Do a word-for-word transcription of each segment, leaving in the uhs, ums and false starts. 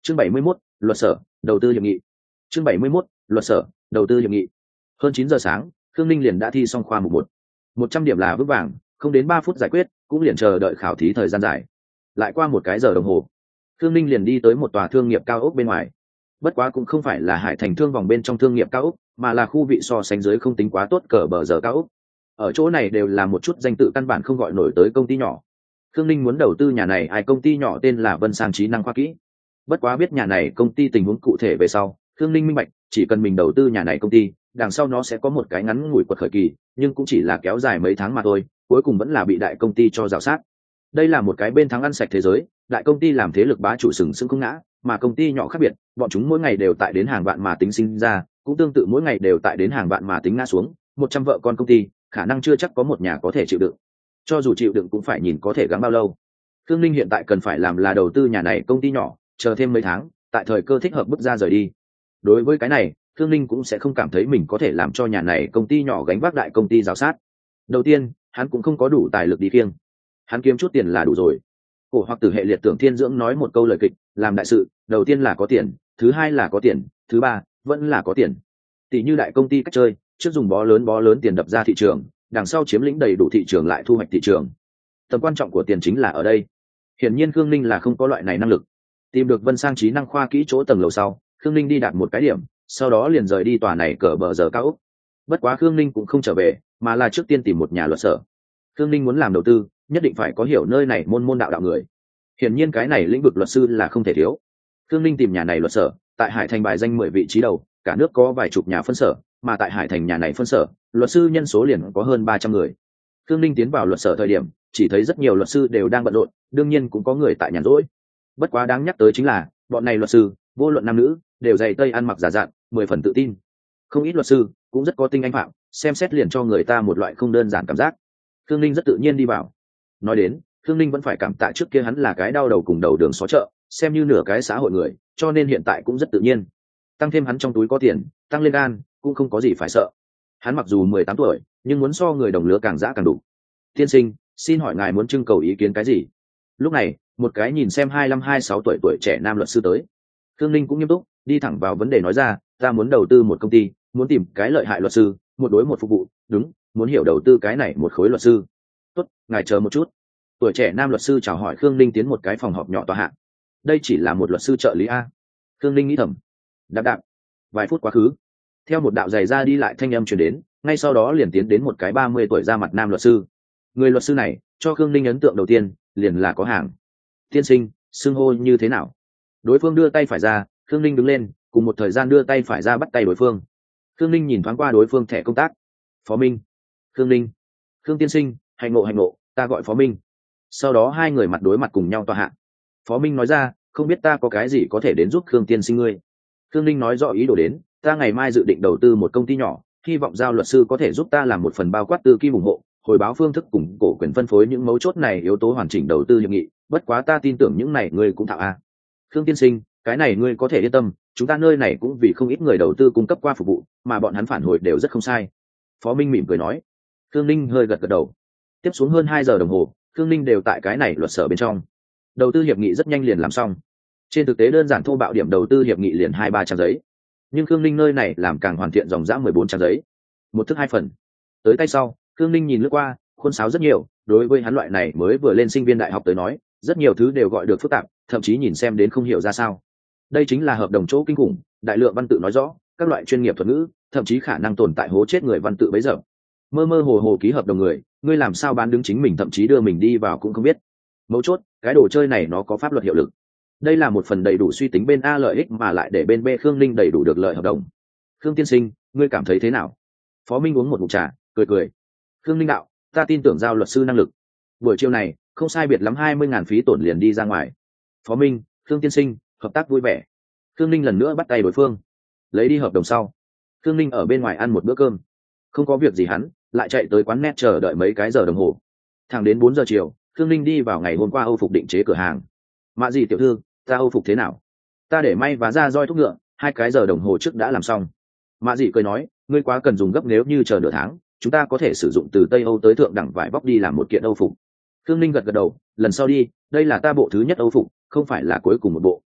chương bảy mươi mốt, luật sở đầu tư hiệp nghị. chương bảy mươi mốt, luật sở đầu tư hiệp nghị. Hơn chín giờ sáng, Khương Ninh liền đã thi xong khoa mục một. Một trăm điểm là vững vàng, không đến ba phút giải quyết, cũng liền chờ đợi khảo thí thời gian dài. Lại qua một cái giờ đồng hồ, Khương Ninh liền đi tới một tòa thương nghiệp cao ốc bên ngoài. Bất quá cũng không phải là Hải Thành thương vòng bên trong thương nghiệp cao ốc, mà là khu vị so sánh dưới không tính quá tốt cỡ bờ giờ cao ốc. Ở chỗ này đều là một chút danh tự căn bản không gọi nổi tới công ty nhỏ. Khương Ninh muốn đầu tư nhà này, ai công ty nhỏ tên là Vân Sang Trí Năng Khoa Kỹ. Bất quá biết nhà này công ty tình huống cụ thể về sau, Khương Ninh minh bạch, chỉ cần mình đầu tư nhà này công ty, đằng sau nó sẽ có một cái ngắn ngủi quật khởi kỳ, nhưng cũng chỉ là kéo dài mấy tháng mà thôi, cuối cùng vẫn là bị đại công ty cho rào sát. Đây là một cái bên thắng ăn sạch thế giới, đại công ty làm thế lực bá chủ sừng sững không ngã, mà công ty nhỏ khác biệt, bọn chúng mỗi ngày đều tại đến hàng vạn mà tính sinh ra, cũng tương tự mỗi ngày đều tại đến hàng vạn mà tính ngã xuống. Một trăm vợ con công ty, khả năng chưa chắc có một nhà có thể chịu đựng. Cho dù chịu đựng cũng phải nhìn có thể gắng bao lâu. Khương Ninh hiện tại cần phải làm là đầu tư nhà này công ty nhỏ, chờ thêm mấy tháng, tại thời cơ thích hợp bước ra rời đi. Đối với cái này, Khương Ninh cũng sẽ không cảm thấy mình có thể làm cho nhà này công ty nhỏ gánh vác đại công ty giáo sát. Đầu tiên, hắn cũng không có đủ tài lực đi kiêng. Hắn kiếm chút tiền là đủ rồi. Cổ hoặc Tử hệ liệt tưởng thiên dưỡng nói một câu lời kịch, làm đại sự, đầu tiên là có tiền, thứ hai là có tiền, thứ ba vẫn là có tiền. Tỷ như đại công ty cách chơi, trước dùng bó lớn bó lớn tiền đập ra thị trường, đằng sau chiếm lĩnh đầy đủ thị trường lại thu hoạch thị trường. Tầm quan trọng của tiền chính là ở đây. Hiển nhiên Khương Ninh là không có loại này năng lực. Tìm được Vân Sang Trí Năng Khoa Kỹ chỗ tầng lầu sau, Khương Ninh đi đạt một cái điểm, sau đó liền rời đi tòa này cỡ bờ giờ cao ốc. Bất quá Khương Ninh cũng không trở về, mà là trước tiên tìm một nhà luật sở. Khương Ninh muốn làm đầu tư, nhất định phải có hiểu nơi này môn môn đạo đạo người. Hiển nhiên cái này lĩnh vực luật sư là không thể thiếu. Khương Ninh tìm nhà này luật sở, tại Hải Thành bài danh mười vị trí đầu, cả nước có vài chục nhà phân sở, mà tại Hải Thành nhà này phân sở, luật sư nhân số liền có hơn ba trăm người. Khương Ninh tiến vào luật sở thời điểm, chỉ thấy rất nhiều luật sư đều đang bận rộn, đương nhiên cũng có người tại nhàn rỗi. Bất quá đáng nhắc tới chính là, bọn này luật sư, vô luận nam nữ, đều giày tây ăn mặc giả dạn, mười phần tự tin. Không ít luật sư cũng rất có tinh anh phạm, xem xét liền cho người ta một loại không đơn giản cảm giác. Khương Ninh rất tự nhiên đi vào. Nói đến, Khương Ninh vẫn phải cảm tạ trước kia hắn là cái đau đầu cùng đầu đường xó chợ, xem như nửa cái xã hội người, cho nên hiện tại cũng rất tự nhiên. Tăng thêm hắn trong túi có tiền, tăng lên gan, cũng không có gì phải sợ. Hắn mặc dù mười tám tuổi, nhưng muốn so người đồng lứa càng dã càng đủ. Tiên sinh, xin hỏi ngài muốn trưng cầu ý kiến cái gì? Lúc này, một cái nhìn xem hai mươi lăm hai mươi sáu tuổi tuổi trẻ nam luật sư tới. Khương Ninh cũng nghiêm túc, đi thẳng vào vấn đề nói ra, ta muốn đầu tư một công ty, muốn tìm cái lợi hại luật sư, một đối một phục vụ, đúng, muốn hiểu đầu tư cái này một khối luật sư. Tốt, ngài chờ một chút. Tuổi trẻ nam luật sư chào hỏi Khương Ninh tiến một cái phòng họp nhỏ tòa hạ. Đây chỉ là một luật sư trợ lý a. Khương Ninh nghĩ thầm. Đạp đạp. Vài phút quá khứ, theo một đạo giày ra đi lại thanh âm truyền đến, ngay sau đó liền tiến đến một cái ba mươi tuổi ra mặt nam luật sư. Người luật sư này, cho Khương Ninh ấn tượng đầu tiên, liền là có hàng. Tiên sinh, xưng hô như thế nào? Đối phương đưa tay phải ra, Khương Ninh đứng lên, cùng một thời gian đưa tay phải ra bắt tay đối phương. Khương Ninh nhìn thoáng qua đối phương thẻ công tác. Phó Minh. Khương Ninh. Khương tiên sinh, hành ngộ hành ngộ, ta gọi Phó Minh. Sau đó hai người mặt đối mặt cùng nhau tòa hạ. Phó Minh nói ra, không biết ta có cái gì có thể đến giúp Khương tiên sinh ngươi. Khương Ninh nói rõ ý đồ đến, ta ngày mai dự định đầu tư một công ty nhỏ, hy vọng giao luật sư có thể giúp ta làm một phần bao quát tư kim ủng hộ, hồi báo phương thức cùng cổ quyền phân phối những mấu chốt này yếu tố hoàn chỉnh đầu tư hiệp nghị, bất quá ta tin tưởng những này ngươi cũng thạo a. Khương tiên sinh, cái này ngươi có thể yên tâm, chúng ta nơi này cũng vì không ít người đầu tư cung cấp qua phục vụ, mà bọn hắn phản hồi đều rất không sai. Phó Minh mỉm cười nói. Khương Ninh hơi gật gật đầu. Tiếp xuống hơn hai giờ đồng hồ, Khương Ninh đều tại cái này luật sở bên trong. Đầu tư hiệp nghị rất nhanh liền làm xong. Trên thực tế đơn giản thô bạo điểm đầu tư hiệp nghị liền hai ba trang giấy, nhưng Khương Ninh nơi này làm càng hoàn thiện dòng dã mười bốn trang giấy, một thức hai phần. Tới tay sau, Khương Ninh nhìn lướt qua, khuôn sáo rất nhiều, đối với hắn loại này mới vừa lên sinh viên đại học tới nói, rất nhiều thứ đều gọi được phức tạp, thậm chí nhìn xem đến không hiểu ra sao. Đây chính là hợp đồng chỗ kinh khủng, đại lượng văn tự nói rõ, các loại chuyên nghiệp thuật ngữ, thậm chí khả năng tồn tại hố chết người văn tự bấy giờ. Mơ mơ hồ hồ ký hợp đồng người, ngươi làm sao bán đứng chính mình, thậm chí đưa mình đi vào cũng không biết. Mấu chốt, cái đồ chơi này nó có pháp luật hiệu lực. Đây là một phần đầy đủ suy tính bên A lợi ích mà lại để bên B Khương Ninh đầy đủ được lợi hợp đồng. Khương tiên sinh, ngươi cảm thấy thế nào? Phó Minh uống một ngụm trà, cười cười. Khương Ninh đạo, ta tin tưởng giao luật sư năng lực. Buổi chiều này, không sai biệt lắm hai mươi ngàn phí tổn liền đi ra ngoài. Phó Minh, Khương tiên sinh, hợp tác vui vẻ. Khương Ninh lần nữa bắt tay đối phương. Lấy đi hợp đồng sau, Khương Ninh ở bên ngoài ăn một bữa cơm. Không có việc gì hắn, lại chạy tới quán net chờ đợi mấy cái giờ đồng hồ. Thẳng đến bốn giờ chiều, Khương Ninh đi vào ngày hôm qua Âu phục định chế cửa hàng. Mạ gì tiểu thư, ta Âu phục thế nào? Ta để may và ra roi thúc ngựa, hai cái giờ đồng hồ trước đã làm xong. Mạ dị cười nói, ngươi quá cần dùng gấp, nếu như chờ nửa tháng, chúng ta có thể sử dụng từ Tây Âu tới thượng đẳng vải bóc đi làm một kiện Âu phục. Khương Ninh gật gật đầu, lần sau đi, đây là ta bộ thứ nhất Âu phục, không phải là cuối cùng một bộ.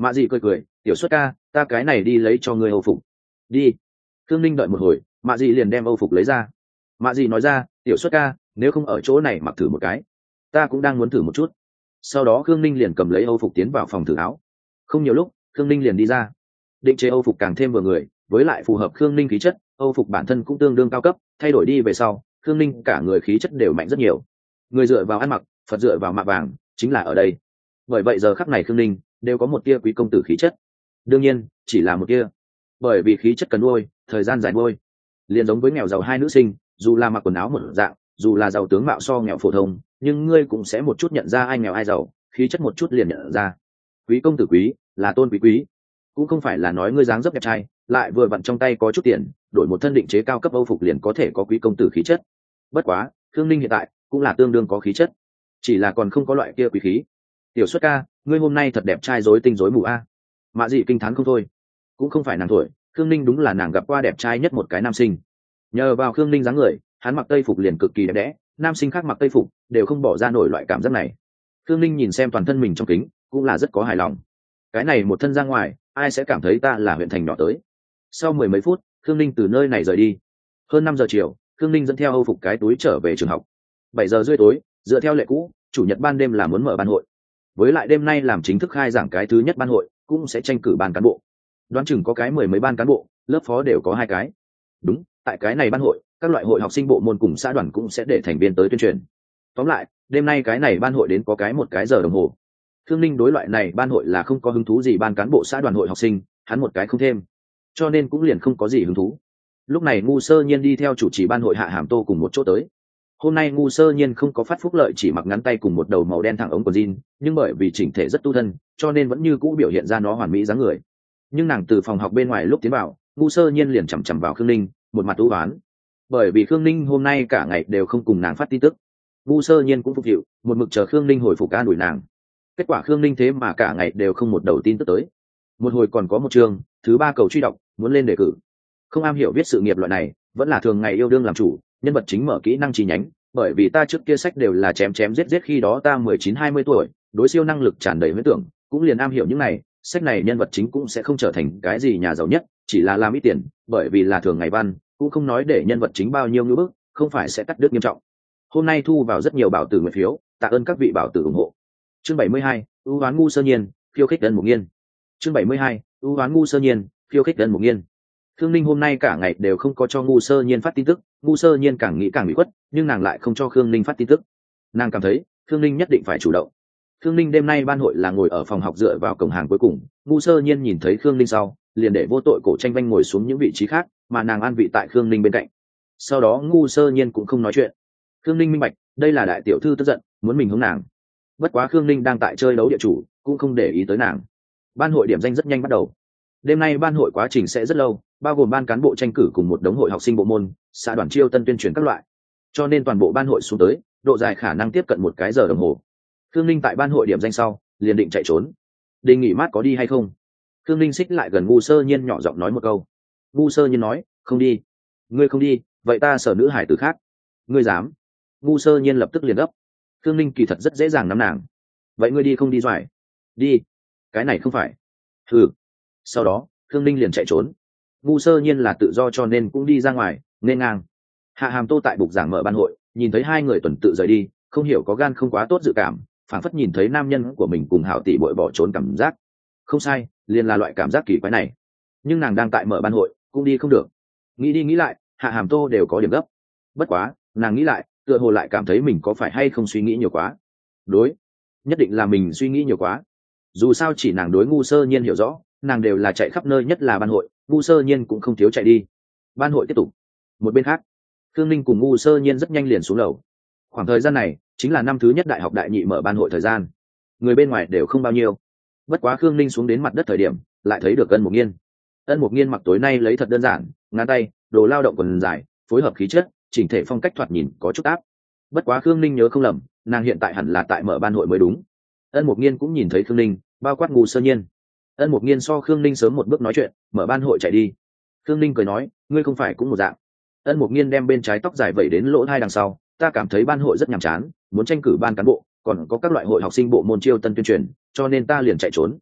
Mạ dị cười cười, tiểu xuất ca, ta cái này đi lấy cho ngươi âu phục. Đi. Khương Ninh đợi một hồi, Mạ dị liền đem âu phục lấy ra. Mạ dị nói ra, tiểu xuất ca, nếu không ở chỗ này mặc thử một cái, ta cũng đang muốn thử một chút. Sau đó Khương Ninh liền cầm lấy âu phục tiến vào phòng thử áo. Không nhiều lúc, Khương Ninh liền đi ra. Định chế âu phục càng thêm vừa người, với lại phù hợp Khương Ninh khí chất, âu phục bản thân cũng tương đương cao cấp, thay đổi đi về sau, Khương Ninh cả người khí chất đều mạnh rất nhiều. Người dựa vào ăn mặc, Phật dựa vào mạ vàng, chính là ở đây. Bởi vậy giờ khắc này Khương Ninh đều có một tia quý công tử khí chất. Đương nhiên, chỉ là một tia. Bởi vì khí chất cần nuôi, thời gian dài nuôi. Liền giống với nghèo giàu hai nữ sinh, dù là mặc quần áo một dạng, dù là giàu tướng mạo so nghèo phổ thông, nhưng ngươi cũng sẽ một chút nhận ra ai nghèo ai giàu, khí chất một chút liền nhận ra. Quý công tử quý, là tôn quý quý, cũng không phải là nói ngươi dáng dấp đẹp trai, lại vừa vặn trong tay có chút tiền, đổi một thân định chế cao cấp âu phục liền có thể có quý công tử khí chất. Bất quá, Khương Ninh hiện tại cũng là tương đương có khí chất, chỉ là còn không có loại kia quý khí. Tiểu xuất ca, ngươi hôm nay thật đẹp trai rối tinh rối mù a. Mạ dị kinh thán không thôi. Cũng không phải nàng thổi, Khương Ninh đúng là nàng gặp qua đẹp trai nhất một cái nam sinh. Nhờ vào Khương Ninh dáng người, hắn mặc tây phục liền cực kỳ đẹp đẽ, nam sinh khác mặc tây phục đều không bỏ ra nổi loại cảm giác này. Khương Ninh nhìn xem toàn thân mình trong kính, cũng là rất có hài lòng. Cái này một thân ra ngoài, ai sẽ cảm thấy ta là huyện thành nhỏ tới. Sau mười mấy phút, Khương Ninh từ nơi này rời đi. Hơn năm giờ chiều, Khương Ninh dẫn theo âu phục cái túi trở về trường học. Bảy giờ rưỡi tối, dựa theo lệ cũ, chủ nhật ban đêm là muốn mở ban hội. Với lại đêm nay làm chính thức khai giảng cái thứ nhất ban hội, cũng sẽ tranh cử ban cán bộ. Đoán chừng có cái mười mấy ban cán bộ, lớp phó đều có hai cái. Đúng, tại cái này ban hội, các loại hội học sinh bộ môn cùng xã đoàn cũng sẽ để thành viên tới tuyên truyền. Tóm lại, đêm nay cái này ban hội đến có cái một cái giờ đồng hồ. Khương Ninh đối loại này ban hội là không có hứng thú gì, ban cán bộ xã đoàn hội học sinh, hắn một cái không thêm, cho nên cũng liền không có gì hứng thú. Lúc này Ngu Sơ Nhiên đi theo chủ trì ban hội Hạ Hàm Tô cùng một chỗ tới. Hôm nay Ngu Sơ Nhiên không có phát phúc lợi, chỉ mặc ngắn tay cùng một đầu màu đen thẳng ống quần jean, nhưng bởi vì chỉnh thể rất tu thân, cho nên vẫn như cũ biểu hiện ra nó hoàn mỹ dáng người. Nhưng nàng từ phòng học bên ngoài lúc tiến vào, Ngu Sơ Nhiên liền chằm chằm vào Khương Ninh, một mặt u oán. Bởi vì Khương Ninh hôm nay cả ngày đều không cùng nàng phát tin tức. Ngu Sơ Nhiên cũng phục hiệu, một mực chờ Khương Ninh hồi phục an ủi nàng. Kết quả Khương Ninh thế mà cả ngày đều không một đầu tin tức tới. Một hồi còn có một chương, thứ ba cầu truy đọc, muốn lên đề cử. Không am hiểu viết sự nghiệp loại này, vẫn là thường ngày yêu đương làm chủ, nhân vật chính mở kỹ năng chi nhánh, bởi vì ta trước kia sách đều là chém chém giết giết, khi đó ta mười chín hai mươi tuổi, đối siêu năng lực tràn đầy huyễn tưởng, cũng liền am hiểu những này, sách này nhân vật chính cũng sẽ không trở thành cái gì nhà giàu nhất, chỉ là làm ít tiền, bởi vì là thường ngày văn, cũng không nói để nhân vật chính bao nhiêu ngưỡng bức, không phải sẽ cắt đứt nghiêm trọng. Hôm nay thu vào rất nhiều bảo tử nguyện phiếu, tạ ơn các vị bảo tử ủng hộ. Chương bảy mươi hai, ưu hoán Ngu Sơ Nhiên, khiêu khích Ân Mục Nghiên. Chương bảy mươi hai, ưu hoán Ngu Sơ Nhiên, khiêu khích Ân Mục Nghiên. Khương Ninh hôm nay cả ngày đều không có cho Ngu Sơ Nhiên phát tin tức, Ngu Sơ Nhiên càng nghĩ càng bị khuất, nhưng nàng lại không cho Khương Ninh phát tin tức. Nàng cảm thấy Khương Ninh nhất định phải chủ động. Khương Ninh đêm nay ban hội là ngồi ở phòng học dựa vào cổng hàng cuối cùng, Ngu Sơ Nhiên nhìn thấy Khương Ninh sau, liền để vô tội cổ tranh vanh ngồi xuống những vị trí khác, mà nàng an vị tại Khương Ninh bên cạnh. Sau đó Ngu Sơ Nhiên cũng không nói chuyện. Khương Ninh minh bạch, đây là đại tiểu thư tức giận, muốn mình hướng nàng. Bất quá Khương Ninh đang tại chơi đấu địa chủ, cũng không để ý tới nàng. Ban hội điểm danh rất nhanh bắt đầu. Đêm nay ban hội quá trình sẽ rất lâu, bao gồm ban cán bộ tranh cử cùng một đống hội học sinh bộ môn, xã đoàn chiêu tân tuyên truyền các loại. Cho nên toàn bộ ban hội xuống tới, độ dài khả năng tiếp cận một cái giờ đồng hồ. Khương Ninh tại ban hội điểm danh sau, liền định chạy trốn. Đình nghỉ mát có đi hay không? Khương Ninh xích lại gần Ngu Sơ Nhiên nhỏ giọng nói một câu. Ngu Sơ Nhiên nói, không đi. Ngươi không đi, vậy ta sở nữ hải tử khác. Ngươi dám? Ngu Sơ Nhiên lập tức liền gấp. Khương Ninh kỳ thật rất dễ dàng nắm nàng. Vậy ngươi đi không đi doài? Đi. Cái này không phải. Ừ. Sau đó Khương Ninh liền chạy trốn. Ngu Sơ Nhiên là tự do cho nên cũng đi ra ngoài, nên ngang. Hạ Hàm Tô tại bục giảng mở ban hội, nhìn thấy hai người tuần tự rời đi, không hiểu có gan không quá tốt dự cảm, phảng phất nhìn thấy nam nhân của mình cùng hảo tỷ bội bỏ trốn cảm giác. Không sai, liền là loại cảm giác kỳ quái này. Nhưng nàng đang tại mở ban hội, cũng đi không được. Nghĩ đi nghĩ lại, Hạ Hàm Tô đều có điểm gấp. Bất quá, nàng nghĩ lại, tựa hồ lại cảm thấy mình có phải hay không suy nghĩ nhiều quá. Đối, nhất định là mình suy nghĩ nhiều quá. Dù sao chỉ nàng đối Ngu Sơ Nhiên hiểu rõ, nàng đều là chạy khắp nơi, nhất là ban hội, Ngu Sơ Nhiên cũng không thiếu chạy đi. Ban hội tiếp tục. Một bên khác, Khương Ninh cùng Ngu Sơ Nhiên rất nhanh liền xuống lầu. Khoảng thời gian này chính là năm thứ nhất đại học đại nhị mở ban hội thời gian, người bên ngoài đều không bao nhiêu. Bất quá Khương Ninh xuống đến mặt đất thời điểm, lại thấy được Ân Mục Nghiên. Ân Mục Nghiên mặc tối nay lấy thật đơn giản, ngắn tay, đồ lao động quần dài, phối hợp khí chất, chỉnh thể phong cách thoạt nhìn có chút áp. Bất quá Khương Ninh nhớ không lầm, nàng hiện tại hẳn là tại mở ban hội mới đúng. Ân Mục Nghiên cũng nhìn thấy Khương Ninh, bao quát Ngu Sơ Nhiên. Ân Mục Nghiên so Khương Ninh sớm một bước nói chuyện, mở ban hội chạy đi. Khương Ninh cười nói, ngươi không phải cũng một dạng. Ân Mục Nghiên đem bên trái tóc dài vẩy đến lỗ hai đằng sau, ta cảm thấy ban hội rất nhàm chán, muốn tranh cử ban cán bộ, còn có các loại hội học sinh bộ môn chiêu tân tuyên truyền, cho nên ta liền chạy trốn.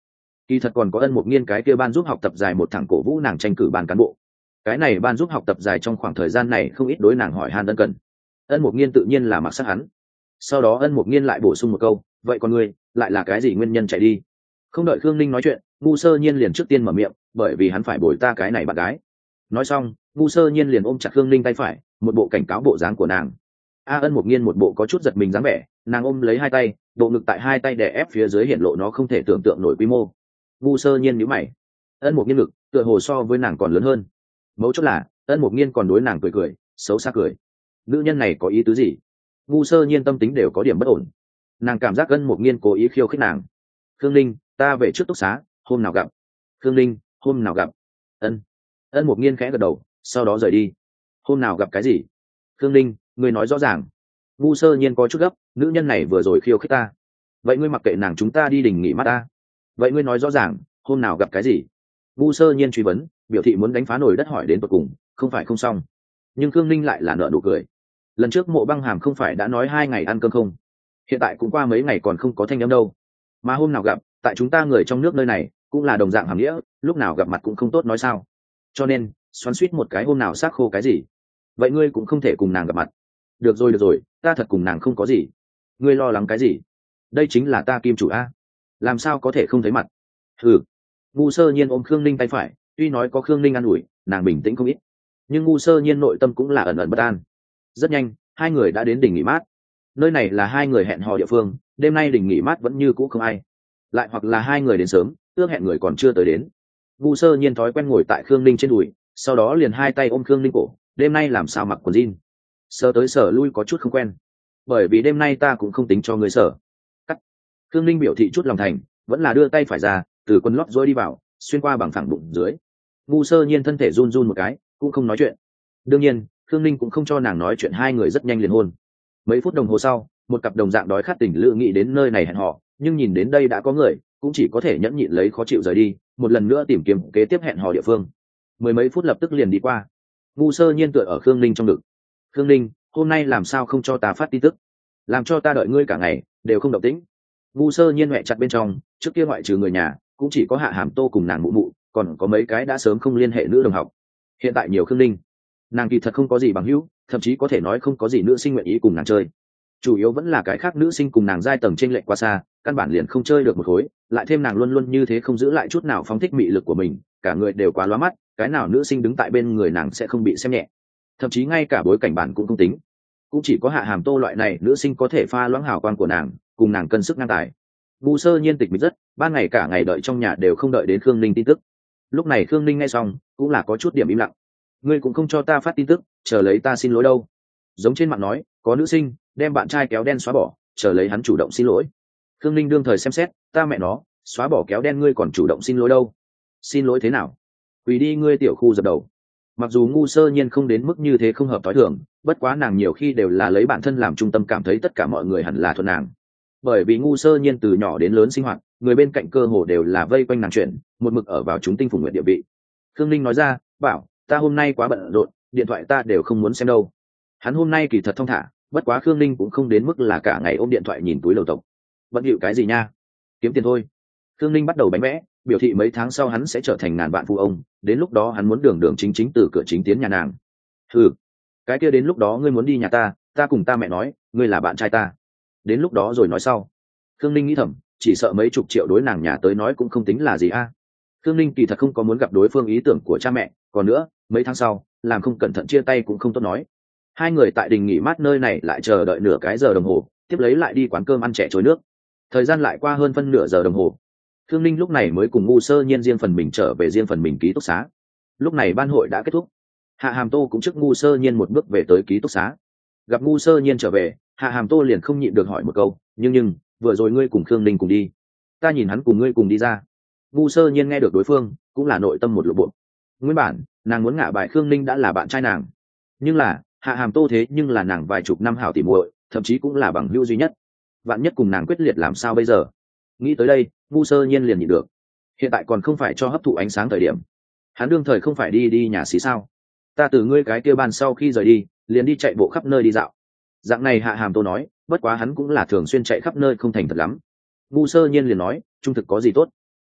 Kỳ thật còn có Ân Mục Nghiên cái kia ban giúp học tập dài một thẳng cổ vũ nàng tranh cử ban cán bộ. Cái này ban giúp học tập dài trong khoảng thời gian này không ít đối nàng hỏi han ân cần. Ân Mục Nghiên tự nhiên là mặc sắc hắn. Sau đó Ân Mục Nghiên lại bổ sung một câu, vậy còn ngươi lại là cái gì nguyên nhân chạy đi? Không đợi Khương Ninh nói chuyện, Ngu Sơ Nhiên liền trước tiên mở miệng, bởi vì hắn phải bồi ta cái này bạn gái. Nói xong, Ngu Sơ Nhiên liền ôm chặt Khương Ninh tay phải, một bộ cảnh cáo bộ dáng của nàng. A Ân Mục Nghiên một bộ có chút giật mình dáng vẻ, nàng ôm lấy hai tay, bộ ngực tại hai tay đè ép phía dưới hiện lộ nó không thể tưởng tượng nổi quy mô. Ngu Sơ Nhiên nhíu mày. Ân Mục Nghiên ngực tựa hồ so với nàng còn lớn hơn. Mấu chốt là Ân Mục Nghiên còn đối nàng cười cười, xấu xa cười. Nữ nhân này có ý tứ gì? Ngu Sơ Nhiên tâm tính đều có điểm bất ổn. Nàng cảm giác Ân Mục Nghiên cố ý khiêu khích nàng. Khương Ninh, ta về trước túc xá, hôm nào gặp. Khương Ninh, hôm nào gặp. Ân. Ân Mục Nghiên khẽ gật đầu, sau đó rời đi. Hôm nào gặp cái gì? Khương Ninh, ngươi nói rõ ràng. Ngu Sơ Nhiên có chút gấp, nữ nhân này vừa rồi khiêu khích ta. Vậy ngươi mặc kệ nàng, chúng ta đi đình nghỉ mát ta. Vậy ngươi nói rõ ràng, hôm nào gặp cái gì? Ngu Sơ Nhiên truy vấn, biểu thị muốn đánh phá nồi đất hỏi đến tận cùng, không phải không xong. Nhưng Khương Ninh lại là nở nụ cười. Lần trước Mộ Băng Hàm không phải đã nói hai ngày ăn cơm không? Hiện tại cũng qua mấy ngày còn không có thanh âm đâu. Mà hôm nào gặp, tại chúng ta người trong nước nơi này cũng là đồng dạng hàm nghĩa, lúc nào gặp mặt cũng không tốt nói sao. Cho nên xoắn suýt một cái hôm nào xác khô cái gì. Vậy ngươi cũng không thể cùng nàng gặp mặt. Được rồi được rồi, ta thật cùng nàng không có gì. Ngươi lo lắng cái gì? Đây chính là ta kim chủ a, làm sao có thể không thấy mặt? Ừ. Ngu Sơ Nhiên ôm Khương Ninh tay phải, tuy nói có Khương Ninh an ủi, nàng bình tĩnh không ít, nhưng Ngu Sơ Nhiên nội tâm cũng là ẩn ẩn bất an. Rất nhanh hai người đã đến đỉnh nghỉ mát. Nơi này là hai người hẹn hò địa phương, đêm nay đỉnh nghỉ mát vẫn như cũ không ai, lại hoặc là hai người đến sớm, ước hẹn người còn chưa tới đến. Ngu Sơ Nhiên thói quen ngồi tại Khương Ninh trên đùi, sau đó liền hai tay ôm Khương Ninh cổ, đêm nay làm sao mặc quần jean? Sờ tới sờ lui có chút không quen, bởi vì đêm nay ta cũng không tính cho người sở. Cắt. Khương Ninh biểu thị chút lòng thành, vẫn là đưa tay phải ra, từ quần lót rồi đi vào, xuyên qua bằng phẳng bụng dưới. Ngu Sơ Nhiên thân thể run run một cái, cũng không nói chuyện. Đương nhiên Khương Ninh cũng không cho nàng nói chuyện, hai người rất nhanh liền hôn. Mấy phút đồng hồ sau, một cặp đồng dạng đói khát tình lữ nghĩ đến nơi này hẹn hò, nhưng nhìn đến đây đã có người, cũng chỉ có thể nhẫn nhịn lấy khó chịu rời đi, một lần nữa tìm kiếm kế tiếp hẹn hò địa phương. Mười mấy phút lập tức liền đi qua. Ngu Sơ Nhiên tựa ở Khương Ninh trong ngực. Khương Ninh, hôm nay làm sao không cho ta phát tin tức, làm cho ta đợi ngươi cả ngày đều không động tĩnh. Ngu Sơ Nhiên mẹ chặt bên trong, trước kia ngoại trừ người nhà cũng chỉ có Hạ Hàm Tô cùng nàng mụ mụ, còn có mấy cái đã sớm không liên hệ nữ đồng học. Hiện tại nhiều Khương Ninh, nàng kỳ thật không có gì bằng hữu, thậm chí có thể nói không có gì nữ sinh nguyện ý cùng nàng chơi. Chủ yếu vẫn là cái khác nữ sinh cùng nàng giai tầng trên lệch quá xa, căn bản liền không chơi được một khối, lại thêm nàng luôn luôn như thế không giữ lại chút nào phóng thích mị lực của mình, cả người đều quá lóa mắt, cái nào nữ sinh đứng tại bên người nàng sẽ không bị xem nhẹ. Thậm chí ngay cả bối cảnh bản cũng không tính, cũng chỉ có Hạ Hàm Tô loại này nữ sinh có thể pha loãng hào quang của nàng, cùng nàng cân sức ngang tài. Ngu Sơ Nhiên tịch mịch rất, ban ngày cả ngày đợi trong nhà đều không đợi đến Khương Ninh tin tức. Lúc này Khương Ninh nghe xong cũng là có chút điểm im lặng. Ngươi cũng không cho ta phát tin tức, chờ lấy ta xin lỗi đâu? Giống trên mạng nói có nữ sinh đem bạn trai kéo đen xóa bỏ, chờ lấy hắn chủ động xin lỗi. Khương Ninh đương thời xem xét, ta mẹ nó, xóa bỏ kéo đen ngươi còn chủ động xin lỗi đâu? Xin lỗi thế nào? Quỳ đi ngươi tiểu khu dập đầu. Mặc dù Ngu Sơ Nhiên không đến mức như thế không hợp thói thường, bất quá nàng nhiều khi đều là lấy bản thân làm trung tâm, cảm thấy tất cả mọi người hẳn là thuận nàng. Bởi vì Ngu Sơ Nhiên từ nhỏ đến lớn sinh hoạt, người bên cạnh cơ hồ đều là vây quanh nàng chuyện, một mực ở vào chúng tinh phùng nguyện địa vị. Khương Ninh nói ra, bảo, ta hôm nay quá bận rộn, điện thoại ta đều không muốn xem đâu. Hắn hôm nay kỳ thật thong thả, bất quá Khương Ninh cũng không đến mức là cả ngày ôm điện thoại nhìn túi lầu tộc. Bận điệu cái gì nha? Kiếm tiền thôi. Khương Ninh bắt đầu bánh vẽ, biểu thị mấy tháng sau hắn sẽ trở thành ngàn vạn phụ ông, đến lúc đó hắn muốn đường đường chính chính từ cửa chính tiến nhà nàng. Ừ, cái kia đến lúc đó ngươi muốn đi nhà ta, ta cùng ta mẹ nói, ngươi là bạn trai ta. Đến lúc đó rồi nói sau. Khương Ninh nghĩ thầm, chỉ sợ mấy chục triệu đối nàng nhà tới nói cũng không tính là gì a. À. Khương Ninh kỳ thật không có muốn gặp đối phương ý tưởng của cha mẹ, còn nữa, mấy tháng sau, làm không cẩn thận chia tay cũng không tốt nói. Hai người tại đình nghỉ mát nơi này lại chờ đợi nửa cái giờ đồng hồ, tiếp lấy lại đi quán cơm ăn chè trôi nước. Thời gian lại qua hơn phân nửa giờ đồng hồ. Khương Ninh lúc này mới cùng Ngu Sơ Nhiên riêng phần mình trở về riêng phần mình ký túc xá. Lúc này ban hội đã kết thúc. Hạ Hàm Tô cũng trước Ngu Sơ Nhiên một bước về tới ký túc xá. Gặp Ngu Sơ Nhiên trở về, Hạ Hàm Tô liền không nhịn được hỏi một câu, nhưng nhưng vừa rồi ngươi cùng Khương Ninh cùng đi, ta nhìn hắn cùng ngươi cùng đi ra. Ngu Sơ Nhiên nghe được đối phương cũng là nội tâm một lộ bộ. Nguyên bản nàng muốn ngả bài Khương Ninh đã là bạn trai nàng, nhưng là Hạ Hàm Tô thế nhưng là nàng vài chục năm hảo tỉ muội, thậm chí cũng là bằng hữu duy nhất. Vạn nhất cùng nàng quyết liệt làm sao bây giờ? Nghĩ tới đây, Ngu Sơ Nhiên liền nhịn được. Hiện tại còn không phải cho hấp thụ ánh sáng thời điểm. Hắn đương thời không phải đi đi nhà xí sao? Ta từ ngươi cái kia ban sau khi rời đi, liền đi chạy bộ khắp nơi đi dạo. Dạng này Hạ Hàm Tô nói, bất quá hắn cũng là thường xuyên chạy khắp nơi không thành thật lắm. Ngu Sơ Nhiên liền nói, trung thực có gì tốt?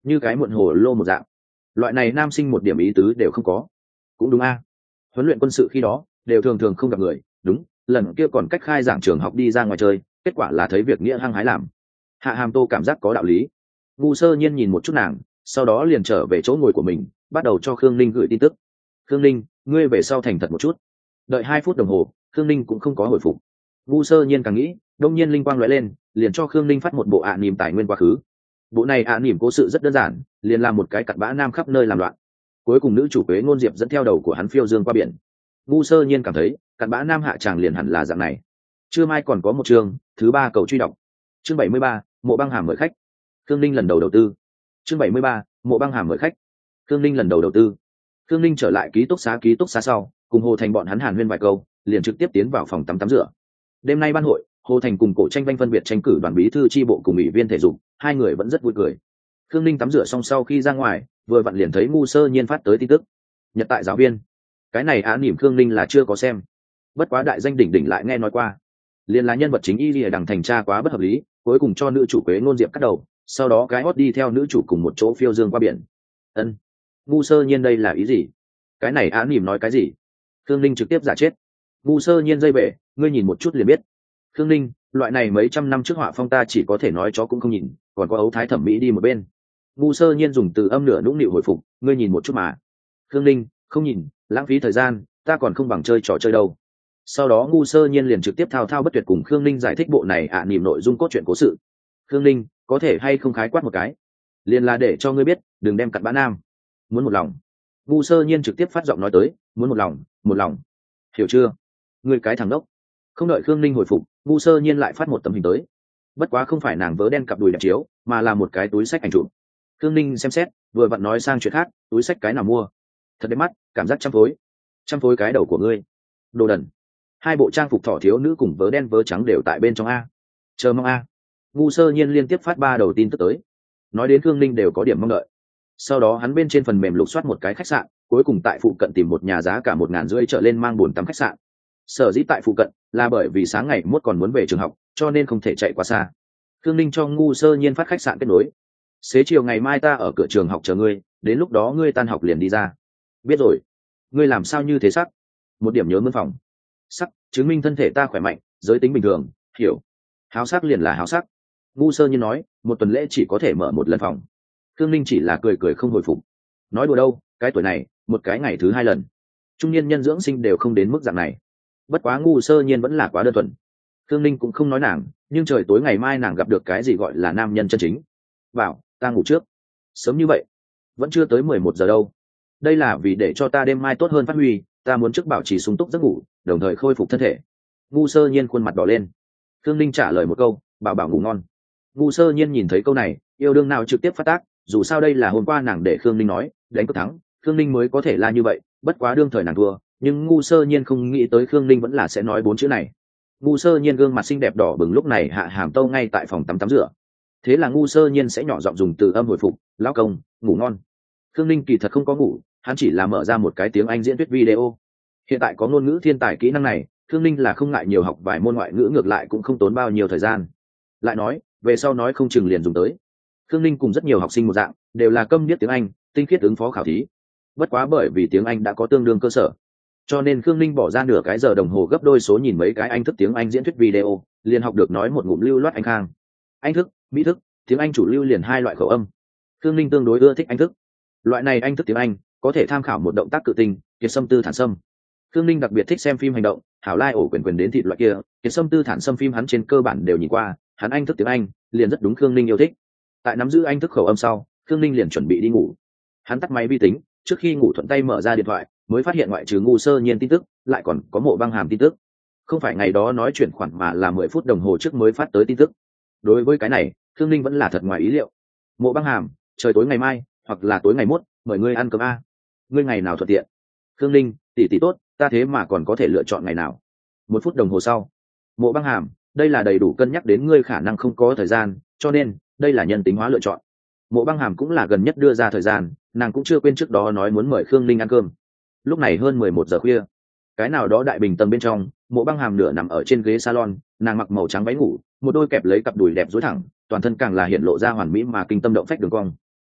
như cái muộn hồ lô một dạng. Loại này nam sinh một điểm ý tứ đều không có. Cũng đúng a, huấn luyện quân sự khi đó đều thường thường không gặp người. Đúng, lần kia còn cách khai giảng trường học đi ra ngoài chơi, kết quả là thấy việc nghĩa hăng hái làm. Hạ Hàm Tô cảm giác có đạo lý. Ngu Sơ Nhiên nhìn một chút nàng, sau đó liền trở về chỗ ngồi của mình, bắt đầu cho Khương Ninh gửi tin tức. Khương Ninh, ngươi về sau thành thật một chút. Đợi hai phút đồng hồ, Khương Ninh cũng không có hồi phục. Ngu Sơ Nhiên càng nghĩ, đông nhiên linh quang lóe lên, liền cho Khương Ninh phát một bộ ạ à nỉm tài nguyên quá khứ. Bộ này ạ à nỉm cố sự rất đơn giản, liền làm một cái cặn bã nam khắp nơi làm loạn. Cuối cùng nữ chủ Quế Ngôn Diệp dẫn theo đầu của hắn phiêu dương qua biển. Ngu Sơ Nhiên cảm thấy, cặn bã nam hạ tràng liền hẳn là dạng này. Trưa mai còn có một chương, thứ ba cầu truy đọc. Chương bảy mươi ba, Mộ Băng Hàm mời khách. Khương Ninh lần đầu đầu tư. Chương bảy mươi ba, Mộ Băng Hàm mời khách. Khương Ninh lần đầu đầu tư. Khương Ninh trở lại ký túc xá ký túc xá sau, cùng Hồ Thành bọn hắn hàn huyên vài câu, liền trực tiếp tiến vào phòng tắm tắm rửa. Đêm nay ban hội, Hồ Thành cùng Cổ Tranh Vanh phân biệt tranh cử đoàn bí thư chi bộ cùng ủy viên thể dục, hai người vẫn rất vui cười. Khương Ninh tắm rửa xong sau khi ra ngoài, vừa vặn liền thấy Ngu Sơ Nhiên phát tới tin tức. Nhật tại giáo viên. Cái này án niệm Khương Ninh là chưa có xem. Bất quá đại danh đỉnh đỉnh lại nghe nói qua. Liền là nhân vật chính y lìa đằng thành tra quá bất hợp lý, cuối cùng cho nữ chủ Quế Ngôn Diệp cắt đầu, sau đó cái hót đi theo nữ chủ cùng một chỗ phiêu dương qua biển. Ân, Ngu Sơ Nhiên đây là ý gì? Cái này án niệm nói cái gì? Khương Ninh trực tiếp giả chết. Ngu Sơ Nhiên dây bể, ngươi nhìn một chút liền biết. Khương Ninh, loại này mấy trăm năm trước họa phong ta chỉ có thể nói chó cũng không nhìn, còn có ấu thái thẩm mỹ đi một bên. Ngu Sơ Nhiên dùng từ âm nửa nũng nịu hồi phục, ngươi nhìn một chút mà. Khương Ninh, không nhìn, lãng phí thời gian, ta còn không bằng chơi trò chơi đâu. Sau đó Ngu Sơ Nhiên liền trực tiếp thao thao bất tuyệt cùng Khương Ninh giải thích bộ này ạ à, niệm nội dung cốt truyện cố sự. Khương Ninh, có thể hay không khái quát một cái, liền là để cho ngươi biết, đừng đem cặn bã nam. Muốn một lòng. Ngu Sơ Nhiên trực tiếp phát giọng nói tới, muốn một lòng, một lòng. Hiểu chưa? Ngươi cái thằng đốc. Không đợi Khương Ninh hồi phục, Ngu Sơ Nhiên lại phát một tấm hình tới. Bất quá không phải nàng vớ đen cặp đùi đẹp chiếu, mà là một cái túi sách ảnh chụp. Khương Ninh xem xét, vừa vặn nói sang chuyện khác, túi sách cái nào mua? Thật đẹp mắt, cảm giác trăm phối. Trăm phối cái đầu của ngươi. Đồ đần. Hai bộ trang phục thỏ thiếu nữ cùng vớ đen vớ trắng đều tại bên trong a. Chờ mong a. Ngu Sơ Nhiên liên tiếp phát ba đầu tin tức tới. Nói đến Khương Ninh đều có điểm mong đợi. Sau đó hắn bên trên phần mềm lục soát một cái khách sạn, cuối cùng tại phụ cận tìm một nhà giá cả một ngàn rưỡi trở lên mang buồn tắm khách sạn. Sở dĩ tại phụ cận là bởi vì sáng ngày mốt còn muốn về trường học, cho nên không thể chạy quá xa. Khương Ninh cho Ngu Sơ Nhiên phát khách sạn kết nối. Xế chiều ngày mai ta ở cửa trường học chờ ngươi, đến lúc đó ngươi tan học liền đi ra. Biết rồi. Ngươi làm sao như thế sắc? Một điểm nhớ mướn phòng. Sắc, chứng minh thân thể ta khỏe mạnh, giới tính bình thường, hiểu. Háo sắc liền là háo sắc. Ngu Sơ Nhiên nói, một tuần lễ chỉ có thể mở một lần phòng. Khương Ninh chỉ là cười cười không hồi phục. Nói đùa đâu, cái tuổi này, một cái ngày thứ hai lần. Trung niên nhân dưỡng sinh đều không đến mức dạng này. Bất quá Ngu Sơ Nhiên vẫn là quá đơn thuần. Khương Ninh cũng không nói nàng, nhưng trời tối ngày mai nàng gặp được cái gì gọi là nam nhân chân chính. Bảo, ta ngủ trước. Sớm như vậy, vẫn chưa tới mười một giờ đâu. Đây là vì để cho ta đêm mai tốt hơn phát huy, ta muốn trước bảo trì sung túc giấc ngủ, đồng thời khôi phục thân thể. Ngu Sơ Nhiên khuôn mặt đỏ lên. Khương Ninh trả lời một câu, bảo bảo ngủ ngon. Ngu Sơ Nhiên nhìn thấy câu này, yêu đương nào trực tiếp phát tác, dù sao đây là hôm qua nàng để Khương Ninh nói, đánh cược thắng, Khương Ninh mới có thể la như vậy, bất quá đương thời nàng thua, nhưng Ngu Sơ Nhiên không nghĩ tới Khương Ninh vẫn là sẽ nói bốn chữ này. Ngu Sơ Nhiên gương mặt xinh đẹp đỏ bừng lúc này Hạ Hàm Tâu ngay tại phòng tắm tắm rửa. Thế là Ngu Sơ Nhiên sẽ nhỏ giọng dùng từ âm hồi phục, lão công, ngủ ngon. Khương Ninh kỳ thật không có ngủ, hắn chỉ là mở ra một cái tiếng Anh diễn thuyết video. Hiện tại có ngôn ngữ thiên tài kỹ năng này, Khương Ninh là không ngại nhiều học vài môn ngoại ngữ, ngược lại cũng không tốn bao nhiêu thời gian. Lại nói, về sau nói không chừng liền dùng tới. Khương Ninh cùng rất nhiều học sinh một dạng, đều là câm điếc tiếng Anh, tinh khiết ứng phó khảo thí. Bất quá bởi vì tiếng Anh đã có tương đương cơ sở, cho nên Khương Ninh bỏ ra nửa cái giờ đồng hồ gấp đôi số nhìn mấy cái Anh thức tiếng Anh diễn thuyết video, liền học được nói một ngụm lưu loát Anh khang. Anh thức, Mỹ thức, tiếng Anh chủ lưu liền hai loại khẩu âm. Khương Ninh tương đối ưa thích Anh thức. Loại này Anh thức tiếng Anh có thể tham khảo một động tác cự tinh, kiệt sâm tư thản sâm. Khương Ninh đặc biệt thích xem phim hành động, hảo lai ổ quyền quyền đến thịt loại kia, kiệt sâm tư thản sâm phim hắn trên cơ bản đều nhìn qua, hắn Anh thức tiếng Anh liền rất đúng Khương Ninh yêu thích. Tại nắm giữ Anh thức khẩu âm sau, Khương Ninh liền chuẩn bị đi ngủ. Hắn tắt máy vi tính, trước khi ngủ thuận tay mở ra điện thoại, mới phát hiện ngoại trừ Ngu Sơ Nhiên tin tức, lại còn có Mộ Băng Hàm tin tức. Không phải ngày đó nói chuyển khoản mà là mười phút đồng hồ trước mới phát tới tin tức. Đối với cái này, Khương Ninh vẫn là thật ngoài ý liệu. Mộ Băng Hàm, trời tối ngày mai, hoặc là tối ngày mốt, mời ngươi ăn cơm a. Ngươi ngày nào thuận tiện? Khương Ninh, tỷ tỷ tốt, ta thế mà còn có thể lựa chọn ngày nào? Một phút đồng hồ sau, Mộ Băng Hàm, đây là đầy đủ cân nhắc đến ngươi khả năng không có thời gian, cho nên đây là nhân tính hóa lựa chọn. Mộ Băng Hàm cũng là gần nhất đưa ra thời gian, nàng cũng chưa quên trước đó nói muốn mời Khương Ninh ăn cơm. Lúc này hơn mười một giờ khuya, cái nào đó đại bình tầng bên trong, Mộ Băng Hàm nửa nằm ở trên ghế salon, nàng mặc màu trắng váy ngủ, một đôi kẹp lấy cặp đùi đẹp duỗi thẳng, toàn thân càng là hiện lộ ra hoàn mỹ mà kinh tâm động phách đường cong.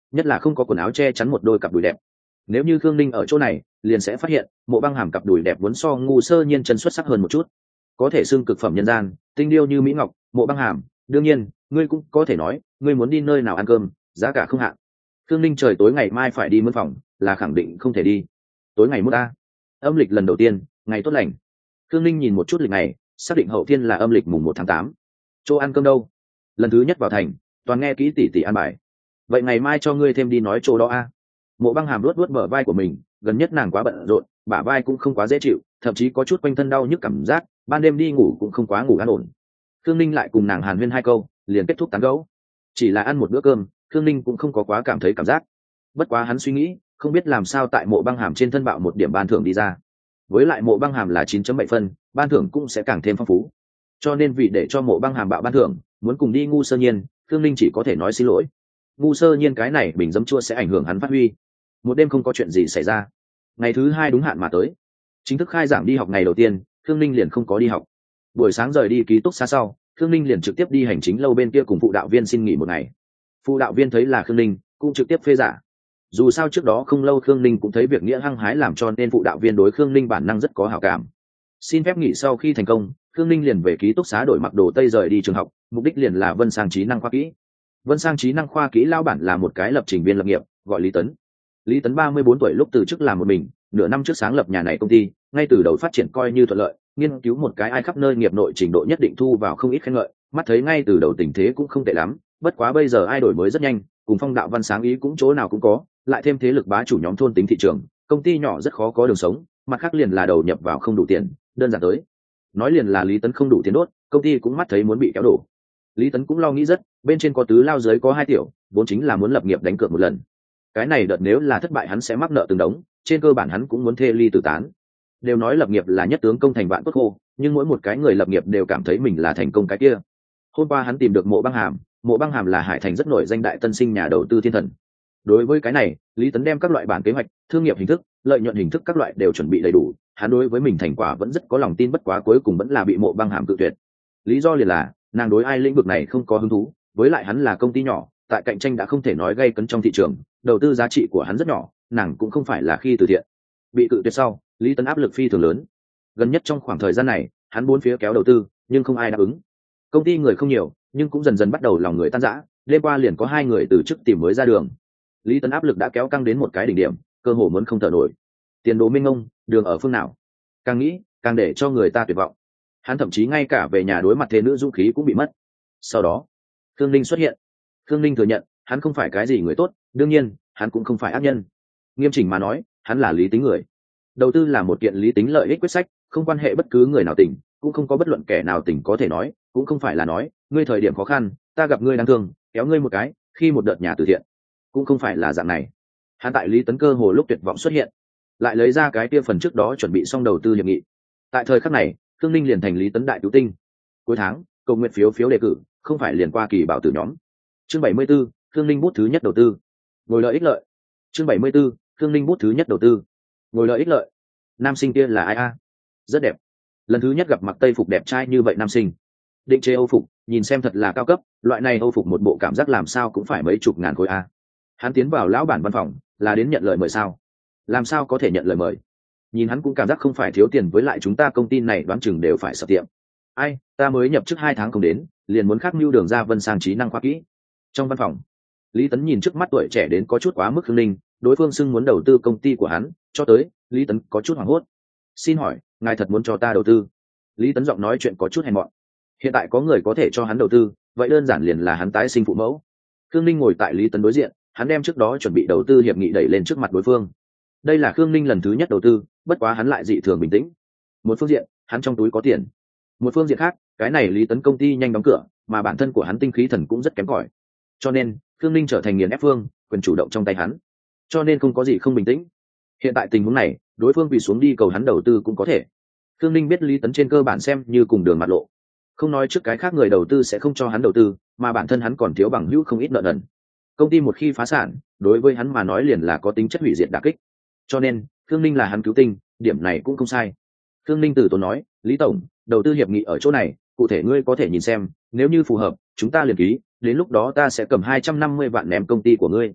nhất là không có quần áo che chắn một đôi cặp đùi đẹp. Nếu như Khương Ninh ở chỗ này liền sẽ phát hiện Mộ Băng Hàm cặp đùi đẹp vốn so Ngu Sơ Nhiên chân xuất sắc hơn một chút, có thể xưng cực phẩm nhân gian, tinh điêu như mỹ ngọc. Mộ Băng Hàm, đương nhiên ngươi cũng có thể nói ngươi muốn đi nơi nào ăn cơm, giá cả không hạn. Khương Ninh trời tối ngày mai phải đi mướn phòng là khẳng định không thể đi. Tối ngày mốt a, âm lịch lần đầu tiên, ngày tốt lành. Khương Ninh nhìn một chút lịch này, xác định hậu thiên là âm lịch mùng một tháng tám. Chỗ ăn cơm đâu? Lần thứ nhất vào thành, toàn nghe kỹ tỷ tỷ ăn bài. Vậy ngày mai cho ngươi thêm đi nói chỗ đó a. Mộ Băng Hàm luốt luốt bờ vai của mình, gần nhất nàng quá bận rộn, bả vai cũng không quá dễ chịu, thậm chí có chút quanh thân đau nhức cảm giác, ban đêm đi ngủ cũng không quá ngủ an ổn. Khương Ninh lại cùng nàng hàn huyên hai câu, liền kết thúc tán gẫu. Chỉ là ăn một bữa cơm, Khương Ninh cũng không có quá cảm thấy cảm giác. Bất quá hắn suy nghĩ, không biết làm sao tại Mộ Băng Hàm trên thân bạo một điểm ban thưởng đi ra. Với lại Mộ Băng Hàm là chín chấm bảy phân, ban thưởng cũng sẽ càng thêm phong phú. Cho nên vì để cho Mộ Băng Hàm bạo ban thưởng, muốn cùng đi Ngu Sơ Nhiên, Khương Ninh chỉ có thể nói xin lỗi. Ngu Sơ Nhiên cái này bình dấm chua sẽ ảnh hưởng hắn phát huy. Một đêm không có chuyện gì xảy ra. Ngày thứ hai đúng hạn mà tới, chính thức khai giảng đi học ngày đầu tiên, Khương Ninh liền không có đi học. Buổi sáng rời đi ký túc xá sau, Khương Ninh liền trực tiếp đi hành chính lâu bên kia cùng phụ đạo viên xin nghỉ một ngày. Phụ đạo viên thấy là Khương Ninh, cũng trực tiếp phê giả. Dù sao trước đó không lâu Khương Ninh cũng thấy việc nghĩa hăng hái làm, cho nên phụ đạo viên đối Khương Ninh bản năng rất có hảo cảm. Xin phép nghỉ sau khi thành công, Khương Ninh liền về ký túc xá đổi mặc đồ tây rời đi trường học, mục đích liền là Vân Sang trí năng khoa kỹ. Vân Sang trí năng khoa kỹ lao bản là một cái lập trình viên lập nghiệp, gọi Lý Tấn. Lý Tấn ba mươi bốn tuổi lúc từ chức làm một mình, nửa năm trước sáng lập nhà này công ty, ngay từ đầu phát triển coi như thuận lợi, nghiên cứu một cái ai khắp nơi nghiệp nội trình độ nhất định thu vào không ít khen ngợi, mắt thấy ngay từ đầu tình thế cũng không tệ lắm. Bất quá bây giờ ai đổi mới rất nhanh, cùng phong đạo văn sáng ý cũng chỗ nào cũng có, lại thêm thế lực bá chủ nhóm thôn tính thị trường, công ty nhỏ rất khó có đường sống. Mặt khác liền là đầu nhập vào không đủ tiền, đơn giản tới nói liền là Lý Tấn không đủ tiền đốt, công ty cũng mắt thấy muốn bị kéo đổ. Lý Tấn cũng lo nghĩ rất, bên trên có tứ lao dưới có hai tiểu, vốn chính là muốn lập nghiệp đánh cược một lần. Cái này đợt nếu là thất bại hắn sẽ mắc nợ từng đống, trên cơ bản hắn cũng muốn thê ly tử tán. Đều nói lập nghiệp là nhất tướng công thành vạn cốt khô, nhưng mỗi một cái người lập nghiệp đều cảm thấy mình là thành công cái kia. Hôm qua hắn tìm được Mộ Băng Hàm, Mộ Băng Hàm là Hải Thành rất nổi danh đại tân sinh nhà đầu tư thiên thần. Đối với cái này, Lý Tấn đem các loại bản kế hoạch, thương nghiệp hình thức, lợi nhuận hình thức các loại đều chuẩn bị đầy đủ. Hắn đối với mình thành quả vẫn rất có lòng tin, bất quá cuối cùng vẫn là bị Mộ Băng Hàm cự tuyệt. Lý do liền là nàng đối ai lĩnh vực này không có hứng thú, với lại hắn là công ty nhỏ, tại cạnh tranh đã không thể nói gay cấn trong thị trường, đầu tư giá trị của hắn rất nhỏ, nàng cũng không phải là khi từ thiện. Bị cự tuyệt sau, Lý Tấn áp lực phi thường lớn. Gần nhất trong khoảng thời gian này, hắn bốn phía kéo đầu tư, nhưng không ai đáp ứng. Công ty người không nhiều, nhưng cũng dần dần bắt đầu lòng người tan rã. Đêm qua liền có hai người từ chức tìm mới ra đường. Lý Tấn áp lực đã kéo căng đến một cái đỉnh điểm, cơ hồ muốn không thở nổi. Tiền đồ mênh mông, đường ở phương nào? Càng nghĩ, càng để cho người ta tuyệt vọng. Hắn thậm chí ngay cả về nhà đối mặt thế nữ dũng khí cũng bị mất. Sau đó, Khương Ninh xuất hiện. Khương Ninh thừa nhận, hắn không phải cái gì người tốt, đương nhiên, hắn cũng không phải ác nhân. Nghiêm chỉnh mà nói, hắn là lý tính người. Đầu tư là một kiện lý tính lợi ích quyết sách, không quan hệ bất cứ người nào tỉnh, cũng không có bất luận kẻ nào tỉnh có thể nói, cũng không phải là nói, ngươi thời điểm khó khăn, ta gặp ngươi đáng thương, kéo ngươi một cái, khi một đợt nhà từ thiện, cũng không phải là dạng này. Hắn tại Lý Tấn cơ hồ lúc tuyệt vọng xuất hiện, lại lấy ra cái kia phần trước đó chuẩn bị xong đầu tư hiệp nghị. Tại thời khắc này, Khương Ninh liền thành Lý Tấn đại cứu tinh. Cuối tháng, cầu nguyện phiếu phiếu đề cử, không phải liền qua kỳ bảo tử nhóm. Chương bảy mươi 74, Khương Ninh bút thứ nhất đầu tư. Ngồi lợi ích lợi. Chương bảy mươi 74, Khương Ninh bút thứ nhất đầu tư. Ngồi lợi ích lợi. Nam sinh kia là ai a? Rất đẹp. Lần thứ nhất gặp mặc tây phục đẹp trai như vậy nam sinh. Định chế Âu phục, nhìn xem thật là cao cấp, loại này Âu phục một bộ cảm giác làm sao cũng phải mấy chục ngàn khối a. Hắn tiến vào lão bản văn phòng, là đến nhận lời mời sao? Làm sao có thể nhận lời mời? Nhìn hắn cũng cảm giác không phải thiếu tiền, với lại chúng ta công ty này đoán chừng đều phải sập tiệm. Ai, ta mới nhập chức hai tháng không đến, liền muốn khắc mưu đường ra Vân Sang trí năng khoa kỹ. Trong văn phòng, Lý Tấn nhìn trước mắt tuổi trẻ đến có chút quá mức Khương Ninh, đối phương xưng muốn đầu tư công ty của hắn, cho tới, Lý Tấn có chút hoảng hốt. Xin hỏi, ngài thật muốn cho ta đầu tư? Lý Tấn giọng nói chuyện có chút hèn mọn. Hiện tại có người có thể cho hắn đầu tư, vậy đơn giản liền là hắn tái sinh phụ mẫu. Khương Ninh ngồi tại Lý Tấn đối diện, hắn đem trước đó chuẩn bị đầu tư hiệp nghị đẩy lên trước mặt đối phương. Đây là Khương Ninh lần thứ nhất đầu tư, bất quá hắn lại dị thường bình tĩnh. Một phương diện, hắn trong túi có tiền. Một phương diện khác, cái này Lý Tấn công ty nhanh đóng cửa, mà bản thân của hắn tinh khí thần cũng rất kém cỏi. Cho nên, Khương Ninh trở thành nghiền ép phương, quyền chủ động trong tay hắn. Cho nên không có gì không bình tĩnh. Hiện tại tình huống này, đối phương vì xuống đi cầu hắn đầu tư cũng có thể. Khương Ninh biết Lý Tấn trên cơ bản xem như cùng đường mặt lộ. Không nói trước cái khác người đầu tư sẽ không cho hắn đầu tư, mà bản thân hắn còn thiếu bằng hữu không ít nợ nần. Công ty một khi phá sản, đối với hắn mà nói liền là có tính chất hủy diệt đả kích. Cho nên, Khương Ninh là hắn cứu tinh, điểm này cũng không sai. Khương Ninh từ tốn nói, Lý tổng, đầu tư hiệp nghị ở chỗ này, cụ thể ngươi có thể nhìn xem, nếu như phù hợp, chúng ta liền ký, đến lúc đó ta sẽ cầm hai trăm năm mươi vạn ném công ty của ngươi.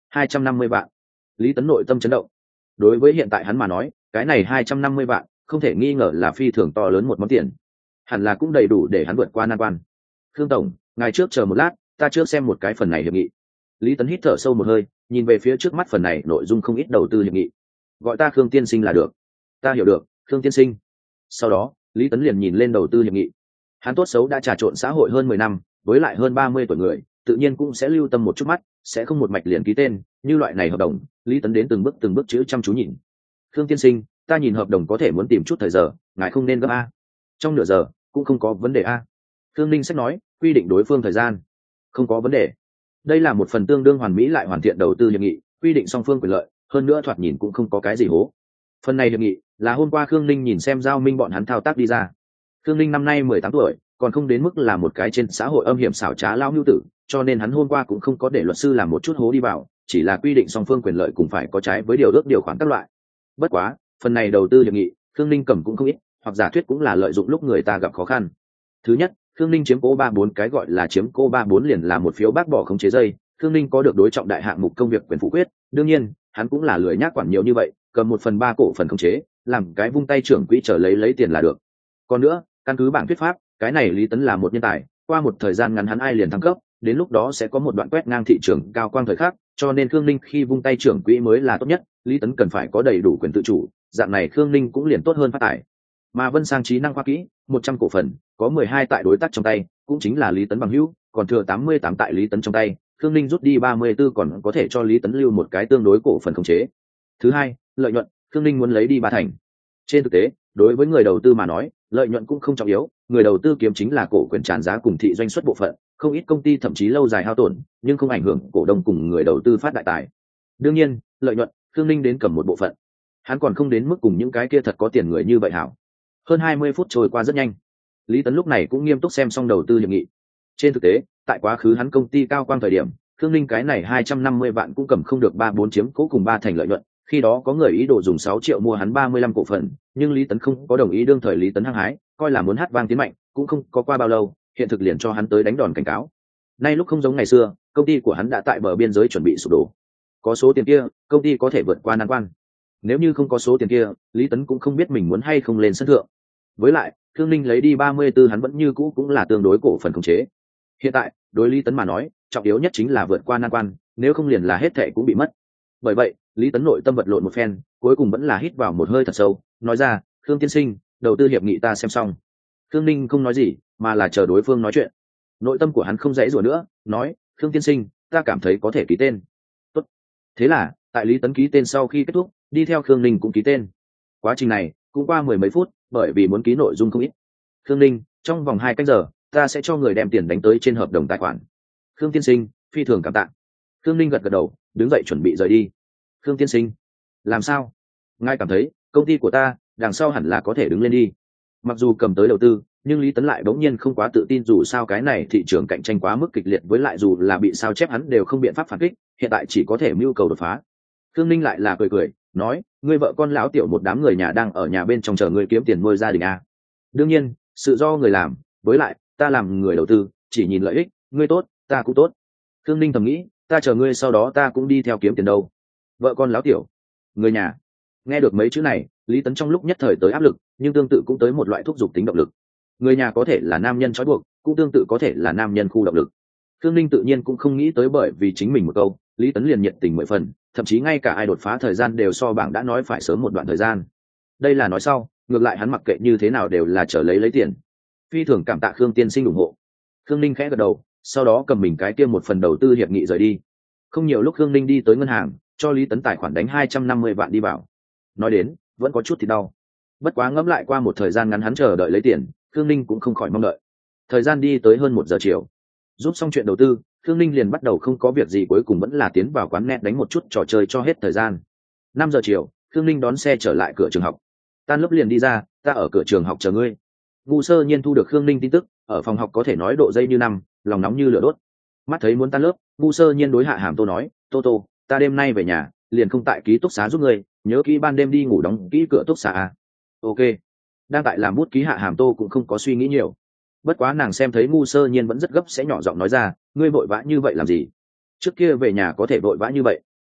hai trăm năm mươi vạn. Lý Tấn nội tâm chấn động. Đối với hiện tại hắn mà nói, cái này hai trăm năm mươi vạn không thể nghi ngờ là phi thường to lớn một món tiền, hẳn là cũng đầy đủ để hắn vượt qua nan quan. Khương tổng, ngài trước chờ một lát, ta trước xem một cái phần này hiệp nghị. Lý Tấn hít thở sâu một hơi, nhìn về phía trước mắt phần này nội dung không ít đầu tư hiệp nghị. Gọi ta Khương tiên sinh là được. Ta hiểu được, Khương tiên sinh. Sau đó, Lý Tấn liền nhìn lên đầu tư hiệp nghị. Hắn tốt xấu đã trà trộn xã hội hơn mười năm, với lại hơn ba mươi tuổi người, tự nhiên cũng sẽ lưu tâm một chút mắt, sẽ không một mạch liền ký tên, như loại này hợp đồng, Lý Tấn đến từng bước từng bước chữ chăm chú nhìn. Khương tiên sinh, ta nhìn hợp đồng có thể muốn tìm chút thời giờ, ngài không nên gấp a. Trong nửa giờ, cũng không có vấn đề a. Khương Ninh sách nói, quy định đối phương thời gian, không có vấn đề. Đây là một phần tương đương hoàn mỹ lại hoàn thiện đầu tư hiệp nghị, quy định song phương quyền lợi, hơn nữa thoạt nhìn cũng không có cái gì hố. Phần này hiệp nghị là hôm qua Khương Ninh nhìn xem giao minh bọn hắn thao tác đi ra. Khương Ninh năm nay mười tám tuổi, còn không đến mức là một cái trên xã hội âm hiểm xảo trá lao nhu tử, cho nên hắn hôm qua cũng không có để luật sư làm một chút hố đi vào, chỉ là quy định song phương quyền lợi cũng phải có trái với điều ước điều khoản các loại. Bất quá, phần này đầu tư hiệp nghị, Khương Ninh cầm cũng không ít, hoặc giả thuyết cũng là lợi dụng lúc người ta gặp khó khăn. Thứ nhất, Khương Ninh chiếm cố ba bốn, cái gọi là chiếm cố ba bốn liền là một phiếu bác bỏ khống chế dây, Khương Ninh có được đối trọng đại hạng mục công việc quyền phủ quyết, đương nhiên, hắn cũng là lười nhác quản nhiều như vậy, cầm một phần ba cổ phần khống chế, làm cái vung tay trưởng quỹ trở lấy lấy tiền là được. Còn nữa, căn cứ bảng thuyết pháp, cái này Lý Tấn là một nhân tài, qua một thời gian ngắn hắn ai liền thăng cấp, đến lúc đó sẽ có một đoạn quét ngang thị trường cao quang thời khắc, cho nên Khương Ninh khi vung tay trưởng quỹ mới là tốt nhất, Lý Tấn cần phải có đầy đủ quyền tự chủ, dạng này Khương Ninh cũng liền tốt hơn phát tài. Mà Vân Sang trí năng khoa kỹ, một trăm cổ phần, có mười hai tại đối tác trong tay, cũng chính là Lý Tấn bằng hữu, còn thừa tám mươi tám tại Lý Tấn trong tay, Khương Ninh rút đi ba mươi tư còn có thể cho Lý Tấn lưu một cái tương đối cổ phần khống chế. Thứ hai, lợi nhuận, Khương Ninh muốn lấy đi ba thành. Trên thực tế, đối với người đầu tư mà nói, lợi nhuận cũng không trọng yếu, người đầu tư kiếm chính là cổ quyền tràn giá cùng thị doanh suất bộ phận, không ít công ty thậm chí lâu dài hao tổn, nhưng không ảnh hưởng cổ đông cùng người đầu tư phát đại tài. Đương nhiên, lợi nhuận, Khương Ninh đến cầm một bộ phận. Hắn còn không đến mức cùng những cái kia thật có tiền người như vậy hảo. Hơn hai mươi phút trôi qua rất nhanh. Lý Tấn lúc này cũng nghiêm túc xem xong đầu tư hiệp nghị. Trên thực tế, tại quá khứ hắn công ty cao quang thời điểm, Khương Ninh cái này hai trăm năm mươi vạn cũng cầm không được ba bốn chiếm cố cùng ba thành lợi nhuận, khi đó có người ý đồ dùng sáu triệu mua hắn ba mươi lăm cổ phần, nhưng Lý Tấn không có đồng ý, đương thời Lý Tấn hăng hái, coi là muốn hát vang tiến mạnh, cũng không có qua bao lâu, hiện thực liền cho hắn tới đánh đòn cảnh cáo. Nay lúc không giống ngày xưa, công ty của hắn đã tại bờ biên giới chuẩn bị sụp đổ. Có số tiền kia, công ty có thể vượt qua nan quan. Nếu như không có số tiền kia, Lý Tấn cũng không biết mình muốn hay không lên sân thượng. Với lại, Khương Ninh lấy đi ba mươi tư hắn vẫn như cũ cũng là tương đối cổ phần khống chế. Hiện tại, đối Lý Tấn mà nói, trọng yếu nhất chính là vượt qua nan quan, nếu không liền là hết thệ cũng bị mất. Bởi vậy, Lý Tấn nội tâm vật lộn một phen, cuối cùng vẫn là hít vào một hơi thật sâu, nói ra, Khương tiên sinh, đầu tư hiệp nghị ta xem xong. Khương Ninh không nói gì, mà là chờ đối phương nói chuyện. Nội tâm của hắn không dãy rủa nữa, nói, Khương tiên sinh, ta cảm thấy có thể ký tên. Tốt. Thế là, tại Lý Tấn ký tên sau khi kết thúc, đi theo Khương Ninh cũng ký tên. Quá trình này, cũng qua mười mấy phút, bởi vì muốn ký nội dung không ít. Khương Ninh, trong vòng hai canh giờ, ta sẽ cho người đem tiền đánh tới trên hợp đồng tài khoản. Khương tiên sinh, phi thường cảm tạ. Khương Ninh gật gật đầu, đứng dậy chuẩn bị rời đi. Khương tiên sinh, làm sao? Ngài cảm thấy, công ty của ta, đằng sau hẳn là có thể đứng lên đi. Mặc dù cầm tới đầu tư, nhưng Lý Tấn lại bỗng nhiên không quá tự tin, dù sao cái này thị trường cạnh tranh quá mức kịch liệt, với lại dù là bị sao chép hắn đều không biện pháp phản kích, hiện tại chỉ có thể mưu cầu đột phá. Khương Ninh lại là cười cười, nói, ngươi vợ con lão tiểu một đám người nhà đang ở nhà bên trong chờ ngươi kiếm tiền nuôi gia đình à. Đương nhiên, sự do người làm, với lại, ta làm người đầu tư, chỉ nhìn lợi ích, ngươi tốt, ta cũng tốt. Khương Ninh thầm nghĩ, ta chờ ngươi sau đó ta cũng đi theo kiếm tiền đâu. Vợ con lão tiểu, người nhà. Nghe được mấy chữ này, Lý Tấn trong lúc nhất thời tới áp lực, nhưng tương tự cũng tới một loại thúc giục tính động lực. Người nhà có thể là nam nhân trói buộc, cũng tương tự có thể là nam nhân khu động lực. Khương Ninh tự nhiên cũng không nghĩ tới bởi vì chính mình một câu, Lý Tấn liền nhiệt tình mười phần, thậm chí ngay cả ai đột phá thời gian đều so bảng đã nói phải sớm một đoạn thời gian. Đây là nói sau, ngược lại hắn mặc kệ như thế nào đều là trở lấy lấy tiền. Phi thường cảm tạ Khương tiên sinh ủng hộ. Khương Ninh khẽ gật đầu, sau đó cầm mình cái kia một phần đầu tư hiệp nghị rời đi. Không nhiều lúc Khương Ninh đi tới ngân hàng, cho Lý Tấn tài khoản đánh hai trăm năm mươi vạn đi vào. Nói đến, vẫn có chút thì đau. Bất quá ngẫm lại qua một thời gian ngắn hắn chờ đợi lấy tiền, Khương Ninh cũng không khỏi mong đợi. Thời gian đi tới hơn một giờ chiều. Giúp xong chuyện đầu tư, Khương Ninh liền bắt đầu không có việc gì, cuối cùng vẫn là tiến vào quán net đánh một chút trò chơi cho hết thời gian. Năm giờ chiều, Khương Ninh đón xe trở lại cửa trường học. Tan lớp liền đi ra, ta ở cửa trường học chờ ngươi. Vu Sơ Nhiên thu được Khương Ninh tin tức, ở phòng học có thể nói độ dây như năm, lòng nóng như lửa đốt. Mắt thấy muốn tan lớp, Vu Sơ Nhiên đối Hạ Hàm Tô nói, Tô Tô, ta đêm nay về nhà, liền không tại ký túc xá giúp ngươi, nhớ kỹ ban đêm đi ngủ đóng kỹ cửa túc xá à. Ok. Đang tại làm bút ký Hạ Hàm Tô cũng không có suy nghĩ nhiều. Bất quá nàng xem thấy Vu Sơ Nhiên vẫn rất gấp sẽ nhỏ giọng nói ra, ngươi vội vã như vậy làm gì? Trước kia về nhà có thể vội vã như vậy.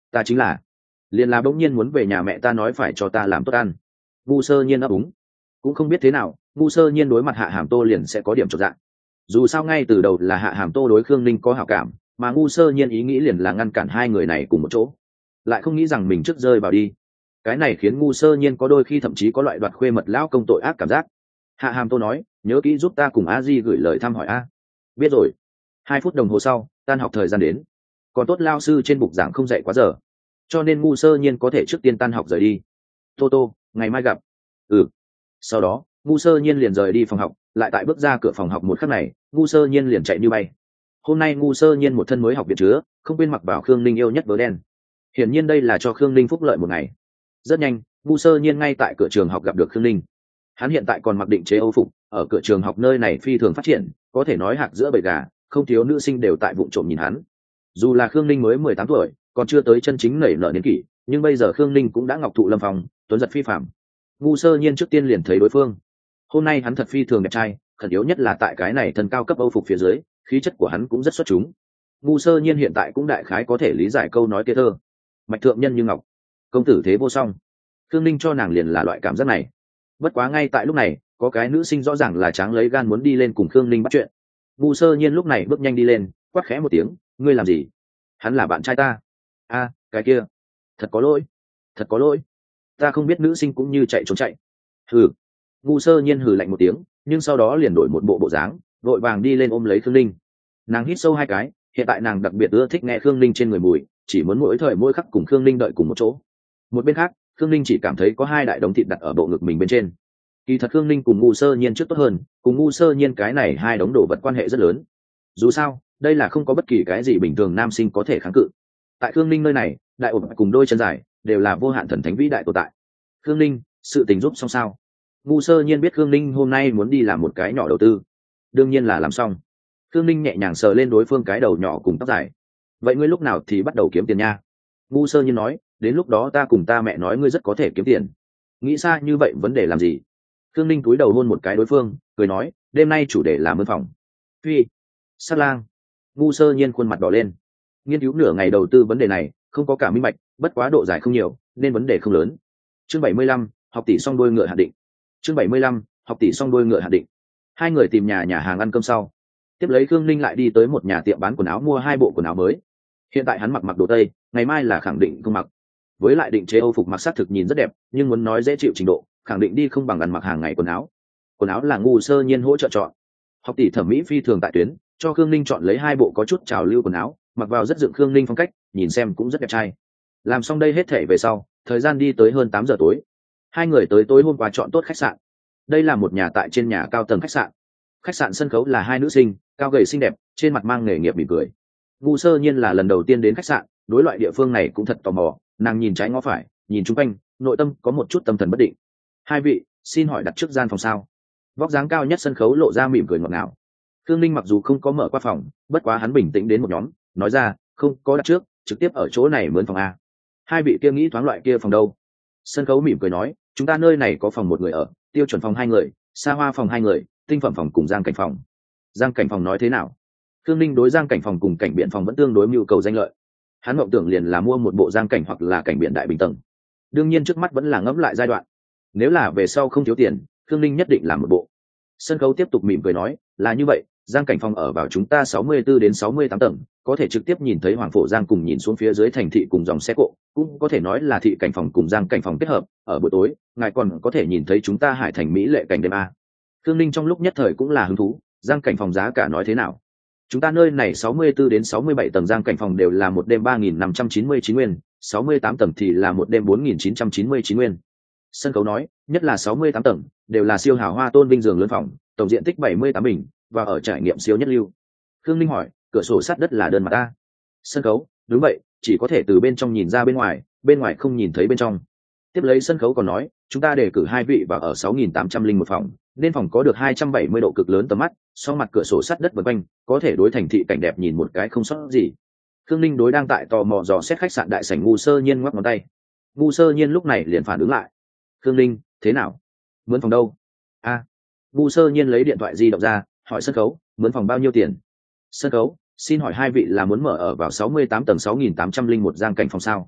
ta chính là liền là bỗng nhiên muốn về nhà mẹ ta nói phải cho ta làm tốt ăn. Ngu Sơ Nhiên ấp úng, cũng không biết thế nào Ngu Sơ Nhiên đối mặt Hạ Hàm Tô liền sẽ có điểm chột dạ. Dù sao ngay từ đầu là Hạ Hàm Tô đối Khương Ninh có hảo cảm, mà Ngu Sơ Nhiên ý nghĩ liền là ngăn cản hai người này cùng một chỗ, lại không nghĩ rằng mình trước rơi vào đi. Cái này khiến Ngu Sơ Nhiên có đôi khi thậm chí có loại đoạt khuê mật lão công tội ác cảm giác. Hạ Hàm Tô nói, nhớ kỹ giúp ta cùng a di gửi lời thăm hỏi a. Biết rồi. Hai phút đồng hồ sau, tan học thời gian đến. Còn tốt lao sư trên bục giảng không dạy quá giờ, cho nên Ngu Sơ Nhiên có thể trước tiên tan học rời đi. Tô Tô, ngày mai gặp. Ừ. Sau đó Ngu Sơ Nhiên liền rời đi phòng học, lại tại bước ra cửa phòng học một khắc này Ngu Sơ Nhiên liền chạy như bay. Hôm nay Ngu Sơ Nhiên một thân mới học viện chứa, không quên mặc vào Khương Ninh yêu nhất vớ đen. Hiển nhiên đây là cho Khương Ninh phúc lợi một ngày. Rất nhanh Ngu Sơ Nhiên ngay tại cửa trường học gặp được Khương Ninh. Hắn hiện tại còn mặc định chế Âu phục, ở cửa trường học nơi này phi thường phát triển, có thể nói hạc giữa bầy gà, không thiếu nữ sinh đều tại vụng trộm nhìn hắn. Dù là Khương Ninh mới mười tám tuổi, còn chưa tới chân chính nảy nở niên kỷ, nhưng bây giờ Khương Ninh cũng đã ngọc thụ lâm phong, tuấn giật phi phạm. Ngu Sơ Nhiên trước tiên liền thấy đối phương. Hôm nay hắn thật phi thường đẹp trai, khẩn yếu nhất là tại cái này thân cao cấp Âu phục phía dưới, khí chất của hắn cũng rất xuất chúng. Ngu Sơ Nhiên hiện tại cũng đại khái có thể lý giải câu nói kia thơ, mạch thượng nhân như ngọc, công tử thế vô song. Khương Ninh cho nàng liền là loại cảm giác này. Bất quá ngay tại lúc này có cái nữ sinh rõ ràng là tráng lấy gan muốn đi lên cùng Khương Ninh bắt chuyện. Ngu Sơ Nhiên lúc này bước nhanh đi lên, quát khẽ một tiếng, ngươi làm gì? Hắn là bạn trai ta. A, cái kia, thật có lỗi, thật có lỗi, ta không biết. Nữ sinh cũng như chạy trốn chạy. Hừ. Ngu Sơ Nhiên hừ lạnh một tiếng, nhưng sau đó liền đổi một bộ bộ dáng, vội vàng đi lên ôm lấy Khương Ninh. Nàng hít sâu hai cái, hiện tại nàng đặc biệt ưa thích nghe Khương Ninh trên người mùi, chỉ muốn mỗi thời mỗi khắc cùng Khương Ninh đợi cùng một chỗ. Một bên khác Khương Ninh chỉ cảm thấy có hai đại đống thịt đặt ở bộ ngực mình bên trên. Kỳ thật Khương Ninh cùng Ngu Sơ Nhiên trước tốt hơn, cùng Ngu Sơ Nhiên cái này hai đống đồ vật quan hệ rất lớn. Dù sao đây là không có bất kỳ cái gì bình thường nam sinh có thể kháng cự. Tại Khương Ninh nơi này, đại ổn cùng đôi chân dài đều là vô hạn thần thánh vĩ đại tồn tại. Khương Ninh, sự tình giúp xong sao? Ngu Sơ Nhiên biết Khương Ninh hôm nay muốn đi làm một cái nhỏ đầu tư, đương nhiên là làm xong. Khương Ninh nhẹ nhàng sờ lên đối phương cái đầu nhỏ cùng tóc dài. Vậy ngươi lúc nào thì bắt đầu kiếm tiền nha? Ngu Sơ Nhiên nói, đến lúc đó ta cùng ta mẹ nói ngươi rất có thể kiếm tiền. Nghĩ xa như vậy vấn đề làm gì? Khương Ninh cúi đầu hôn một cái đối phương, cười nói, đêm nay chủ đề là mướn phòng. Phi, sát lang. Ngu Sơ Nhiên khuôn mặt đỏ lên. Nghiên cứu nửa ngày đầu tư vấn đề này, không có cả minh bạch, bất quá độ dài không nhiều, nên vấn đề không lớn. Chương bảy mươi lăm, học tỷ xong đôi ngựa hạn định. Chương bảy mươi lăm, học tỷ xong đôi ngựa hạn định. Hai người tìm nhà nhà hàng ăn cơm sau, tiếp lấy Khương Ninh lại đi tới một nhà tiệm bán quần áo mua hai bộ quần áo mới. Hiện tại hắn mặc mặc đồ tây, ngày mai là khẳng định không mặc. Với lại định chế Âu phục mặc sát thực nhìn rất đẹp, nhưng muốn nói dễ chịu trình độ, khẳng định đi không bằng ăn mặc hàng ngày quần áo. Quần áo là Ngu Sơ Nhiên hỗ trợ chọn. Học tỷ thẩm mỹ phi thường tại tuyến, cho Khương Ninh chọn lấy hai bộ có chút trào lưu quần áo, mặc vào rất dựng Khương Ninh phong cách, nhìn xem cũng rất đẹp trai. Làm xong đây hết thể về sau, thời gian đi tới hơn tám giờ tối. Hai người tới tối hôm qua chọn tốt khách sạn. Đây là một nhà tại trên nhà cao tầng khách sạn. Khách sạn sân khấu là hai nữ sinh, cao gầy xinh đẹp, trên mặt mang nghề nghiệp mỉm cười. Ngu Sơ Nhiên là lần đầu tiên đến khách sạn, đối loại địa phương này cũng thật tò mò, nàng nhìn trái ngó phải, nhìn chung quanh, nội tâm có một chút tâm thần bất định. Hai vị, xin hỏi đặt trước gian phòng sao? Vóc dáng cao nhất sân khấu lộ ra mỉm cười ngọt ngào. Khương Ninh mặc dù không có mở qua phòng, bất quá hắn bình tĩnh đến một nhóm, nói ra, không có đặt trước, trực tiếp ở chỗ này mướn phòng a. Hai vị kia nghĩ thoáng loại kia phòng đâu? Sân khấu mỉm cười nói, chúng ta nơi này có phòng một người ở, tiêu chuẩn phòng hai người, xa hoa phòng hai người, tinh phẩm phòng cùng giang cảnh phòng. Giang cảnh phòng nói thế nào? Khương Ninh đối giang cảnh phòng cùng cảnh biện phòng vẫn tương đối mưu cầu danh lợi. Hắn mộng tưởng liền là mua một bộ giang cảnh hoặc là cảnh biện đại bình tầng. Đương nhiên trước mắt vẫn là ngẫm lại giai đoạn. Nếu là về sau không thiếu tiền, Khương Ninh nhất định làm một bộ. Sân khấu tiếp tục mỉm cười nói, là như vậy, giang cảnh phòng ở vào chúng ta sáu mươi tư đến sáu mươi tám tầng, có thể trực tiếp nhìn thấy Hoàng Phổ Giang cùng nhìn xuống phía dưới thành thị cùng dòng xe cộ, cũng có thể nói là thị cảnh phòng cùng giang cảnh phòng kết hợp. Ở buổi tối, ngài còn có thể nhìn thấy chúng ta hải thành mỹ lệ cảnh đêm a. Khương Ninh trong lúc nhất thời cũng là hứng thú, giang cảnh phòng giá cả nói thế nào? Chúng ta nơi này sáu mươi tư đến sáu mươi bảy tầng giang cảnh phòng đều là một đêm ba nghìn năm trăm chín mươi chín nguyên, sáu mươi tám tầng thì là một đêm bốn nghìn chín trăm chín mươi chín nguyên. Sân khấu nói, nhất là sáu mươi tám tầng, đều là siêu hào hoa tôn vinh giường lớn phòng, tổng diện tích bảy mươi tám bình, và ở trải nghiệm siêu nhất lưu. Khương Ninh hỏi, cửa sổ sát đất là đơn mặt ta? Sân khấu, đúng vậy, chỉ có thể từ bên trong nhìn ra bên ngoài, bên ngoài không nhìn thấy bên trong. Tiếp lấy sân khấu còn nói, chúng ta đề cử hai vị vào ở sáu nghìn tám trăm linh một phòng, nên phòng có được hai trăm bảy mươi độ cực lớn tầm mắt, sau mặt cửa sổ sát đất vần quanh, có thể đối thành thị cảnh đẹp nhìn một cái không sót gì. Khương Ninh đối đang tại tò mò dò xét khách sạn đại sảnh Ngu Sơ Nhiên ngoắc ngón tay. Ngu Sơ Nhiên lúc này liền phản ứng lại. Khương Ninh, thế nào? Mướn phòng đâu? A. À. Ngu Sơ Nhiên lấy điện thoại di động ra, hỏi sân khấu, mướn phòng bao nhiêu tiền? Sân khấu, xin hỏi hai vị là muốn mở ở vào sáu mươi tám tầng sáu nghìn tám trăm linh một giang cảnh phòng sao?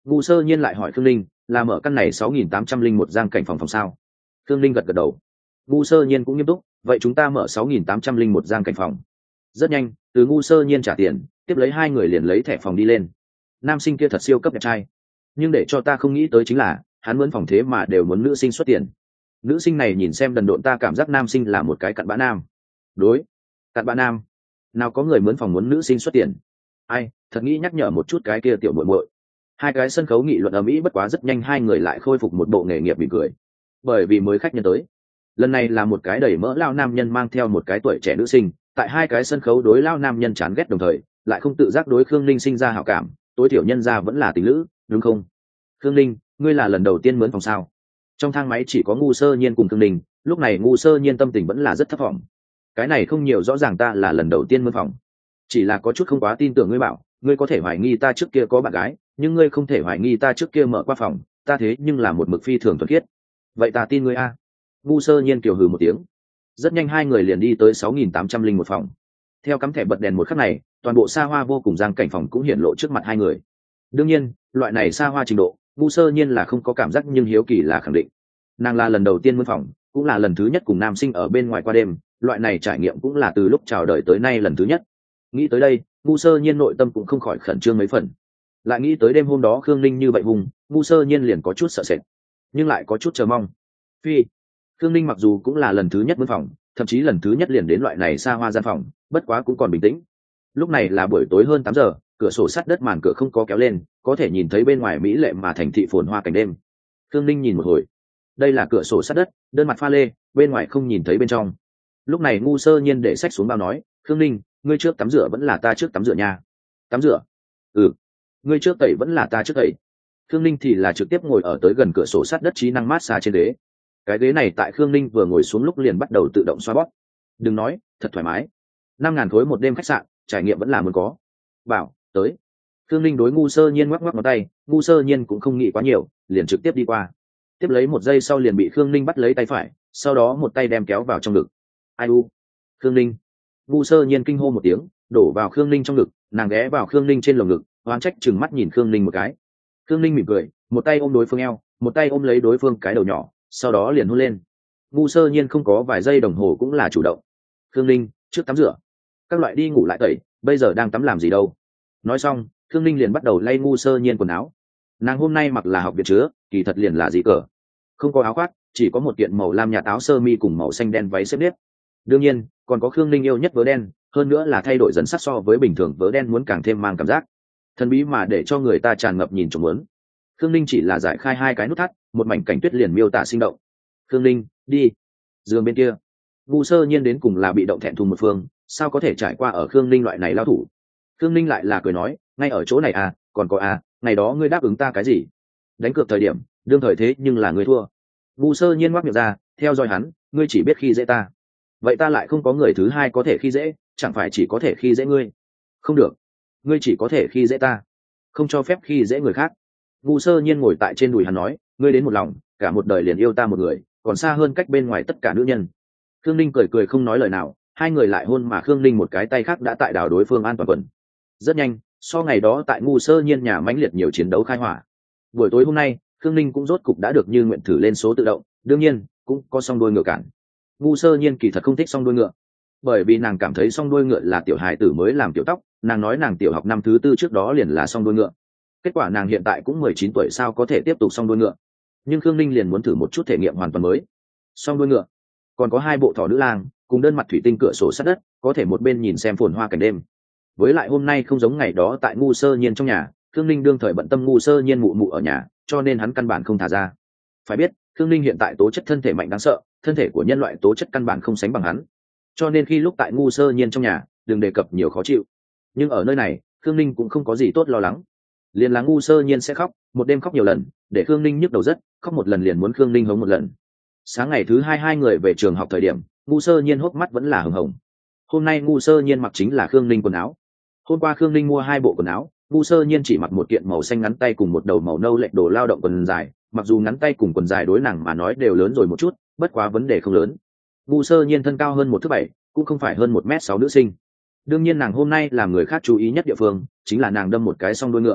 Ngu Sơ Nhiên lại hỏi Khương Linh, là mở căn này sáu nghìn tám trăm linh một giang cảnh phòng phòng sao? Khương Linh gật gật đầu. Ngu Sơ Nhiên cũng nghiêm túc, vậy chúng ta mở sáu nghìn tám trăm linh một giang cảnh phòng. Rất nhanh, từ Ngu Sơ Nhiên trả tiền, tiếp lấy hai người liền lấy thẻ phòng đi lên. Nam sinh kia thật siêu cấp đẹp trai, nhưng để cho ta không nghĩ tới chính là hắn muốn phòng thế mà đều muốn nữ sinh xuất tiền. Nữ sinh này nhìn xem đần độn, ta cảm giác nam sinh là một cái cặn bã nam. Đối, cặn bã nam. Nào có người mướn phòng muốn nữ sinh xuất tiền? Ai, thật nghĩ nhắc nhở một chút cái kia tiểu muội muội. Hai cái sân khấu nghị luận ầm ĩ, bất quá rất nhanh hai người lại khôi phục một bộ nghề nghiệp mỉm cười, bởi vì mới khách nhân tới. Lần này là một cái đầy mỡ lao nam nhân mang theo một cái tuổi trẻ nữ sinh, tại hai cái sân khấu đối lao nam nhân chán ghét đồng thời lại không tự giác đối Khương Linh sinh ra hảo cảm, tối thiểu nhân ra vẫn là tình lữ, đúng không? Khương Linh, ngươi là lần đầu tiên mướn phòng sao? Trong thang máy chỉ có Ngu Sơ Nhiên cùng Khương Linh, lúc này Ngu Sơ Nhiên tâm tình vẫn là rất thấp vọng. Cái này không nhiều, rõ ràng ta là lần đầu tiên mướn phòng, chỉ là có chút không quá tin tưởng ngươi bảo, ngươi có thể hoài nghi ta trước kia có bạn gái, nhưng ngươi không thể hoài nghi ta trước kia mở qua phòng, ta thế nhưng là một mực phi thường thuần khiết. Vậy ta tin ngươi a. Ngu Sơ Nhiên kiều hừ một tiếng. Rất nhanh hai người liền đi tới sáu nghìn tám trăm linh một phòng. Theo cắm thẻ bật đèn một khắc này, toàn bộ xa hoa vô cùng giang cảnh phòng cũng hiện lộ trước mặt hai người. Đương nhiên, loại này xa hoa trình độ, Ngu Sơ Nhiên là không có cảm giác, nhưng hiếu kỳ là khẳng định. Nàng là lần đầu tiên mướn phòng, cũng là lần thứ nhất cùng nam sinh ở bên ngoài qua đêm, loại này trải nghiệm cũng là từ lúc chào đời tới nay lần thứ nhất. Nghĩ tới đây, Ngu Sơ Nhiên nội tâm cũng không khỏi khẩn trương mấy phần. Lại nghĩ tới đêm hôm đó Khương Linh như vậy hùng, Ngu Sơ Nhiên liền có chút sợ sệt, nhưng lại có chút chờ mong. Phi, Khương Linh mặc dù cũng là lần thứ nhất mướn phòng, thậm chí lần thứ nhất liền đến loại này xa hoa gian phòng, bất quá cũng còn bình tĩnh. Lúc này là buổi tối hơn tám giờ, cửa sổ sắt đất màn cửa không có kéo lên, có thể nhìn thấy bên ngoài mỹ lệ mà thành thị phồn hoa cảnh đêm. Khương Linh nhìn một hồi, đây là cửa sổ sắt đất, đơn mặt pha lê, bên ngoài không nhìn thấy bên trong. Lúc này Ngu Sơ Nhiên để sách xuống bao nói, Khương Linh, ngươi trước tắm rửa vẫn là ta trước tắm rửa nha? Tắm rửa? Ừ. Ngươi trước tẩy vẫn là ta trước tẩy? Khương Linh thì là trực tiếp ngồi ở tới gần cửa sổ sắt đất trí năng massage trên ghế. Cái ghế này tại Khương Linh vừa ngồi xuống lúc liền bắt đầu tự động xoa bóp. Đừng nói, thật thoải mái. Năm ngàn khối một đêm khách sạn, trải nghiệm vẫn là muốn có. Bảo, tới. Khương Linh đối Ngu Sơ Nhiên ngoắc ngoắc ngón tay, Ngu Sơ Nhiên cũng không nghĩ quá nhiều, liền trực tiếp đi qua. Tiếp lấy một giây sau liền bị Khương Linh bắt lấy tay phải, sau đó một tay đem kéo vào trong ngực. Ai u? Khương Linh. Ngu Sơ Nhiên kinh hô một tiếng, đổ vào Khương Linh trong ngực, nàng ghé vào Khương Linh trên lồng ngực, oán trách chừng mắt nhìn Khương Linh một cái. Khương Linh mỉm cười, một tay ôm đối phương eo, một tay ôm lấy đối phương cái đầu nhỏ, sau đó liền hôn lên. Ngu Sơ Nhiên không có vài giây đồng hồ cũng là chủ động. Khương Linh, trước tắm rửa. Các loại đi ngủ lại tẩy, bây giờ đang tắm làm gì đâu? Nói xong, Khương Linh liền bắt đầu lay Ngu Sơ Nhiên quần áo. Nàng hôm nay mặc là học viện chứa, kỳ thật liền là gì cờ, không có áo khoác, chỉ có một kiện màu lam nhạt áo sơ mi cùng màu xanh đen váy xếp nếp. Đương nhiên, còn có Khương Linh yêu nhất vớ đen, hơn nữa là thay đổi dần sắc so với bình thường vớ đen muốn càng thêm mang cảm giác thần bí mà để cho người ta tràn ngập nhìn trộm muốn. Khương Linh chỉ là giải khai hai cái nút thắt, một mảnh cảnh tuyết liền miêu tả sinh động. Khương Linh, đi. Giường bên kia. Ngu Sơ Nhiên đến cùng là bị động thẹn thùng một phương, sao có thể trải qua ở Khương Linh loại này lao thủ. Khương Linh lại là cười nói, ngay ở chỗ này à, còn có à, ngày đó ngươi đáp ứng ta cái gì? Đánh cược thời điểm, đương thời thế nhưng là ngươi thua. Ngu Sơ Nhiên ngoác miệng ra, theo dõi hắn, ngươi chỉ biết khi dễ ta. Vậy ta lại không có người thứ hai có thể khi dễ, chẳng phải chỉ có thể khi dễ ngươi? Không được, ngươi chỉ có thể khi dễ ta, không cho phép khi dễ người khác. Ngu Sơ Nhiên ngồi tại trên đùi hắn nói, ngươi đến một lòng, cả một đời liền yêu ta một người, còn xa hơn cách bên ngoài tất cả nữ nhân. Khương Linh cười cười không nói lời nào, hai người lại hôn mà Khương Linh một cái tay khác đã tại đảo đối phương an toàn quần. Rất nhanh, so ngày đó tại Ngu Sơ Nhiên nhà mãnh liệt nhiều chiến đấu khai hỏa. Buổi tối hôm nay, Khương Linh cũng rốt cục đã được như nguyện thử lên số tự động, đương nhiên cũng có song đuôi ngựa cản. Ngu Sơ Nhiên kỳ thật không thích song đuôi ngựa, bởi vì nàng cảm thấy song đuôi ngựa là tiểu hài tử mới làm tiểu tóc, nàng nói nàng tiểu học năm thứ tư trước đó liền là song đuôi ngựa. Kết quả nàng hiện tại cũng mười chín tuổi, sao có thể tiếp tục song đuôi ngựa. Nhưng Khương Linh liền muốn thử một chút thể nghiệm hoàn toàn mới. Song đuôi ngựa, còn có hai bộ thỏ nữ lang, cùng đơn mặt thủy tinh cửa sổ sát đất, có thể một bên nhìn xem phồn hoa cảnh đêm. Với lại hôm nay không giống ngày đó tại Ngu Sơ Nhiên trong nhà, Khương Linh đương thời bận tâm Ngu Sơ Nhiên mụ mụ ở nhà, cho nên hắn căn bản không thả ra. Phải biết, Khương Linh hiện tại tố chất thân thể mạnh đáng sợ, thân thể của nhân loại tố chất căn bản không sánh bằng hắn. Cho nên khi lúc tại Ngu Sơ Nhiên trong nhà, đừng đề cập nhiều khó chịu. Nhưng ở nơi này, Khương Linh cũng không có gì tốt lo lắng. Liền là Ngu Sơ Nhiên sẽ khóc, một đêm khóc nhiều lần, để Khương Linh nhức đầu rất, khóc một lần liền muốn Khương Linh hống một lần. Sáng ngày thứ hai hai người về trường học thời điểm, Ngu Sơ Nhiên hốc mắt vẫn là hồng hồng. Hôm nay Ngu Sơ Nhiên mặc chính là Khương Linh quần áo. Hôm qua Khương Linh mua hai bộ quần áo, Ngu Sơ Nhiên chỉ mặc một kiện màu xanh ngắn tay cùng một đầu màu nâu lệch đồ lao động quần dài, mặc dù ngắn tay cùng quần dài đối nàng mà nói đều lớn rồi một chút, bất quá vấn đề không lớn. Ngu Sơ Nhiên thân cao hơn một thước bảy, cũng không phải hơn một mét sáu nữ sinh. Đương nhiên nàng hôm nay làm người khác chú ý nhất địa phương, chính là nàng đâm một cái song đuôi ngựa.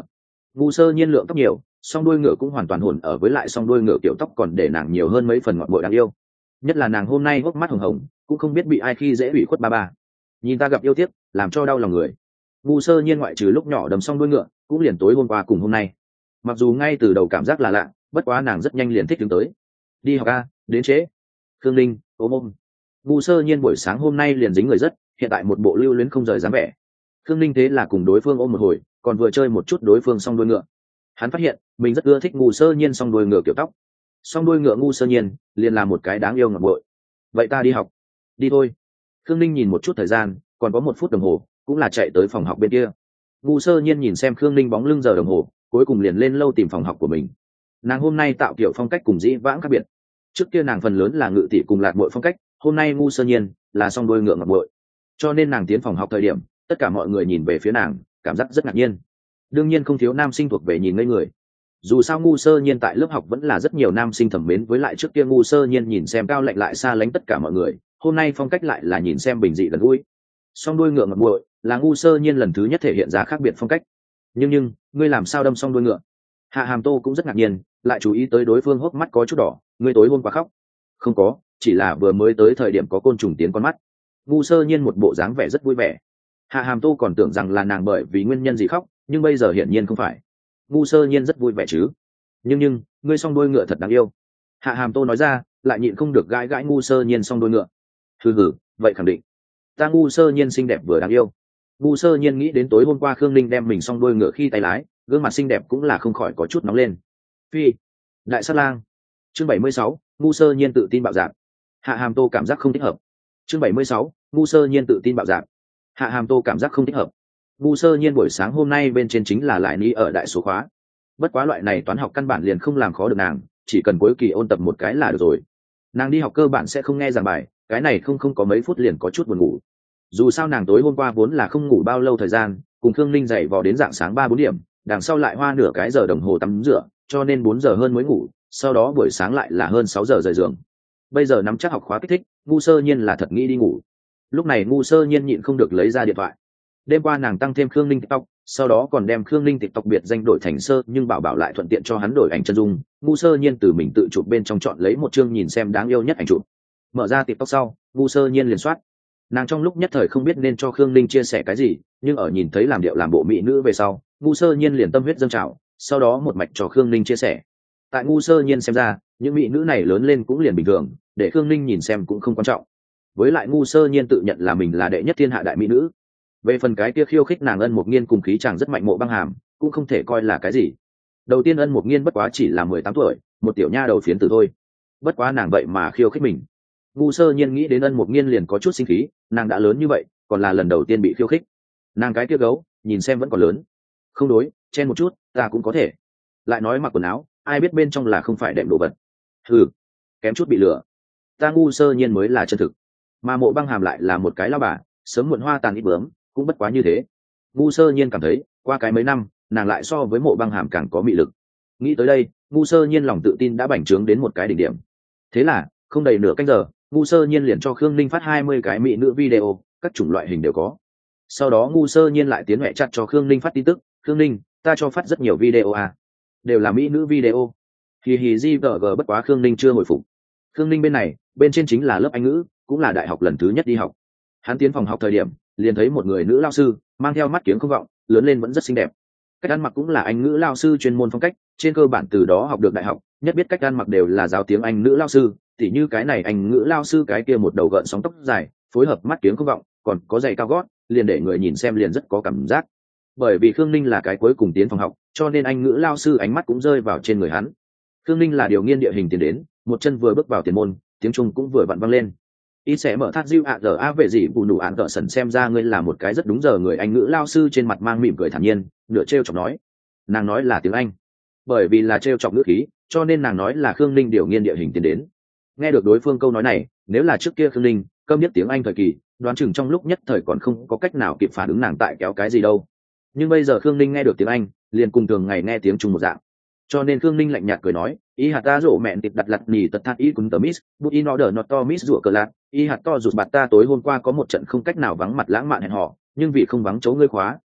Ngu Sơ Nhiên lượng tóc nhiều, song đuôi ngựa cũng hoàn toàn hồn ở với lại song đuôi ngựa kiểu tóc còn để nàng nhiều hơn mấy phần ngọt ngọt đáng yêu. Nhất là nàng hôm nay hốc mắt hồng hồng, cũng không biết bị ai khi dễ ủy khuất ba ba. Nhìn ta gặp yêu tiếc, làm cho đau lòng người. Ngu Sơ Nhiên ngoại trừ lúc nhỏ đầm song đuôi ngựa, cũng liền tối hôm qua cùng hôm nay. Mặc dù ngay từ đầu cảm giác là lạ, bất quá nàng rất nhanh liền thích đứng tới. Đi học a, đến trễ. Khương Linh ôm ôm. Ngu Sơ Nhiên buổi sáng hôm nay liền dính người rất, hiện tại một bộ lưu luyến không rời dáng vẻ. Khương Linh thế là cùng đối phương ôm một hồi, còn vừa chơi một chút đối phương song đuôi ngựa. Hắn phát hiện mình rất ưa thích Ngu Sơ Nhiên song đuôi ngựa kiểu tóc. Song đuôi ngựa Ngu Sơ Nhiên liền là một cái đáng yêu ngọt ngọt. Vậy ta đi học. Đi thôi. Khương Linh nhìn một chút thời gian, còn có một phút đồng hồ, cũng là chạy tới phòng học bên kia. Ngu Sơ Nhiên nhìn xem Khương Linh bóng lưng giờ đồng hồ, cuối cùng liền lên lâu tìm phòng học của mình. Nàng hôm nay tạo kiểu phong cách cùng dĩ vãng khác biệt. Trước kia nàng phần lớn là ngự tỷ cùng lạc muội phong cách, hôm nay Ngu Sơ Nhiên là song đuôi ngựa ngọt muội. Cho nên nàng tiến phòng học thời điểm, tất cả mọi người nhìn về phía nàng, cảm giác rất ngạc nhiên. Đương nhiên không thiếu nam sinh thuộc về nhìn ngây người. Dù sao Ngu Sơ Nhiên tại lớp học vẫn là rất nhiều nam sinh thẩm mến, với lại trước kia Ngu Sơ Nhiên nhìn xem cao lạnh lại xa lánh tất cả mọi người, hôm nay phong cách lại là nhìn xem bình dị gần gũi. Song đuôi ngựa ngọt muội là Ngu Sơ Nhiên lần thứ nhất thể hiện ra khác biệt phong cách. Nhưng nhưng, ngươi làm sao đâm song đuôi ngựa? Hạ Hàm Tô cũng rất ngạc nhiên, lại chú ý tới đối phương hốc mắt có chút đỏ, ngươi tối hôm qua khóc? Không có, chỉ là vừa mới tới thời điểm có côn trùng tiến con mắt. Ngu Sơ Nhiên một bộ dáng vẻ rất vui vẻ. Hạ Hàm Tô còn tưởng rằng là nàng bởi vì nguyên nhân gì khóc, nhưng bây giờ hiển nhiên không phải. Ngu Sơ Nhiên rất vui vẻ chứ? Nhưng nhưng, ngươi song đuôi ngựa thật đáng yêu. Hạ Hàm Tô nói ra, lại nhịn không được gãi gãi Ngu Sơ Nhiên song đuôi ngựa. Hừ hừ, vậy khẳng định. Ta Ngu Sơ Nhiên xinh đẹp vừa đáng yêu. Ngu Sơ Nhiên nghĩ đến tối hôm qua Khương Linh đem mình song đuôi ngựa khi tay lái, gương mặt xinh đẹp cũng là không khỏi có chút nóng lên. Phi, đại sát lang. Chương bảy mươi sáu, Ngu Sơ Nhiên tự tin bạo dạn. Hạ Hàm Tô cảm giác không thích hợp. Chương bảy mươi sáu, Ngu Sơ Nhiên tự tin bạo dạn. Hạ Hàm Tô cảm giác không thích hợp. Ngu Sơ Nhiên buổi sáng hôm nay bên trên chính là lại ni ở đại số khóa. Bất quá loại này toán học căn bản liền không làm khó được nàng, chỉ cần cuối kỳ ôn tập một cái là được rồi. Nàng đi học cơ bản sẽ không nghe giảng bài, cái này không không có mấy phút liền có chút buồn ngủ. Dù sao nàng tối hôm qua vốn là không ngủ bao lâu thời gian, cùng Khương Linh dậy vò đến dạng sáng ba bốn điểm, đằng sau lại hoa nửa cái giờ đồng hồ tắm rửa, cho nên bốn giờ hơn mới ngủ, sau đó buổi sáng lại là hơn sáu giờ rời giường. Bây giờ nắm chắc học khóa kích thích, Ngu Sơ Nhiên là thật nghĩ đi ngủ. Lúc này Ngu Sơ Nhiên nhịn không được lấy ra điện thoại. Đêm qua nàng tăng thêm Khương Linh TikTok, sau đó còn đem Khương Linh TikTok biệt danh đổi thành Sơ, nhưng bảo bảo lại thuận tiện cho hắn đổi ảnh chân dung. Ngu Sơ Nhiên từ mình tự chụp bên trong chọn lấy một chương nhìn xem đáng yêu nhất ảnh chụp. Mở ra TikTok sau, Ngu Sơ Nhiên liền soát. Nàng trong lúc nhất thời không biết nên cho Khương Linh chia sẻ cái gì, nhưng ở nhìn thấy làm điệu làm bộ mỹ nữ về sau, Ngu Sơ Nhiên liền tâm huyết dâng trào, sau đó một mạch cho Khương Linh chia sẻ. Tại Ngu Sơ Nhiên xem ra, những mỹ nữ này lớn lên cũng liền bình thường, để Khương Linh nhìn xem cũng không quan trọng. Với lại Ngu Sơ Nhiên tự nhận là mình là đệ nhất thiên hạ đại mỹ nữ. Về phần cái kia khiêu khích nàng Ân Mục Nghiên cùng khí chàng rất mạnh Mộ Băng Hàm, cũng không thể coi là cái gì. Đầu tiên Ân Mục Nghiên bất quá chỉ là mười tám tuổi, một tiểu nha đầu phiến tử thôi. Bất quá nàng vậy mà khiêu khích mình. Ngu Sơ Nhiên nghĩ đến Ân Mục Nghiên liền có chút sinh khí, nàng đã lớn như vậy, còn là lần đầu tiên bị khiêu khích. Nàng cái kia gấu, nhìn xem vẫn còn lớn. Không đối, chen một chút, ta cũng có thể. Lại nói mặc quần áo, ai biết bên trong là không phải đệm đồ vật. Hừ, kém chút bị lừa. Ta Ngu Sơ Nhiên mới là chân thực. Mà Mộ Băng Hàm lại là một cái lao bà, sớm muộn hoa tàn ít bướm, cũng bất quá như thế. Ngu Sơ Nhiên cảm thấy, qua cái mấy năm, nàng lại so với Mộ Băng Hàm càng có mị lực. Nghĩ tới đây, Ngu Sơ Nhiên lòng tự tin đã bành trướng đến một cái đỉnh điểm. Thế là, không đầy nửa canh giờ, Ngu Sơ Nhiên liền cho Khương Linh phát hai mươi cái mỹ nữ video, các chủng loại hình đều có. Sau đó Ngu Sơ Nhiên lại tiến mẹ chặt cho Khương Linh phát tin tức, "Khương Linh, ta cho phát rất nhiều video à, đều là mỹ nữ video." Hì hì gi gờ gờ, bất quá Khương Linh chưa hồi phục. Khương Linh bên này, bên trên chính là lớp Anh ngữ, cũng là đại học lần thứ nhất đi học. Hắn tiến phòng học thời điểm, liền thấy một người nữ lao sư, mang theo mắt kiếng không vọng, lớn lên vẫn rất xinh đẹp. Cách ăn mặc cũng là Anh ngữ lao sư chuyên môn phong cách, trên cơ bản từ đó học được đại học, nhất biết cách ăn mặc đều là giáo tiếng Anh nữ lao sư, tỉ như cái này Anh ngữ lao sư cái kia một đầu gợn sóng tóc dài, phối hợp mắt kiếng không vọng, còn có giày cao gót, liền để người nhìn xem liền rất có cảm giác. Bởi vì Khương Linh là cái cuối cùng tiến phòng học, cho nên Anh ngữ lao sư ánh mắt cũng rơi vào trên người hắn. Khương Linh là điều nghiên địa hình tiến đến, một chân vừa bước vào tiền môn, tiếng Trung cũng vừa vặn vang lên. Ý sẽ mở thác diêu ạ giờ a về gì bù nụ án cỡ sần, xem ra ngươi là một cái rất đúng giờ người. Anh ngữ lao sư trên mặt mang mỉm cười thản nhiên, nửa trêu chọc nói. Nàng nói là tiếng Anh, bởi vì là trêu chọc ngữ khí, cho nên nàng nói là Khương Linh điều nghiên địa hình tiến đến. Nghe được đối phương câu nói này, nếu là trước kia Khương Linh câm biết tiếng Anh thời kỳ, đoán chừng trong lúc nhất thời còn không có cách nào kịp phản ứng nàng tại kéo cái gì đâu. Nhưng bây giờ Khương Linh nghe được tiếng Anh, liền cùng thường ngày nghe tiếng Trung một dạng, cho nên Khương Linh lạnh nhạt cười nói, y hạt ta rộ mẹn tịt đặt lặt nỉ tật thắt y cún tờ miss bút in order not to miss rủa cờ lạc, y hạt to rụt bạt ta tối hôm qua có một trận không cách nào vắng mặt lãng mạn hẹn hò, nhưng vì không vắng chỗ ngươi khóa,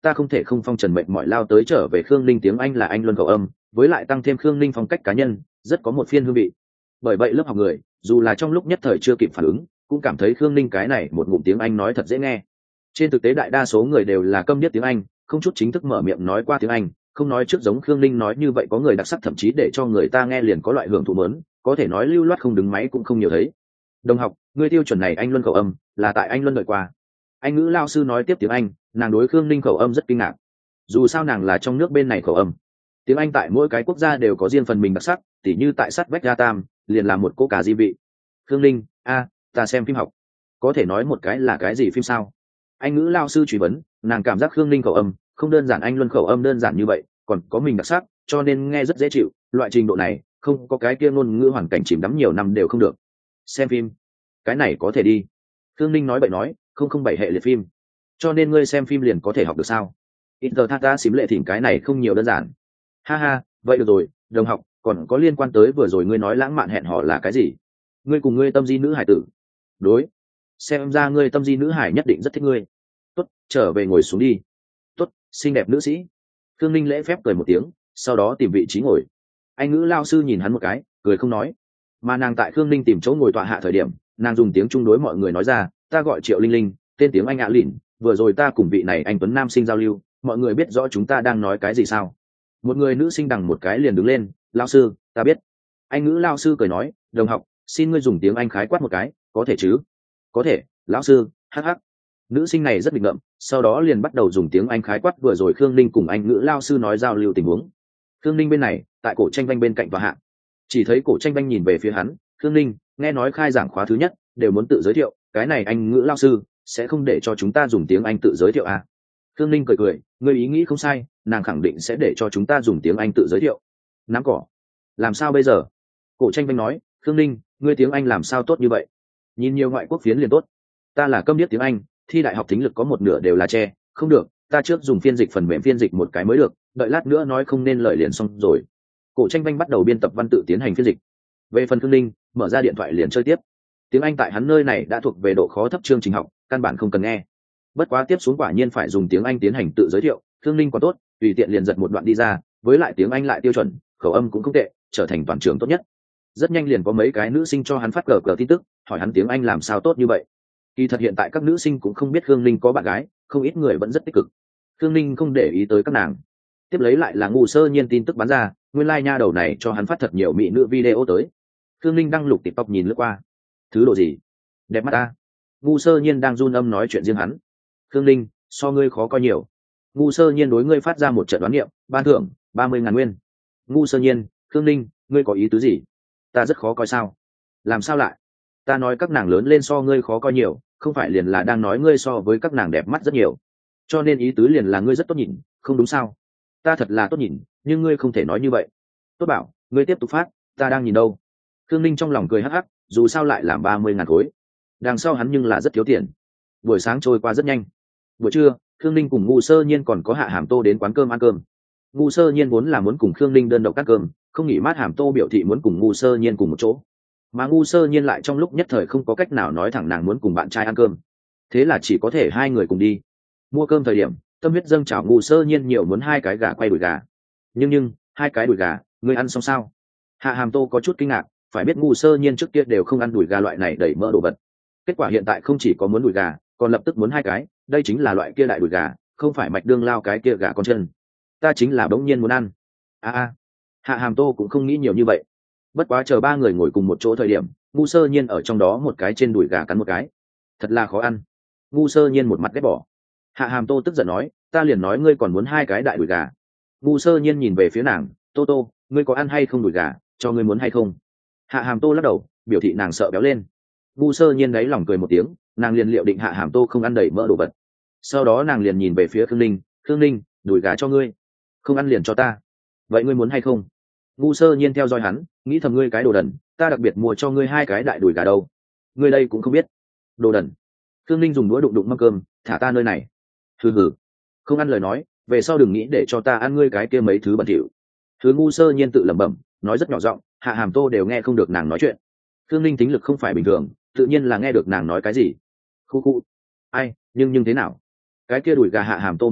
ta không thể không phong trần mệnh mọi lao tới trở về khương ninh tiếng anh là anh luân khẩu âm, với lại tăng thêm khương ninh phong cách cá nhân rất có một phiên hương vị. Bởi vậy lớp học người dù là trong lúc nhất thời chưa kịp phản ứng cũng cảm thấy khương ninh cái này một ngụm tiếng anh nói thật dễ nghe. Trên thực tế đại đa số người đều là câm điếc tiếng anh, không chút chính thức mở miệng nói qua tiếng anh, không nói trước giống khương ninh nói như vậy có người đặc sắc thậm chí để cho người ta nghe liền có loại hưởng thụ mớn, có thể nói lưu loát không đứng máy cũng không nhiều thấy. Đồng học, ngươi tiêu chuẩn này anh luân khẩu âm là tại anh luân đợi qua. Anh ngữ lao sư nói tiếp tiếng anh, nàng đối khương ninh khẩu âm rất kinh ngạc. Dù sao nàng là trong nước bên này khẩu âm, tiếng anh tại mỗi cái quốc gia đều có riêng phần mình đặc sắc, tỉ như tại sắt vách ga tam liền là một cô cả di vị. Khương ninh, a ta xem phim học, có thể nói một cái là cái gì phim sao? Anh ngữ lao sư truy vấn, nàng cảm giác khương ninh khẩu âm không đơn giản anh luân khẩu âm đơn giản như vậy, còn có mình đặc sắc, cho nên nghe rất dễ chịu. Loại trình độ này không có cái kia ngôn ngữ hoàn cảnh chìm đắm nhiều năm đều không được. Xem phim, cái này có thể đi. Khương ninh nói bậy nói, không không bảy hệ liệt phim, cho nên ngươi xem phim liền có thể học được sao? Inter Thata xím lệ thỉnh cái này không nhiều đơn giản. Ha ha, vậy được rồi, đồng học, còn có liên quan tới vừa rồi ngươi nói lãng mạn hẹn hò là cái gì? Ngươi cùng ngươi tâm di nữ hải tử. Đối, xem ra ngươi tâm di nữ hải nhất định rất thích ngươi. Tốt, trở về ngồi xuống đi. Tốt, xinh đẹp nữ sĩ. Khương ninh lễ phép cười một tiếng, sau đó tìm vị trí ngồi. Anh ngữ lao sư nhìn hắn một cái, cười không nói. Mà nàng tại Khương ninh tìm chỗ ngồi tọa hạ thời điểm, nàng dùng tiếng Trung đối mọi người nói ra, ta gọi Triệu Linh Linh, tên tiếng Anh ạ lìn, vừa rồi ta cùng vị này anh tuấn nam sinh giao lưu, mọi người biết rõ chúng ta đang nói cái gì sao? Một người nữ sinh đằng một cái liền đứng lên, lao sư, ta biết. Anh ngữ lao sư cười nói, đồng học, xin ngươi dùng tiếng Anh khái quát một cái, có thể chứ? Có thể, lão sư, hh. Nữ sinh này rất định ngậm, sau đó liền bắt đầu dùng tiếng Anh khái quát vừa rồi Khương ninh cùng anh ngữ lao sư nói giao lưu tình huống. Khương ninh bên này tại cổ tranh vanh bên cạnh tòa hạ, chỉ thấy cổ tranh vanh nhìn về phía hắn. Khương ninh, nghe nói khai giảng khóa thứ nhất đều muốn tự giới thiệu, cái này anh ngữ lao sư sẽ không để cho chúng ta dùng tiếng Anh tự giới thiệu à? Khương ninh cười cười, ngươi ý nghĩ không sai, nàng khẳng định sẽ để cho chúng ta dùng tiếng Anh tự giới thiệu. Nắm cỏ, làm sao bây giờ? Cổ tranh vanh nói, Khương ninh, ngươi tiếng Anh làm sao tốt như vậy? Nhìn nhiều ngoại quốc phiến liền tốt. Ta là câm điếc tiếng Anh, thi đại học thính lực có một nửa đều là che, không được, ta trước dùng phiên dịch phần mềm phiên dịch một cái mới được, đợi lát nữa nói không nên lời liền xong rồi. Cổ tranh vanh bắt đầu biên tập văn tự tiến hành phiên dịch. Về phần Khương ninh, mở ra điện thoại liền chơi tiếp. Tiếng Anh tại hắn nơi này đã thuộc về độ khó thấp chương trình học, căn bản không cần nghe. Bất quá tiếp xuống quả nhiên phải dùng tiếng Anh tiến hành tự giới thiệu. Khương ninh còn tốt, tùy tiện liền giật một đoạn đi ra, với lại tiếng Anh lại tiêu chuẩn, khẩu âm cũng không tệ, trở thành toàn trường tốt nhất. Rất nhanh liền có mấy cái nữ sinh cho hắn phát cờ cờ tin tức, hỏi hắn tiếng Anh làm sao tốt như vậy. Kỳ thật hiện tại các nữ sinh cũng không biết Khương ninh có bạn gái, không ít người vẫn rất tích cực. Khương ninh không để ý tới các nàng. Tiếp lấy lại là ngu sơ nhiên tin tức bắn ra, nguyên lai nha đầu này cho hắn phát thật nhiều mỹ nữ video tới. Khương ninh đăng lục tiktok nhìn lướt qua, thứ độ gì đẹp mắt ta. Ngu sơ nhiên đang run âm nói chuyện riêng hắn. Khương ninh, so ngươi khó coi nhiều. Ngu sơ nhiên đối ngươi phát ra một trận đoán niệm, ban thưởng ba mươi ngàn nguyên. Ngu sơ nhiên, Khương ninh, ngươi có ý tứ gì? Ta rất khó coi sao? Làm sao lại? Ta nói các nàng lớn lên so ngươi khó coi nhiều, không phải liền là đang nói ngươi so với các nàng đẹp mắt rất nhiều, cho nên ý tứ liền là ngươi rất tốt nhìn, không đúng sao? Ta thật là tốt nhìn, nhưng ngươi không thể nói như vậy. Tốt bảo, ngươi tiếp tục phát, ta đang nhìn đâu. Khương ninh trong lòng cười hắc hắc, dù sao lại làm ba mươi ngàn khối, đằng sau hắn nhưng là rất thiếu tiền. Buổi sáng trôi qua rất nhanh. Buổi trưa, Khương ninh cùng ngu sơ nhiên còn có Hạ Hàm Tô đến quán cơm ăn cơm. Ngu sơ nhiên vốn là muốn cùng Khương ninh đơn độc ăn cơm, không nghỉ mát Hàm Tô biểu thị muốn cùng ngu sơ nhiên cùng một chỗ, mà ngu sơ nhiên lại trong lúc nhất thời không có cách nào nói thẳng nàng muốn cùng bạn trai ăn cơm, thế là chỉ có thể hai người cùng đi. Mua cơm thời điểm tâm huyết dâng trào, ngu sơ nhiên nhiều muốn hai cái gà quay đùi gà. Nhưng nhưng hai cái đùi gà ngươi ăn xong sao? Hạ Hàm Tô có chút kinh ngạc, phải biết ngu sơ nhiên trước kia đều không ăn đùi gà loại này đầy mỡ đồ vật, kết quả hiện tại không chỉ có muốn đùi gà còn lập tức muốn hai cái, đây chính là loại kia đại đùi gà, không phải mạch đương lao cái kia gà con chân. Ta chính là bỗng nhiên muốn ăn. a a Hạ Hàm Tô cũng không nghĩ nhiều như vậy. Bất quá chờ ba người ngồi cùng một chỗ thời điểm, ngu sơ nhiên ở trong đó một cái trên đùi gà cắn một cái, thật là khó ăn. Ngu sơ nhiên một mặt ghét bỏ. Hạ Hàm Tô tức giận nói, ta liền nói ngươi còn muốn hai cái đại đùi gà. Ngu sơ nhiên nhìn về phía nàng, Tô Tô, ngươi có ăn hay không đùi gà, cho ngươi muốn hay không? Hạ Hàm Tô lắc đầu, biểu thị nàng sợ béo lên. Ngu sơ nhiên đáy lòng cười một tiếng, nàng liền liệu định Hạ Hàm Tô không ăn đầy mỡ đồ vật. Sau đó nàng liền nhìn về phía Khương ninh, Khương ninh, đùi gà cho ngươi, không ăn liền cho ta. Vậy ngươi muốn hay không? Ngu sơ nhiên theo dõi hắn, nghĩ thầm ngươi cái đồ đần, ta đặc biệt mua cho ngươi hai cái đại đùi gà đâu, ngươi đây cũng không biết. Đồ đần. Khương ninh dùng đũa đụng đụng mâm cơm, thả ta nơi này. Hừ hừ, không ăn lời nói, về sau đừng nghĩ để cho ta ăn ngươi cái kia mấy thứ bẩn thỉu. Thứ ngu sơ nhiên tự lẩm bẩm, nói rất nhỏ giọng, Hạ Hàm Tô đều nghe không được nàng nói chuyện. Khương ninh tính lực không phải bình thường, tự nhiên là nghe được nàng nói cái gì. Khu khu. Ai, nhưng nhưng thế nào? Cái kia đùi gà Hạ Hàm Tô muốn nói,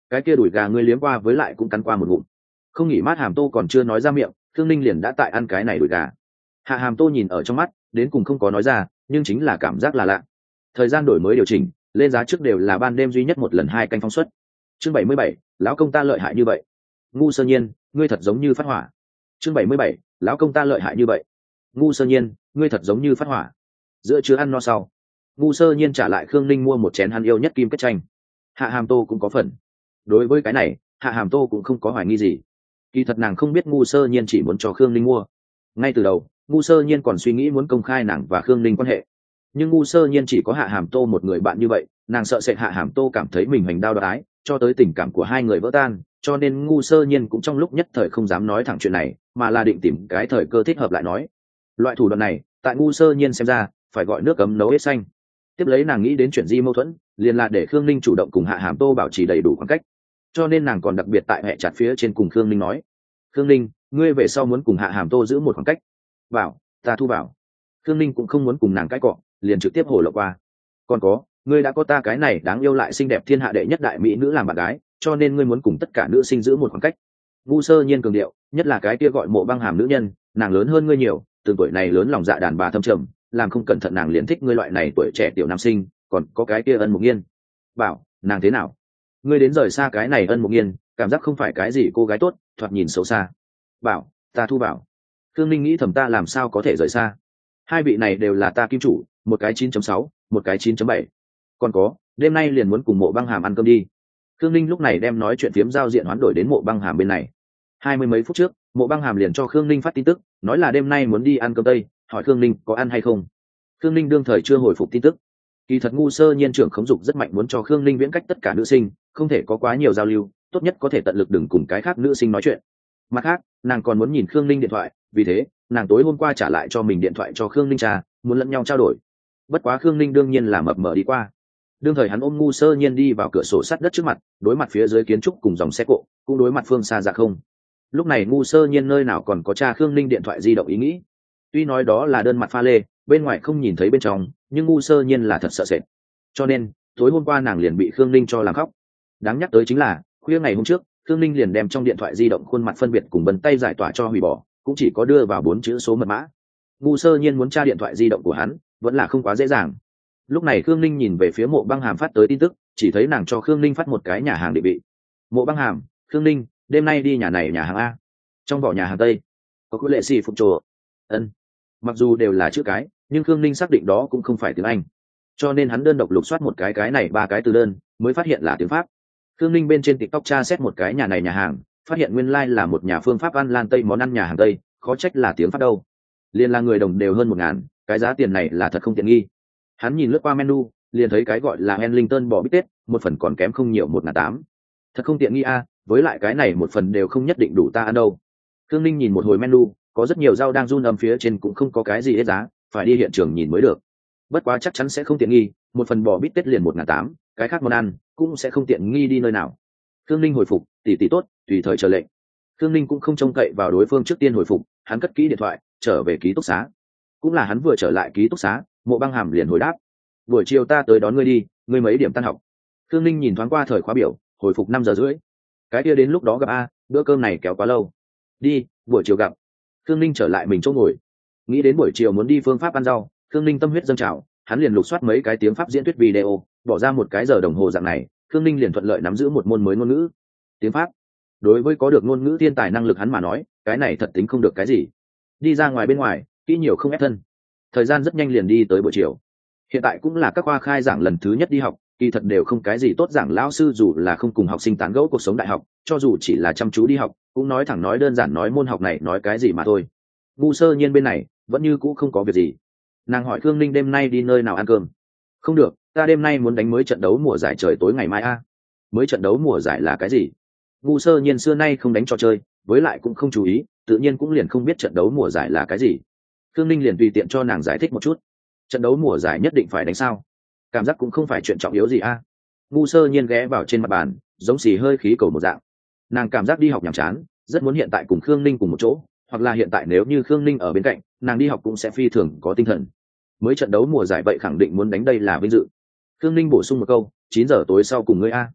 cái kia đùi gà ngươi liếm qua với lại cũng cắn qua một ngụm. Không nghỉ mát hàm tô còn chưa nói ra miệng, Khương Ninh liền đã tại ăn cái này đùi gà. Hạ hàm tô nhìn ở trong mắt, đến cùng không có nói ra, nhưng chính là cảm giác là lạ. Thời gian đổi mới điều chỉnh, lên giá trước đều là ban đêm duy nhất một lần hai canh phong suất. Chương bảy mươi bảy, lão công ta lợi hại như vậy. Ngu Sơ Nhiên, ngươi thật giống như phát hỏa. Chương bảy mươi bảy, lão công ta lợi hại như vậy. Ngu Sơ Nhiên, ngươi thật giống như phát hỏa. Giữa trưa ăn no sau, Ngu Sơ Nhiên trả lại Khương Ninh mua một chén hắn yêu nhất kim kết chanh. Hạ hàm tô cũng có phần. Đối với cái này, Hạ hàm tô cũng không có hoài nghi gì. Kỳ thật nàng không biết Ngu Sơ Nhiên chỉ muốn cho Khương Ninh mua. Ngay từ đầu, Ngu Sơ Nhiên còn suy nghĩ muốn công khai nàng và Khương Ninh quan hệ. Nhưng Ngu Sơ Nhiên chỉ có Hạ hàm tô một người bạn như vậy, nàng sợ sệt Hạ hàm tô cảm thấy mình hành đao đoái, cho tới tình cảm của hai người vỡ tan, cho nên Ngu Sơ Nhiên cũng trong lúc nhất thời không dám nói thẳng chuyện này, mà là định tìm cái thời cơ thích hợp lại nói. Loại thủ đoạn này, tại Ngu Sơ Nhiên xem ra, phải gọi nước cấm nấu hết xanh. Tiếp lấy nàng nghĩ đến chuyện di mâu thuẫn, liền là để Khương Ninh chủ động cùng Hạ hàm tô bảo trì đầy đủ khoảng cách. Cho nên nàng còn đặc biệt tại hệ chặt phía trên cùng Khương Ninh nói: Khương Ninh, ngươi về sau muốn cùng Hạ hàm tô giữ một khoảng cách. Bảo, ta thu bảo. Khương Ninh cũng không muốn cùng nàng cãi cọ, liền trực tiếp hổ lộ qua. Còn có, ngươi đã có ta cái này đáng yêu lại xinh đẹp thiên hạ đệ nhất đại mỹ nữ làm bạn gái, cho nên ngươi muốn cùng tất cả nữ sinh giữ một khoảng cách. Ngu Sơ Nhiên cường điệu, nhất là cái kia gọi Mộ Băng Hàm nữ nhân, nàng lớn hơn ngươi nhiều, từ tuổi này lớn lòng dạ đàn bà thâm trầm, làm không cẩn thận nàng liền thích ngươi loại này tuổi trẻ tiểu nam sinh. Còn có cái kia Ân Mục Nghiên. Bảo, nàng thế nào? Ngươi đến rời xa cái này Ân Mục Nghiên, cảm giác không phải cái gì cô gái tốt, thoạt nhìn xấu xa. Bảo, ta thu bảo. Khương Ninh nghĩ thầm ta làm sao có thể rời xa. Hai vị này đều là ta kim chủ, một cái chín chấm sáu, một cái chín chấm bảy. Còn có, đêm nay liền muốn cùng Mộ Băng Hàm ăn cơm đi. Khương Ninh lúc này đem nói chuyện phiếm giao diện hoán đổi đến Mộ Băng Hàm bên này. Hai mươi mấy phút trước, Mộ Băng Hàm liền cho Khương Ninh phát tin tức, nói là đêm nay muốn đi ăn cơm tây, hỏi Khương Ninh có ăn hay không. Khương Ninh đương thời chưa hồi phục tin tức. Kỳ thật Ngu Sơ Nhiên trưởng khống dục rất mạnh, muốn cho Khương Ninh viễn cách tất cả nữ sinh, không thể có quá nhiều giao lưu, tốt nhất có thể tận lực đừng cùng cái khác nữ sinh nói chuyện. Mặt khác, nàng còn muốn nhìn Khương Ninh điện thoại, vì thế, nàng tối hôm qua trả lại cho mình điện thoại cho Khương Ninh trà, muốn lẫn nhau trao đổi. Bất quá Khương Ninh đương nhiên là mập mờ đi qua. Đương thời hắn ôm Ngu Sơ Nhiên đi vào cửa sổ sắt đất trước mặt, đối mặt phía dưới kiến trúc cùng dòng xe cộ, cũng đối mặt phương xa dạ không. Lúc này Ngu Sơ Nhiên nơi nào còn có tra Khương Ninh điện thoại di động ý nghĩ. Tuy nói đó là đơn mặt pha lê, bên ngoài không nhìn thấy bên trong, nhưng Ngu Sơ Nhiên là thật sợ sệt. Cho nên, tối hôm qua nàng liền bị Khương Ninh cho làm khóc. Đáng nhắc tới chính là, khuya ngày hôm trước, Khương Ninh liền đem trong điện thoại di động khuôn mặt phân biệt cùng vân tay giải tỏa cho hủy bỏ, cũng chỉ có đưa vào bốn chữ số mật mã. Ngu Sơ Nhiên muốn tra điện thoại di động của hắn, vẫn là không quá dễ dàng. Lúc này Khương Ninh nhìn về phía Mộ Băng Hàm phát tới tin tức, chỉ thấy nàng cho Khương Ninh phát một cái nhà hàng định vị. Mộ Băng Hàm, Khương Ninh, đêm nay đi nhà này nhà hàng A. Trong vỏ nhà hàng Tây, có quy lệ xì phục trồ. Ân. Mặc dù đều là chữ cái, nhưng Khương Ninh xác định đó cũng không phải tiếng Anh. Cho nên hắn đơn độc lục soát một cái cái này ba cái từ đơn, mới phát hiện là tiếng Pháp. Khương Ninh bên trên TikTok tra xét một cái nhà này nhà hàng, phát hiện nguyên lai like là một nhà phương Pháp ăn lan Tây món ăn nhà hàng Tây, khó trách là tiếng Pháp đâu. Liên là người đồng đều hơn một ngàn, cái giá tiền này là thật không tiện nghi. Hắn nhìn lướt qua menu, liền thấy cái gọi là Wellington bò bít tết, một phần còn kém không nhiều một ngàn tám. Thật không tiện nghi a, với lại cái này một phần đều không nhất định đủ ta ăn đâu. Khương Ninh nhìn một hồi menu, có rất nhiều rau đang run âm phía trên cũng không có cái gì hết giá, phải đi hiện trường nhìn mới được. Bất quá chắc chắn sẽ không tiện nghi, một phần bò bít tết liền một ngàn tám, cái khác món ăn cũng sẽ không tiện nghi đi nơi nào. Khương Ninh hồi phục, tỷ tỷ tốt, tùy thời chờ lệnh. Khương Ninh cũng không trông cậy vào đối phương trước tiên hồi phục, hắn cất kỹ điện thoại, trở về ký túc xá. Cũng là hắn vừa trở lại ký túc xá, Mộ Băng Hàm liền hồi đáp: buổi chiều ta tới đón ngươi đi, ngươi mấy điểm tan học? Khương Ninh nhìn thoáng qua thời khóa biểu, hồi phục năm giờ rưỡi. Cái kia đến lúc đó gặp a, bữa cơm này kéo quá lâu. Đi, buổi chiều gặp. Khương Ninh trở lại mình chỗ ngồi, nghĩ đến buổi chiều muốn đi phương Pháp ăn rau, Khương Ninh tâm huyết dâng trào, hắn liền lục soát mấy cái tiếng Pháp diễn thuyết video, bỏ ra một cái giờ đồng hồ dạng này, Khương Ninh liền thuận lợi nắm giữ một môn mới ngôn ngữ. Tiếng Pháp. Đối với có được ngôn ngữ thiên tài năng lực hắn mà nói, cái này thật tính không được cái gì. Đi ra ngoài bên ngoài, kỹ nhiều không ép thân. Thời gian rất nhanh liền đi tới buổi chiều. Hiện tại cũng là các khoa khai giảng lần thứ nhất đi học, kỳ thật đều không cái gì tốt, giảng lão sư dù là không cùng học sinh tán gẫu cuộc sống đại học, cho dù chỉ là chăm chú đi học, cũng nói thẳng nói đơn giản nói môn học này nói cái gì mà thôi. Ngu Sơ Nhiên bên này vẫn như cũ không có việc gì. Nàng hỏi Khương Ninh đêm nay đi nơi nào ăn cơm. Không được, ta đêm nay muốn đánh mới trận đấu mùa giải trời tối ngày mai a. Mới trận đấu mùa giải là cái gì? Ngu Sơ Nhiên xưa nay không đánh trò chơi, với lại cũng không chú ý, tự nhiên cũng liền không biết trận đấu mùa giải là cái gì. Khương Ninh liền tùy tiện cho nàng giải thích một chút. Trận đấu mùa giải nhất định phải đánh sao? Cảm giác cũng không phải chuyện trọng yếu gì a. Ngu Sơ Nhiên ghé vào trên mặt bàn, giống xì hơi khí cầu một dạng. Nàng cảm giác đi học nhàm chán, rất muốn hiện tại cùng Khương Ninh cùng một chỗ, hoặc là hiện tại nếu như Khương Ninh ở bên cạnh, nàng đi học cũng sẽ phi thường có tinh thần. Mới trận đấu mùa giải vậy khẳng định muốn đánh đây là vinh dự. Khương Ninh bổ sung một câu, chín giờ tối sau cùng ngươi a.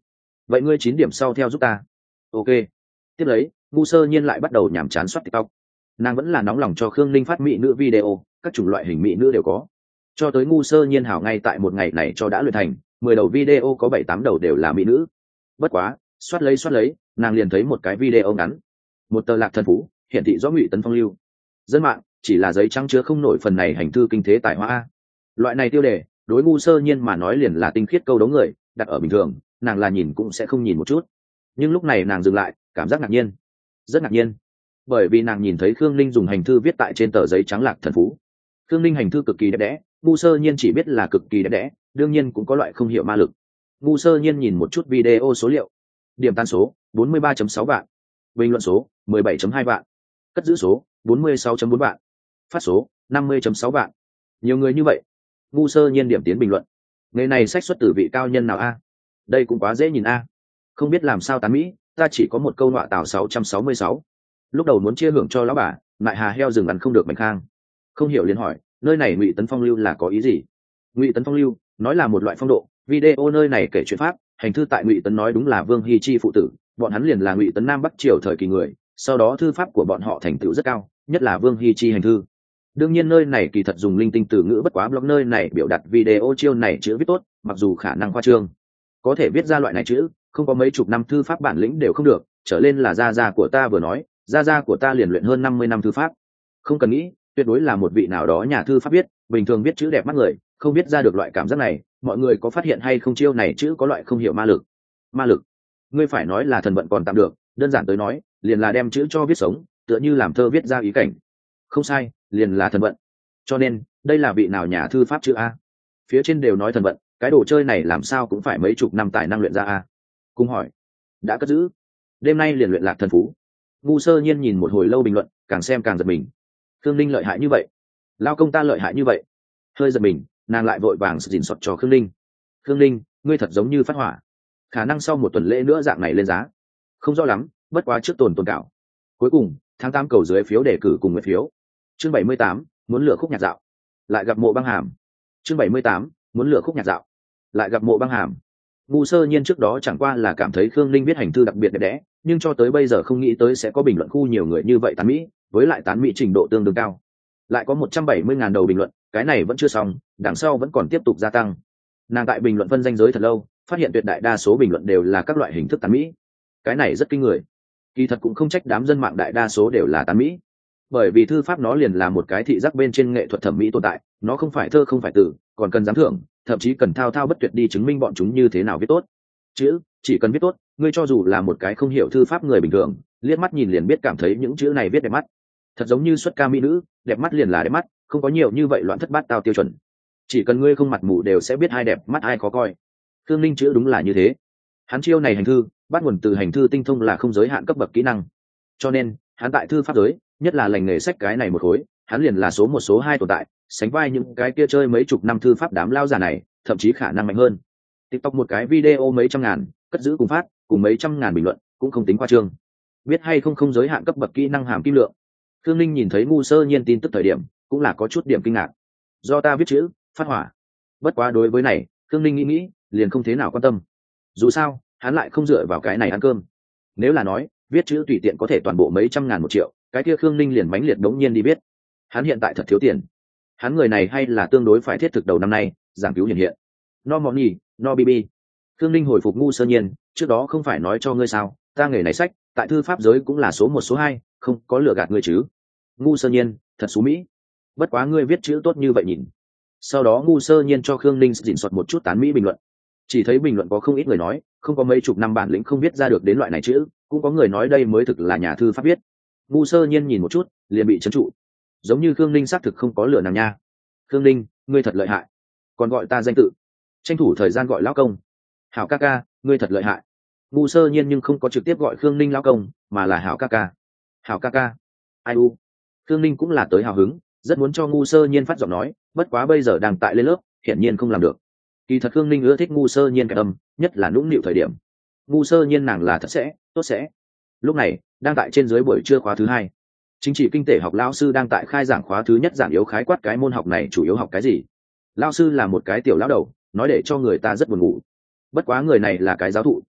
vậy ngươi chín điểm sau theo giúp ta. Ok. Tiếp lấy ngu sơ nhiên lại bắt đầu nhàm chán soát tiktok. Nàng vẫn là nóng lòng cho khương ninh phát mỹ nữ video, các chủng loại hình mỹ nữ đều có. Cho tới ngu sơ nhiên hảo ngay tại một ngày này cho đã luyện thành mười đầu video có bảy tám đầu đều là mỹ nữ. Bất quá soát lấy soát lấy nàng liền thấy một cái video ngắn, một tờ lạc thần phú hiển thị rõ Ngụy Tấn Phong lưu. Dân mạng chỉ là giấy trắng chứa không nổi phần này hành thư kinh thế tài hoa. Loại này tiêu đề đối ngu sơ nhiên mà nói liền là tinh khiết câu đấu người, đặt ở bình thường nàng là nhìn cũng sẽ không nhìn một chút. Nhưng lúc này nàng dừng lại, cảm giác ngạc nhiên, rất ngạc nhiên, bởi vì nàng nhìn thấy Khương Ninh dùng hành thư viết tại trên tờ giấy trắng lạc thần phú. Khương Ninh hành thư cực kỳ đẹp đẽ, ngu sơ nhiên chỉ biết là cực kỳ đẹp đẽ, đương nhiên cũng có loại không hiểu ma lực. Ngu sơ nhiên nhìn một chút video số liệu, điểm tan số bốn mươi ba phẩy sáu vạn, bình luận số mười bảy phẩy hai vạn, cất giữ số bốn mươi sáu phẩy bốn vạn, phát số năm mươi phẩy sáu vạn. Nhiều người như vậy, ngu sơ nhiên điểm tiến bình luận. Ngày này sách xuất từ vị cao nhân nào a? Đây cũng quá dễ nhìn a. Không biết làm sao tán mỹ, ta chỉ có một câu nọa tào sáu trăm sáu mươi sáu. Lúc đầu muốn chia hưởng cho lão bà, lại hà heo rừng ăn không được bánh khang. Không hiểu liền hỏi, nơi này Ngụy Tấn Phong lưu là có ý gì? Ngụy Tấn Phong lưu nói là một loại phong độ, video nơi này kể chuyện pháp, hành thư tại Ngụy Tấn nói đúng là Vương Hy Chi phụ tử, bọn hắn liền là Ngụy Tấn Nam Bắc triều thời kỳ người, sau đó thư pháp của bọn họ thành tựu rất cao, nhất là Vương Hy Chi hành thư. Đương nhiên nơi này kỳ thật dùng linh tinh từ ngữ, bất quá blog nơi này biểu đạt video chiêu này chữ viết tốt, mặc dù khả năng khoa trương, có thể viết ra loại này chữ, không có mấy chục năm thư pháp bản lĩnh đều không được, trở lên là gia gia của ta vừa nói, gia gia của ta liền luyện hơn năm mươi năm thư pháp. Không cần nghĩ, tuyệt đối là một vị nào đó nhà thư pháp viết, bình thường viết chữ đẹp mắt người, không viết ra được loại cảm giác này. Mọi người có phát hiện hay không, chiêu này chữ có loại không hiểu ma lực. Ma lực? Ngươi phải nói là thần vận còn tạm được, đơn giản tới nói, liền là đem chữ cho viết sống, tựa như làm thơ viết ra ý cảnh. Không sai, liền là thần vận. Cho nên, đây là vị nào nhà thư pháp chữ a? Phía trên đều nói thần vận, cái đồ chơi này làm sao cũng phải mấy chục năm tài năng luyện ra a. Cùng hỏi, đã cất giữ, đêm nay liền luyện lạc thần phú. Ngu sơ nhiên nhìn một hồi lâu bình luận, càng xem càng giật mình. Khương Ninh lợi hại như vậy, lao công ta lợi hại như vậy. Hơi giật mình, nàng lại vội vàng dình sọt cho Khương Ninh. Khương Ninh, ngươi thật giống như phát hỏa, khả năng sau một tuần lễ nữa dạng này lên giá. Không rõ lắm, bất quá trước tồn tồn cảo. Cuối cùng tháng tám cầu dưới phiếu đề cử cùng nguyện phiếu. Chương bảy mươi tám, muốn lựa khúc nhạc dạo, lại gặp Mộ Băng Hàm. Chương bảy mươi tám, muốn lựa khúc nhạc dạo, lại gặp Mộ Băng Hàm. Ngu sơ nhiên trước đó chẳng qua là cảm thấy Khương Ninh viết hành thư đặc biệt đẹp đẽ, nhưng cho tới bây giờ không nghĩ tới sẽ có bình luận khu nhiều người như vậy tán mỹ, với lại tán mỹ trình độ tương đương cao. Lại có một trăm bảy mươi ngàn đầu bình luận, cái này vẫn chưa xong, đằng sau vẫn còn tiếp tục gia tăng. Nàng tại bình luận phân danh giới thật lâu, phát hiện tuyệt đại đa số bình luận đều là các loại hình thức tán mỹ. Cái này rất kinh người. Kỳ thật cũng không trách đám dân mạng đại đa số đều là tán mỹ, bởi vì thư pháp nó liền là một cái thị giác bên trên nghệ thuật thẩm mỹ tồn tại, nó không phải thơ không phải từ, còn cần giám thưởng, thậm chí cần thao thao bất tuyệt đi chứng minh bọn chúng như thế nào viết tốt. Chữ chỉ cần viết tốt, ngươi cho dù là một cái không hiểu thư pháp người bình thường, liếc mắt nhìn liền biết cảm thấy những chữ này viết đẹp mắt. Thật giống như xuất ca mỹ nữ, đẹp mắt liền là đẹp mắt, không có nhiều như vậy loạn thất bát tao tiêu chuẩn. Chỉ cần ngươi không mặt mù đều sẽ biết ai đẹp mắt ai khó coi. Khương Ninh chữ đúng là như thế. Hắn chiêu này hành thư bắt nguồn từ hành thư tinh thông là không giới hạn cấp bậc kỹ năng, cho nên hắn tại thư pháp giới, nhất là lành nghề sách cái này một khối, hắn liền là số một số hai tồn tại, sánh vai những cái kia chơi mấy chục năm thư pháp đám lao già này, thậm chí khả năng mạnh hơn. TikTok một cái video mấy trăm ngàn, cất giữ cùng phát, cùng mấy trăm ngàn bình luận, cũng không tính khoa trương. Biết hay không không giới hạn cấp bậc kỹ năng hàm kim lượng. Khương Ninh nhìn thấy ngu sơ nhiên tin tức thời điểm, cũng là có chút điểm kinh ngạc. Do ta viết chữ, phát hỏa. Bất quá đối với này, Khương Ninh nghĩ nghĩ, liền không thế nào quan tâm. Dù sao, hắn lại không dựa vào cái này ăn cơm. Nếu là nói, viết chữ tùy tiện có thể toàn bộ mấy trăm ngàn một triệu, cái kia Khương Ninh liền mãnh liệt đống nhiên đi viết. Hắn hiện tại thật thiếu tiền. Hắn người này hay là tương đối phải thiết thực đầu năm nay, giảng cứu hiện hiện. No money, no bb. Khương Ninh hồi phục ngu sơ nhiên, trước đó không phải nói cho ngươi sao, ta nghề này sách, tại thư pháp giới cũng là số một số hai, không có lừa gạt ngươi chứ. Ngu sơ nhiên, thật xú mỹ. Bất quá ngươi viết chữ tốt như vậy nhìn. Sau đó ngu sơ nhiên cho Khương Ninh dịn soạt một chút tán mỹ bình luận. Chỉ thấy bình luận có không ít người nói, không có mấy chục năm bản lĩnh không viết ra được đến loại này chữ, cũng có người nói đây mới thực là nhà thư pháp viết. Ngu sơ nhiên nhìn một chút, liền bị trấn trụ. Giống như Khương Ninh xác thực không có lừa nàng nha. Khương Ninh, ngươi thật lợi hại. Còn gọi ta danh tự. Tranh thủ thời gian gọi lão công. Hảo ca ca, ngươi thật lợi hại. Ngu sơ nhiên nhưng không có trực tiếp gọi Khương Ninh lão công, mà là Hảo ca ca. Hảo ca ca. Ai u. Khương Ninh cũng là tới hào hứng, rất muốn cho ngu sơ nhiên phát giọng nói, bất quá bây giờ đang tại lên lớp, hiển nhiên không làm được. Kỳ thật Khương Ninh ưa thích ngu sơ nhiên cái âm, nhất là nũng nịu thời điểm. Ngu sơ nhiên nàng là thật sẽ, tốt sẽ. Lúc này, đang tại trên dưới buổi trưa khóa thứ hai. Chính trị kinh tế học lão sư đang tại khai giảng khóa thứ nhất, giảng yếu khái quát cái môn học này chủ yếu học cái gì. Lão sư là một cái tiểu lão đầu, nói để cho người ta rất buồn ngủ. Bất quá người này là cái giáo thụ,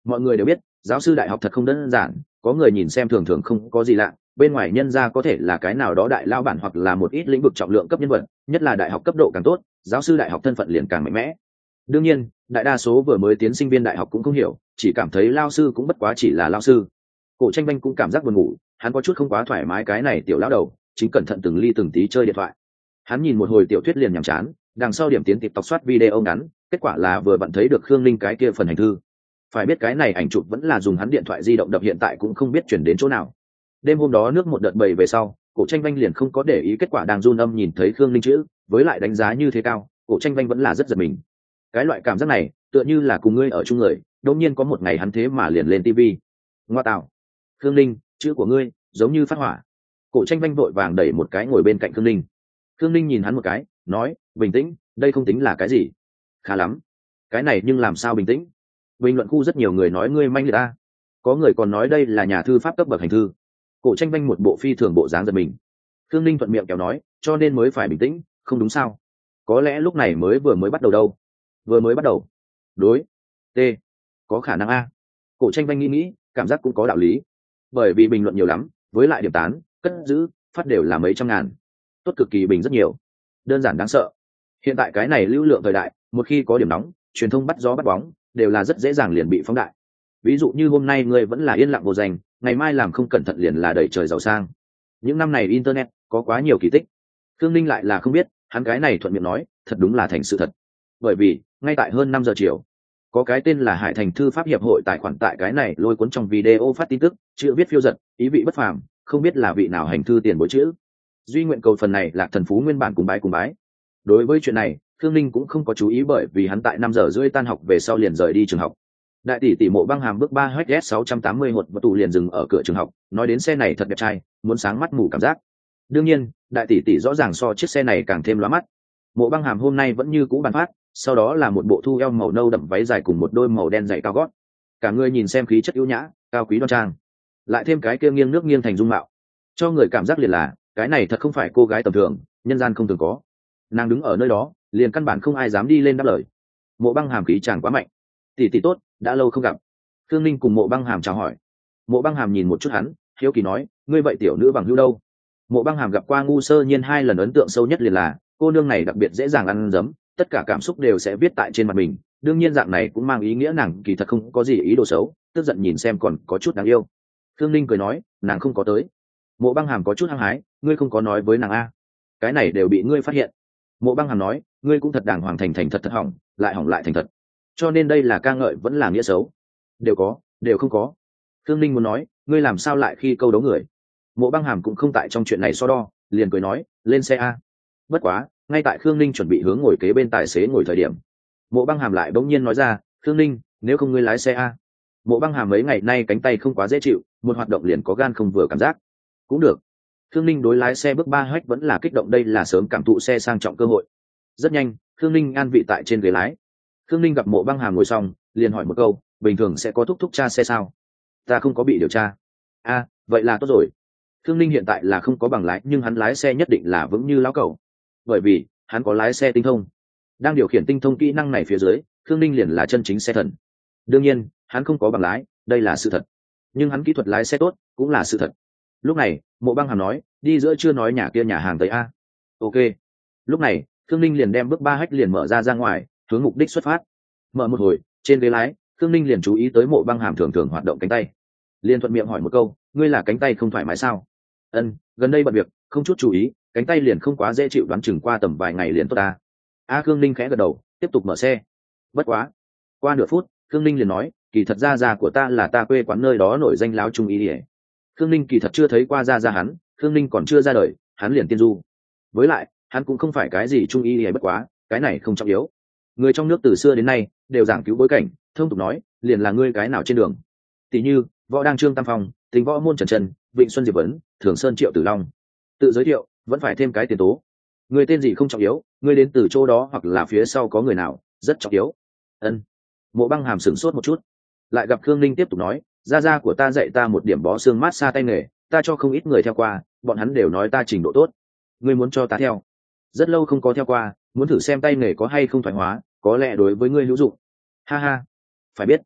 mọi người đều biết giáo sư đại học thật không đơn giản, có người nhìn xem thường thường không có gì lạ, bên ngoài nhân ra có thể là cái nào đó đại lao bản hoặc là một ít lĩnh vực trọng lượng cấp nhân vật, nhất là đại học cấp độ càng tốt, giáo sư đại học thân phận liền càng mạnh mẽ. Đương nhiên đại đa số vừa mới tiến sinh viên đại học cũng không hiểu, chỉ cảm thấy lao sư cũng bất quá chỉ là lao sư. Cổ Tranh Vanh cũng cảm giác buồn ngủ, hắn có chút không quá thoải mái, cái này tiểu lão đầu chính cẩn thận từng ly từng tí chơi điện thoại. Hắn nhìn một hồi tiểu thuyết liền nhàm chán, đằng sau điểm tiến TikTok soát video ngắn, kết quả là vừa bận thấy được Khương Linh cái kia phần hành thư. Phải biết cái này ảnh chụp vẫn là dùng hắn điện thoại di động đập, hiện tại cũng không biết chuyển đến chỗ nào. Đêm hôm đó nước một đợt bầy về sau, Cổ Tranh Vanh liền không có để ý kết quả, đang run âm nhìn thấy Khương Linh chữ, với lại đánh giá như thế cao, Cổ Tranh Vanh vẫn là rất giật mình. Cái loại cảm giác này tựa như là cùng ngươi ở chung người, đột nhiên có một ngày hắn thế mà liền lên tivi. Ngoa tạo, Khương Linh, chữ của ngươi giống như phát hỏa. Cổ Tranh Vanh vội vàng đẩy một cái ngồi bên cạnh Khương Linh. Khương Linh nhìn hắn một cái, nói, bình tĩnh, đây không tính là cái gì. Khá lắm. Cái này nhưng làm sao bình tĩnh? Bình luận khu rất nhiều người nói ngươi manh liệt ta, có người còn nói đây là nhà thư pháp cấp bậc hành thư. Cổ Tranh Vanh một bộ phi thường bộ dáng giật mình. Khương Linh thuận miệng kéo nói, cho nên mới phải bình tĩnh, không đúng sao? Có lẽ lúc này mới vừa mới bắt đầu đâu. Vừa mới bắt đầu. Đối. T. Có khả năng a. Cổ Tranh Vanh nghĩ nghĩ, cảm giác cũng có đạo lý. Bởi vì bình luận nhiều lắm, với lại điểm tán, cất giữ, phát đều là mấy trăm ngàn. Tốt cực kỳ bình rất nhiều. Đơn giản đáng sợ. Hiện tại cái này lưu lượng thời đại, một khi có điểm nóng, truyền thông bắt gió bắt bóng, đều là rất dễ dàng liền bị phóng đại. Ví dụ như hôm nay ngươi vẫn là yên lặng vô danh, ngày mai làm không cẩn thận liền là đẩy trời giàu sang. Những năm này internet có quá nhiều kỳ tích. Khương Linh lại là không biết, hắn cái này thuận miệng nói, thật đúng là thành sự thật. Bởi vì ngay tại hơn năm giờ chiều, có cái tên là Hải Thành Thư pháp hiệp hội tài khoản tại cái này lôi cuốn trong video phát tin tức, chữ viết phiêu dật, ý vị bất phàm, không biết là vị nào hành thư tiền bối chữ. Duy nguyện cầu phần này Lạc Thần Phú nguyên bản cùng bái cùng bái. Đối với chuyện này, Khương Linh cũng không có chú ý, bởi vì hắn tại năm giờ rưỡi tan học về sau liền rời đi trường học. Đại tỷ tỷ Mộ Băng Hàm bước ba H S sáu trăm tám mươi hột và tù liền dừng ở cửa trường học, nói đến xe này thật đẹp trai, muốn sáng mắt mù cảm giác. Đương nhiên, đại tỷ tỷ rõ ràng so chiếc xe này càng thêm lóa mắt. Mộ Băng Hàm hôm nay vẫn như cũ bàn phát, sau đó là một bộ thu eo màu nâu đậm váy dài cùng một đôi màu đen giày cao gót. Cả người nhìn xem khí chất ưu nhã, cao quý đoan trang. Lại thêm cái kia nghiêng nước nghiêng thành dung mạo, cho người cảm giác liền là, cái này thật không phải cô gái tầm thường, nhân gian không thường có. Nàng đứng ở nơi đó, liền căn bản không ai dám đi lên đáp lời. Mộ Băng Hàm khí chàng quá mạnh. Tỷ tỷ tốt, đã lâu không gặp. Khương Linh cùng Mộ Băng Hàm chào hỏi. Mộ Băng Hàm nhìn một chút hắn, hiếu kỳ nói, ngươi vậy tiểu nữ bằng hữu đâu? Mộ Băng Hàm gặp qua ngu sơ nhiên hai lần, ấn tượng sâu nhất liền là cô nương này đặc biệt dễ dàng ăn dấm, tất cả cảm xúc đều sẽ viết tại trên mặt mình. Đương nhiên dạng này cũng mang ý nghĩa nàng kỳ thật không có gì ý đồ xấu, tức giận nhìn xem còn có chút đáng yêu. Khương Linh cười nói, nàng không có tới. Mộ Băng Hàm có chút hăng hái, ngươi không có nói với nàng a? Cái này đều bị ngươi phát hiện. Mộ Băng Hàm nói, ngươi cũng thật đàng hoàng, thành thành thật thật hỏng, lại hỏng lại thành thật. Cho nên đây là ca ngợi vẫn là nghĩa xấu? Đều có, đều không có. Khương Linh muốn nói, ngươi làm sao lại khi câu đấu người? Mộ Băng Hàm cũng không tại trong chuyện này so đo, liền cười nói, lên xe a. Bất quá, ngay tại Khương Linh chuẩn bị hướng ngồi kế bên tài xế ngồi thời điểm, Mộ Băng Hàm lại bỗng nhiên nói ra, Khương Linh, nếu không ngươi lái xe a. Mộ Băng Hàm mấy ngày nay cánh tay không quá dễ chịu, một hoạt động liền có gan không vừa cảm giác. Cũng được. Khương Linh đối lái xe bước ba hách vẫn là kích động, đây là sớm cảm thụ xe sang trọng cơ hội. Rất nhanh, Khương Linh an vị tại trên ghế lái. Khương Linh gặp Mộ Băng Hàm ngồi xong, liền hỏi một câu, bình thường sẽ có thúc thúc cha xe sao? Ta không có bị điều tra. A, vậy là tốt rồi. Khương Linh hiện tại là không có bằng lái, nhưng hắn lái xe nhất định là vững như lão cẩu, bởi vì hắn có lái xe tinh thông. Đang điều khiển tinh thông kỹ năng này phía dưới, Khương Linh liền là chân chính xe thần. Đương nhiên, hắn không có bằng lái, đây là sự thật. Nhưng hắn kỹ thuật lái xe tốt, cũng là sự thật. Lúc này, Mộ Băng Hàm nói, đi giữa chưa nói nhà kia nhà hàng tới a. Ok. Lúc này, Khương Linh liền đem bước ba hách liền mở ra ra ngoài, hướng mục đích xuất phát. Mở một hồi, trên ghế lái, Khương Linh liền chú ý tới Mộ Băng Hàm thường thường hoạt động cánh tay. Liền thuận miệng hỏi một câu, ngươi là cánh tay không thoải mái sao? Ân, gần đây bận việc, không chút chú ý, cánh tay liền không quá dễ chịu, đoán chừng qua tầm vài ngày liền tốt ta. A Khương Linh khẽ gật đầu, tiếp tục mở xe. Bất quá, qua nửa phút, Khương Linh liền nói, kỳ thật gia gia của ta là ta quê quán nơi đó nổi danh láo trung y ỉa. Khương Linh kỳ thật chưa thấy qua gia gia hắn, Khương Linh còn chưa ra đời, hắn liền tiên du. Với lại, hắn cũng không phải cái gì trung y ỉa, bất quá, cái này không trọng yếu. Người trong nước từ xưa đến nay đều giảng cứu bối cảnh, thông tục nói, liền là ngươi cái nào trên đường. Tỷ như, võ đăng Trương Tam Phong, tính võ môn Trần Trần, Vịnh Xuân Diệp Vấn, Thường Sơn Triệu Tử Long. Tự giới thiệu, vẫn phải thêm cái tiền tố. Người tên gì không trọng yếu, người đến từ chỗ đó hoặc là phía sau có người nào, rất trọng yếu. Ân. Mộ Băng Hàm sửng sốt một chút, lại gặp Khương Linh tiếp tục nói, gia gia của ta dạy ta một điểm bó xương mát xa tay nghề, ta cho không ít người theo qua, bọn hắn đều nói ta trình độ tốt. Ngươi muốn cho ta theo? Rất lâu không có theo qua, muốn thử xem tay nghề có hay không thoái hóa, có lẽ đối với ngươi hữu dụng. Ha ha. Phải biết,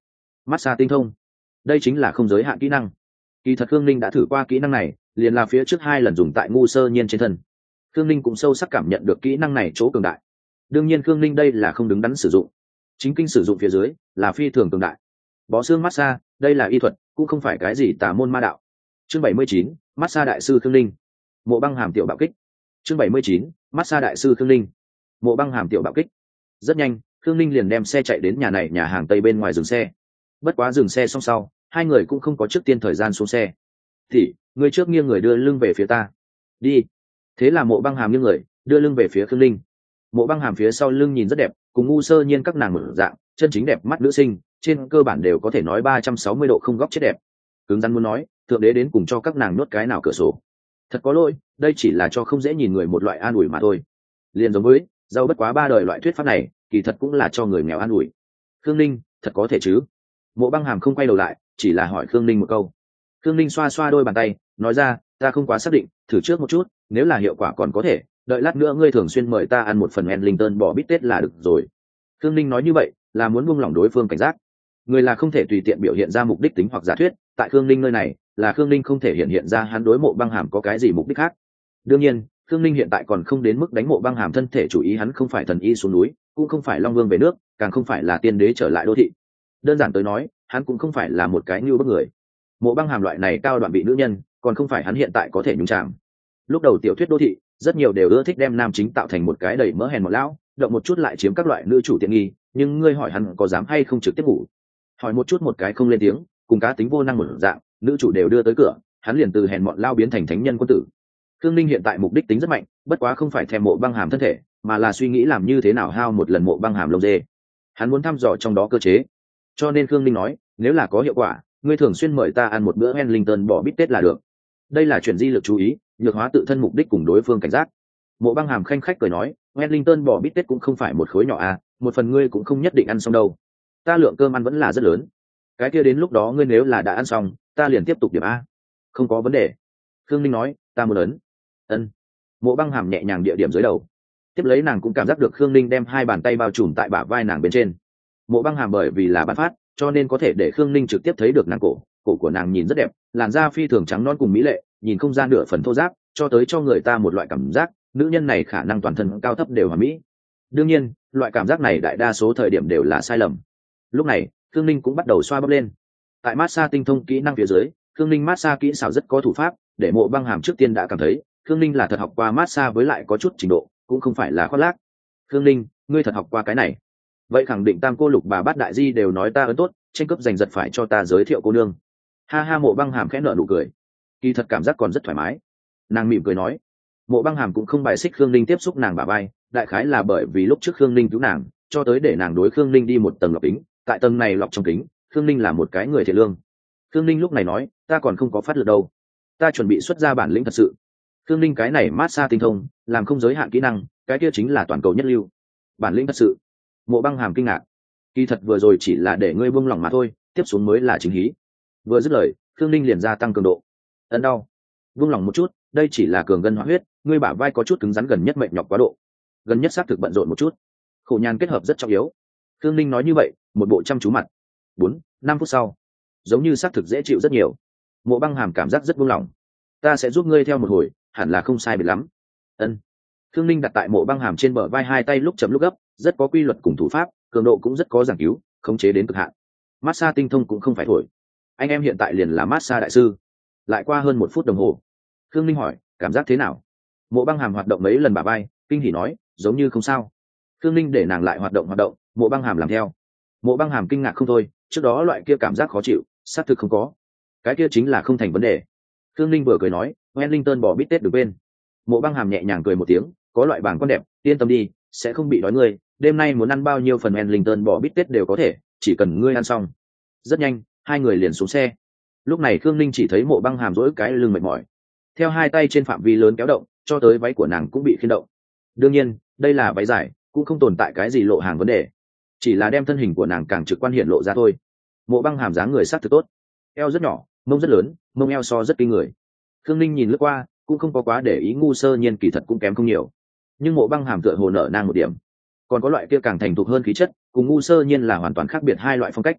Massage tinh thông, đây chính là không giới hạn kỹ năng. Kỳ thật Khương Ninh đã thử qua kỹ năng này, liền là phía trước hai lần dùng tại ngu sơ nhiên trên thân. Khương Ninh cũng sâu sắc cảm nhận được kỹ năng này chỗ cường đại. Đương nhiên Khương Ninh đây là không đứng đắn sử dụng, chính kinh sử dụng phía dưới là phi thường cường đại. Bó xương massage, đây là y thuật, cũng không phải cái gì tà môn ma đạo. Chương bảy mươi chín, massage đại sư Khương Ninh. Mộ băng hàm tiểu bạo kích. Chương bảy mươi chín, massage đại sư Khương Ninh. Mộ băng hàm tiểu bạo kích. Rất nhanh, Khương Ninh liền đem xe chạy đến nhà này nhà hàng Tây bên ngoài dừng xe. Bất quá dừng xe xong sau, hai người cũng không có trước tiên thời gian xuống xe. Thì, người trước nghiêng người đưa lưng về phía ta. Đi. Thế là Mộ băng hàm nghiêng người, đưa lưng về phía Khương Ninh. Mộ băng hàm phía sau lưng nhìn rất đẹp, cùng ngu sơ nhiên các nàng mở dạng, chân chính đẹp mắt nữ sinh, trên cơ bản đều có thể nói ba trăm sáu mươi độ không góc chết đẹp. Cứng rắn muốn nói, thượng đế đến cùng cho các nàng nuốt cái nào cửa sổ. Thật có lỗi, đây chỉ là cho không dễ nhìn người một loại an ủi mà thôi. Liền giống với giàu bất quá ba đời loại thuyết pháp này, kỳ thật cũng là cho người nghèo an ủi. Khương Ninh, thật có thể chứ? Mộ băng hàm không quay đầu lại, chỉ là hỏi Khương Ninh một câu. Khương Ninh xoa xoa đôi bàn tay, nói ra, ta không quá xác định, thử trước một chút, nếu là hiệu quả còn có thể, đợi lát nữa ngươi thường xuyên mời ta ăn một phần Wellington bò bít tết là được rồi. Khương Ninh nói như vậy là muốn buông lỏng đối phương cảnh giác. Người là không thể tùy tiện biểu hiện ra mục đích tính hoặc giả thuyết, tại Khương Ninh nơi này là Khương Ninh không thể hiện hiện ra hắn đối Mộ băng hàm có cái gì mục đích khác. Đương nhiên Khương Ninh hiện tại còn không đến mức đánh Mộ băng hàm thân thể chủ ý, hắn không phải thần y xuống núi, cũng không phải long vương về nước, càng không phải là tiên đế trở lại đô thị. Đơn giản tới nói, hắn cũng không phải là một cái như bất người. Mộ băng hàm loại này cao đoạn bị nữ nhân, còn không phải hắn hiện tại có thể nhúng chạm. Lúc đầu tiểu thuyết đô thị rất nhiều đều ưa thích đem nam chính tạo thành một cái đầy mỡ hèn một lão, động một chút lại chiếm các loại nữ chủ tiện nghi, nhưng ngươi hỏi hắn có dám hay không trực tiếp ngủ, hỏi một chút một cái không lên tiếng, cùng cá tính vô năng một dạng, nữ chủ đều đưa tới cửa, hắn liền từ hèn mọn lao biến thành thánh nhân quân tử. Khương Ninh hiện tại mục đích tính rất mạnh, bất quá không phải thèm Mộ băng hàm thân thể, mà là suy nghĩ làm như thế nào hao một lần Mộ băng hàm lông dê. Hắn muốn thăm dò trong đó cơ chế, cho nên Khương Ninh nói, nếu là có hiệu quả, ngươi thường xuyên mời ta ăn một bữa Wellington bò bít tết là được. Đây là chuyển di lực chú ý, nhược hóa tự thân mục đích cùng đối phương cảnh giác. Mộ băng hàm khanh khách cười nói, Wellington bò bít tết cũng không phải một khối nhỏ à, một phần ngươi cũng không nhất định ăn xong đâu. Ta lượng cơm ăn vẫn là rất lớn. Cái kia đến lúc đó ngươi nếu là đã ăn xong, ta liền tiếp tục điểm a. Không có vấn đề. Khương Ninh nói, ta muốn lớn. Ân. Mộ băng hàm nhẹ nhàng địa điểm dưới đầu. Tiếp lấy nàng cũng cảm giác được Khương Ninh đem hai bàn tay bao trùm tại bả vai nàng bên trên. Mộ băng hàm bởi vì là bán phát, cho nên có thể để Khương Ninh trực tiếp thấy được nàng cổ, cổ của nàng nhìn rất đẹp, làn da phi thường trắng non cùng mỹ lệ, nhìn không ra nửa phần thô ráp, cho tới cho người ta một loại cảm giác nữ nhân này khả năng toàn thân cao thấp đều hoàn mỹ. Đương nhiên loại cảm giác này đại đa số thời điểm đều là sai lầm. Lúc này Khương Ninh cũng bắt đầu xoa bóp lên. Tại massage tinh thông kỹ năng phía dưới, Khương Ninh massage kỹ xảo rất có thủ pháp, để Mộ băng hàm trước tiên đã cảm thấy Khương Ninh là thật học qua massage, với lại có chút trình độ, cũng không phải là khoác lác. Khương Ninh, ngươi thật học qua cái này? Vậy khẳng định tam cô lục bà bát đại di đều nói ta ấn tốt, tranh cướp giành giật phải cho ta giới thiệu cô nương. Ha ha. Mộ băng hàm khẽ nở nụ cười, kỳ thật cảm giác còn rất thoải mái. Nàng mỉm cười nói. Mộ băng hàm cũng không bài xích Khương Ninh tiếp xúc nàng bả vai, đại khái là bởi vì lúc trước Khương Ninh cứu nàng, cho tới để nàng đối Khương Ninh đi một tầng lọc kính, tại tầng này lọc trong kính, Khương Ninh là một cái người thiện lương. Khương Ninh lúc này nói, ta còn không có phát lực đâu, ta chuẩn bị xuất ra bản lĩnh thật sự. Khương Ninh cái này massage tinh thông, làm không giới hạn kỹ năng, cái kia chính là toàn cầu nhất lưu. Bản lĩnh thật sự? Mộ băng hàm kinh ngạc. Kỳ thật vừa rồi chỉ là để ngươi buông lỏng mà thôi, tiếp xuống mới là chính hí. Vừa dứt lời, Khương Ninh liền gia tăng cường độ. Ấn đau, buông lỏng một chút, đây chỉ là cường gân hóa huyết, ngươi bả vai có chút cứng rắn, gần nhất mệt nhọc quá độ, gần nhất xác thực bận rộn một chút, khổ nhàn kết hợp rất trọng yếu. Khương Ninh nói như vậy, một bộ chăm chú mặt. Bốn, năm phút sau, giống như xác thực dễ chịu rất nhiều. Mộ băng hàm cảm giác rất buông lỏng. Ta sẽ giúp ngươi theo một hồi, hẳn là không sai biệt lắm. Ân. Khương Ninh đặt tại Mộ băng hàm trên bờ vai, hai tay lúc chậm lúc gấp, rất có quy luật cùng thủ pháp, cường độ cũng rất có giảng cứu, khống chế đến cực hạn. Massage tinh thông cũng không phải thổi. Anh em hiện tại liền là massage đại sư. Lại qua hơn một phút đồng hồ, Khương Ninh hỏi, cảm giác thế nào? Mộ băng hàm hoạt động mấy lần bả vai, kinh hỉ nói, giống như không sao. Khương Ninh để nàng lại hoạt động hoạt động, Mộ băng hàm làm theo. Mộ băng hàm kinh ngạc không thôi, trước đó loại kia cảm giác khó chịu, xác thực không có. Cái kia chính là không thành vấn đề. Khương Ninh vừa cười nói, Wellington bò bít tết được bên. Mộ băng hàm nhẹ nhàng cười một tiếng, có loại bảng con đẹp, yên tâm đi, sẽ không bị đói ngươi, đêm nay muốn ăn bao nhiêu phần Wellington bò bít tết đều có thể, chỉ cần ngươi ăn xong. Rất nhanh, hai người liền xuống xe. Lúc này Khương Ninh chỉ thấy Mộ băng hàm dỗi cái lưng mệt mỏi, theo hai tay trên phạm vi lớn kéo động, cho tới váy của nàng cũng bị khiên động. Đương nhiên đây là váy dài, cũng không tồn tại cái gì lộ hàng vấn đề, chỉ là đem thân hình của nàng càng trực quan hiện lộ ra thôi. Mộ băng hàm dáng người sắc thực tốt, eo rất nhỏ, mông rất lớn, mông eo so rất kinh người. Khương Ninh nhìn lướt qua, cũng không có quá để ý, ngu sơ nhiên kỳ thật cũng kém không nhiều, nhưng Mộ băng hàm tựa hồ nở nang một điểm, còn có loại kia càng thành thục hơn khí chất, cùng ngu sơ nhiên là hoàn toàn khác biệt hai loại phong cách.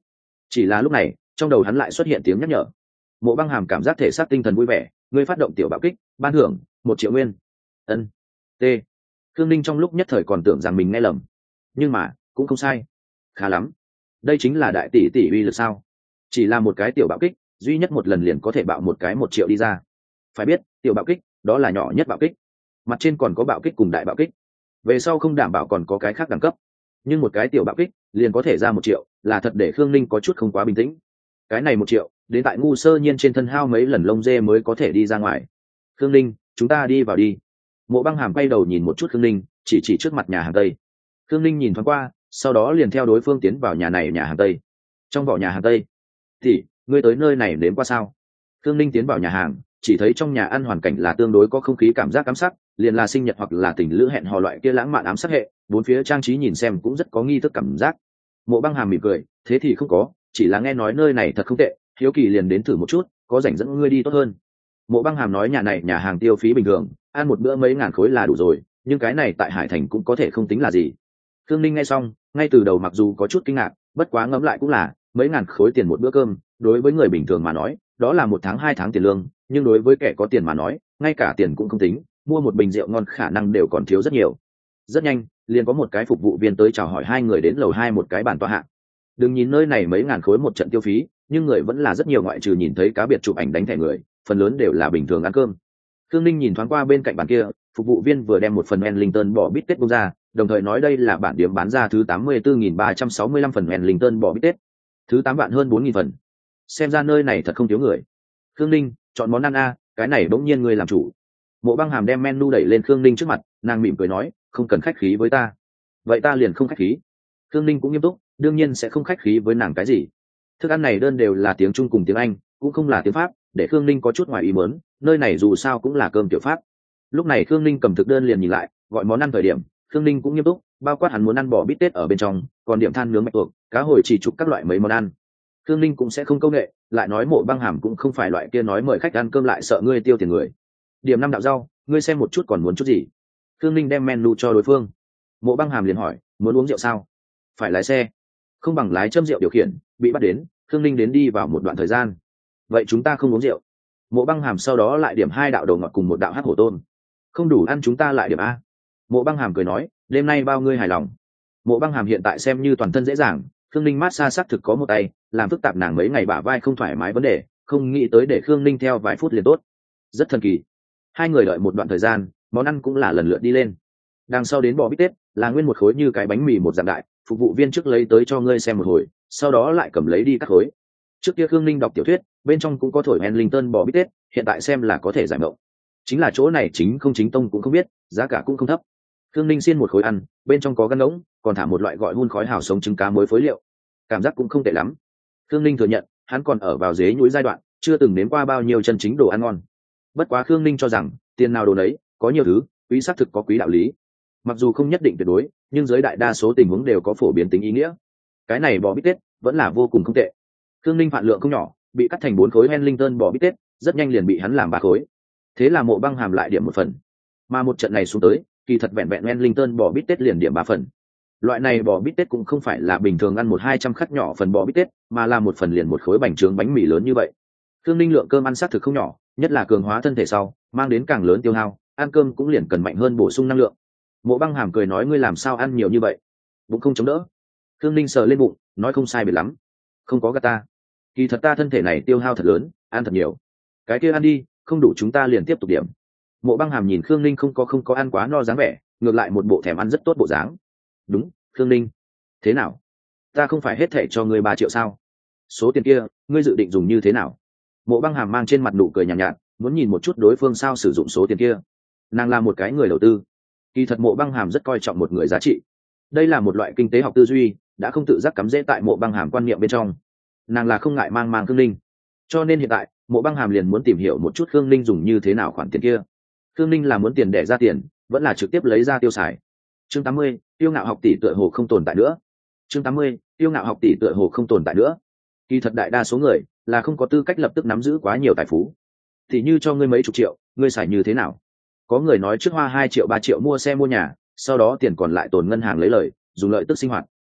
Chỉ là lúc này trong đầu hắn lại xuất hiện tiếng nhắc nhở. Mộ Băng Hàm cảm giác thể xác tinh thần vui vẻ, ngươi phát động tiểu bạo kích, ban thưởng một triệu nguyên. Ân. T. Khương Ninh trong lúc nhất thời còn tưởng rằng mình nghe lầm, nhưng mà cũng không sai. Khá lắm, đây chính là đại tỷ tỷ uy lực sao? Chỉ là một cái tiểu bạo kích, duy nhất một lần liền có thể bạo một cái một triệu đi ra. Phải biết tiểu bạo kích đó là nhỏ nhất bạo kích, mặt trên còn có bạo kích cùng đại bạo kích, về sau không đảm bảo còn có cái khác đẳng cấp, nhưng một cái tiểu bạo kích liền có thể ra một triệu, là thật để Khương Ninh có chút không quá bình tĩnh. Cái này một triệu đến tại ngu sơ nhiên trên thân hao mấy lần lông dê mới có thể đi ra ngoài. Khương Ninh, chúng ta đi vào đi. Mộ Băng Hàm quay đầu nhìn một chút Khương Ninh, chỉ chỉ trước mặt nhà hàng Tây. Khương Ninh nhìn thoáng qua, sau đó liền theo đối phương tiến vào nhà này nhà hàng Tây. Trong vỏ nhà hàng Tây thì ngươi tới nơi này đến qua sao? Khương Ninh tiến vào nhà hàng, chỉ thấy trong nhà ăn hoàn cảnh là tương đối có không khí cảm giác ám sắc, liền là sinh nhật hoặc là tình lữ hẹn hò loại kia lãng mạn ám sắc hệ, bốn phía trang trí nhìn xem cũng rất có nghi thức cảm giác. Mộ Băng Hàm mỉm cười, thế thì không có, chỉ là nghe nói nơi này thật không tệ, hiếu kỳ liền đến thử một chút, có rảnh dẫn ngươi đi tốt hơn. Mộ Băng Hàm nói nhà này nhà hàng tiêu phí bình thường, ăn một bữa mấy ngàn khối là đủ rồi, nhưng cái này tại Hải Thành cũng có thể không tính là gì. Khương Ninh nghe xong, ngay từ đầu mặc dù có chút kinh ngạc, bất quá ngẫm lại cũng là mấy ngàn khối tiền một bữa cơm, đối với người bình thường mà nói, đó là một tháng hai tháng tiền lương, nhưng đối với kẻ có tiền mà nói, ngay cả tiền cũng không tính, mua một bình rượu ngon khả năng đều còn thiếu rất nhiều. Rất nhanh, liền có một cái phục vụ viên tới chào hỏi hai người đến lầu hai một cái bàn tọa hạng. Đừng nhìn nơi này mấy ngàn khối một trận tiêu phí, nhưng người vẫn là rất nhiều, ngoại trừ nhìn thấy cá biệt chụp ảnh đánh thẻ người, phần lớn đều là bình thường ăn cơm. Khương Ninh nhìn thoáng qua bên cạnh bàn kia, phục vụ viên vừa đem một phần Wellington bò bít tết bung ra, đồng thời nói đây là bản điểm bán ra thứ tám mươi tư nghìn ba trăm sáu mươi lăm phần Wellington bò bít tết, thứ tám vạn hơn bốn nghìn phần. Xem ra nơi này thật không thiếu người. Khương Ninh, chọn món ăn a, cái này bỗng nhiên ngươi làm chủ. Mộ Băng Hàm đem menu đẩy lên Khương Ninh trước mặt, nàng mỉm cười nói, không cần khách khí với ta. Vậy ta liền không khách khí. Khương Ninh cũng nghiêm túc, đương nhiên sẽ không khách khí với nàng cái gì. Thức ăn này đơn đều là tiếng Trung cùng tiếng Anh, cũng không là tiếng Pháp, để Khương Ninh có chút ngoài ý muốn, nơi này dù sao cũng là cơm kiểu Pháp. Lúc này Khương Ninh cầm thực đơn liền nhìn lại, gọi món ăn thời điểm, Khương Ninh cũng nghiêm túc, bao quát hắn muốn ăn bò bít tết ở bên trong, còn điểm than nướng mạch tuộc, cá hồi chỉ chụp các loại mấy món ăn. Khương Ninh cũng sẽ không câu nghệ, lại nói Mộ Băng Hàm cũng không phải loại kia nói mời khách ăn cơm lại sợ ngươi tiêu tiền người. Điểm năm đạo rau, ngươi xem một chút còn muốn chút gì? Khương Ninh đem menu cho đối phương. Mộ Băng Hàm liền hỏi, muốn uống rượu sao? Phải lái xe, không bằng lái châm rượu điều khiển, bị bắt đến. Khương Ninh đến đi vào một đoạn thời gian. Vậy chúng ta không uống rượu. Mộ Băng Hàm sau đó lại điểm hai đạo đầu ngọt cùng một đạo hắc hổ tôm. Không đủ ăn chúng ta lại điểm a. Mộ Băng Hàm cười nói, đêm nay bao ngươi hài lòng. Mộ Băng Hàm hiện tại xem như toàn thân dễ dàng, Khương Ninh mát xa xác thực có một tay, làm phức tạp nàng mấy ngày bả vai không thoải mái vấn đề, không nghĩ tới để Khương Ninh theo vài phút liền tốt. Rất thần kỳ. Hai người đợi một đoạn thời gian, món ăn cũng là lần lượt đi lên. Đằng sau đến bò bít tết, là nguyên một khối như cái bánh mì một dạng đại, phục vụ viên trước lấy tới cho ngươi xem một hồi, sau đó lại cầm lấy đi cắt khối. Trước kia Khương Ninh đọc tiểu thuyết, bên trong cũng có thổi Wellington bò bít tết, hiện tại xem là có thể giải mộng. Chính là chỗ này chính không chính tông cũng không biết, giá cả cũng không thấp. Khương Ninh xiên một khối ăn, bên trong có gan ngỗng, còn thả một loại gọi hun khói hào sống trứng cá muối phối liệu, cảm giác cũng không tệ lắm. Khương Ninh thừa nhận, hắn còn ở vào dế nhúi giai đoạn, chưa từng nếm qua bao nhiêu chân chính đồ ăn ngon. Bất quá Khương Ninh cho rằng, tiền nào đồ đấy, có nhiều thứ, quý xác thực có quý đạo lý. Mặc dù không nhất định tuyệt đối, nhưng dưới đại đa số tình huống đều có phổ biến tính ý nghĩa. Cái này bò bít tết vẫn là vô cùng không tệ. Khương Ninh phản lượng không nhỏ, bị cắt thành bốn khối Wellington bò bít tết, rất nhanh liền bị hắn làm ba khối. Thế là Mộ Băng Hàm lại điểm một phần. Mà một trận này xuống tới, kỳ thật vẹn vẹn Wellington bò bít tết liền điểm ba phần. Loại này bò bít tết cũng không phải là bình thường ăn một hai trăm khắc nhỏ phần bò bít tết, mà là một phần liền một khối bánh trướng bánh mì lớn như vậy. Khương Ninh lượng cơm ăn xác thực không nhỏ, nhất là cường hóa thân thể sau, mang đến càng lớn tiêu hao, ăn cơm cũng liền cần mạnh hơn bổ sung năng lượng. Mộ Băng Hàm cười nói, ngươi làm sao ăn nhiều như vậy? Bụng không chống đỡ. Khương Ninh sờ lên bụng, nói không sai biệt lắm. Không có gạt ta. Kỳ thật ta thân thể này tiêu hao thật lớn, ăn thật nhiều. Cái kia ăn đi, không đủ chúng ta liền tiếp tục điểm. Mộ Băng Hàm nhìn Khương Ninh không có không có ăn quá no dáng vẻ, ngược lại một bộ thèm ăn rất tốt bộ dáng. Đúng, Khương Ninh. Thế nào? Ta không phải hết thảy cho ngươi ba triệu sao? Số tiền kia, ngươi dự định dùng như thế nào? Mộ Băng Hàm mang trên mặt nụ cười nhàn nhạt, nhạt, muốn nhìn một chút đối phương sao sử dụng số tiền kia. Nàng là một cái người đầu tư. Kỳ thật Mộ Băng Hàm rất coi trọng một người giá trị. Đây là một loại kinh tế học tư duy, đã không tự giác cắm rễ tại Mộ Băng Hàm quan niệm bên trong. Nàng là không ngại mang mang Khương Ninh. Cho nên hiện tại, Mộ Băng Hàm liền muốn tìm hiểu một chút Khương Ninh dùng như thế nào khoản tiền kia. Khương Ninh là muốn tiền để ra tiền, vẫn là trực tiếp lấy ra tiêu xài. Chương tám mươi, Tiêu Ngạo học tỷ tựa hồ không tồn tại nữa. Chương tám mươi, Tiêu Ngạo học tỷ tựa hồ không tồn tại nữa. Kỳ thật đại đa số người là không có tư cách lập tức nắm giữ quá nhiều tài phú. Thì như cho ngươi mấy chục triệu, ngươi xài như thế nào? Có người nói trước hoa hai triệu ba triệu mua xe mua nhà, sau đó tiền còn lại tồn ngân hàng lấy lời, dùng lợi tức sinh hoạt.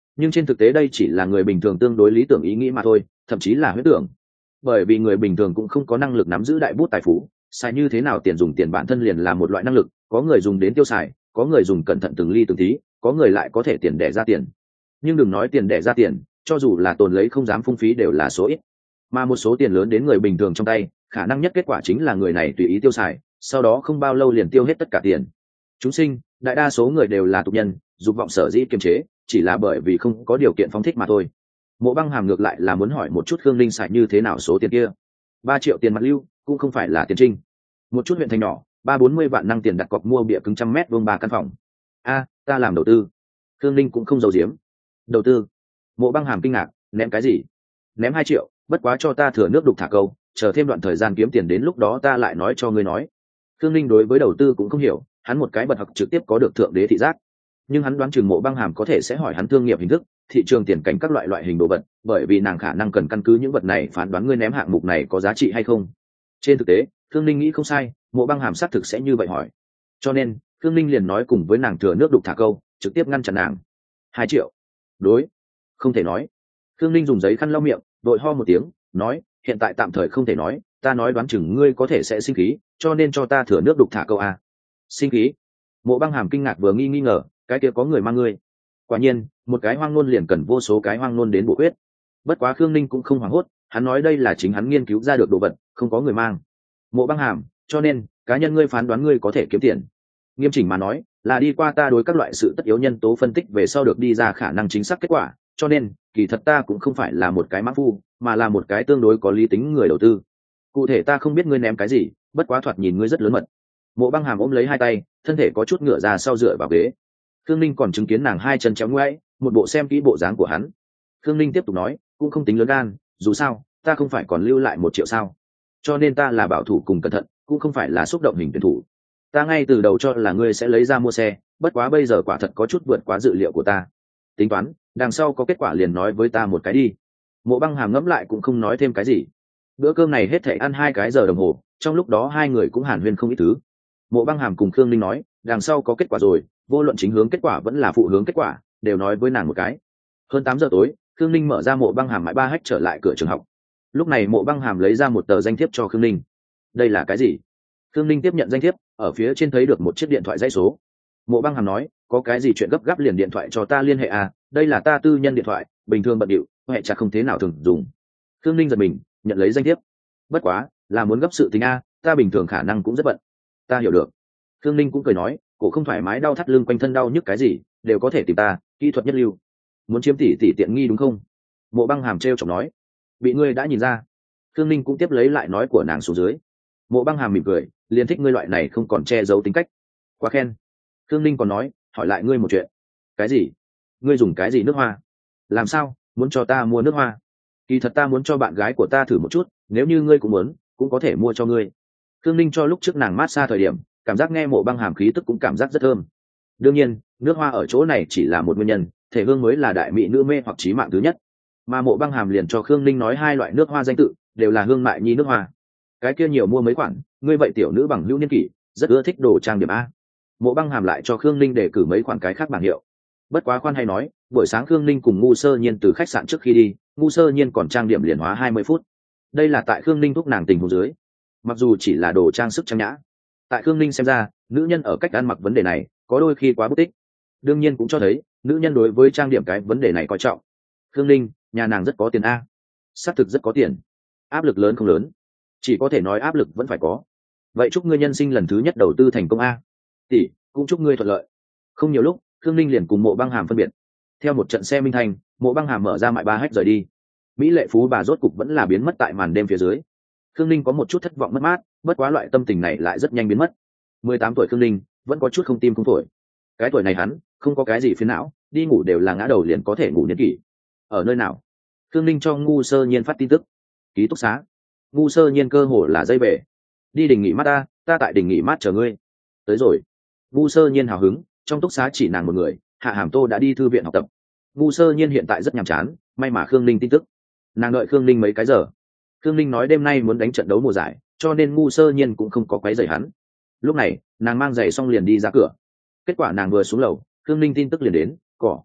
nhưng trên thực tế đây chỉ là người bình thường tương đối lý tưởng ý nghĩ mà thôi, thậm chí là huyễn tưởng. Bởi vì người bình thường cũng không có năng lực nắm giữ đại bút tài phú, xài như thế nào tiền dùng tiền bản thân liền là một loại năng lực, có người dùng đến tiêu xài, có người dùng cẩn thận từng ly từng tí, có người lại có thể tiền đẻ ra tiền. Nhưng đừng nói tiền đẻ ra tiền, cho dù là tồn lấy không dám phung phí đều là số ít. Mà một số tiền lớn đến người bình thường trong tay, khả năng nhất kết quả chính là người này tùy ý tiêu xài, sau đó không bao lâu liền tiêu hết tất cả tiền. Chúng sinh, đại đa số người đều là tục nhân, dục vọng sở dĩ kiềm chế, chỉ là bởi vì không có điều kiện phóng thích mà thôi. Mộ Băng Hàm ngược lại là muốn hỏi một chút Khương Linh xài như thế nào số tiền kia. Ba triệu tiền mặt lưu, cũng không phải là tiền trinh. Một chút huyện thành nhỏ, ba bốn mươi vạn năng tiền đặt cọc mua bịa cứng trăm mét vuông ba căn phòng. A, ta làm đầu tư. Khương Linh cũng không giấu giếm. Đầu tư? Mộ Băng Hàm kinh ngạc, ném cái gì? Ném hai triệu, bất quá cho ta thừa nước đục thả câu, chờ thêm đoạn thời gian kiếm tiền đến lúc đó ta lại nói cho ngươi nói. Khương Linh đối với đầu tư cũng không hiểu, hắn một cái bật học trực tiếp có được thượng đế thị giác, nhưng hắn đoán chừng Mộ Băng Hàm có thể sẽ hỏi hắn thương nghiệp hình thức, thị trường tiền cảnh các loại loại hình đồ vật, bởi vì nàng khả năng cần căn cứ những vật này phán đoán ngươi ném hạng mục này có giá trị hay không. Trên thực tế, Khương Linh nghĩ không sai, Mộ Băng Hàm xác thực sẽ như vậy hỏi, cho nên Khương Linh liền nói cùng với nàng thừa nước đục thả câu, trực tiếp ngăn chặn nàng. Hai triệu? Đối, không thể nói. Khương Linh dùng giấy khăn lau miệng, đội ho một tiếng, nói, hiện tại tạm thời không thể nói, ta nói đoán chừng ngươi có thể sẽ sinh khí, cho nên cho ta thừa nước đục thả câu a. Sinh khí? Mộ Băng Hàm kinh ngạc vừa nghi nghi ngờ, cái kia có người mang ngươi. Quả nhiên, một cái hoang ngôn liền cần vô số cái hoang ngôn đến bổ khuyết. Bất quá Khương Ninh cũng không hoảng hốt, hắn nói đây là chính hắn nghiên cứu ra được đồ vật, không có người mang. Mộ Băng Hàm, cho nên cá nhân ngươi phán đoán ngươi có thể kiếm tiền. Nghiêm chỉnh mà nói, là đi qua ta đối các loại sự tất yếu nhân tố phân tích về sau được đi ra khả năng chính xác kết quả, cho nên kỳ thật ta cũng không phải là một cái mã phu, mà là một cái tương đối có lý tính người đầu tư. Cụ thể ta không biết ngươi ném cái gì, bất quá thoạt nhìn ngươi rất lớn mật. Mộ Băng Hàm ôm lấy hai tay, thân thể có chút ngửa ra sau dựa vào ghế. Khương Ninh còn chứng kiến nàng hai chân chéo ngoáy, một bộ xem kỹ bộ dáng của hắn. Khương Ninh tiếp tục nói, cũng không tính lớn gan, dù sao ta không phải còn lưu lại một triệu sao, cho nên ta là bảo thủ cùng cẩn thận, cũng không phải là xúc động hình tuyển thủ. Ta ngay từ đầu cho là ngươi sẽ lấy ra mua xe, bất quá bây giờ quả thật có chút vượt quá dự liệu của ta. Tính toán, đằng sau có kết quả liền nói với ta một cái đi. Mộ Băng Hàm ngẫm lại cũng không nói thêm cái gì. Bữa cơm này hết thảy ăn hai cái giờ đồng hồ, trong lúc đó hai người cũng hàn huyên không ít thứ. Mộ Băng Hàm cùng Khương Ninh nói, đằng sau có kết quả rồi, vô luận chính hướng kết quả vẫn là phụ hướng kết quả, đều nói với nàng một cái. Hơn tám giờ tối, Khương Ninh mở ra Mộ Băng Hàm mãi ba hách trở lại cửa trường học. Lúc này Mộ Băng Hàm lấy ra một tờ danh thiếp cho Khương Ninh. Đây là cái gì? Khương Ninh tiếp nhận danh thiếp, ở phía trên thấy được một chiếc điện thoại dãy số. Mộ Băng Hàm nói, có cái gì chuyện gấp gáp liền điện thoại cho ta liên hệ à, đây là ta tư nhân điện thoại, bình thường bận điệu, hệ chặt không thế nào thường dùng. Khương Ninh giật mình, nhận lấy danh thiếp. Bất quá, là muốn gấp sự tình a, ta bình thường khả năng cũng rất bận. Ta hiểu được. Khương Ninh cũng cười nói, cổ không thoải mái đau thắt lưng quanh thân đau nhức cái gì, đều có thể tìm ta, kỹ thuật nhất lưu. Muốn chiếm tỷ tỷ tiện nghi đúng không? Mộ Băng Hàm trêu chọc nói. Bị ngươi đã nhìn ra. Khương Ninh cũng tiếp lấy lại nói của nàng xuống dưới. Mộ Băng Hàm mỉm cười, liền thích ngươi loại này không còn che giấu tính cách. Quá khen. Khương Ninh còn nói, hỏi lại ngươi một chuyện. Cái gì? Ngươi dùng cái gì nước hoa? Làm sao, muốn cho ta mua nước hoa? Kỳ thật ta muốn cho bạn gái của ta thử một chút, nếu như ngươi cũng muốn, cũng có thể mua cho ngươi. Khương Ninh cho lúc trước nàng mát xa thời điểm, cảm giác nghe Mộ Băng Hàm khí tức cũng cảm giác rất thơm. Đương nhiên, nước hoa ở chỗ này chỉ là một nguyên nhân, thể hương mới là đại mỹ nữ mê hoặc chí mạng thứ nhất. Mà Mộ Băng Hàm liền cho Khương Ninh nói hai loại nước hoa danh tự, đều là hương mại nhi nước hoa. Cái kia nhiều mua mấy khoản, ngươi vậy tiểu nữ bằng hữu niên kỷ, rất ưa thích đồ trang điểm a. Mộ Băng Hàm lại cho Khương Ninh đề cử mấy khoản cái khác bảng hiệu. Bất quá khoan hay nói, buổi sáng Khương Ninh cùng Ngu Sơ Nhiên từ khách sạn trước khi đi, Ngu Sơ Nhiên còn trang điểm liền hóa hai mươi phút. Đây là tại Khương Ninh thúc nàng tình huống dưới, mặc dù chỉ là đồ trang sức trang nhã, tại Khương Ninh xem ra, nữ nhân ở cách ăn mặc vấn đề này có đôi khi quá bất tích. Đương nhiên cũng cho thấy nữ nhân đối với trang điểm cái vấn đề này coi trọng. Khương Ninh, nhà nàng rất có tiền a. Xác thực rất có tiền. Áp lực lớn không lớn, chỉ có thể nói áp lực vẫn phải có. Vậy chúc ngươi nhân sinh lần thứ nhất đầu tư thành công a. Tỷ, cũng chúc ngươi thuận lợi. Không nhiều lúc, Khương Ninh liền cùng Mộ Băng Hàm phân biệt. Theo một trận xe minh thành, Mộ Băng Hàm mở ra mại ba hách rời đi. Mỹ lệ phú bà rốt cục vẫn là biến mất tại màn đêm phía dưới. Khương Ninh có một chút thất vọng mất mát, bất quá loại tâm tình này lại rất nhanh biến mất. Mười tám tuổi Khương Ninh vẫn có chút không tim không phổi. Cái tuổi này hắn không có cái gì phiền não, đi ngủ đều là ngã đầu liền có thể ngủ niên kỷ. Ở nơi nào? Khương Ninh cho Ngu Sơ Nhiên phát tin tức. Ký túc xá. Ngu Sơ Nhiên cơ hồ là dây bể. Đi đình nghỉ mát ta, ta tại đình nghỉ mát chờ ngươi. Tới rồi. Ngu Sơ Nhiên hào hứng, trong túc xá chỉ nàng một người, Hạ Hàm Tô đã đi thư viện học tập. Ngu Sơ Nhiên hiện tại rất nhàm chán, may mà Khương Ninh tin tức. Nàng đợi Khương Ninh mấy cái giờ. Khương Ninh nói đêm nay muốn đánh trận đấu mùa giải, cho nên Ngu Sơ Nhiên cũng không có quấy rầy hắn. Lúc này, nàng mang giày xong liền đi ra cửa. Kết quả nàng vừa xuống lầu, Khương Ninh tin tức liền đến, cỏ.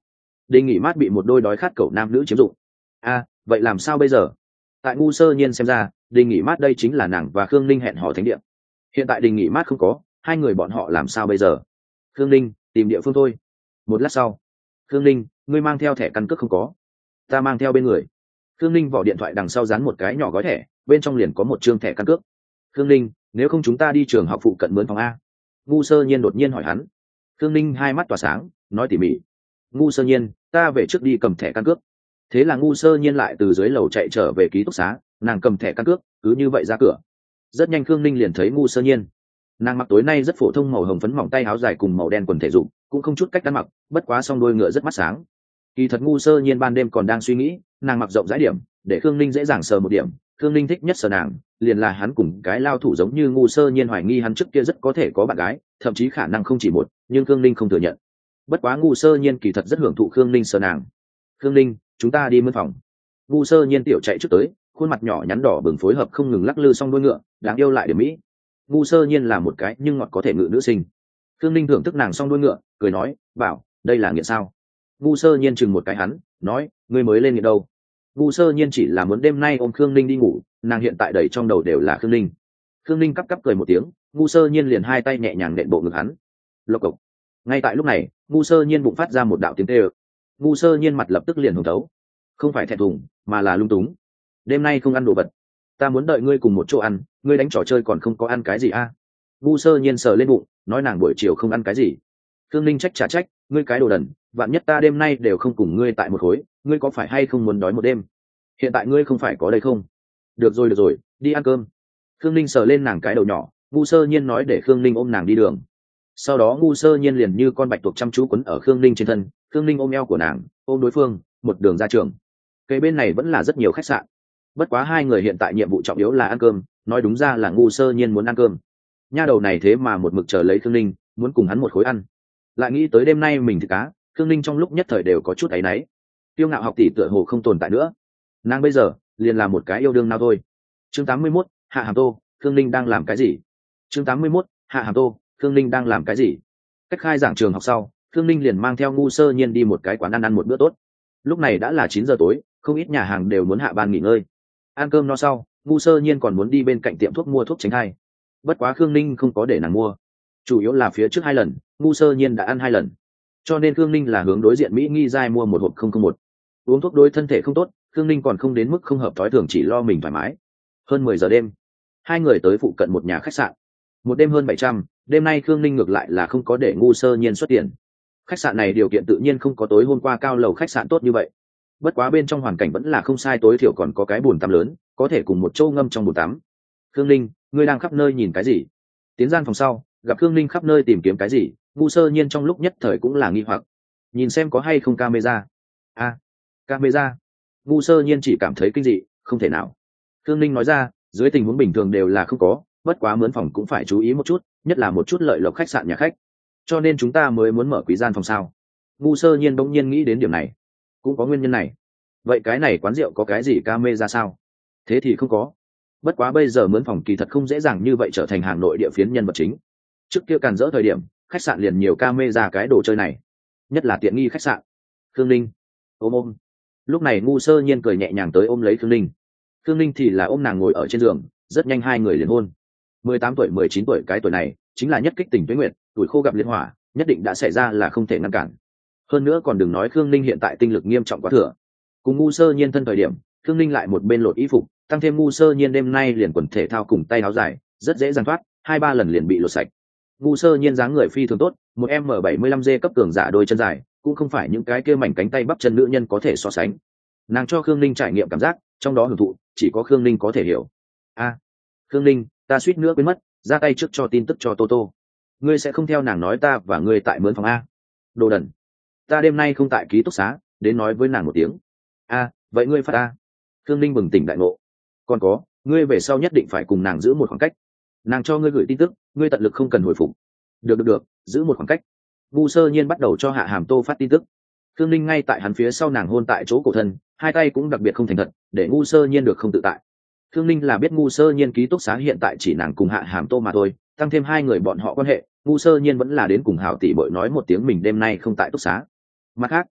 đình nghỉ mát bị một đôi đói khát cậu nam nữ chiếm dụng. A, vậy làm sao bây giờ? Tại ngu sơ nhiên xem ra, đình nghỉ mát đây chính là nàng và khương ninh hẹn hò thánh địa. Hiện tại đình nghỉ mát không có, hai người bọn họ làm sao bây giờ? Khương ninh, tìm địa phương thôi. Một lát sau, khương ninh, ngươi mang theo thẻ căn cước không có? Ta mang theo bên người. Khương ninh vỏ điện thoại đằng sau dán một cái nhỏ gói thẻ, bên trong liền có một chương thẻ căn cước. Khương ninh, nếu không chúng ta đi trường học phụ cận mướn phòng a? Ngu sơ nhiên đột nhiên hỏi hắn. Khương ninh hai mắt tỏa sáng, nói tỉ mỉ. Ngu sơ nhiên, ta về trước đi cầm thẻ căn cước. Thế là ngu sơ nhiên lại từ dưới lầu chạy trở về ký túc xá, nàng cầm thẻ căn cước, cứ như vậy ra cửa. Rất nhanh Khương ninh liền thấy ngu sơ nhiên. Nàng mặc tối nay rất phổ thông màu hồng phấn mỏng tay áo dài cùng màu đen quần thể dục, cũng không chút cách ăn mặc, bất quá song đôi ngựa rất mắt sáng. Kỳ thật ngu sơ nhiên ban đêm còn đang suy nghĩ, nàng mặc rộng rãi điểm, để Khương ninh dễ dàng sờ một điểm. Khương ninh thích nhất sờ nàng, liền là hắn cùng cái lao thủ giống như ngu sơ nhiên hoài nghi hắn trước kia rất có thể có bạn gái, thậm chí khả năng không chỉ một, nhưng Khương ninh không thừa nhận. Bất quá ngu sơ nhiên kỳ thật rất hưởng thụ Khương ninh sờ nàng. Khương ninh, chúng ta đi mướn phòng. Ngu sơ nhiên tiểu chạy trước tới, khuôn mặt nhỏ nhắn đỏ bừng phối hợp không ngừng lắc lư song đuôi ngựa, đáng yêu lại điểm mỹ. Ngu sơ nhiên là một cái nhưng ngọt có thể ngự nữ sinh. Khương ninh thưởng thức nàng song đuôi ngựa, cười nói, bảo, đây là nghiện sao? Ngu sơ nhiên chừng một cái hắn, nói, ngươi mới lên nghiện đâu? Ngu sơ nhiên chỉ là muốn đêm nay ôm Khương ninh đi ngủ, nàng hiện tại đầy trong đầu đều là Khương ninh. Khương ninh cắp cắp cười một tiếng, ngu sơ nhiên liền hai tay nhẹ nhàng nện bộ ngực hắn. Lộc cộc. Ngay tại lúc này, ngu sơ nhiên bụng phát ra một đạo tiếng tê ơ. Ngu sơ nhiên mặt lập tức liền hồng thấu, không phải thẹn thùng mà là lung túng. Đêm nay không ăn đồ vật, ta muốn đợi ngươi cùng một chỗ ăn, ngươi đánh trò chơi còn không có ăn cái gì a? À? Ngu sơ nhiên sờ lên bụng, nói nàng buổi chiều không ăn cái gì. Khương ninh trách trả trách, ngươi cái đồ đần, vạn nhất ta đêm nay đều không cùng ngươi tại một khối, ngươi có phải hay không muốn đói một đêm? Hiện tại ngươi không phải có đây không? Được rồi được rồi, đi ăn cơm. Khương ninh sờ lên nàng cái đầu nhỏ, ngu sơ nhiên nói để Khương ninh ôm nàng đi đường. Sau đó ngu sơ nhiên liền như con bạch tuộc chăm chú quấn ở Khương ninh trên thân, Khương ninh ôm eo của nàng, ôm đối phương, một đường ra trường. Cây bên này vẫn là rất nhiều khách sạn, bất quá hai người hiện tại nhiệm vụ trọng yếu là ăn cơm, nói đúng ra là ngu sơ nhiên muốn ăn cơm. Nha đầu này thế mà một mực chờ lấy Khương ninh, muốn cùng hắn một khối ăn. Lại nghĩ tới đêm nay mình thịt cá, Khương ninh trong lúc nhất thời đều có chút áy náy. Tiêu ngạo học tỷ tựa hồ không tồn tại nữa, nàng bây giờ liền là một cái yêu đương nào thôi. Chương tám mươi mốt, hạ hàm tô, Khương ninh đang làm cái gì? Chương tám mươi mốt, hạ hàm tô, Khương ninh đang làm cái gì? Cách khai giảng trường học sau, Khương ninh liền mang theo ngu sơ nhiên đi một cái quán ăn ăn một bữa tốt. Lúc này đã là chín giờ tối, không ít nhà hàng đều muốn hạ ban nghỉ ngơi. Ăn cơm no sau, ngu sơ nhiên còn muốn đi bên cạnh tiệm thuốc mua thuốc tránh thai. Bất quá Khương ninh không có để nàng mua, chủ yếu là phía trước hai lần ngu sơ nhiên đã ăn hai lần, cho nên Khương ninh là hướng đối diện Mỹ nghi giai mua một hộp không không một. Uống thuốc đối thân thể không tốt, Khương ninh còn không đến mức không hợp thói thường, chỉ lo mình thoải mái. Hơn mười giờ đêm, hai người tới phụ cận một nhà khách sạn. Một đêm hơn bảy trăm, đêm nay Khương ninh ngược lại là không có để ngu sơ nhiên xuất tiền. Khách sạn này điều kiện tự nhiên không có tối hôm qua cao lầu khách sạn tốt như vậy, bất quá bên trong hoàn cảnh vẫn là không sai, tối thiểu còn có cái bồn tắm lớn, có thể cùng một chỗ ngâm trong bồn tắm. Khương ninh, ngươi đang khắp nơi nhìn cái gì? Tiến gian phòng sau, gặp Khương ninh khắp nơi tìm kiếm cái gì, ngu sơ nhiên trong lúc nhất thời cũng là nghi hoặc, nhìn xem có hay không camera. A, à, camera. Ngu sơ nhiên chỉ cảm thấy kinh dị, không thể nào. Khương ninh nói ra, dưới tình huống bình thường đều là không có, bất quá mướn phòng cũng phải chú ý một chút, nhất là một chút lợi lộc khách sạn nhà khách, cho nên chúng ta mới muốn mở quý gian phòng sao. Ngu sơ nhiên bỗng nhiên nghĩ đến điểm này, cũng có nguyên nhân này. Vậy cái này quán rượu có cái gì camera sao? Thế thì không có, bất quá bây giờ mướn phòng kỳ thật không dễ dàng như vậy trở thành Hà Nội địa phiến nhân vật chính. Trước kia càn rỡ thời điểm, khách sạn liền nhiều camera cái đồ chơi này, nhất là tiện nghi khách sạn. Khương ninh, ôm ôm. Lúc này ngu sơ nhiên cười nhẹ nhàng tới ôm lấy Khương ninh. Khương ninh thì là ôm nàng ngồi ở trên giường, rất nhanh hai người liền hôn. Mười tám tuổi mười chín tuổi cái tuổi này chính là nhất kích tình tuế nguyệt, tuổi khô gặp liên hỏa, nhất định đã xảy ra là không thể ngăn cản. Hơn nữa còn đừng nói Khương ninh hiện tại tinh lực nghiêm trọng quá thừa. Cùng ngu sơ nhiên thân thời điểm, Khương ninh lại một bên lột y phục, tăng thêm ngu sơ nhiên đêm nay liền quần thể thao cùng tay áo dài, rất dễ dàng thoát, hai ba lần liền bị lột sạch. Ngu sơ nhiên dáng người phi thường tốt, một m bảy mươi lăm g cấp cường giả, đôi chân dài, cũng không phải những cái kia mảnh cánh tay bắp chân nữ nhân có thể so sánh. Nàng cho Khương ninh trải nghiệm cảm giác, trong đó hưởng thụ chỉ có Khương ninh có thể hiểu. A, à, Khương ninh, ta suýt nữa quên mất, ra tay trước cho tin tức cho Toto. Ngươi sẽ không theo nàng nói ta và ngươi tại mướn phòng a? Đồ đần, ta đêm nay không tại ký túc xá, đến nói với nàng một tiếng. A, à, vậy ngươi phát a? Khương ninh bừng tỉnh đại ngộ. Còn có, ngươi về sau nhất định phải cùng nàng giữ một khoảng cách. Nàng cho ngươi gửi tin tức, ngươi tận lực không cần hồi phục. Được được được, giữ một khoảng cách. Ngu sơ nhiên bắt đầu cho Hạ Hàm Tô phát tin tức. Khương ninh ngay tại hắn phía sau nàng hôn tại chỗ cổ thân, hai tay cũng đặc biệt không thành thật, để ngu sơ nhiên được không tự tại. Khương ninh là biết ngu sơ nhiên ký túc xá hiện tại chỉ nàng cùng Hạ Hàm Tô mà thôi, tăng thêm hai người bọn họ quan hệ, ngu sơ nhiên vẫn là đến cùng hảo tỷ bội nói một tiếng mình đêm nay không tại túc xá. Mặt khác,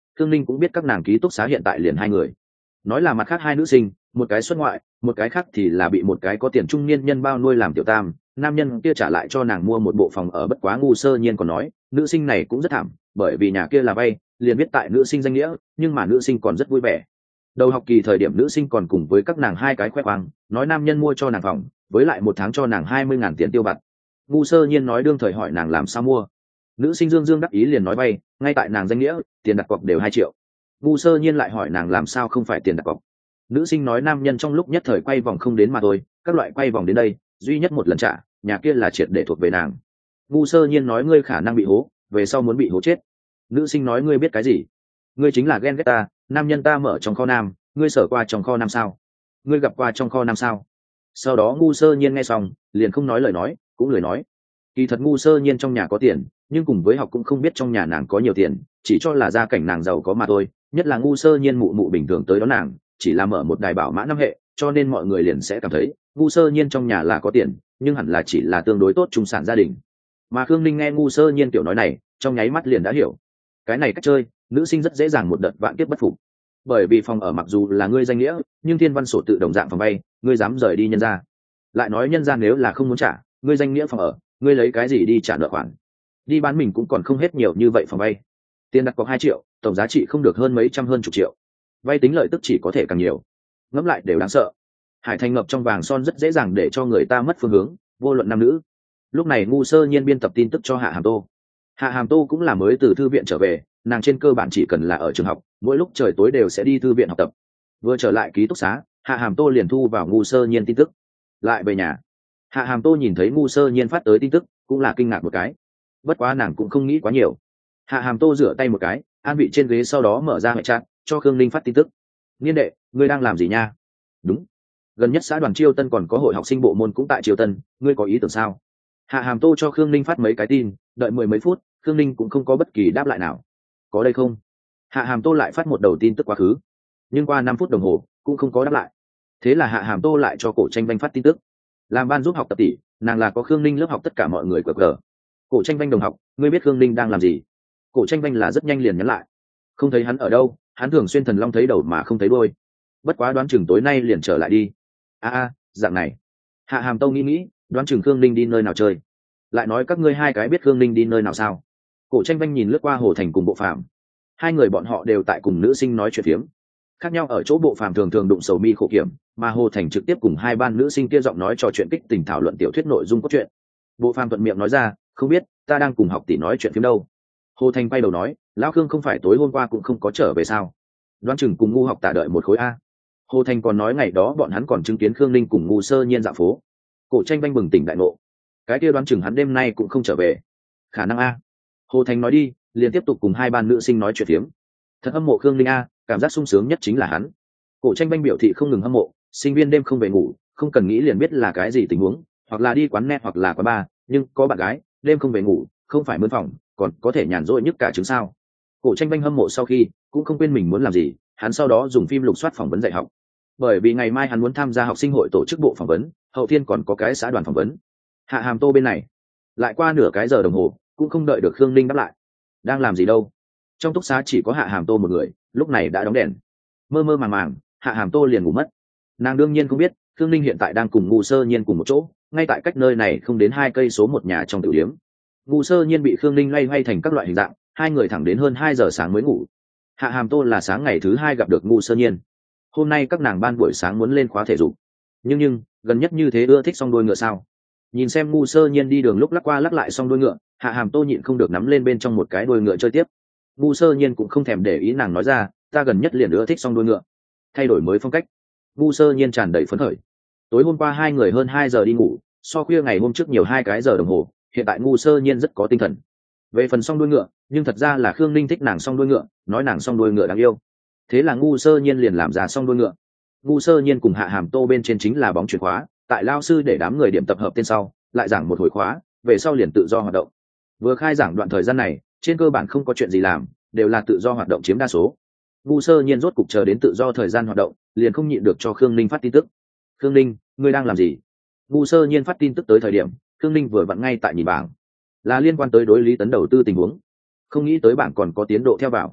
Khương Ninh cũng biết các nàng ký túc xá hiện tại liền hai người, nói là mặt khác hai nữ sinh, một cái xuất ngoại, một cái khác thì là bị một cái có tiền trung niên nhân bao nuôi làm tiểu tam. Nam nhân kia trả lại cho nàng mua một bộ phòng ở, bất quá ngu sơ nhiên còn nói nữ sinh này cũng rất thảm, bởi vì nhà kia là vay, liền viết tại nữ sinh danh nghĩa, nhưng mà nữ sinh còn rất vui vẻ. Đầu học kỳ thời điểm nữ sinh còn cùng với các nàng hai cái khoe khoang, nói nam nhân mua cho nàng phòng, với lại một tháng cho nàng hai mươi ngàn tiền tiêu vặt. Ngu sơ nhiên nói đương thời hỏi nàng làm sao mua, nữ sinh dương dương đắc ý liền nói vay, ngay tại nàng danh nghĩa, tiền đặt cọc đều hai triệu. Ngu sơ nhiên lại hỏi nàng làm sao không phải tiền đặt cọc, nữ sinh nói nam nhân trong lúc nhất thời quay vòng không đến mà thôi, các loại quay vòng đến đây duy nhất một lần trả, nhà kia là triệt để thuộc về nàng. Ngu sơ nhiên nói ngươi khả năng bị hố, về sau muốn bị hố chết. Nữ sinh nói ngươi biết cái gì, ngươi chính là ghen ghét ta, nam nhân ta mở trong kho nam, ngươi sở qua trong kho nam sao, ngươi gặp qua trong kho nam sao. Sau đó ngu sơ nhiên nghe xong liền không nói lời nói, cũng lười nói. Kỳ thật ngu sơ nhiên trong nhà có tiền, nhưng cùng với học cũng không biết trong nhà nàng có nhiều tiền, chỉ cho là gia cảnh nàng giàu có mà thôi. Nhất là ngu sơ nhiên mụ mụ bình thường tới đón nàng chỉ là mở một đài bảo mã năm hệ, cho nên mọi người liền sẽ cảm thấy ngu sơ nhiên trong nhà là có tiền, nhưng hẳn là chỉ là tương đối tốt trung sản gia đình. Mà Khương Ninh nghe ngu sơ nhiên kiểu nói này, trong nháy mắt liền đã hiểu, cái này cách chơi nữ sinh rất dễ dàng một đợt vạn kiếp bất phục. Bởi vì phòng ở mặc dù là ngươi danh nghĩa, nhưng thiên văn sổ tự đồng dạng phòng vay, ngươi dám rời đi nhân ra, lại nói nhân ra nếu là không muốn trả ngươi danh nghĩa phòng ở, ngươi lấy cái gì đi trả nợ khoản, đi bán mình cũng còn không hết nhiều như vậy phòng vay. Tiền đặt cọc hai triệu, tổng giá trị không được hơn mấy trăm hơn chục triệu, vay tính lợi tức chỉ có thể càng nhiều. Ngẫm lại đều đáng sợ. Hải Thành ngập trong vàng son rất dễ dàng để cho người ta mất phương hướng, vô luận nam nữ. Lúc này ngu sơ nhiên biên tập tin tức cho Hạ Hàm Tô. Hạ Hàm Tô cũng là mới từ thư viện trở về, nàng trên cơ bản chỉ cần là ở trường học, mỗi lúc trời tối đều sẽ đi thư viện học tập. Vừa trở lại ký túc xá, Hạ Hàm Tô liền thu vào ngu sơ nhiên tin tức. Lại về nhà, Hạ Hàm Tô nhìn thấy ngu sơ nhiên phát tới tin tức, cũng là kinh ngạc một cái. Bất quá nàng cũng không nghĩ quá nhiều. Hạ Hàm Tô rửa tay một cái, an vị trên ghế, sau đó mở ra hệ chat cho Khương Ninh phát tin tức. Niên đệ, ngươi đang làm gì nha? Đúng, gần nhất xã đoàn Chiêu Tân còn có hội học sinh bộ môn cũng tại Chiêu Tân, ngươi có ý tưởng sao? Hạ Hàm Tô cho Khương Ninh phát mấy cái tin, đợi mười mấy phút Khương Ninh cũng không có bất kỳ đáp lại nào. Có đây không? Hạ Hàm Tô lại phát một đầu tin tức quá khứ, nhưng qua năm phút đồng hồ cũng không có đáp lại. Thế là Hạ Hàm Tô lại cho Cổ Tranh Vanh phát tin tức. Làm ban giúp học tập tỷ, nàng là có Khương Ninh lớp học tất cả mọi người cờ cờ. Cổ Tranh Vanh đồng học, ngươi biết Khương Ninh đang làm gì? Cổ Tranh Vanh là rất nhanh liền nhắn lại. Không thấy hắn ở đâu, hắn thường xuyên thần long thấy đầu mà không thấy đuôi. Bất quá đoán chừng tối nay liền trở lại đi. A a, dạng này. Hạ Hàm Tô nghĩ nghĩ, đoán chừng Khương Ninh đi nơi nào chơi. Lại nói các ngươi hai cái biết Khương Ninh đi nơi nào sao? Cổ Tranh Vanh nhìn lướt qua Hồ Thành cùng Bộ Phàm, hai người bọn họ đều tại cùng nữ sinh nói chuyện phiếm. Khác nhau ở chỗ Bộ Phàm thường thường đụng sầu mi khổ kiểm, mà Hồ Thành trực tiếp cùng hai ban nữ sinh kia giọng nói trò chuyện kích tình thảo luận tiểu thuyết nội dung cốt truyện. Bộ Phàm thuận miệng nói ra, không biết, ta đang cùng học tỷ nói chuyện phiếm đâu. Hồ Thành bay đầu nói, lão Khương không phải tối hôm qua cũng không có trở về sao? Đoán chừng cùng ngu học tạ đợi một khối a. Hồ Thành còn nói ngày đó bọn hắn còn chứng kiến Khương Ninh cùng ngu sơ nhiên dạo phố. Cổ Tranh Vanh bừng tỉnh đại ngộ, cái kia đoán chừng hắn đêm nay cũng không trở về. Khả năng a. Hồ Thành nói đi, liền tiếp tục cùng hai ban nữ sinh nói chuyện phiếm. Thật hâm mộ Khương Ninh a, cảm giác sung sướng nhất chính là hắn. Cổ Tranh Vanh biểu thị không ngừng hâm mộ, sinh viên đêm không về ngủ, không cần nghĩ liền biết là cái gì tình huống, hoặc là đi quán net hoặc là quán bar, nhưng có bạn gái, đêm không về ngủ, không phải mướn phòng, còn có thể nhàn rỗi nhất cả chứng sao. Cổ Tranh Vanh hâm mộ sau khi cũng không quên mình muốn làm gì, hắn sau đó dùng phim lục soát phỏng vấn dạy học, bởi vì ngày mai hắn muốn tham gia học sinh hội tổ chức bộ phỏng vấn, hậu thiên còn có cái xã đoàn phỏng vấn. Hạ Hàm Tô bên này lại qua nửa cái giờ đồng hồ cũng không đợi được Khương Ninh đáp lại. Đang làm gì đâu? Trong túc xá chỉ có Hạ Hàm Tô một người, lúc này đã đóng đèn, mơ mơ màng màng Hạ Hàm Tô liền ngủ mất. Nàng đương nhiên không biết Khương Ninh hiện tại đang cùng ngu sơ nhiên cùng một chỗ, ngay tại cách nơi này không đến hai cây số một nhà trong tiểu điếm. Ngu sơ nhiên bị Khương Ninh loay hoay thành các loại hình dạng, hai người thẳng đến hơn hai giờ sáng mới ngủ. Hạ Hàm Tô là sáng ngày thứ hai gặp được ngu sơ nhiên. Hôm nay các nàng ban buổi sáng muốn lên khóa thể dục, nhưng nhưng gần nhất như thế ưa thích song đuôi ngựa sao? Nhìn xem ngu sơ nhiên đi đường lúc lắc qua lắc lại song đuôi ngựa, Hạ Hàm Tô nhịn không được nắm lên bên trong một cái đuôi ngựa chơi tiếp. Ngu sơ nhiên cũng không thèm để ý nàng nói ra, ta gần nhất liền ưa thích song đuôi ngựa, thay đổi mới phong cách. Ngu sơ nhiên tràn đầy phấn khởi. Tối hôm qua hai người hơn hai giờ đi ngủ, so khuya ngày hôm trước nhiều hai cái giờ đồng hồ, hiện tại ngu sơ nhiên rất có tinh thần. Về phần song đuôi ngựa, nhưng thật ra là Khương Ninh thích nàng song đuôi ngựa, nói nàng song đuôi ngựa đáng yêu. Thế là ngu sơ nhiên liền làm ra song đuôi ngựa. Ngu sơ nhiên cùng Hạ Hàm Tô bên trên chính là bóng chuyền khóa, tại lao sư để đám người điểm tập hợp tên sau, lại giảng một hồi khóa, về sau liền tự do hoạt động. Vừa khai giảng đoạn thời gian này, trên cơ bản không có chuyện gì làm, đều là tự do hoạt động chiếm đa số. Ngu sơ nhiên rốt cục chờ đến tự do thời gian hoạt động, liền không nhịn được cho Khương Ninh phát tin tức. Khương Ninh, ngươi đang làm gì? Ngu sơ nhiên phát tin tức tới thời điểm Khương Ninh vừa vặn ngay tại nhìn bảng, là liên quan tới đối Lý Tấn đầu tư tình huống. Không nghĩ tới bảng còn có tiến độ theo vào.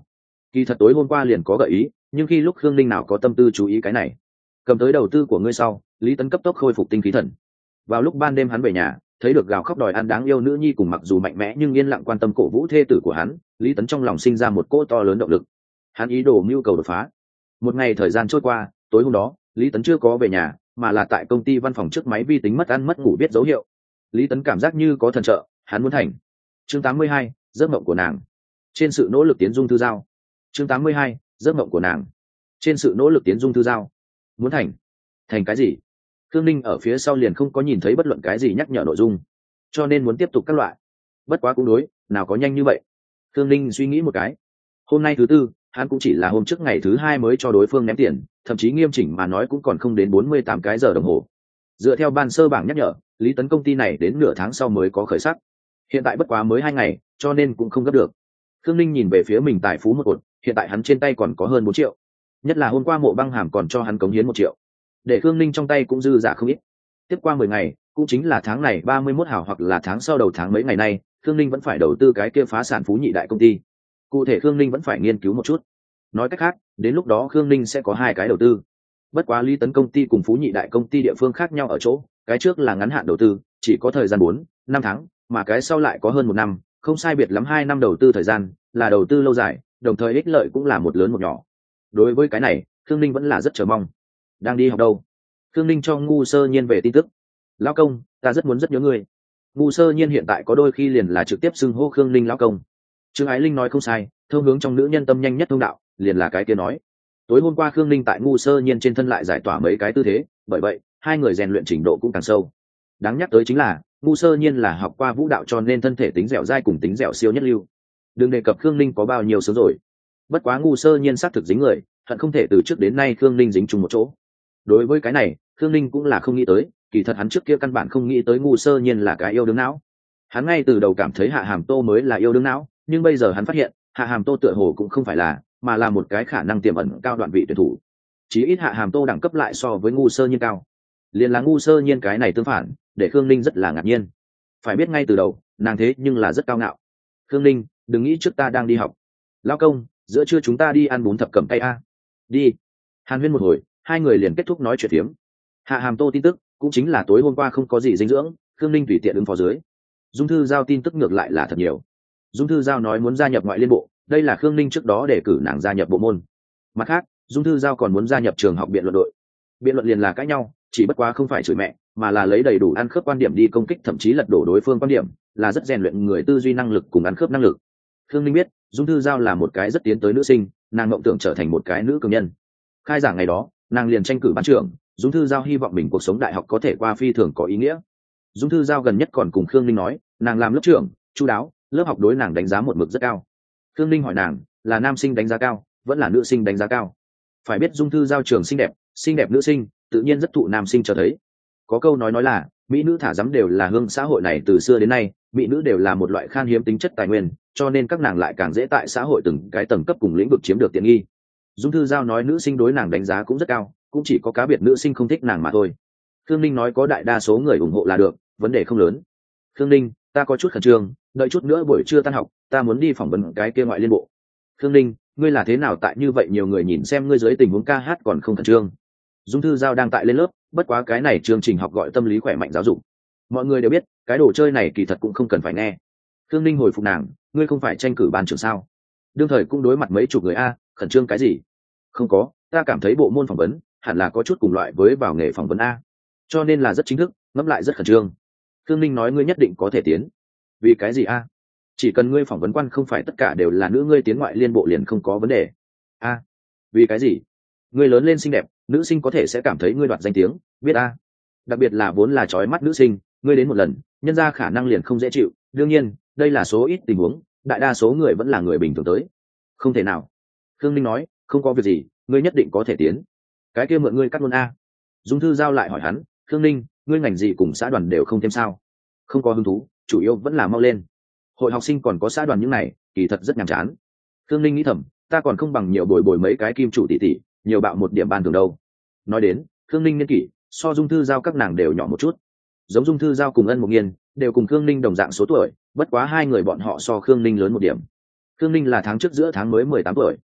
kỳ thật tối hôm qua liền có gợi ý, nhưng khi lúc khương ninh nào có tâm tư chú ý cái này. Cầm tới đầu tư của ngươi sau, Lý Tấn cấp tốc khôi phục tinh khí thần. Vào lúc ban đêm hắn về nhà, thấy được gào khóc đòi ăn đáng yêu nữ nhi cùng mặc dù mạnh mẽ nhưng yên lặng quan tâm cổ vũ thê tử của hắn, Lý Tấn trong lòng sinh ra một cỗ to lớn động lực. Hắn ý đồ mưu cầu đột phá. Một ngày thời gian trôi qua, tối hôm đó Lý Tấn chưa có về nhà, mà là tại công ty văn phòng trước máy vi tính mất ăn mất ngủ biết dấu hiệu. Lý Tấn cảm giác như có thần trợ, hắn muốn thành. Chương tám mươi hai, giấc mộng của nàng. Trên sự nỗ lực tiến dung thư giao. Chương tám mươi hai, giấc mộng của nàng. Trên sự nỗ lực tiến dung thư giao. Muốn thành. Thành cái gì? Khương Ninh ở phía sau liền không có nhìn thấy bất luận cái gì nhắc nhở nội dung, cho nên muốn tiếp tục các loại. Bất quá cũng đối, nào có nhanh như vậy. Khương Ninh suy nghĩ một cái. Hôm nay thứ tư, hắn cũng chỉ là hôm trước ngày thứ hai mới cho đối phương ném tiền, thậm chí nghiêm chỉnh mà nói cũng còn không đến bốn mươi tám cái giờ đồng hồ. Dựa theo ban sơ bảng nhắc nhở, Lý Tấn công ty này đến nửa tháng sau mới có khởi sắc. Hiện tại bất quá mới hai ngày, cho nên cũng không gấp được. Khương Ninh nhìn về phía mình tài phú một cột, hiện tại hắn trên tay còn có hơn bốn triệu. Nhất là hôm qua Mộ Băng Hàm còn cho hắn cống hiến một triệu. Để Khương Ninh trong tay cũng dư giả không ít. Tiếp qua mười ngày, cũng chính là tháng này ba mươi mốt hảo hoặc là tháng sau đầu tháng mấy ngày nay, Khương Ninh vẫn phải đầu tư cái kia phá sản phú nhị đại công ty. Cụ thể Khương Ninh vẫn phải nghiên cứu một chút. Nói cách khác, đến lúc đó Khương Ninh sẽ có hai cái đầu tư. Bất quá Lý Tấn công ty cùng phú nhị đại công ty địa phương khác nhau ở chỗ, cái trước là ngắn hạn đầu tư, chỉ có thời gian bốn, năm tháng, mà cái sau lại có hơn một năm, không sai biệt lắm hai năm đầu tư thời gian, là đầu tư lâu dài, đồng thời ích lợi cũng là một lớn một nhỏ. Đối với cái này, Khương Ninh vẫn là rất chờ mong. Đang đi học đâu? Khương Ninh cho Ngu Sơ Nhiên về tin tức. Lão công, ta rất muốn rất nhớ ngươi. Ngu Sơ Nhiên hiện tại có đôi khi liền là trực tiếp xưng hô Khương Ninh lão công. Trương Ái Linh nói không sai, thông hướng trong nữ nhân tâm nhanh nhất thông đạo, liền là cái kia nói. Tối hôm qua Khương Ninh tại Ngu Sơ Nhiên trên thân lại giải tỏa mấy cái tư thế, bởi vậy hai người rèn luyện trình độ cũng càng sâu. Đáng nhắc tới chính là Ngu Sơ Nhiên là học qua vũ đạo cho nên thân thể tính dẻo dai cùng tính dẻo siêu nhất lưu. Đừng đề cập Khương Ninh có bao nhiêu sớm rồi. Bất quá Ngu Sơ Nhiên xác thực dính người, hận không thể từ trước đến nay Khương Ninh dính chung một chỗ. Đối với cái này, Khương Ninh cũng là không nghĩ tới, kỳ thật hắn trước kia căn bản không nghĩ tới Ngu Sơ Nhiên là cái yêu đương não. Hắn ngay từ đầu cảm thấy Hạ Hàm Tô mới là yêu đương não, nhưng bây giờ hắn phát hiện, Hạ Hàm Tô tựa hồ cũng không phải là, mà là một cái khả năng tiềm ẩn cao đoạn vị tuyển thủ. Chí ít Hạ Hàm Tô đẳng cấp lại so với Ngu Sơ Nhiên cao. Liên là Ngu Sơ Nhiên cái này tương phản, để Khương Ninh rất là ngạc nhiên. Phải biết ngay từ đầu, nàng thế nhưng là rất cao ngạo. Khương Ninh, đừng nghĩ trước ta đang đi học. Lao công, giữa trưa chúng ta đi ăn bún thập cẩm tay a. Đi. Hàn huyên một hồi, hai người liền kết thúc nói chuyện phiếm. Hạ Hàm Tô tin tức cũng chính là tối hôm qua không có gì dinh dưỡng, Khương Ninh tùy tiện ứng phó dưới. Dung Thư Giao tin tức ngược lại là thật nhiều. Dung Thư Giao nói muốn gia nhập ngoại liên bộ, đây là Khương Ninh trước đó để cử nàng gia nhập bộ môn. Mặt khác, Dung Thư Giao còn muốn gia nhập trường học biện luận đội. Biện luận liền là cãi nhau, chỉ bất quá không phải chửi mẹ, mà là lấy đầy đủ ăn khớp quan điểm đi công kích thậm chí lật đổ đối phương quan điểm, là rất rèn luyện người tư duy năng lực cùng ăn khớp năng lực. Khương Ninh biết, Dung Thư Giao là một cái rất tiến tới nữ sinh, nàng mộng tưởng trở thành một cái nữ cường nhân. Khai giảng ngày đó, nàng liền tranh cử ban trưởng, Dung Thư Giao hy vọng mình cuộc sống đại học có thể qua phi thường có ý nghĩa. Dung Thư Giao gần nhất còn cùng Khương Ninh nói, nàng làm lớp trưởng, chu đáo, lớp học đối nàng đánh giá một mực rất cao. Khương Ninh hỏi nàng, là nam sinh đánh giá cao, vẫn là nữ sinh đánh giá cao? Phải biết Dung Thư Giao trường xinh đẹp, xinh đẹp nữ sinh, tự nhiên rất thụ nam sinh cho thấy. Có câu nói nói là, mỹ nữ thả dám đều là hương xã hội này từ xưa đến nay, mỹ nữ đều là một loại khan hiếm tính chất tài nguyên, cho nên các nàng lại càng dễ tại xã hội từng cái tầng cấp cùng lĩnh vực chiếm được tiện nghi. Dung Thư Giao nói nữ sinh đối nàng đánh giá cũng rất cao, cũng chỉ có cá biệt nữ sinh không thích nàng mà thôi. Khương Ninh nói có đại đa số người ủng hộ là được, vấn đề không lớn. Khương Ninh, ta có chút khẩn trương, đợi chút nữa buổi trưa tan học, ta muốn đi phỏng vấn cái kia ngoại liên bộ. Khương Ninh, ngươi là thế nào tại như vậy nhiều người nhìn xem ngươi dưới tình huống ca hát còn không khẩn trương? Dung Thư Giao đang tại lên lớp, bất quá cái này chương trình học gọi tâm lý khỏe mạnh giáo dục. Mọi người đều biết, cái đồ chơi này kỳ thật cũng không cần phải nghe. Khương Ninh hồi phục nàng, ngươi không phải tranh cử ban trưởng sao? Đương thời cũng đối mặt mấy chục người a, khẩn trương cái gì? Không có, ta cảm thấy bộ môn phỏng vấn hẳn là có chút cùng loại với vào nghề phỏng vấn a, cho nên là rất chính thức, ngẫm lại rất khẩn trương. Khương Ninh nói ngươi nhất định có thể tiến. Vì cái gì a? Chỉ cần ngươi phỏng vấn quan không phải tất cả đều là nữ, ngươi tiến ngoại liên bộ liền không có vấn đề a. Vì cái gì? Ngươi lớn lên xinh đẹp, nữ sinh có thể sẽ cảm thấy ngươi đoạt danh tiếng, biết a. Đặc biệt là vốn là trói mắt nữ sinh, ngươi đến một lần, nhân ra khả năng liền không dễ chịu. Đương nhiên, đây là số ít tình huống, đại đa số người vẫn là người bình thường tới. Không thể nào. Khương Ninh nói, không có việc gì, ngươi nhất định có thể tiến. Cái kia mượn ngươi cắt luôn a. Dung Thư Giao lại hỏi hắn, Khương Ninh, ngươi ngành gì cùng xã đoàn đều không thêm sao? Không có hứng thú, chủ yếu vẫn là mau lên. Hội học sinh còn có xã đoàn những này, kỳ thật rất nhàm chán. Khương Ninh nghĩ thầm, ta còn không bằng nhiều bồi bồi mấy cái kim chủ tỷ tỷ, nhiều bạo một điểm ban thường đâu. Nói đến, Khương Ninh niên kỷ so Dung Thư Giao các nàng đều nhỏ một chút. Giống Dung Thư Giao cùng Ân Mục Nghiên đều cùng Khương Ninh đồng dạng số tuổi, bất quá hai người bọn họ so Khương Ninh lớn một điểm. Khương Ninh là tháng trước giữa tháng mới mười tám tuổi.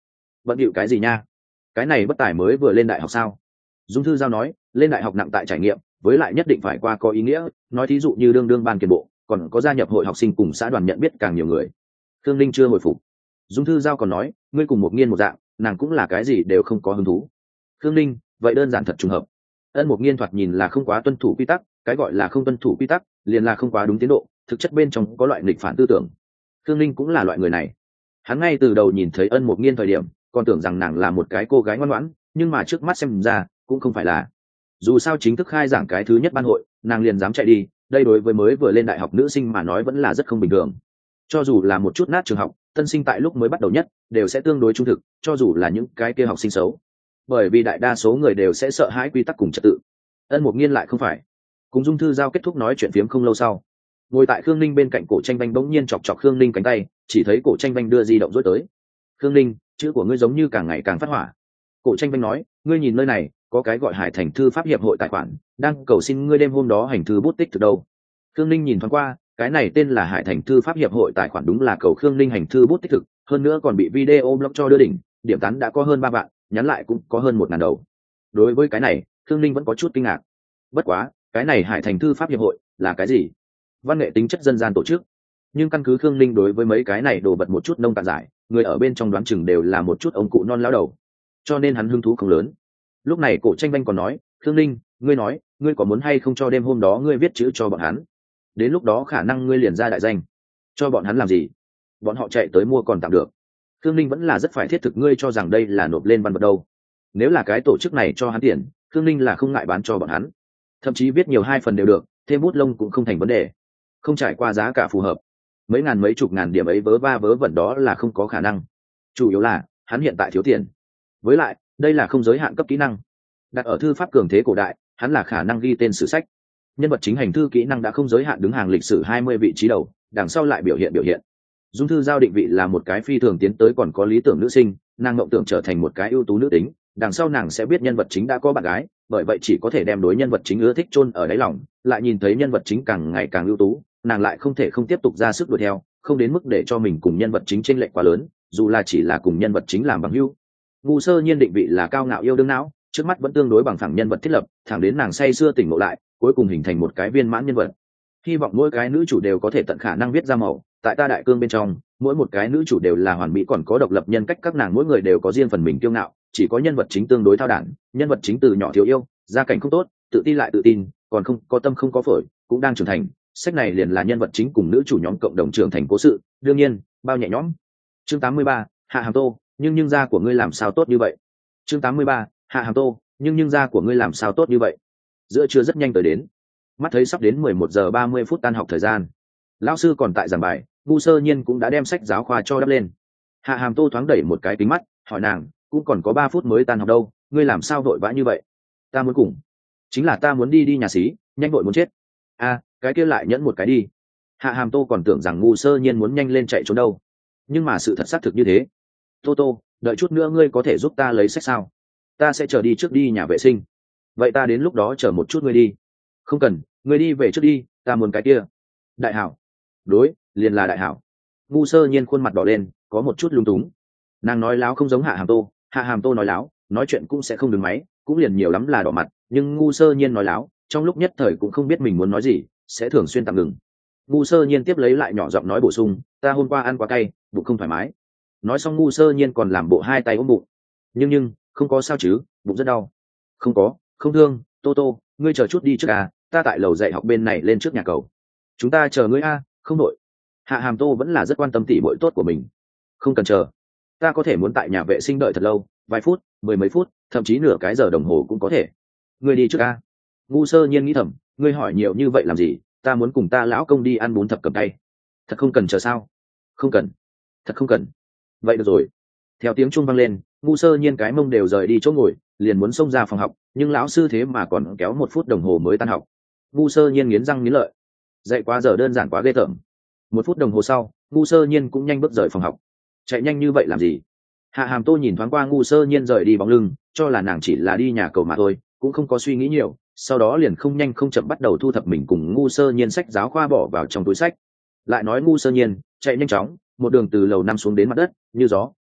Bận điệu cái gì nha? Cái này bất tài mới vừa lên đại học sao? Dung Thư Giao nói, lên đại học nặng tại trải nghiệm, với lại nhất định phải qua có ý nghĩa, nói thí dụ như đương đương ban kiền bộ, còn có gia nhập hội học sinh cùng xã đoàn nhận biết càng nhiều người. Thương Linh chưa hồi phục. Dung Thư Giao còn nói, ngươi cùng một nghiên một dạng, nàng cũng là cái gì đều không có hứng thú. Thương Linh, vậy đơn giản thật trùng hợp. Ân Một Nghiên thoạt nhìn là không quá tuân thủ quy tắc, cái gọi là không tuân thủ quy tắc, liền là không quá đúng tiến độ, thực chất bên trong có loại nghịch phản tư tưởng. Thương Linh cũng là loại người này. Hắn ngay từ đầu nhìn thấy Ân Một Nghiên thời điểm, còn tưởng rằng nàng là một cái cô gái ngoan ngoãn, nhưng mà trước mắt xem ra, cũng không phải là. Dù sao chính thức khai giảng cái thứ nhất ban hội, nàng liền dám chạy đi, đây đối với mới vừa lên đại học nữ sinh mà nói vẫn là rất không bình thường. Cho dù là một chút nát trường học, tân sinh tại lúc mới bắt đầu nhất, đều sẽ tương đối trung thực, cho dù là những cái kia học sinh xấu. Bởi vì đại đa số người đều sẽ sợ hãi quy tắc cùng trật tự. Ân Một Nghiên lại không phải. Cùng Dung Thư Giao kết thúc nói chuyện phiếm không lâu sau, ngồi tại Khương Ninh bên cạnh Cổ Tranh Vanh bỗng nhiên chọc chọc Khương Ninh cánh tay, chỉ thấy Cổ Tranh Vanh đưa di động dối tới. Khương Ninh, chữ của ngươi giống như càng ngày càng phát hỏa. Cổ Tranh Vanh nói, ngươi nhìn nơi này, có cái gọi Hải Thành Thư pháp hiệp hội tài khoản, đang cầu xin ngươi đêm hôm đó hành thư bút tích từ đâu. Khương Ninh nhìn thoáng qua, cái này tên là Hải Thành Thư pháp hiệp hội tài khoản đúng là cầu Khương Ninh hành thư bút tích thực, hơn nữa còn bị video blog cho đưa đỉnh, điểm tán đã có hơn ba vạn, nhắn lại cũng có hơn một ngàn đầu. Đối với cái này, Khương Ninh vẫn có chút kinh ngạc. Bất quá, cái này Hải Thành Thư pháp hiệp hội là cái gì? Văn nghệ tính chất dân gian tổ chức. Nhưng căn cứ Khương Ninh đối với mấy cái này đồ vật một chút nông cạn giải, người ở bên trong đoán chừng đều là một chút ông cụ non lão đầu, cho nên hắn hứng thú không lớn. Lúc này Cổ Tranh Vanh còn nói, Khương Ninh, ngươi nói, ngươi có muốn hay không cho đêm hôm đó ngươi viết chữ cho bọn hắn? Đến lúc đó khả năng ngươi liền ra đại danh. Cho bọn hắn làm gì? Bọn họ chạy tới mua còn tạm được. Khương Ninh vẫn là rất phải thiết thực, ngươi cho rằng đây là nộp lên văn vật đâu? Nếu là cái tổ chức này cho hắn tiền, Khương Ninh là không ngại bán cho bọn hắn, thậm chí viết nhiều hai phần đều được, thêm bút lông cũng không thành vấn đề. Không trải qua giá cả phù hợp, mấy ngàn mấy chục ngàn điểm ấy vớ va vớ vẩn đó là không có khả năng. Chủ yếu là hắn hiện tại thiếu tiền, với lại đây là không giới hạn cấp kỹ năng, đặt ở thư pháp cường thế cổ đại, hắn là khả năng ghi tên sử sách. Nhân vật chính hành thư kỹ năng đã không giới hạn đứng hàng lịch sử hai mươi vị trí đầu, đằng sau lại biểu hiện biểu hiện. Dung Thư Giao định vị là một cái phi thường tiến tới còn có lý tưởng nữ sinh, nàng mộng tưởng trở thành một cái ưu tú nữ tính, đằng sau nàng sẽ biết nhân vật chính đã có bạn gái, bởi vậy chỉ có thể đem đối nhân vật chính ưa thích chôn ở đáy lòng, lại nhìn thấy nhân vật chính càng ngày càng ưu tú, nàng lại không thể không tiếp tục ra sức đuổi theo, không đến mức để cho mình cùng nhân vật chính chênh lệch quá lớn, dù là chỉ là cùng nhân vật chính làm bằng hữu. Ngu Sơ Nhiên định vị là cao ngạo yêu đương não, trước mắt vẫn tương đối bằng phẳng nhân vật thiết lập, thẳng đến nàng say sưa tỉnh ngộ lại, cuối cùng hình thành một cái viên mãn nhân vật. Hy vọng mỗi cái nữ chủ đều có thể tận khả năng viết ra màu, tại ta đại cương bên trong, mỗi một cái nữ chủ đều là hoàn mỹ còn có độc lập nhân cách, các nàng mỗi người đều có riêng phần mình kiêu ngạo, chỉ có nhân vật chính tương đối thao đản, nhân vật chính từ nhỏ thiếu yêu, gia cảnh không tốt, tự tin lại tự tin, còn không có tâm không có phổi, cũng đang trưởng thành. Sách này liền là nhân vật chính cùng nữ chủ nhóm cộng đồng trưởng thành cố sự, đương nhiên, bao nhẹ nhõm. Chương tám mươi ba, Hạ Hàm Tô, nhưng nhưng da của ngươi làm sao tốt như vậy? Chương tám mươi ba, Hạ Hàm Tô, nhưng nhưng da của ngươi làm sao tốt như vậy? Giữa trưa rất nhanh tới đến, mắt thấy sắp đến mười một giờ ba mươi phút tan học thời gian. Lão sư còn tại giảng bài, Ngu Sơ Nhiên cũng đã đem sách giáo khoa cho đắp lên. Hạ Hàm Tô thoáng đẩy một cái kính mắt, hỏi nàng, cũng còn có ba phút mới tan học đâu, ngươi làm sao vội vã như vậy? Ta muốn cùng, chính là ta muốn đi đi nhà xí, nhanh vội muốn chết. A, cái kia lại nhẫn một cái đi. Hạ Hàm Tô còn tưởng rằng Ngu Sơ Nhiên muốn nhanh lên chạy trốn đâu, nhưng mà sự thật xác thực như thế. Tô Tô, đợi chút nữa ngươi có thể giúp ta lấy sách sao? Ta sẽ chờ đi trước đi nhà vệ sinh. Vậy ta đến lúc đó chờ một chút ngươi đi. Không cần, ngươi đi về trước đi, ta muốn cái kia. Đại hảo. Đối, liền là đại hảo. Ngu Sơ Nhiên khuôn mặt đỏ lên, có một chút lung túng. Nàng nói láo không giống Hạ Hàm Tô, Hạ Hàm Tô nói láo, nói chuyện cũng sẽ không đứng máy, cũng liền nhiều lắm là đỏ mặt, nhưng Ngu Sơ Nhiên nói láo, trong lúc nhất thời cũng không biết mình muốn nói gì, sẽ thường xuyên tạm ngừng. Ngu Sơ Nhiên tiếp lấy lại nhỏ giọng nói bổ sung, ta hôm qua ăn quá cay, bụng không thoải mái. Nói xong Ngu Sơ Nhiên còn làm bộ hai tay ôm bụng. Nhưng nhưng, không có sao chứ, bụng rất đau. Không có, không thương, Tô Tô, ngươi chờ chút đi trước à, ta tại lầu dạy học bên này lên trước nhà cầu. Chúng ta chờ ngươi a, không đội. Hạ Hàm Tô vẫn là rất quan tâm tỉ muội tốt của mình. Không cần chờ, ta có thể muốn tại nhà vệ sinh đợi thật lâu, vài phút, mười mấy phút, thậm chí nửa cái giờ đồng hồ cũng có thể. Ngươi đi trước a. Ngu Sơ Nhiên nghĩ thầm, ngươi hỏi nhiều như vậy làm gì, ta muốn cùng ta lão công đi ăn bún thập cầm tay. Thật không cần chờ sao? Không cần, thật không cần. Vậy được rồi. Theo tiếng chuông vang lên, Ngu Sơ Nhiên cái mông đều rời đi chỗ ngồi, liền muốn xông ra phòng học, nhưng lão sư thế mà còn kéo một phút đồng hồ mới tan học. Ngu Sơ Nhiên nghiến răng nghiến lợi, dạy quá giờ đơn giản quá ghê tởm. Một phút đồng hồ sau, Ngu Sơ Nhiên cũng nhanh bước rời phòng học. Chạy nhanh như vậy làm gì? Hạ Hàm Tô nhìn thoáng qua Ngu Sơ Nhiên rời đi bóng lưng, cho là nàng chỉ là đi nhà cầu mà thôi, cũng không có suy nghĩ nhiều, sau đó liền không nhanh không chậm bắt đầu thu thập mình cùng Ngu Sơ Nhiên sách giáo khoa bỏ vào trong túi sách. Lại nói Ngu Sơ Nhiên chạy nhanh chóng, một đường từ lầu năm xuống đến mặt đất, như gió,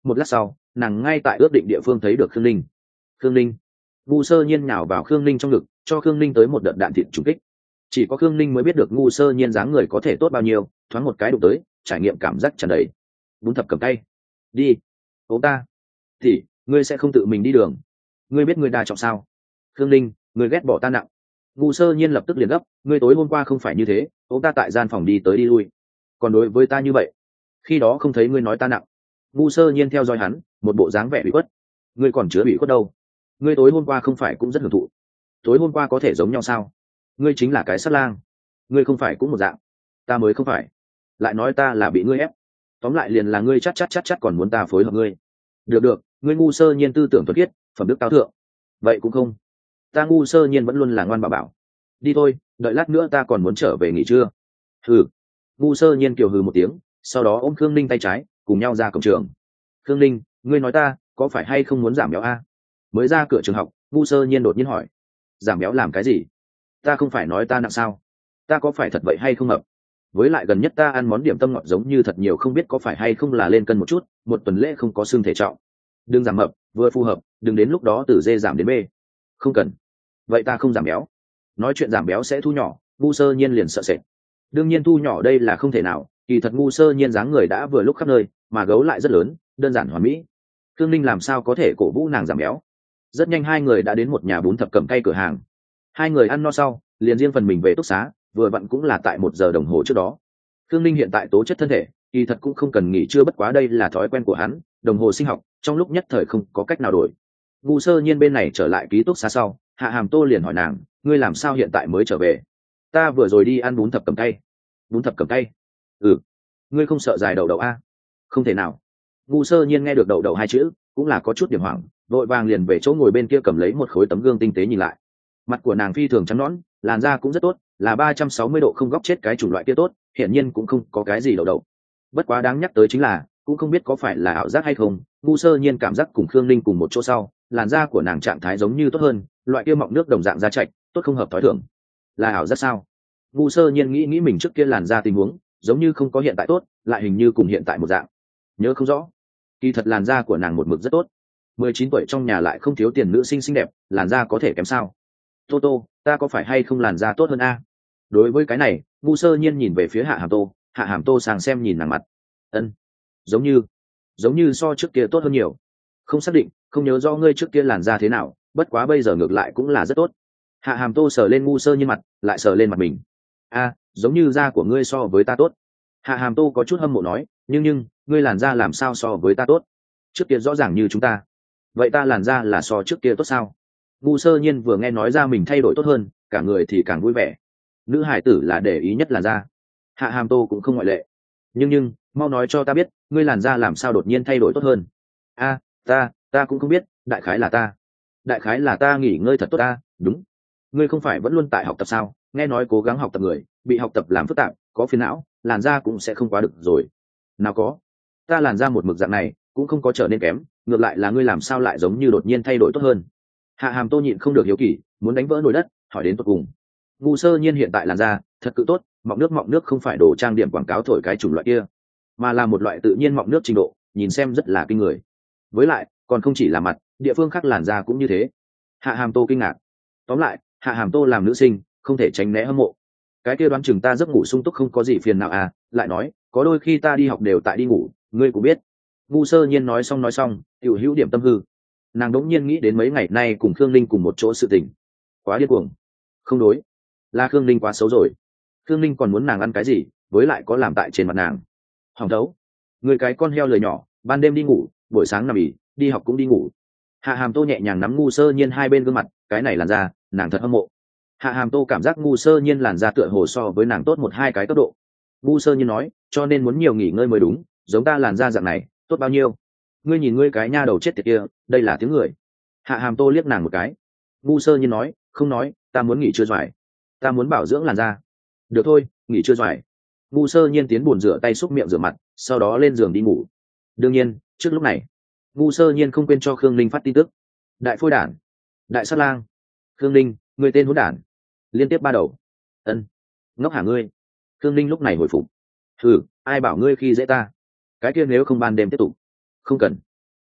một lát sau nàng ngay tại ước định địa phương thấy được khương ninh. Khương ninh. Ngu sơ nhiên nhào vào khương ninh trong ngực, cho khương ninh tới một đợt đạn thịt trúng kích. Chỉ có khương ninh mới biết được ngu sơ nhiên dáng người có thể tốt bao nhiêu, thoáng một cái đụng tới trải nghiệm cảm giác tràn đầy. Bún thập cầm tay. Đi. Ố ta. Thì ngươi sẽ không tự mình đi đường, ngươi biết ngươi đa trọng sao? Khương ninh, ngươi ghét bỏ ta nặng. Ngu sơ nhiên lập tức liền gấp, ngươi tối hôm qua không phải như thế, ố ta tại gian phòng đi tới đi lui, còn đối với ta như vậy, khi đó không thấy ngươi nói ta nặng. Ngu sơ nhiên theo dõi hắn, một bộ dáng vẻ bị khuất. Ngươi còn chứa bị khuất đâu? Ngươi tối hôm qua không phải cũng rất hưởng thụ? Tối hôm qua có thể giống nhau sao? Ngươi chính là cái sát lang, ngươi không phải cũng một dạng. Ta mới không phải, lại nói ta là bị ngươi ép. Tóm lại liền là ngươi chắc chắc chắc chắc còn muốn ta phối hợp ngươi. Được được, ngươi ngu sơ nhiên tư tưởng thuật khiết, phẩm đức cao thượng. Vậy cũng không, ta ngu sơ nhiên vẫn luôn là ngoan bảo bảo. Đi thôi, đợi lát nữa ta còn muốn trở về nghỉ trưa. Hừ. Ngu sơ nhiên kiều hừ một tiếng, sau đó ôm khương ninh tay trái cùng nhau ra cổng trường. Khương ninh, ngươi nói ta có phải hay không muốn giảm béo a? Mới ra cửa trường học, ngu sơ nhiên đột nhiên hỏi. Giảm béo làm cái gì? Ta không phải nói ta nặng sao? Ta có phải thật vậy hay không mập? Với lại gần nhất ta ăn món điểm tâm ngọt giống như thật nhiều, không biết có phải hay không là lên cân một chút, một tuần lễ không có xương thể trọng. Đừng giảm mập, vừa phù hợp, đừng đến lúc đó từ D giảm đến B. Không cần. Vậy ta không giảm béo. Nói chuyện giảm béo sẽ thu nhỏ, ngu sơ nhiên liền sợ sệt. Đương nhiên thu nhỏ đây là không thể nào, kỳ thật ngu sơ nhiên dáng người đã vừa lúc khắp nơi, mà gấu lại rất lớn, đơn giản hoàn mỹ. Khương ninh làm sao có thể cổ vũ nàng giảm béo. Rất nhanh hai người đã đến một nhà bún thập cẩm cay cửa hàng. Hai người ăn no sau liền riêng phần mình về túc xá, vừa vặn cũng là tại một giờ đồng hồ trước đó. Khương ninh hiện tại tố chất thân thể kỳ thật cũng không cần nghỉ trưa, bất quá đây là thói quen của hắn, đồng hồ sinh học trong lúc nhất thời không có cách nào đổi. Ngu sơ nhiên bên này trở lại ký túc xá sau, Hạ Hàm Tô liền hỏi nàng, ngươi làm sao hiện tại mới trở về? Ta vừa rồi đi ăn bún thập cẩm cay. Bún thập cẩm cay? Ừ. Ngươi không sợ dài đậu đậu a? Không thể nào. Ngu sơ nhiên nghe được đậu đậu hai chữ cũng là có chút điểm hoảng, vội vàng liền về chỗ ngồi bên kia cầm lấy một khối tấm gương tinh tế nhìn lại. Mặt của nàng phi thường trắng nõn, làn da cũng rất tốt, là ba trăm sáu mươi độ không góc chết cái chủng loại kia tốt, hiển nhiên cũng không có cái gì đậu đậu. Bất quá đáng nhắc tới chính là, cũng không biết có phải là ảo giác hay không, ngu sơ nhiên cảm giác cùng Khương Ninh cùng một chỗ sau, làn da của nàng trạng thái giống như tốt hơn, loại kia mọng nước đồng dạng da chạch, tốt không hợp thói thường. Là ảo giác sao? Ngu sơ nhiên nghĩ nghĩ mình trước kia làn da tình huống, giống như không có hiện tại tốt, lại hình như cùng hiện tại một dạng. Nhớ không rõ. Kỳ thật làn da của nàng một mực rất tốt. mười chín tuổi trong nhà lại không thiếu tiền nữ sinh xinh đẹp, làn da có thể kém sao? Tô Tô, ta có phải hay không làn da tốt hơn a? Đối với cái này, ngu sơ nhiên nhìn về phía Hạ Hàm Tô, Hạ Hàm Tô sàng xem nhìn nàng mặt. Ân, giống như, giống như so trước kia tốt hơn nhiều. Không xác định, không nhớ do ngươi trước kia làn da thế nào, bất quá bây giờ ngược lại cũng là rất tốt. Hạ Hàm Tô sờ lên ngu sơ nhiên mặt, lại sờ lên mặt mình. A, giống như da của ngươi so với ta tốt. Hạ Hàm Tô có chút hâm mộ nói, nhưng nhưng, ngươi làn da làm sao so với ta tốt? Trước kia rõ ràng như chúng ta. Vậy ta làn da là so trước kia tốt sao? Ngu sơ nhiên vừa nghe nói ra mình thay đổi tốt hơn, cả người thì càng vui vẻ. Nữ hải tử là để ý nhất làn da. Hạ Hàm Tô cũng không ngoại lệ. Nhưng nhưng, mau nói cho ta biết, ngươi làn da làm sao đột nhiên thay đổi tốt hơn? A, ta, ta cũng không biết, đại khái là ta. Đại khái là ta nghỉ ngơi thật tốt ta, đúng. Ngươi không phải vẫn luôn tại học tập sao? Nghe nói cố gắng học tập người, bị học tập làm phức tạp, có phiền não, làn da cũng sẽ không quá được rồi. Nào có, ta làn da một mực dạng này, cũng không có trở nên kém, ngược lại là ngươi làm sao lại giống như đột nhiên thay đổi tốt hơn. Hạ Hàm Tô nhịn không được hiếu kỳ, muốn đánh vỡ nồi đất, hỏi đến tận cùng. Ngu sơ nhiên hiện tại làn da thật cự tốt, mọng nước mọng nước không phải đồ trang điểm quảng cáo thổi cái chủng loại kia, mà là một loại tự nhiên mọng nước trình độ, nhìn xem rất là kinh người. Với lại, còn không chỉ là mặt, địa phương khác làn da cũng như thế. Hạ Hàm Tô kinh ngạc. Tóm lại, Hạ Hàm Tô làm nữ sinh, không thể tránh né hâm mộ. Cái kia đoán chừng ta giấc ngủ sung túc không có gì phiền nào à? Lại nói, có đôi khi ta đi học đều tại đi ngủ, ngươi cũng biết. Ngu sơ nhiên nói xong nói xong, hữu hữu điểm tâm hư. Nàng đống nhiên nghĩ đến mấy ngày nay cùng Khương Linh cùng một chỗ sự tình, quá điên cuồng. Không đối, là Khương Linh quá xấu rồi. Khương Linh còn muốn nàng ăn cái gì, với lại có làm tại trên mặt nàng. Hỏng thấu, người cái con heo lười nhỏ, ban đêm đi ngủ, buổi sáng nằm ỉ, đi học cũng đi ngủ. Hạ Hàm Tô nhẹ nhàng nắm ngu sơ nhiên hai bên gương mặt, cái này làn da, nàng thật hâm mộ. Hạ Hàm Tô cảm giác ngu sơ nhiên làn da tựa hồ so với nàng tốt một hai cái cấp độ. Ngu sơ nhiên nói, cho nên muốn nhiều nghỉ ngơi mới đúng, giống ta làn da dạng này, tốt bao nhiêu. Ngươi nhìn ngươi cái nha đầu chết tiệt kia, đây là tiếng người. Hạ Hàm Tô liếc nàng một cái. Ngu sơ nhiên nói, không nói, ta muốn nghỉ trưa doài, ta muốn bảo dưỡng làn da. Được thôi, nghỉ trưa doài. Ngu sơ nhiên tiến bồn rửa tay xúc miệng rửa mặt, sau đó lên giường đi ngủ. Đương nhiên, trước lúc này, ngu sơ nhiên không quên cho Khương Linh phát tin tức. Đại phôi đản, đại sát lang, Khương Linh, người tên hỗn đản, liên tiếp ba đầu. Ân, ngốc hả ngươi? Khương Linh lúc này hồi phục. Ừ, ai bảo ngươi khi dễ ta? Cái kia nếu không ban đêm tiếp tục. Không cần,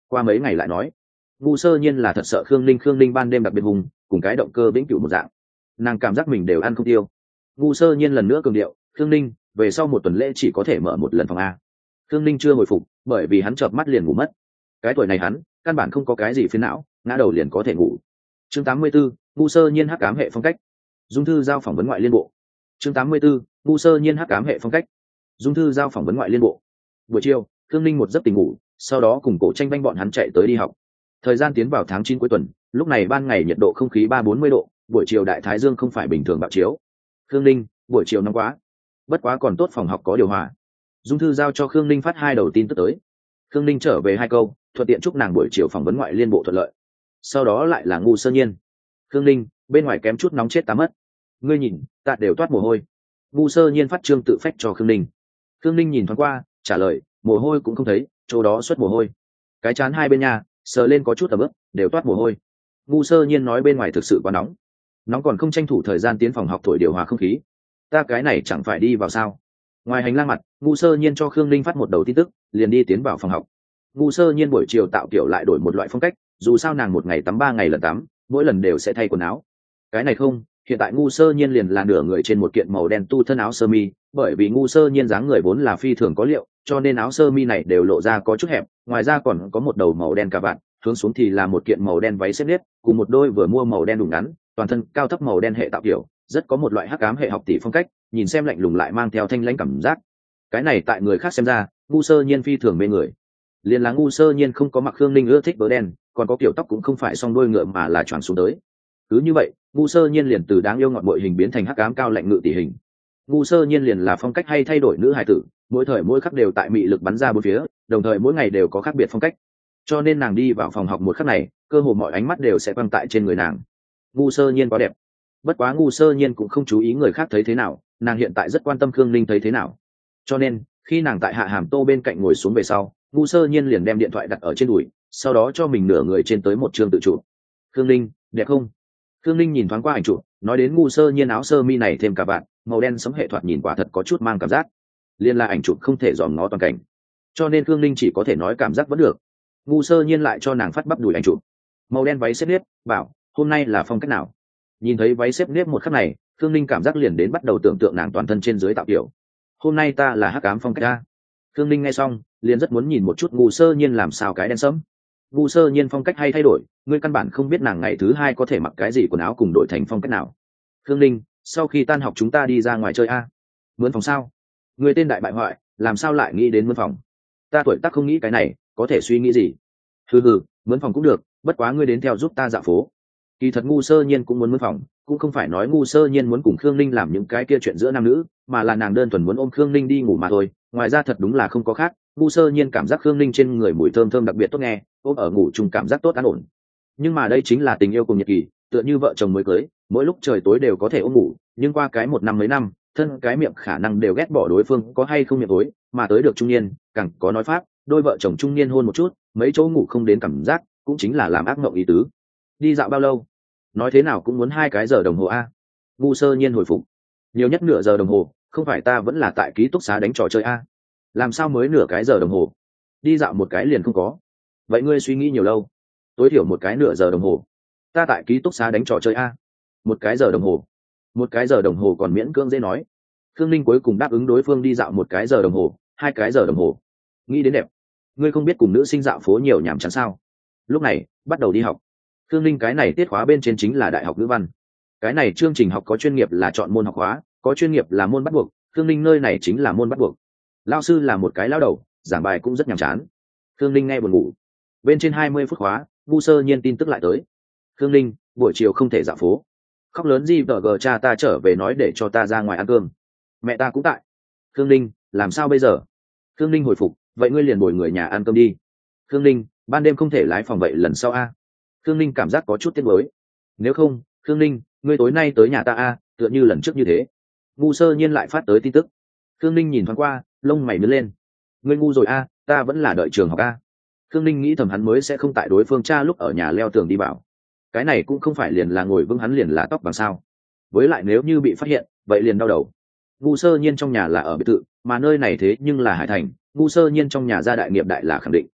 Qua mấy ngày lại nói. Ngu Sơ Nhiên là thật sợ Khương Ninh, Khương Ninh ban đêm đặc biệt hùng, cùng cái động cơ vĩnh cửu một dạng, nàng cảm giác mình đều ăn không tiêu. Ngu Sơ Nhiên lần nữa cường điệu, Khương Ninh, về sau một tuần lễ chỉ có thể mở một lần phòng a. Khương Ninh chưa hồi phục, bởi vì hắn chợp mắt liền ngủ mất. Cái tuổi này hắn căn bản không có cái gì phiền não, ngã đầu liền có thể ngủ. Chương tám mươi 84, Ngu Sơ Nhiên hắc ám hệ phong cách. Dung thư giao phỏng vấn ngoại liên bộ. Chương tám mươi 84, Ngu Sơ Nhiên hắc ám hệ phong cách. Dung thư giao phỏng vấn ngoại liên bộ. Buổi chiều, Khương Ninh một giấc tỉnh ngủ, sau đó cùng Cổ Tranh Banh bọn hắn chạy tới đi học. Thời gian tiến vào tháng chín cuối tuần, lúc này ban ngày nhiệt độ không khí ba bốn mươi độ, buổi chiều đại thái dương không phải bình thường bạo chiếu. Khương Ninh, buổi chiều nóng quá. Bất quá còn tốt phòng học có điều hòa. Dung thư giao cho Khương Ninh phát hai đầu tin tức tới. Khương Ninh trở về hai câu, thuận tiện chúc nàng buổi chiều phỏng vấn ngoại liên bộ thuận lợi. Sau đó lại là Ngu Sơ Nhiên. Khương Ninh, bên ngoài kém chút nóng chết ta mất. Ngươi nhìn, ta đều toát mồ hôi. Ngu Sơ Nhiên phát trương tự phách cho Khương Ninh. Khương Ninh nhìn thoáng qua, trả lời, mồ hôi cũng không thấy, chỗ đó xuất mồ hôi. Cái chán hai bên nhà, sờ lên có chút ẩm ướt, đều toát mồ hôi. Ngu Sơ Nhiên nói bên ngoài thực sự quá nóng, nóng còn không tranh thủ thời gian tiến phòng học thổi điều hòa không khí. Ta cái này chẳng phải đi vào sao? Ngoài hành lang mặt, Ngu Sơ Nhiên cho Khương Ninh phát một đầu tin tức, liền đi tiến vào phòng học. Ngu Sơ Nhiên buổi chiều tạo kiểu lại đổi một loại phong cách, dù sao nàng một ngày tắm ba ngày lần tắm, mỗi lần đều sẽ thay quần áo. Cái này không, hiện tại Ngu Sơ Nhiên liền là nửa người trên một kiện màu đen tu thân áo sơ mi, bởi vì Ngu Sơ Nhiên dáng người vốn là phi thường có liệu, cho nên áo sơ mi này đều lộ ra có chút hẹp, ngoài ra còn có một đầu màu đen cà vạt, hướng xuống thì là một kiện màu đen váy xếp nếp, cùng một đôi vừa mua màu đen đùng ngắn, toàn thân cao thấp màu đen hệ tạo kiểu, rất có một loại hắc ám hệ học tỷ phong cách, nhìn xem lạnh lùng lại mang theo thanh lãnh cảm giác. Cái này tại người khác xem ra, Ngu Sơ Nhiên phi thường mê người. Liên là Ngu Sơ Nhiên không có mặc Khương Ninh ưa thích bờ đen, còn có kiểu tóc cũng không phải song đuôi ngựa mà là choàng xuống tới. Cứ như vậy, Ngu Sơ Nhiên liền từ đáng yêu ngọt bội hình biến thành hắc ám cao lạnh ngự tỷ hình. Ngu Sơ Nhiên liền là phong cách hay thay đổi nữ hài tử, mỗi thời mỗi khắc đều tại mị lực bắn ra bốn phía, đồng thời mỗi ngày đều có khác biệt phong cách. Cho nên nàng đi vào phòng học một khắc này, cơ hồ mọi ánh mắt đều sẽ quăng tại trên người nàng. Ngu Sơ Nhiên quá đẹp. Bất quá Ngu Sơ Nhiên cũng không chú ý người khác thấy thế nào, nàng hiện tại rất quan tâm Khương Ninh thấy thế nào. Cho nên, khi nàng tại Hạ Hàm Tô bên cạnh ngồi xuống về sau, Ngu Sơ Nhiên liền đem điện thoại đặt ở trên đùi, sau đó cho mình nửa người trên tới một chương tự chụp. Khương Ninh, đẹp không? Khương Ninh nhìn thoáng qua ảnh chụp, nói đến Ngu Sơ Nhiên áo sơ mi này thêm cả bạn, màu đen sẫm hệ thoạt nhìn quả thật có chút mang cảm giác. Liên là ảnh chụp không thể dòm ngó toàn cảnh, cho nên Khương Ninh chỉ có thể nói cảm giác vẫn được. Ngu Sơ Nhiên lại cho nàng phát bắp đùi ảnh chụp, màu đen váy xếp nếp, bảo hôm nay là phong cách nào? Nhìn thấy váy xếp nếp một khắc này, Khương Ninh cảm giác liền đến bắt đầu tưởng tượng nàng toàn thân trên dưới tạo kiểu. Hôm nay ta là hắc ám phong cách a. Khương Ninh nghe xong, liền rất muốn nhìn một chút Ngu Sơ Nhiên làm sao cái đen sẫm. Ngu Sơ Nhiên phong cách hay thay đổi, ngươi căn bản không biết nàng ngày thứ hai có thể mặc cái gì quần áo cùng đổi thành phong cách nào. Khương Ninh, sau khi tan học chúng ta đi ra ngoài chơi a. Mướn phòng sao? Ngươi tên đại bại hoại, làm sao lại nghĩ đến mướn phòng? Ta tuổi tác không nghĩ cái này, có thể suy nghĩ gì? Hừ hừ, mướn phòng cũng được, bất quá ngươi đến theo giúp ta dạo phố. Kỳ thật Ngu Sơ Nhiên cũng muốn mướn phòng, cũng không phải nói Ngu Sơ Nhiên muốn cùng Khương Ninh làm những cái kia chuyện giữa nam nữ, mà là nàng đơn thuần muốn ôm Khương Ninh đi ngủ mà thôi. Ngoài ra thật đúng là không có khác. Ngu Sơ Nhiên cảm giác Khương Ninh trên người mùi thơm thơm đặc biệt tốt nghe, ôm ở ngủ chung cảm giác tốt an ổn. Nhưng mà đây chính là tình yêu cùng nhiệt kỳ, tựa như vợ chồng mới cưới, mỗi lúc trời tối đều có thể ôm ngủ, nhưng qua cái một năm mấy năm, thân cái miệng khả năng đều ghét bỏ đối phương có hay không miệng tối, mà tới được trung niên, càng có nói pháp, đôi vợ chồng trung niên hôn một chút, mấy chỗ ngủ không đến cảm giác, cũng chính là làm ác mộng ý tứ. Đi dạo bao lâu? Nói thế nào cũng muốn hai cái giờ đồng hồ a. Ngu Sơ Nhiên hồi phục, nhiều nhất nửa giờ đồng hồ, không phải ta vẫn là tại ký túc xá đánh trò chơi a. Làm sao mới nửa cái giờ đồng hồ? Đi dạo một cái liền không có. Vậy ngươi suy nghĩ nhiều lâu? Tối thiểu một cái nửa giờ đồng hồ. Ta tại ký túc xá đánh trò chơi a. Một cái giờ đồng hồ. Một cái giờ đồng hồ còn miễn cưỡng dễ nói. Khương Ninh cuối cùng đáp ứng đối phương đi dạo một cái giờ đồng hồ, hai cái giờ đồng hồ. Nghĩ đến đẹp. Ngươi không biết cùng nữ sinh dạo phố nhiều nhảm chán sao? Lúc này, bắt đầu đi học. Khương Ninh cái này tiết khóa bên trên chính là đại học ngữ văn. Cái này chương trình học có chuyên nghiệp là chọn môn học khóa, có chuyên nghiệp là môn bắt buộc. Khương Ninh nơi này chính là môn bắt buộc. Lao sư là một cái lao đầu, giảng bài cũng rất nhàm chán. Khương Ninh nghe buồn ngủ. Bên trên hai mươi phút khóa, Ngu Sơ Nhiên tin tức lại tới. Khương Ninh, buổi chiều không thể dạo phố. Khóc lớn gì vợ gờ cha ta trở về nói để cho ta ra ngoài ăn cơm. Mẹ ta cũng tại. Khương Ninh, làm sao bây giờ? Khương Ninh hồi phục, vậy ngươi liền bồi người nhà ăn cơm đi. Khương Ninh, ban đêm không thể lái phòng vậy lần sau a. Khương Ninh cảm giác có chút tiếc nuối. Nếu không, Khương Ninh, ngươi tối nay tới nhà ta a, tựa như lần trước như thế. Ngu Sơ Nhiên lại phát tới tin tức. Khương Ninh nhìn thoáng qua, lông mày nhướng lên. Ngươi ngu rồi a, ta vẫn là đợi trường học a. Khương Ninh nghĩ thầm hắn mới sẽ không tại đối phương cha lúc ở nhà leo tường đi bảo. Cái này cũng không phải liền là ngồi vững hắn liền là tóc bằng sao. Với lại nếu như bị phát hiện, vậy liền đau đầu. Ngu Sơ Nhiên trong nhà là ở biệt thự, mà nơi này thế nhưng là Hải Thành, Ngu Sơ Nhiên trong nhà gia đại nghiệp đại là khẳng định.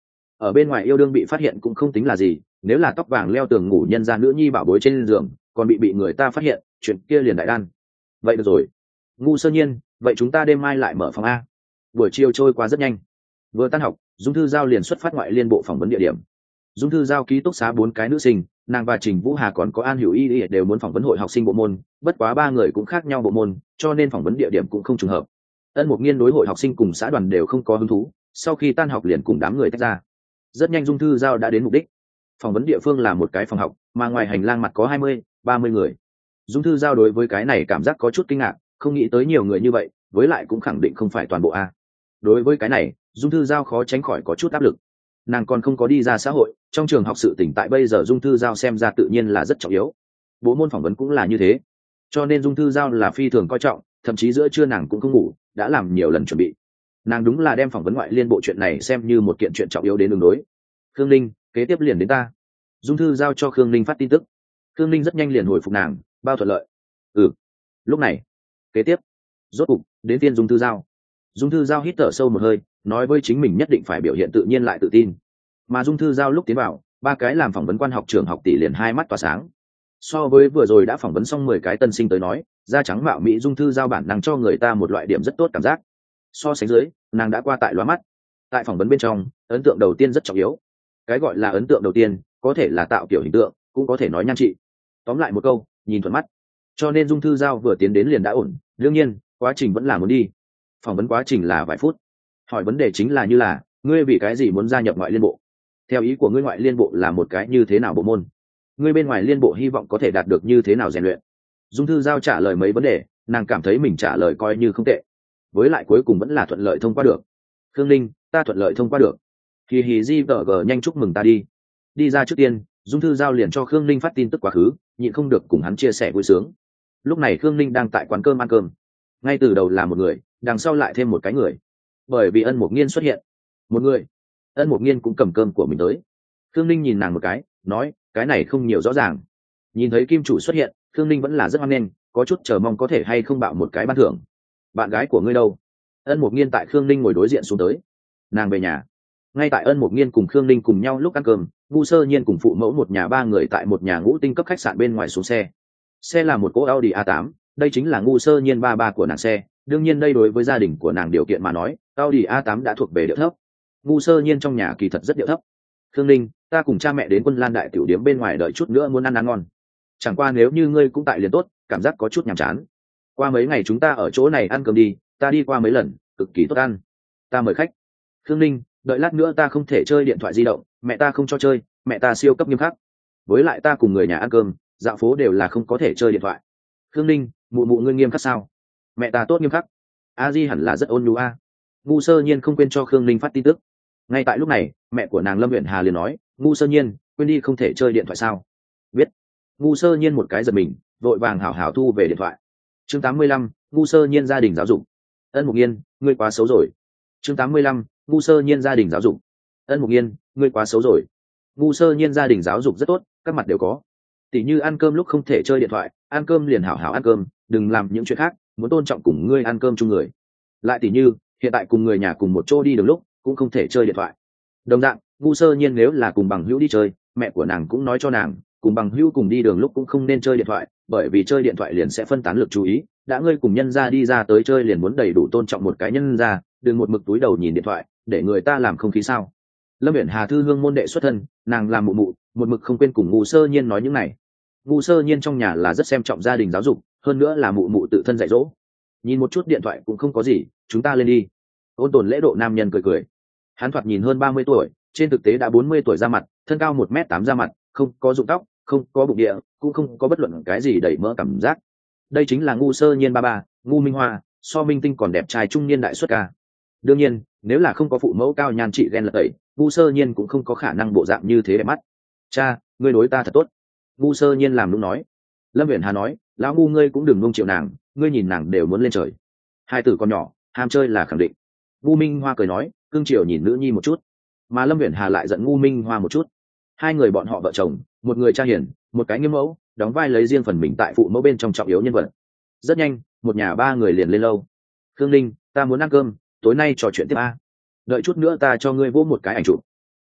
ở bên ngoài yêu đương bị phát hiện cũng không tính là gì, nếu là tóc vàng leo tường ngủ nhân gia nữ nhi bảo bối trên giường còn bị bị người ta phát hiện, chuyện kia liền đại đan. Vậy được rồi. Ngu Sơ Nhiên, vậy chúng ta đêm mai lại mở phòng a. Buổi chiều trôi qua rất nhanh, vừa tan học Dung Thư Giao liền xuất phát ngoại liên bộ phỏng vấn địa điểm. Dung Thư Giao ký túc xá bốn cái nữ sinh, nàng và Trình Vũ Hà còn có An Hiểu Y Y đều muốn phỏng vấn hội học sinh bộ môn, bất quá ba người cũng khác nhau bộ môn, cho nên phỏng vấn địa điểm cũng không trùng hợp. Ân Mục Nghiên đối hội học sinh cùng xã đoàn đều không có hứng thú, sau khi tan học liền cùng đám người tách ra. Rất nhanh Dung Thư Giao đã đến mục đích. Phỏng vấn địa phương là một cái phòng học, mà ngoài hành lang mặt có hai mươi, ba mươi người. Dung Thư Giao đối với cái này cảm giác có chút kinh ngạc, không nghĩ tới nhiều người như vậy, với lại cũng khẳng định không phải toàn bộ a. Đối với cái này, Dung Thư Giao khó tránh khỏi có chút áp lực. Nàng còn không có đi ra xã hội, trong trường học sự tỉnh tại bây giờ Dung Thư Giao xem ra tự nhiên là rất trọng yếu. Bộ môn phỏng vấn cũng là như thế, cho nên Dung Thư Giao là phi thường coi trọng, thậm chí giữa trưa nàng cũng không ngủ, đã làm nhiều lần chuẩn bị. Nàng đúng là đem phỏng vấn ngoại liên bộ chuyện này xem như một kiện chuyện trọng yếu đến đường đối. Khương Linh, kế tiếp liền đến ta. Dung Thư Giao cho Khương Linh phát tin tức. Khương Linh rất nhanh liền hồi phục nàng, bao thuận lợi. Ừ. Lúc này, kế tiếp, rốt cục đến tiên Dung Thư Giao. Dung Thư Giao hít thở sâu một hơi, nói với chính mình nhất định phải biểu hiện tự nhiên lại tự tin. Mà Dung Thư Giao lúc tiến vào, ba cái làm phỏng vấn quan học trường học tỷ liền hai mắt tỏa sáng. So với vừa rồi đã phỏng vấn xong mười cái tân sinh tới nói, da trắng mạo mỹ Dung Thư Giao bản năng cho người ta một loại điểm rất tốt cảm giác. So sánh dưới, nàng đã qua tại lóa mắt. Tại phỏng vấn bên trong, ấn tượng đầu tiên rất trọng yếu. Cái gọi là ấn tượng đầu tiên, có thể là tạo kiểu hình tượng, cũng có thể nói nhan trị. Tóm lại một câu, nhìn thuận mắt. Cho nên Dung Thư Giao vừa tiến đến liền đã ổn, đương nhiên, quá trình vẫn là muốn đi. Phỏng vấn quá trình là vài phút. Hỏi vấn đề chính là như là, ngươi vì cái gì muốn gia nhập ngoại liên bộ? Theo ý của ngươi ngoại liên bộ là một cái như thế nào bộ môn? Ngươi bên ngoài liên bộ hy vọng có thể đạt được như thế nào rèn luyện? Dung Thư Giao trả lời mấy vấn đề, nàng cảm thấy mình trả lời coi như không tệ. Với lại cuối cùng vẫn là thuận lợi thông qua được. Khương Linh, ta thuận lợi thông qua được. Hì hì di vợ gờ nhanh chúc mừng ta đi. Đi ra trước tiên, Dung Thư Giao liền cho Khương Linh phát tin tức quá khứ, nhịn không được cùng hắn chia sẻ vui sướng. Lúc này Khương Linh đang tại quán cơm ăn cơm. Ngay từ đầu là một người, đằng sau lại thêm một cái người. Bởi vì Ân Mục Nghiên xuất hiện. Một người. Ân Mục Nghiên cũng cầm cơm của mình tới. Khương Linh nhìn nàng một cái, nói, cái này không nhiều rõ ràng. Nhìn thấy kim chủ xuất hiện, Khương Linh vẫn là rất hoan nghênh, có chút chờ mong có thể hay không bạo một cái ban thưởng. Bạn gái của ngươi đâu? Ân Mục Nghiên tại Khương Linh ngồi đối diện xuống tới. Nàng về nhà. Ngay tại Ân Mục Nghiên cùng Khương Linh cùng nhau lúc ăn cơm, Ngu Sơ Nhiên cùng phụ mẫu một nhà ba người tại một nhà ngũ tinh cấp khách sạn bên ngoài xuống xe. Xe là một cỗ Audi a tám, đây chính là Ngu Sơ Nhiên ba ba của nàng xe. Đương nhiên đây đối với gia đình của nàng điều kiện mà nói, Audi a tám đã thuộc về điệu thấp. Ngu Sơ Nhiên trong nhà kỳ thật rất điệu thấp. Khương Linh, ta cùng cha mẹ đến Quân Lan đại tiểu điếm bên ngoài đợi chút nữa muốn ăn ăn ngon. Chẳng qua nếu như ngươi cũng tại liền tốt, cảm giác có chút nhàm chán. Qua mấy ngày chúng ta ở chỗ này ăn cơm đi, ta đi qua mấy lần, cực kỳ tốt ăn. Ta mời khách. Khương Linh, đợi lát nữa ta không thể chơi điện thoại di động, mẹ ta không cho chơi, mẹ ta siêu cấp nghiêm khắc. Với lại ta cùng người nhà ăn cơm, dạo phố đều là không có thể chơi điện thoại. Khương Linh, mụ mụ ngươi nghiêm khắc sao? Mẹ ta tốt nghiêm khắc. A Di hẳn là rất ôn nhu a. Ngu Sơ Nhiên không quên cho Khương Linh phát tin tức. Ngay tại lúc này, mẹ của nàng Lâm Uyển Hà liền nói, Ngu Sơ Nhiên, quên đi không thể chơi điện thoại sao? Biết. Ngu Sơ Nhiên một cái giật mình, vội vàng hảo hảo thu về điện thoại. Chương tám mươi lăm, Ngu Sơ Nhiên gia đình giáo dục. Ân Mục Nghiên, ngươi quá xấu rồi. Chương tám mươi lăm, Ngu Sơ Nhiên gia đình giáo dục. Ân Mục Nghiên, ngươi quá xấu rồi. Ngu Sơ Nhiên gia đình giáo dục rất tốt, các mặt đều có. Tỷ như ăn cơm lúc không thể chơi điện thoại, ăn cơm liền hảo hảo ăn cơm, đừng làm những chuyện khác, muốn tôn trọng cùng ngươi ăn cơm chung người. Lại tỷ như, hiện tại cùng người nhà cùng một chỗ đi đường lúc, cũng không thể chơi điện thoại. Đồng dạng, Ngu Sơ Nhiên nếu là cùng bằng hữu đi chơi, mẹ của nàng cũng nói cho nàng, cùng bằng hữu cùng đi đường lúc cũng không nên chơi điện thoại, bởi vì chơi điện thoại liền sẽ phân tán lực chú ý, đã ngươi cùng nhân gia đi ra tới chơi liền muốn đầy đủ tôn trọng một cái nhân gia, đừng một mực túi đầu nhìn điện thoại, để người ta làm không khí sao? Lâm Uyển Hà thư hương môn đệ xuất thân, nàng làm mụ mụ, một mực không quên cùng Ngu Sơ Nhiên nói những này. Ngu Sơ Nhiên trong nhà là rất xem trọng gia đình giáo dục, hơn nữa là mụ mụ tự thân dạy dỗ. Nhìn một chút điện thoại cũng không có gì, chúng ta lên đi. Ôn tồn lễ độ nam nhân cười cười. Hắn thoạt nhìn hơn ba mươi tuổi, trên thực tế đã bốn mươi tuổi ra mặt, thân cao một mét tám ra mặt, không có rụng tóc, không có bụng địa, cũng không có bất luận cái gì đẩy mỡ cảm giác. Đây chính là Ngu Sơ Nhiên ba ba, Ngu Minh Hoa, so minh tinh còn đẹp trai trung niên đại xuất ca. Đương nhiên, nếu là không có phụ mẫu cao nhan trị ghen lật tẩy, Ngu Sơ Nhiên cũng không có khả năng bộ dạng như thế đẹp mắt. Cha, ngươi đối ta thật tốt. Ngu Sơ Nhiên làm đúng nói. Lâm Uyển Hà nói, lão Ngu ngươi cũng đừng nung chịu nàng, ngươi nhìn nàng đều muốn lên trời. Hai tử còn nhỏ, ham chơi là khẳng định. Ngu Minh Hoa cười nói, cương triều nhìn nữ nhi một chút. Mà Lâm Uyển Hà lại giận Ngu Minh Hoa một chút. Hai người bọn họ vợ chồng, một người cha hiền, một cái nghiêm mẫu, đóng vai lấy riêng phần mình tại phụ mẫu bên trong trọng yếu nhân vật. Rất nhanh, một nhà ba người liền lên lâu. Khương Linh, ta muốn ăn cơm, tối nay trò chuyện tiếp a. Đợi chút nữa ta cho ngươi vô một cái ảnh chụp.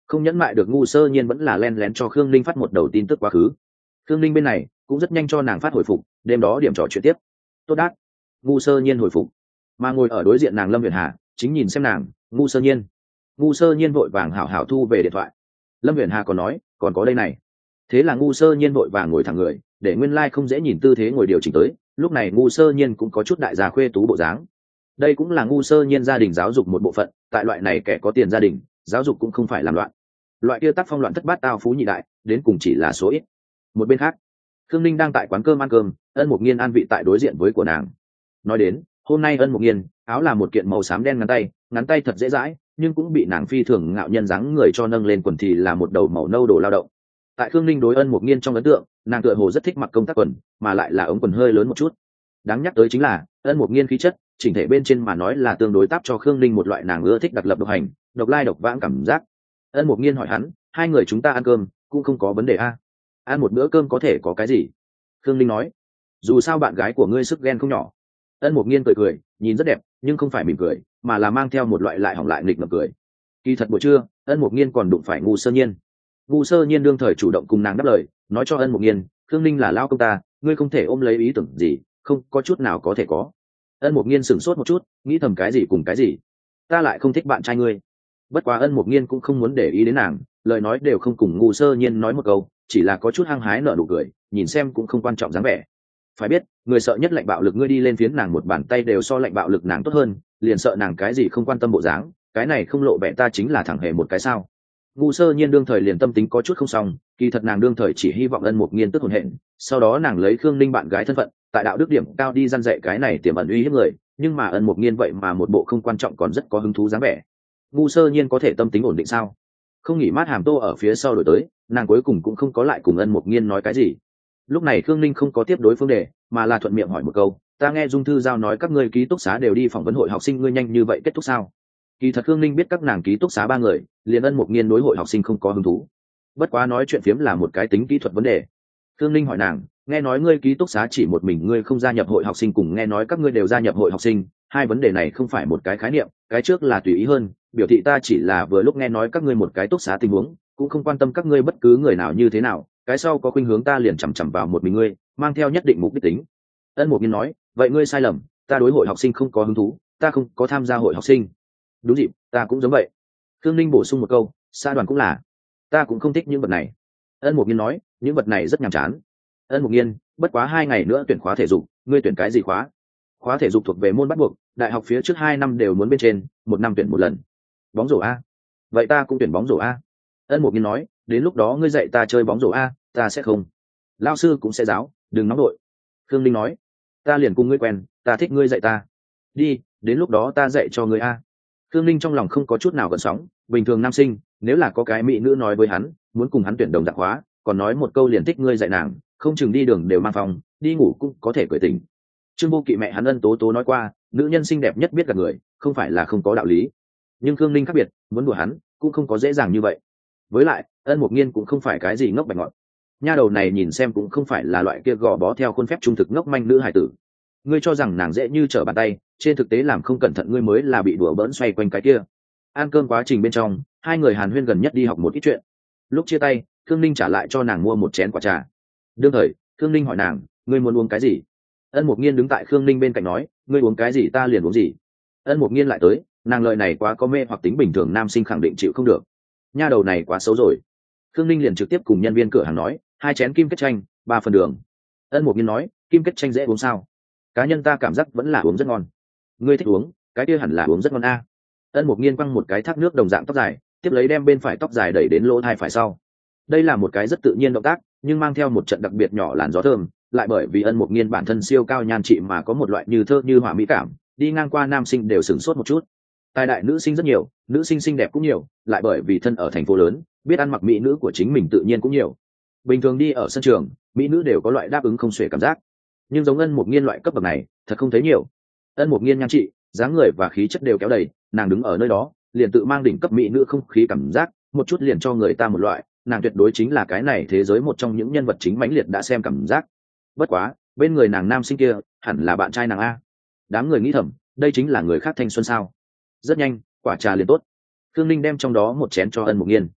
Không nhẫn mại được ngu sơ nhiên vẫn là len lén cho khương ninh phát một đầu tin tức quá khứ. Khương ninh bên này cũng rất nhanh cho nàng phát hồi phục, đêm đó điểm trò chuyện tiếp. Tốt đát. Ngu sơ nhiên hồi phục, mà ngồi ở đối diện nàng Lâm Huyền Hà chính nhìn xem nàng. Ngu sơ nhiên. Ngu sơ nhiên vội vàng hảo hảo thu về điện thoại. Lâm Huyền Hà còn nói còn có đây này. Thế là ngu sơ nhiên vội vàng ngồi thẳng người, để nguyên lai không dễ nhìn tư thế ngồi điều chỉnh tới. Lúc này ngu sơ nhiên cũng có chút đại gia khuê tú bộ dáng. Đây cũng là ngu sơ nhiên gia đình giáo dục một bộ phận, tại loại này kẻ có tiền gia đình giáo dục cũng không phải làm loạn. Loại kia tác phong loạn thất bát tao phú nhị đại đến cùng chỉ là số ít. Một bên khác, Khương Ninh đang tại quán cơm ăn cơm, Ân Mục Nghiên an vị tại đối diện với của nàng. Nói đến hôm nay Ân Mục Nghiên áo là một kiện màu xám đen ngắn tay, ngắn tay thật dễ dãi, nhưng cũng bị nàng phi thường ngạo nhân dáng người cho nâng lên quần thì là một đầu màu nâu đồ lao động. Tại Khương Ninh đối Ân Mục Nghiên trong ấn tượng, nàng tựa hồ rất thích mặc công tác quần, mà lại là ống quần hơi lớn một chút. Đáng nhắc tới chính là Ân Mục Nghiên khí chất chỉnh thể bên trên mà nói là tương đối táp cho Khương Ninh một loại nàng ưa thích đặc lập độc hành, độc lai độc vãng cảm giác. Ân Mục Nghiên hỏi hắn, hai người chúng ta ăn cơm cũng không có vấn đề a? Ăn một bữa cơm có thể có cái gì? Khương Ninh nói, dù sao bạn gái của ngươi sức ghen không nhỏ. Ân Mục Nghiên cười cười, nhìn rất đẹp nhưng không phải mỉm cười, mà là mang theo một loại lại hỏng lại nghịch ngợm cười. Kỳ thật buổi trưa Ân Mục Nghiên còn đụng phải ngu sơ nhiên. Ngu sơ nhiên đương thời chủ động cùng nàng đáp lời, nói cho Ân Mục Nghiên, Khương Ninh là lao công ta, ngươi không thể ôm lấy ý tưởng gì, không có chút nào có thể có. Ân Mục Nghiên sửng sốt một chút, nghĩ thầm cái gì cùng cái gì, ta lại không thích bạn trai ngươi. Bất quá Ân Mục Nghiên cũng không muốn để ý đến nàng, lời nói đều không cùng ngu sơ nhiên nói một câu, chỉ là có chút hăng hái nở nụ cười, nhìn xem cũng không quan trọng dáng vẻ. Phải biết người sợ nhất lạnh bạo lực, ngươi đi lên phiến nàng một bàn tay đều so lạnh bạo lực nàng tốt hơn, liền sợ nàng cái gì không quan tâm bộ dáng, cái này không lộ vẻ ta chính là thẳng hề một cái sao. Ngu sơ nhiên đương thời liền tâm tính có chút không xong, kỳ thật nàng đương thời chỉ hy vọng Ân Mục Nghiên tức hồn hện, sau đó nàng lấy Khương Ninh bạn gái thân phận tại đạo đức điểm cao đi răn dạy cái này tiềm ẩn uy hiếp người, nhưng mà Ân Mục Nghiên vậy mà một bộ không quan trọng còn rất có hứng thú dáng vẻ. Ngu sơ nhiên có thể tâm tính ổn định sao? Không nghỉ mát hàm tô ở phía sau đổi tới, nàng cuối cùng cũng không có lại cùng Ân Mục Nghiên nói cái gì. Lúc này Khương Ninh không có tiếp đối phương đề, mà là thuận miệng hỏi một câu, ta nghe Dung Thư Giao nói các ngươi ký túc xá đều đi phỏng vấn hội học sinh, ngươi nhanh như vậy kết thúc sao? Kỳ thật Khương Ninh biết các nàng ký túc xá ba người, liền Ân Mục Nghiên đối hội học sinh không có hứng thú. Bất quá nói chuyện phiếm là một cái tính kỹ thuật vấn đề. Khương Ninh hỏi nàng, nghe nói ngươi ký túc xá chỉ một mình ngươi không gia nhập hội học sinh, cùng nghe nói các ngươi đều gia nhập hội học sinh, hai vấn đề này không phải một cái khái niệm, cái trước là tùy ý hơn, biểu thị ta chỉ là vừa lúc nghe nói các ngươi một cái túc xá tình huống, cũng không quan tâm các ngươi bất cứ người nào như thế nào, cái sau có khuynh hướng ta liền chằm chằm vào một mình ngươi, mang theo nhất định mục đích tính. Ân Mục Nghiên nói, vậy ngươi sai lầm, ta đối hội học sinh không có hứng thú, ta không có tham gia hội học sinh. Đúng dịp, ta cũng giống vậy. Khương Ninh bổ sung một câu, xã đoàn cũng là, ta cũng không thích những vật này. Ân Mục Nghiên nói, những vật này rất nhàm chán. Ân Mục Nghiên, bất quá hai ngày nữa tuyển khóa thể dục, ngươi tuyển cái gì khóa? Khóa thể dục thuộc về môn bắt buộc, đại học phía trước hai năm đều muốn bên trên, một năm tuyển một lần. Bóng rổ a? Vậy ta cũng tuyển bóng rổ a. Ân Mục Nghiên nói, đến lúc đó ngươi dạy ta chơi bóng rổ a, ta sẽ không. Lao sư cũng sẽ giáo, đừng nóng đội. Khương Ninh nói, ta liền cùng ngươi quen, ta thích ngươi dạy ta. Đi, đến lúc đó ta dạy cho ngươi a. Khương Ninh trong lòng không có chút nào gợn sóng, bình thường nam sinh, nếu là có cái mỹ nữ nói với hắn, muốn cùng hắn tuyển đồng dạng hóa, còn nói một câu liền thích ngươi dạy nàng, không chừng đi đường đều mang phòng, đi ngủ cũng có thể cười tỉnh. Trương Vô Kỵ mẹ hắn Ân Tố Tố nói qua, nữ nhân xinh đẹp nhất biết gạt người, không phải là không có đạo lý. Nhưng Khương Ninh khác biệt, muốn đùa hắn, cũng không có dễ dàng như vậy. Với lại, Ân Mục Nghiên cũng không phải cái gì ngốc bạch ngọt. Nha đầu này nhìn xem cũng không phải là loại kia gò bó theo khuôn phép trung thực ngốc manh nữ hải tử. Ngươi cho rằng nàng dễ như trở bàn tay, trên thực tế làm không cẩn thận ngươi mới là bị đùa bỡn xoay quanh cái kia. Ăn cơm quá trình bên trong, hai người hàn huyên gần nhất đi học một ít chuyện. Lúc chia tay, Khương Ninh trả lại cho nàng mua một chén quả trà. Đương thời, Khương Ninh hỏi nàng, ngươi muốn uống cái gì? Ân Mục Nghiên đứng tại Khương Ninh bên cạnh nói, ngươi uống cái gì ta liền uống gì. Ân Mục Nghiên lại tới, nàng lời này quá có mê hoặc tính, bình thường nam sinh khẳng định chịu không được. Nha đầu này quá xấu rồi. Khương Ninh liền trực tiếp cùng nhân viên cửa hàng nói, hai chén kim kết chanh, ba phần đường. Ân Mục Nghiên nói, kim kết chanh dễ uống sao? Cá nhân ta cảm giác vẫn là uống rất ngon. Ngươi thích uống, cái kia hẳn là uống rất ngon a. Ân Mục Nghiên quăng một cái thác nước đồng dạng tóc dài, tiếp lấy đem bên phải tóc dài đẩy đến lỗ thai phải sau. Đây là một cái rất tự nhiên động tác, nhưng mang theo một trận đặc biệt nhỏ làn gió thơm, lại bởi vì Ân Mục Nghiên bản thân siêu cao nhan trị mà có một loại như thơ như họa mỹ cảm, đi ngang qua nam sinh đều sửng sốt một chút. Tài đại nữ sinh rất nhiều, nữ sinh xinh đẹp cũng nhiều, lại bởi vì thân ở thành phố lớn, biết ăn mặc mỹ nữ của chính mình tự nhiên cũng nhiều. Bình thường đi ở sân trường, mỹ nữ đều có loại đáp ứng không xuể cảm giác, nhưng giống Ân Mục Nghiên loại cấp bậc này thật không thấy nhiều. Ân Mục Nghiên nhan trị, dáng người và khí chất đều kéo đầy, nàng đứng ở nơi đó liền tự mang đỉnh cấp mỹ nữ không khí cảm giác, một chút liền cho người ta một loại nàng tuyệt đối chính là cái này thế giới một trong những nhân vật chính mãnh liệt đã xem cảm giác. Bất quá bên người nàng nam sinh kia hẳn là bạn trai nàng a. Đám người nghĩ thầm, đây chính là người khác thanh xuân sao. Rất nhanh quả trà liền tốt. Khương Ninh đem trong đó một chén cho Ân Mục Nghiên.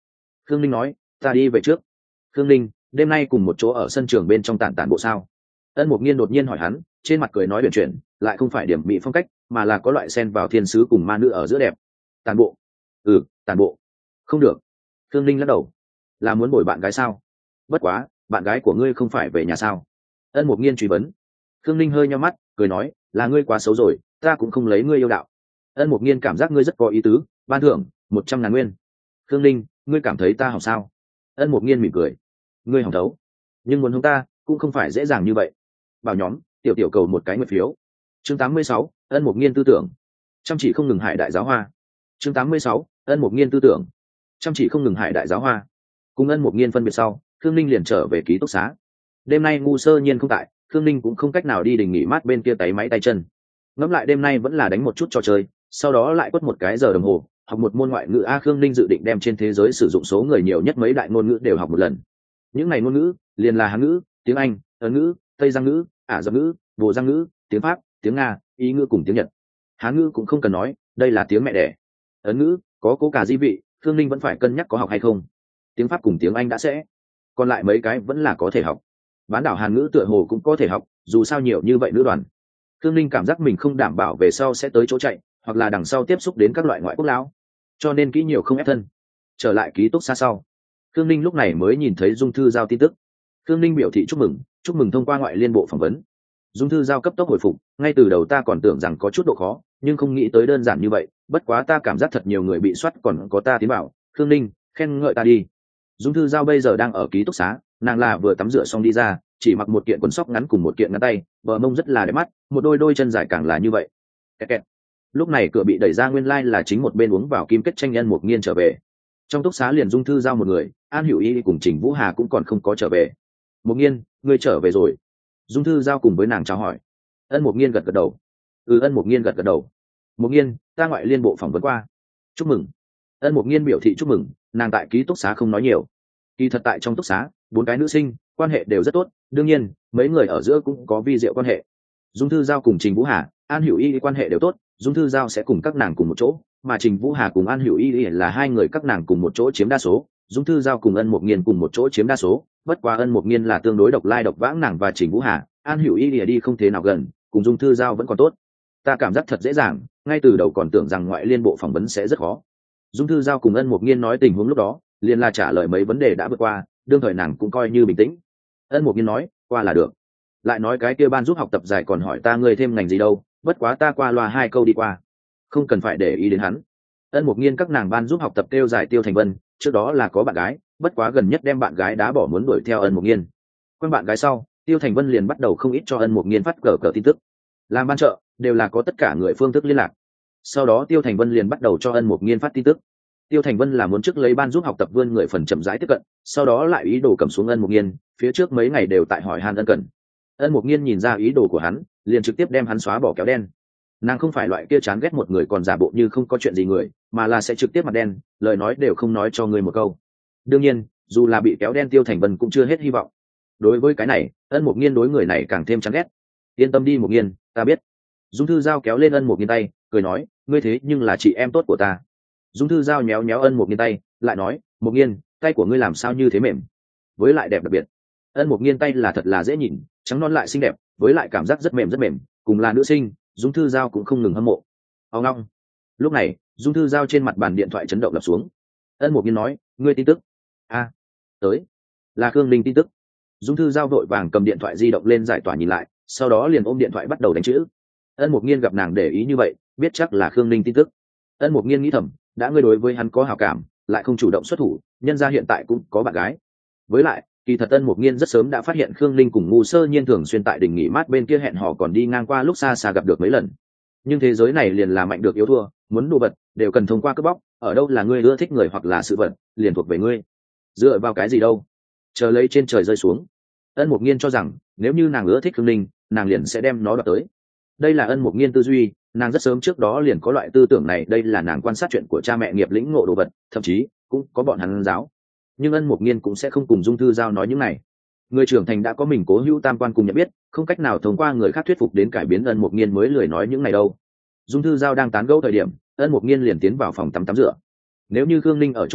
Khương Ninh nói, ta đi về trước. Khương Ninh, đêm nay cùng một chỗ ở sân trường bên trong tản tản bộ sao? Ân Mục Nghiên đột nhiên hỏi hắn, trên mặt cười nói huyền chuyển, lại không phải điểm mỹ phong cách, mà là có loại xen vào thiên sứ cùng ma nữ ở giữa đẹp. Tản bộ? Ừ, tản bộ. Không được. Khương Ninh lắc đầu. Là muốn bồi bạn gái sao? Bất quá, bạn gái của ngươi không phải về nhà sao? Ân Mục Nghiên truy vấn. Khương Ninh hơi nheo mắt, cười nói, là ngươi quá xấu rồi, ta cũng không lấy ngươi yêu đạo. Ân Mục Nghiên cảm giác ngươi rất có ý tứ, ban thưởng một trăm ngàn nguyên. Khương Ninh, ngươi cảm thấy ta hỏng sao? Ân Mục Nghiên mỉm cười. Ngươi hỏng thấu, nhưng muốn hướng ta cũng không phải dễ dàng như vậy. Bảo nhóm, tiểu tiểu cầu một cái nguyện phiếu. Chương tám mươi sáu, Ân Mục Nghiên tư tưởng. Chăm chỉ không ngừng hại đại giáo hoa. Chương tám mươi sáu, Ân Mục Nghiên tư tưởng. Chăm chỉ không ngừng hại đại giáo hoa. Cùng Ân Mục Nghiên phân biệt sau, Khương Ninh liền trở về ký túc xá. Đêm nay ngu sơ nhiên không tại, Khương Ninh cũng không cách nào đi đình nghỉ mát bên kia tay máy tay chân. Ngẫm lại đêm nay vẫn là đánh một chút trò chơi, sau đó lại quất một cái giờ đồng hồ, học một môn ngoại ngữ. A Khương Ninh dự định đem trên thế giới sử dụng số người nhiều nhất mấy đại ngôn ngữ đều học một lần. Những này ngôn ngữ liền là Hán ngữ, tiếng Anh, Ấn ngữ, Tây Giang ngữ, Ả Rập ngữ, Bồ Giang ngữ, tiếng Pháp, tiếng Nga, Ý ngữ cùng tiếng Nhật. Hán ngữ cũng không cần nói, đây là tiếng mẹ đẻ. Ấn ngữ có cố cả di vị, Khương Ninh vẫn phải cân nhắc có học hay không. Tiếng Pháp cùng tiếng Anh đã sẽ, còn lại mấy cái vẫn là có thể học. Bán đảo Hàn ngữ tựa hồ cũng có thể học, dù sao nhiều như vậy nữ đoàn. Khương Ninh cảm giác mình không đảm bảo về sau sẽ tới chỗ chạy, hoặc là đằng sau tiếp xúc đến các loại ngoại quốc lão, cho nên kỹ nhiều không ép thân. Trở lại ký túc xá sau, Khương Ninh lúc này mới nhìn thấy Dung Thư giao tin tức. Khương Ninh biểu thị chúc mừng, chúc mừng thông qua ngoại liên bộ phỏng vấn. Dung Thư giao cấp tốc hồi phục, ngay từ đầu ta còn tưởng rằng có chút độ khó, nhưng không nghĩ tới đơn giản như vậy, bất quá ta cảm giác thật nhiều người bị soát còn có ta tiến bảo. Khương Ninh, khen ngợi ta đi. Dung Thư giao bây giờ đang ở ký túc xá, nàng là vừa tắm rửa xong đi ra, chỉ mặc một kiện quần sóc ngắn cùng một kiện ngắn tay, bờ mông rất là đẹp mắt, một đôi đôi chân dài càng là như vậy. Kẹt kẹt. Lúc này cửa bị đẩy ra, nguyên lai like là chính một bên uống vào kim kết tranh nhân Mục Nghiên trở về. Trong túc xá liền Dung Thư giao một người, An Hữu Y cùng Trình Vũ Hà cũng còn không có trở về. Mục Nghiên, ngươi trở về rồi? Dung Thư giao cùng với nàng chào hỏi. Ân Mục Nghiên gật gật đầu. Ừ, Ân Mục Nghiên gật gật đầu. Mục Nghiên, ta ngoại liên bộ phỏng vấn qua. Chúc mừng. Ân Mục Nghiên biểu thị chúc mừng, nàng tại ký túc xá không nói nhiều. Kỳ thật tại trong túc xá, bốn cái nữ sinh quan hệ đều rất tốt, đương nhiên mấy người ở giữa cũng có vi diệu quan hệ. Dung Thư giao cùng Trình Vũ Hà, An Hữu Y quan hệ đều tốt, Dung Thư giao sẽ cùng các nàng cùng một chỗ, mà Trình Vũ Hà cùng An Hữu Y là hai người các nàng cùng một chỗ chiếm đa số, Dung Thư giao cùng Ân Mục Nghiên cùng một chỗ chiếm đa số. Bất quá Ân Mục Nghiên là tương đối độc lai độc vãng, nàng và Trình Vũ Hà, An Hữu Y đi không thế nào gần, cùng Dung Thư giao vẫn còn tốt. Ta cảm giác thật dễ dàng, ngay từ đầu còn tưởng rằng ngoại liên bộ phỏng vấn sẽ rất khó. Dung Thư giao cùng Ân Mục Nghiên nói tình huống lúc đó, liền là trả lời mấy vấn đề đã vượt qua, đương thời nàng cũng coi như bình tĩnh. Ân Mục Nghiên nói, qua là được. Lại nói cái kia ban giúp học tập dài còn hỏi ta ngươi thêm ngành gì đâu, bất quá ta qua loa hai câu đi qua, không cần phải để ý đến hắn. Ân Mục Nghiên các nàng ban giúp học tập kêu giải Tiêu Thành Vân, trước đó là có bạn gái, bất quá gần nhất đem bạn gái đá bỏ muốn đuổi theo Ân Mục Nghiên. Quen bạn gái sau, Tiêu Thành Vân liền bắt đầu không ít cho Ân Mục Nghiên phát cờ cờ tin tức. Làm ban trợ đều là có tất cả người phương thức liên lạc. Sau đó Tiêu Thành Vân liền bắt đầu cho Ân Mục Nghiên phát tin tức. Tiêu Thành Vân là muốn trước lấy ban giúp học tập vươn người phần chậm rãi tiếp cận, sau đó lại ý đồ cầm xuống Ân Mục Nghiên, phía trước mấy ngày đều tại hỏi han ân cần. Ân Mục Nghiên nhìn ra ý đồ của hắn, liền trực tiếp đem hắn xóa bỏ kéo đen. Nàng không phải loại kia chán ghét một người còn giả bộ như không có chuyện gì người, mà là sẽ trực tiếp mặt đen, lời nói đều không nói cho người một câu. Đương nhiên, dù là bị kéo đen Tiêu Thành Vân cũng chưa hết hy vọng. Đối với cái này, Ân Mục Nghiên đối người này càng thêm chán ghét. Yên tâm đi Mục Nghiên, ta biết. Dung Thư giao kéo lên Ân Mục Nghiên tay, cười nói, ngươi thế nhưng là chị em tốt của ta. Dung Thư giao nhéo nhéo Ân Mục Nghiên tay, lại nói, Mục Nghiên, tay của ngươi làm sao như thế mềm, với lại đẹp đặc biệt. Ân Mục Nghiên tay là thật là dễ nhìn, trắng non lại xinh đẹp, với lại cảm giác rất mềm rất mềm, cùng là nữ sinh, Dung Thư giao cũng không ngừng hâm mộ. Ông long. Lúc này, Dung Thư giao trên mặt bàn điện thoại chấn động lập xuống. Ân Mục Nghiên nói, ngươi tin tức? A, à, tới, là Khương Ninh tin tức. Dung Thư giao vội vàng cầm điện thoại di động lên giải tỏa nhìn lại, sau đó liền ôm điện thoại bắt đầu đánh chữ. Ân Mục Nghiên gặp nàng để ý như vậy, biết chắc là Khương Ninh tin tức. Ân Mục Nghiên nghĩ thầm, đã ngươi đối với hắn có hảo cảm, lại không chủ động xuất thủ, nhân ra hiện tại cũng có bạn gái. Với lại, kỳ thật Ân Mục Nghiên rất sớm đã phát hiện Khương Ninh cùng ngu sơ nhiên thường xuyên tại đình nghỉ mát bên kia hẹn hò, còn đi ngang qua lúc xa xa gặp được mấy lần. Nhưng thế giới này liền là mạnh được yếu thua, muốn đồ vật đều cần thông qua cướp bóc, ở đâu là ngươi ưa thích người hoặc là sự vật, liền thuộc về ngươi. Dựa vào cái gì đâu? Chờ lấy trên trời rơi xuống. Ân Mục Nghiên cho rằng, nếu như nàng ưa thích Khương Ninh, nàng liền sẽ đem nó đoạt tới. Đây là Ân Mục Nghiên tư duy, nàng rất sớm trước đó liền có loại tư tưởng này, đây là nàng quan sát chuyện của cha mẹ nghiệp lĩnh ngộ đồ vật, thậm chí cũng có bọn hắn giáo. Nhưng Ân Mục Nghiên cũng sẽ không cùng Dung Thư giao nói những này. Người trưởng thành đã có mình cố hữu tam quan cùng nhận biết, không cách nào thông qua người khác thuyết phục đến cải biến, Ân Mục Nghiên mới lười nói những này đâu. Dung Thư giao đang tán gẫu thời điểm, Ân Mục Nghiên liền tiến vào phòng tắm tắm rửa. Nếu như Khương Ninh ở chỗ này,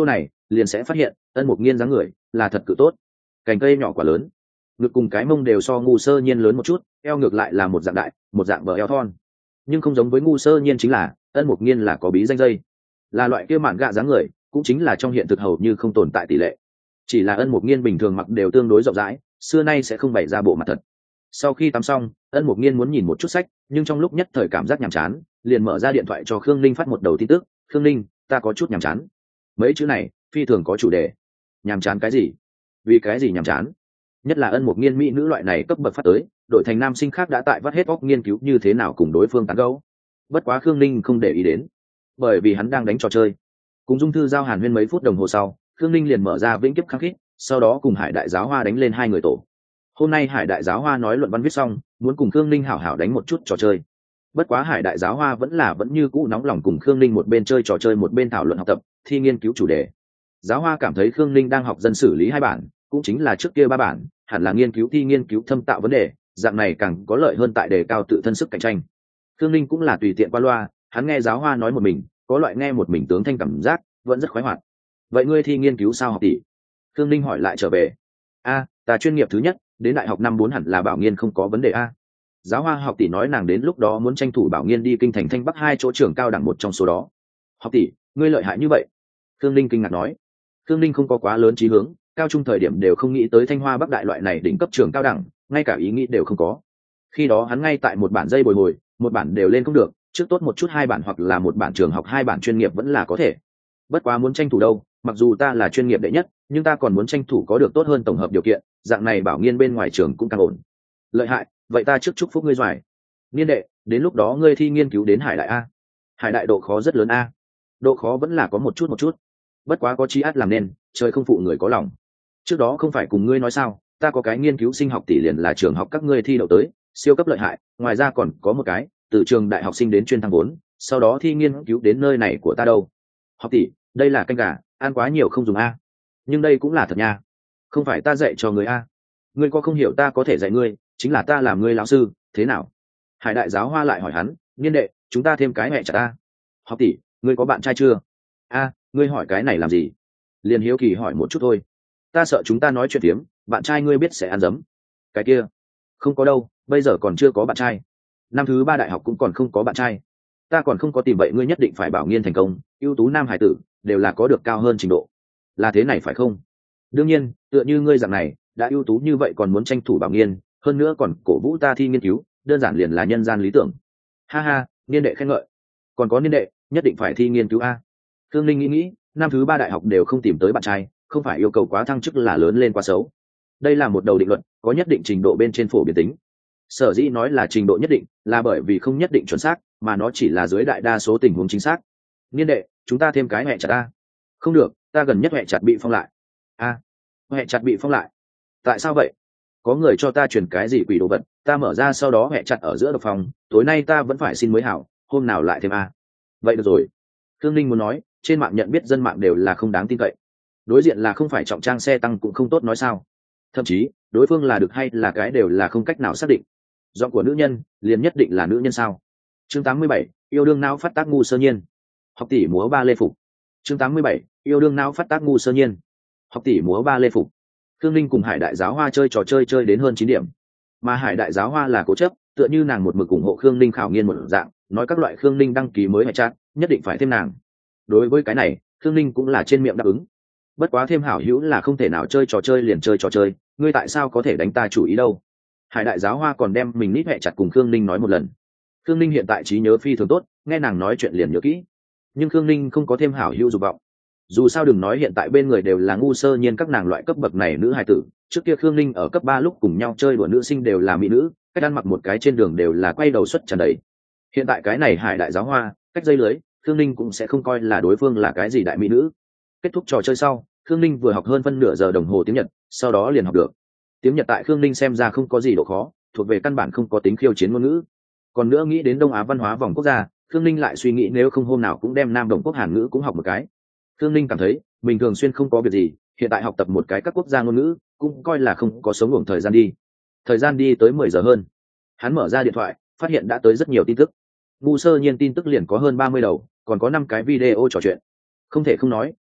liền sẽ phát hiện ân mục nghiên dáng người là thật cự tốt, cành cây nhỏ quả lớn, ngực cùng cái mông đều so ngu sơ nhiên lớn một chút, eo ngược lại là một dạng đại, một dạng bờ eo thon. Nhưng không giống với ngu sơ nhiên chính là ân mục nghiên là có bí danh dây, là loại kia mạn gạ dáng người, cũng chính là trong hiện thực hầu như không tồn tại tỷ lệ. Chỉ là ân mục nghiên bình thường mặc đều tương đối rộng rãi, xưa nay sẽ không bày ra bộ mặt thật. Sau khi tắm xong, ân mục nghiên muốn nhìn một chút sách, nhưng trong lúc nhất thời cảm giác nhàm chán, liền mở ra điện thoại cho Khương Linh phát một đầu tin tức. Khương Linh, ta có chút nhàm chán. Mấy chữ này phi thường có chủ đề. Nhàm chán cái gì? Vì cái gì nhàm chán? Nhất là ân mục nghiên mỹ nữ loại này cấp bậc phát tới, đội thành nam sinh khác đã tại vắt hết óc nghiên cứu như thế nào cùng đối phương tán gẫu. Bất quá Khương Linh không để ý đến, bởi vì hắn đang đánh trò chơi. Cùng Dung Thư giao hàn huyên mấy phút đồng hồ sau, Khương Linh liền mở ra vĩnh kiếp khăng khít, sau đó cùng Hải Đại Giáo Hoa đánh lên hai người tổ. Hôm nay Hải Đại Giáo Hoa nói luận văn viết xong, muốn cùng Khương Linh hảo hảo đánh một chút trò chơi. Bất quá Hải Đại Giáo Hoa vẫn là vẫn như cũ nóng lòng cùng Khương Linh một bên chơi trò chơi một bên thảo luận học tập, thi nghiên cứu chủ đề. Giáo Hoa cảm thấy Khương Linh đang học dân xử lý hai bản, cũng chính là trước kia ba bản, hẳn là nghiên cứu thi nghiên cứu thâm tạo vấn đề, dạng này càng có lợi hơn tại đề cao tự thân sức cạnh tranh. Khương Linh cũng là tùy tiện qua loa, hắn nghe Giáo Hoa nói một mình, có loại nghe một mình tướng thanh cảm giác, vẫn rất khoái hoạt. Vậy ngươi thi nghiên cứu sao học tỷ? Khương Linh hỏi lại trở về. A, ta chuyên nghiệp thứ nhất, đến đại học năm bốn hẳn là bảo nghiên không có vấn đề a. Giáo Hoa học tỷ nói nàng đến lúc đó muốn tranh thủ bảo nghiên đi kinh thành Thanh Bắc hai chỗ trường cao đẳng một trong số đó. Học tỷ, ngươi lợi hại như vậy? Khương Linh kinh ngạc nói. Khương Linh không có quá lớn chí hướng, cao trung thời điểm đều không nghĩ tới Thanh Hoa Bắc đại loại này đỉnh cấp trường cao đẳng, ngay cả ý nghĩ đều không có. Khi đó hắn ngay tại một bản dây bồi hồi, một bản đều lên không được, trước tốt một chút hai bản hoặc là một bản trường học hai bản chuyên nghiệp vẫn là có thể. Bất quá muốn tranh thủ đâu, mặc dù ta là chuyên nghiệp đệ nhất, nhưng ta còn muốn tranh thủ có được tốt hơn tổng hợp điều kiện, dạng này bảo nghiên bên ngoài trường cũng càng ổn. Lợi hại, vậy ta trước chúc phúc ngươi giỏi. Niên đệ, đến lúc đó ngươi thi nghiên cứu đến Hải Đại a. Hải Đại độ khó rất lớn a. Độ khó vẫn là có một chút một chút. Bất quá có chí át làm nên, trời không phụ người có lòng. Trước đó không phải cùng ngươi nói sao, ta có cái nghiên cứu sinh học tỷ liền là trường học các ngươi thi đậu tới, siêu cấp lợi hại, ngoài ra còn có một cái, từ trường đại học sinh đến chuyên thăng vốn, sau đó thi nghiên cứu đến nơi này của ta đâu. Học tỷ, đây là canh gà, ăn quá nhiều không dùng a. Nhưng đây cũng là thật nha. Không phải ta dạy cho người a. Ngươi có không hiểu ta có thể dạy ngươi, chính là ta làm ngươi lão sư, thế nào? Hải Đại Giáo Hoa lại hỏi hắn, niên đệ, chúng ta thêm cái mẹ chả ta. Học tỷ, ngươi có bạn trai chưa? A, ngươi hỏi cái này làm gì? Liền hiếu kỳ hỏi một chút thôi. Ta sợ chúng ta nói chuyện tiếm, bạn trai ngươi biết sẽ ăn dấm. Cái kia, không có đâu, bây giờ còn chưa có bạn trai. Năm thứ ba đại học cũng còn không có bạn trai. Ta còn không có tìm vậy ngươi nhất định phải bảo nghiên thành công, ưu tú nam hải tử đều là có được cao hơn trình độ. Là thế này phải không? Đương nhiên, tựa như ngươi dạng này, đã ưu tú như vậy còn muốn tranh thủ bảo nghiên, hơn nữa còn cổ vũ ta thi nghiên cứu, đơn giản liền là nhân gian lý tưởng. Ha ha, niên đệ khen ngợi. Còn có niên đệ, nhất định phải thi nghiên cứu a. Thương Linh nghĩ nghĩ, năm thứ ba đại học đều không tìm tới bạn trai, không phải yêu cầu quá thăng chức là lớn lên quá xấu. Đây là một đầu định luận, có nhất định trình độ bên trên phổ biến tính. Sở dĩ nói là trình độ nhất định, là bởi vì không nhất định chuẩn xác, mà nó chỉ là dưới đại đa số tình huống chính xác. Niên đệ, chúng ta thêm cái mẹ chặt a. Không được, ta gần nhất mẹ chặt bị phong lại. A, mẹ chặt bị phong lại. Tại sao vậy? Có người cho ta truyền cái gì quỷ đồ vật, ta mở ra sau đó mẹ chặt ở giữa độc phòng, tối nay ta vẫn phải xin mới hảo, hôm nào lại thêm a. Vậy được rồi. Khương Linh muốn nói, trên mạng nhận biết dân mạng đều là không đáng tin cậy. Đối diện là không phải trọng trang xe tăng cũng không tốt nói sao? Thậm chí, đối phương là được hay là cái đều là không cách nào xác định. Giọng của nữ nhân, liền nhất định là nữ nhân sao? Chương tám mươi bảy, yêu đương não phát tác ngu sơ nhiên. Học tỷ múa ba lê phục. Chương tám mươi bảy, yêu đương não phát tác ngu sơ nhiên. Học tỷ múa ba lê phục. Khương Linh cùng Hải Đại Giáo Hoa chơi trò chơi chơi đến hơn chín điểm. Mà Hải Đại Giáo Hoa là cố chấp, tựa như nàng một mực ủng hộ Khương Linh khảo nghiên một dạng, nói các loại Khương Linh đăng ký mới hay chat, nhất định phải thêm nàng. Đối với cái này, Khương Linh cũng là trên miệng đáp ứng. Bất quá thêm hảo hữu là không thể nào chơi trò chơi liền chơi trò chơi, ngươi tại sao có thể đánh ta chủ ý đâu? Hải Đại Giáo Hoa còn đem mình nít hẹ chặt cùng Khương Linh nói một lần. Khương Linh hiện tại trí nhớ phi thường tốt, nghe nàng nói chuyện liền nhớ kỹ. Nhưng Khương Linh không có thêm hảo hữu dục vọng. Dù sao đừng nói hiện tại bên người đều là ngu sơ nhiên các nàng loại cấp bậc này nữ hài tử, trước kia Khương Linh ở cấp ba lúc cùng nhau chơi đùa nữ sinh đều là mỹ nữ, cách ăn mặc một cái trên đường đều là quay đầu xuất tràn đầy. Hiện tại cái này Hải Đại Giáo Hoa, cách dây lưới, Khương Linh cũng sẽ không coi là đối phương là cái gì đại mỹ nữ. Kết thúc trò chơi sau, Khương Linh vừa học hơn phân nửa giờ đồng hồ tiếng Nhật, sau đó liền học được. Tiếng Nhật tại Khương Linh xem ra không có gì độ khó, thuộc về căn bản không có tính khiêu chiến ngôn ngữ. Còn nữa nghĩ đến Đông Á văn hóa vòng quốc gia, Khương Linh lại suy nghĩ nếu không hôm nào cũng đem Nam Đồng quốc Hàn ngữ cũng học một cái. Khương Linh cảm thấy mình thường xuyên không có việc gì, hiện tại học tập một cái các quốc gia ngôn ngữ cũng coi là không có sống ngủng thời gian đi. Thời gian đi tới mười giờ hơn, hắn mở ra điện thoại, phát hiện đã tới rất nhiều tin tức. Ngu sơ nhiên tin tức liền có hơn ba mươi đầu, còn có năm cái video trò chuyện. Không thể không nói,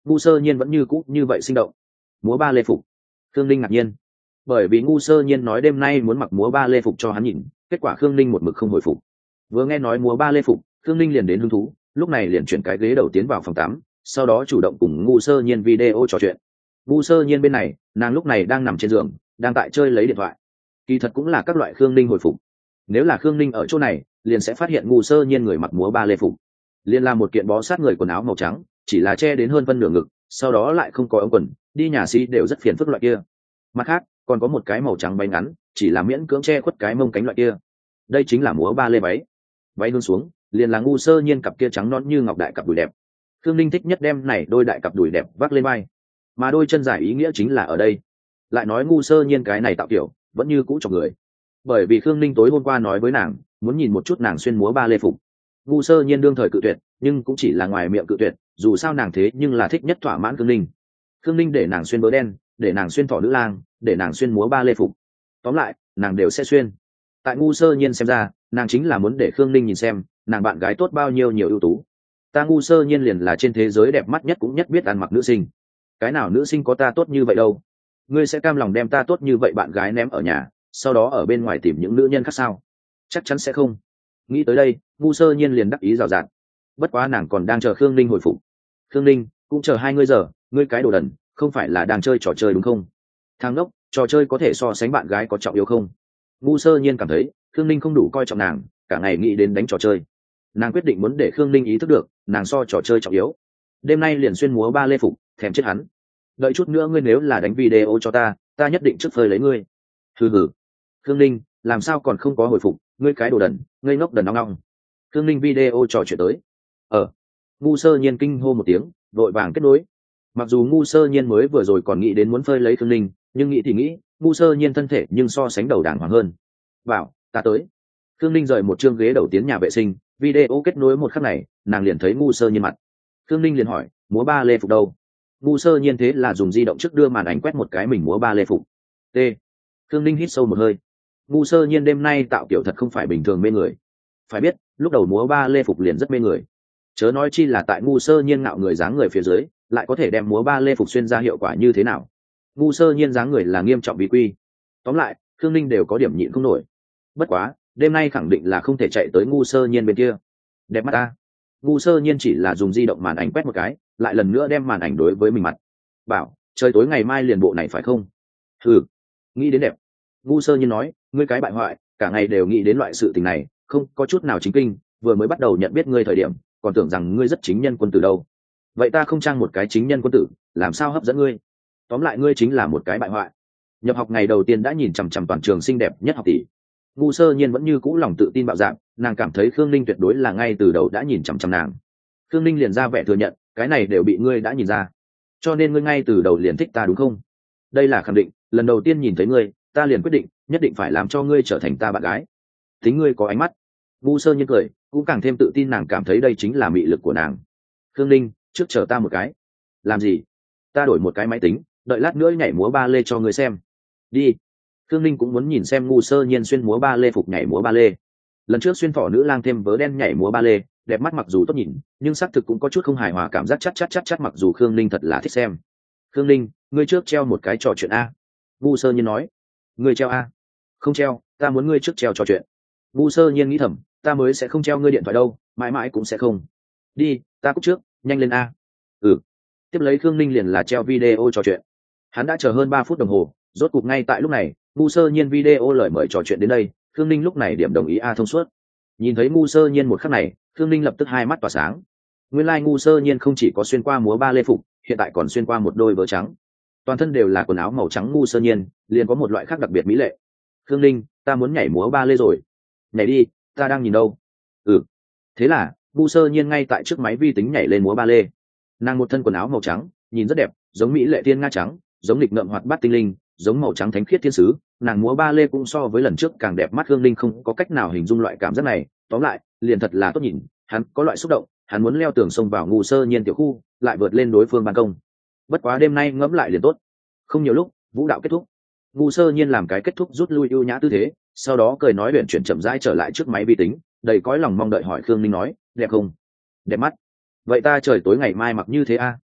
ngu sơ nhiên vẫn như cũ như vậy sinh động. Múa ba lê phục. Khương Ninh ngạc nhiên, bởi vì ngu sơ nhiên nói đêm nay muốn mặc múa ba lê phục cho hắn nhìn, kết quả Khương Ninh một mực không hồi phục. Vừa nghe nói múa ba lê phục, Khương Ninh liền đến hứng thú, lúc này liền chuyển cái ghế đầu tiến vào phòng tắm, sau đó chủ động cùng ngu sơ nhiên video trò chuyện. Ngu sơ nhiên bên này, nàng lúc này đang nằm trên giường, đang tại chơi lấy điện thoại. Kỳ thật cũng là các loại Khương Ninh hồi phục. Nếu là Khương Ninh ở chỗ này, liền sẽ phát hiện ngu sơ nhiên người mặc múa ba lê phục, liền là một kiện bó sát người quần áo màu trắng, chỉ là che đến hơn phân nửa ngực, sau đó lại không có ống quần, đi nhà sĩ đều rất phiền phức loại kia. Mặt khác, còn có một cái màu trắng váy ngắn, chỉ là miễn cưỡng che khuất cái mông cánh loại kia. Đây chính là múa ba lê váy. Váy hướng xuống, liền là ngu sơ nhiên cặp kia trắng nõn như ngọc đại cặp đùi đẹp. Khương Ninh thích nhất đem này đôi đại cặp đùi đẹp vác lên vai, mà đôi chân dài ý nghĩa chính là ở đây. Lại nói ngu sơ nhiên cái này tạo kiểu vẫn như cũ chọc người, bởi vì Khương Ninh tối hôm qua nói với nàng muốn nhìn một chút nàng xuyên múa ba lê phục. Ngu sơ nhiên đương thời cự tuyệt, nhưng cũng chỉ là ngoài miệng cự tuyệt, dù sao nàng thế nhưng là thích nhất thỏa mãn Khương Ninh. Khương Ninh để nàng xuyên bớ đen, để nàng xuyên thỏ nữ lang, để nàng xuyên múa ba lê phục, tóm lại nàng đều sẽ xuyên. Tại ngu sơ nhiên xem ra, nàng chính là muốn để Khương Ninh nhìn xem nàng bạn gái tốt bao nhiêu nhiều ưu tú. Ta ngu sơ nhiên liền là trên thế giới đẹp mắt nhất cũng nhất biết ăn mặc nữ sinh, cái nào nữ sinh có ta tốt như vậy đâu. Ngươi sẽ cam lòng đem ta tốt như vậy bạn gái ném ở nhà, sau đó ở bên ngoài tìm những nữ nhân khác sao? Chắc chắn sẽ không. Nghĩ tới đây, ngu sơ nhiên liền đắc ý rào rạt. Bất quá nàng còn đang chờ Khương Ninh hồi phục. Khương Ninh cũng chờ hai ngươi giờ, ngươi cái đồ đần, không phải là đang chơi trò chơi đúng không? Thằng ngốc, trò chơi có thể so sánh bạn gái có trọng yếu không? Ngu sơ nhiên cảm thấy Khương Ninh không đủ coi trọng nàng, cả ngày nghĩ đến đánh trò chơi. Nàng quyết định muốn để Khương Ninh ý thức được nàng so trò chơi trọng yếu. Đêm nay liền xuyên múa ba lê phục, thèm chết hắn. Đợi chút nữa ngươi nếu là đánh video cho ta, ta nhất định trước phơi lấy ngươi. Hừ hừ. Khương Ninh làm sao còn không có hồi phục, ngươi cái đồ đần, ngươi ngốc đần nong nong. Khương Ninh video trò chuyện tới. Ờ. Ngu sơ nhiên kinh hô một tiếng, vội vàng kết nối. Mặc dù ngu sơ nhiên mới vừa rồi còn nghĩ đến muốn phơi lấy Khương Ninh, nhưng nghĩ thì nghĩ, ngu sơ nhiên thân thể nhưng so sánh đầu đàng hoàng hơn. Bảo ta tới. Khương Ninh rời một chương ghế đầu tiến nhà vệ sinh, video kết nối một khắc này, nàng liền thấy ngu sơ nhiên mặt. Khương Ninh liền hỏi, múa ba lê phục đâu? Ngu sơ nhiên thế là dùng di động trước đưa màn ảnh quét một cái mình múa ba lê phục. T. Khương Ninh hít sâu một hơi. Ngu sơ nhiên đêm nay tạo kiểu thật không phải bình thường mê người. Phải biết, lúc đầu múa ba lê phục liền rất mê người. Chớ nói chi là tại ngu sơ nhiên ngạo người dáng người phía dưới, lại có thể đem múa ba lê phục xuyên ra hiệu quả như thế nào. Ngu sơ nhiên dáng người là nghiêm trọng bí quy. Tóm lại, Khương Ninh đều có điểm nhịn không nổi. Bất quá, đêm nay khẳng định là không thể chạy tới ngu sơ nhiên bên kia. Đẹp mắt ta. Ngu sơ nhiên chỉ là dùng di động màn ảnh quét một cái, lại lần nữa đem màn ảnh đối với mình mặt. Bảo, trời tối ngày mai liền bộ này phải không? Ừ, nghĩ đến đẹp. Ngu sơ nhiên nói, ngươi cái bại hoại, cả ngày đều nghĩ đến loại sự tình này, không có chút nào chính kinh, vừa mới bắt đầu nhận biết ngươi thời điểm, còn tưởng rằng ngươi rất chính nhân quân tử đâu. Vậy ta không trang một cái chính nhân quân tử, làm sao hấp dẫn ngươi? Tóm lại ngươi chính là một cái bại hoại. Nhập học ngày đầu tiên đã nhìn chằm chằm toàn trường xinh đẹp nhất học tỷ. Ngu sơ nhiên vẫn như cũ lòng tự tin bạo dạng, nàng cảm thấy Khương Ninh tuyệt đối là ngay từ đầu đã nhìn chằm chằm nàng. Khương Ninh liền ra vẻ thừa nhận, cái này đều bị ngươi đã nhìn ra, cho nên ngươi ngay từ đầu liền thích ta đúng không? Đây là khẳng định, lần đầu tiên nhìn thấy ngươi, ta liền quyết định nhất định phải làm cho ngươi trở thành ta bạn gái. Tính ngươi có ánh mắt. Ngu sơ nhiên cười, cũng càng thêm tự tin, nàng cảm thấy đây chính là mị lực của nàng. Khương Ninh, trước chờ ta một cái. Làm gì? Ta đổi một cái máy tính, đợi lát nữa nhảy múa ba lê cho ngươi xem. Đi. Khương Ninh cũng muốn nhìn xem ngu sơ nhiên xuyên múa ba lê phục nhảy múa ba lê. Lần trước xuyên thỏ nữ lang thêm vớ đen nhảy múa ba lê, đẹp mắt mặc dù tốt nhìn, nhưng xác thực cũng có chút không hài hòa, cảm giác chắc chắc chắc chắc mặc dù Khương Ninh thật là thích xem. Khương Ninh, ngươi trước treo một cái trò chuyện a. Ngu sơ nhiên nói. Ngươi treo a? Không treo, ta muốn ngươi trước treo trò chuyện. Ngu sơ nhiên nghĩ thầm, ta mới sẽ không treo ngươi điện thoại đâu, mãi mãi cũng sẽ không. Đi, ta cúp trước, nhanh lên a. Ừ. Tiếp lấy Khương Ninh liền là treo video trò chuyện. Hắn đã chờ hơn ba phút đồng hồ, rốt cục ngay tại lúc này, ngu sơ nhiên video lời mời trò chuyện đến đây, Khương Ninh lúc này điểm đồng ý a thông suốt. Nhìn thấy ngu sơ nhiên một khắc này, Khương Ninh lập tức hai mắt tỏa sáng. Nguyên lai ngu sơ nhiên không chỉ có xuyên qua múa ba lê phục, hiện tại còn xuyên qua một đôi vớ trắng. Toàn thân đều là quần áo màu trắng, ngu sơ nhiên liền có một loại khác đặc biệt mỹ lệ. Khương Ninh, ta muốn nhảy múa ba lê rồi. Nhảy đi, ta đang nhìn đâu. Ừ. Thế là ngu sơ nhiên ngay tại trước máy vi tính nhảy lên múa ba lê. Nàng một thân quần áo màu trắng, nhìn rất đẹp, giống mỹ lệ tiên nga trắng, giống lịch ngợm hoạt bát tinh linh, giống màu trắng thánh khiết thiên sứ. Nàng múa ba lê cũng so với lần trước càng đẹp mắt. Khương Ninh không có cách nào hình dung loại cảm giác này, tóm lại liền thật là tốt nhìn. Hắn có loại xúc động, hắn muốn leo tường sông vào ngu sơ nhiên tiểu khu, lại vượt lên đối phương ban công. Bất quá đêm nay ngẫm lại liền tốt. Không nhiều lúc, vũ đạo kết thúc, ngu sơ nhiên làm cái kết thúc rút lui ưu nhã tư thế, sau đó cười nói luyện chuyển chậm rãi trở lại trước máy vi tính, đầy cõi lòng mong đợi hỏi Khương Ninh nói, đẹp không? Đẹp mắt. Vậy ta trời tối ngày mai mặc như thế a?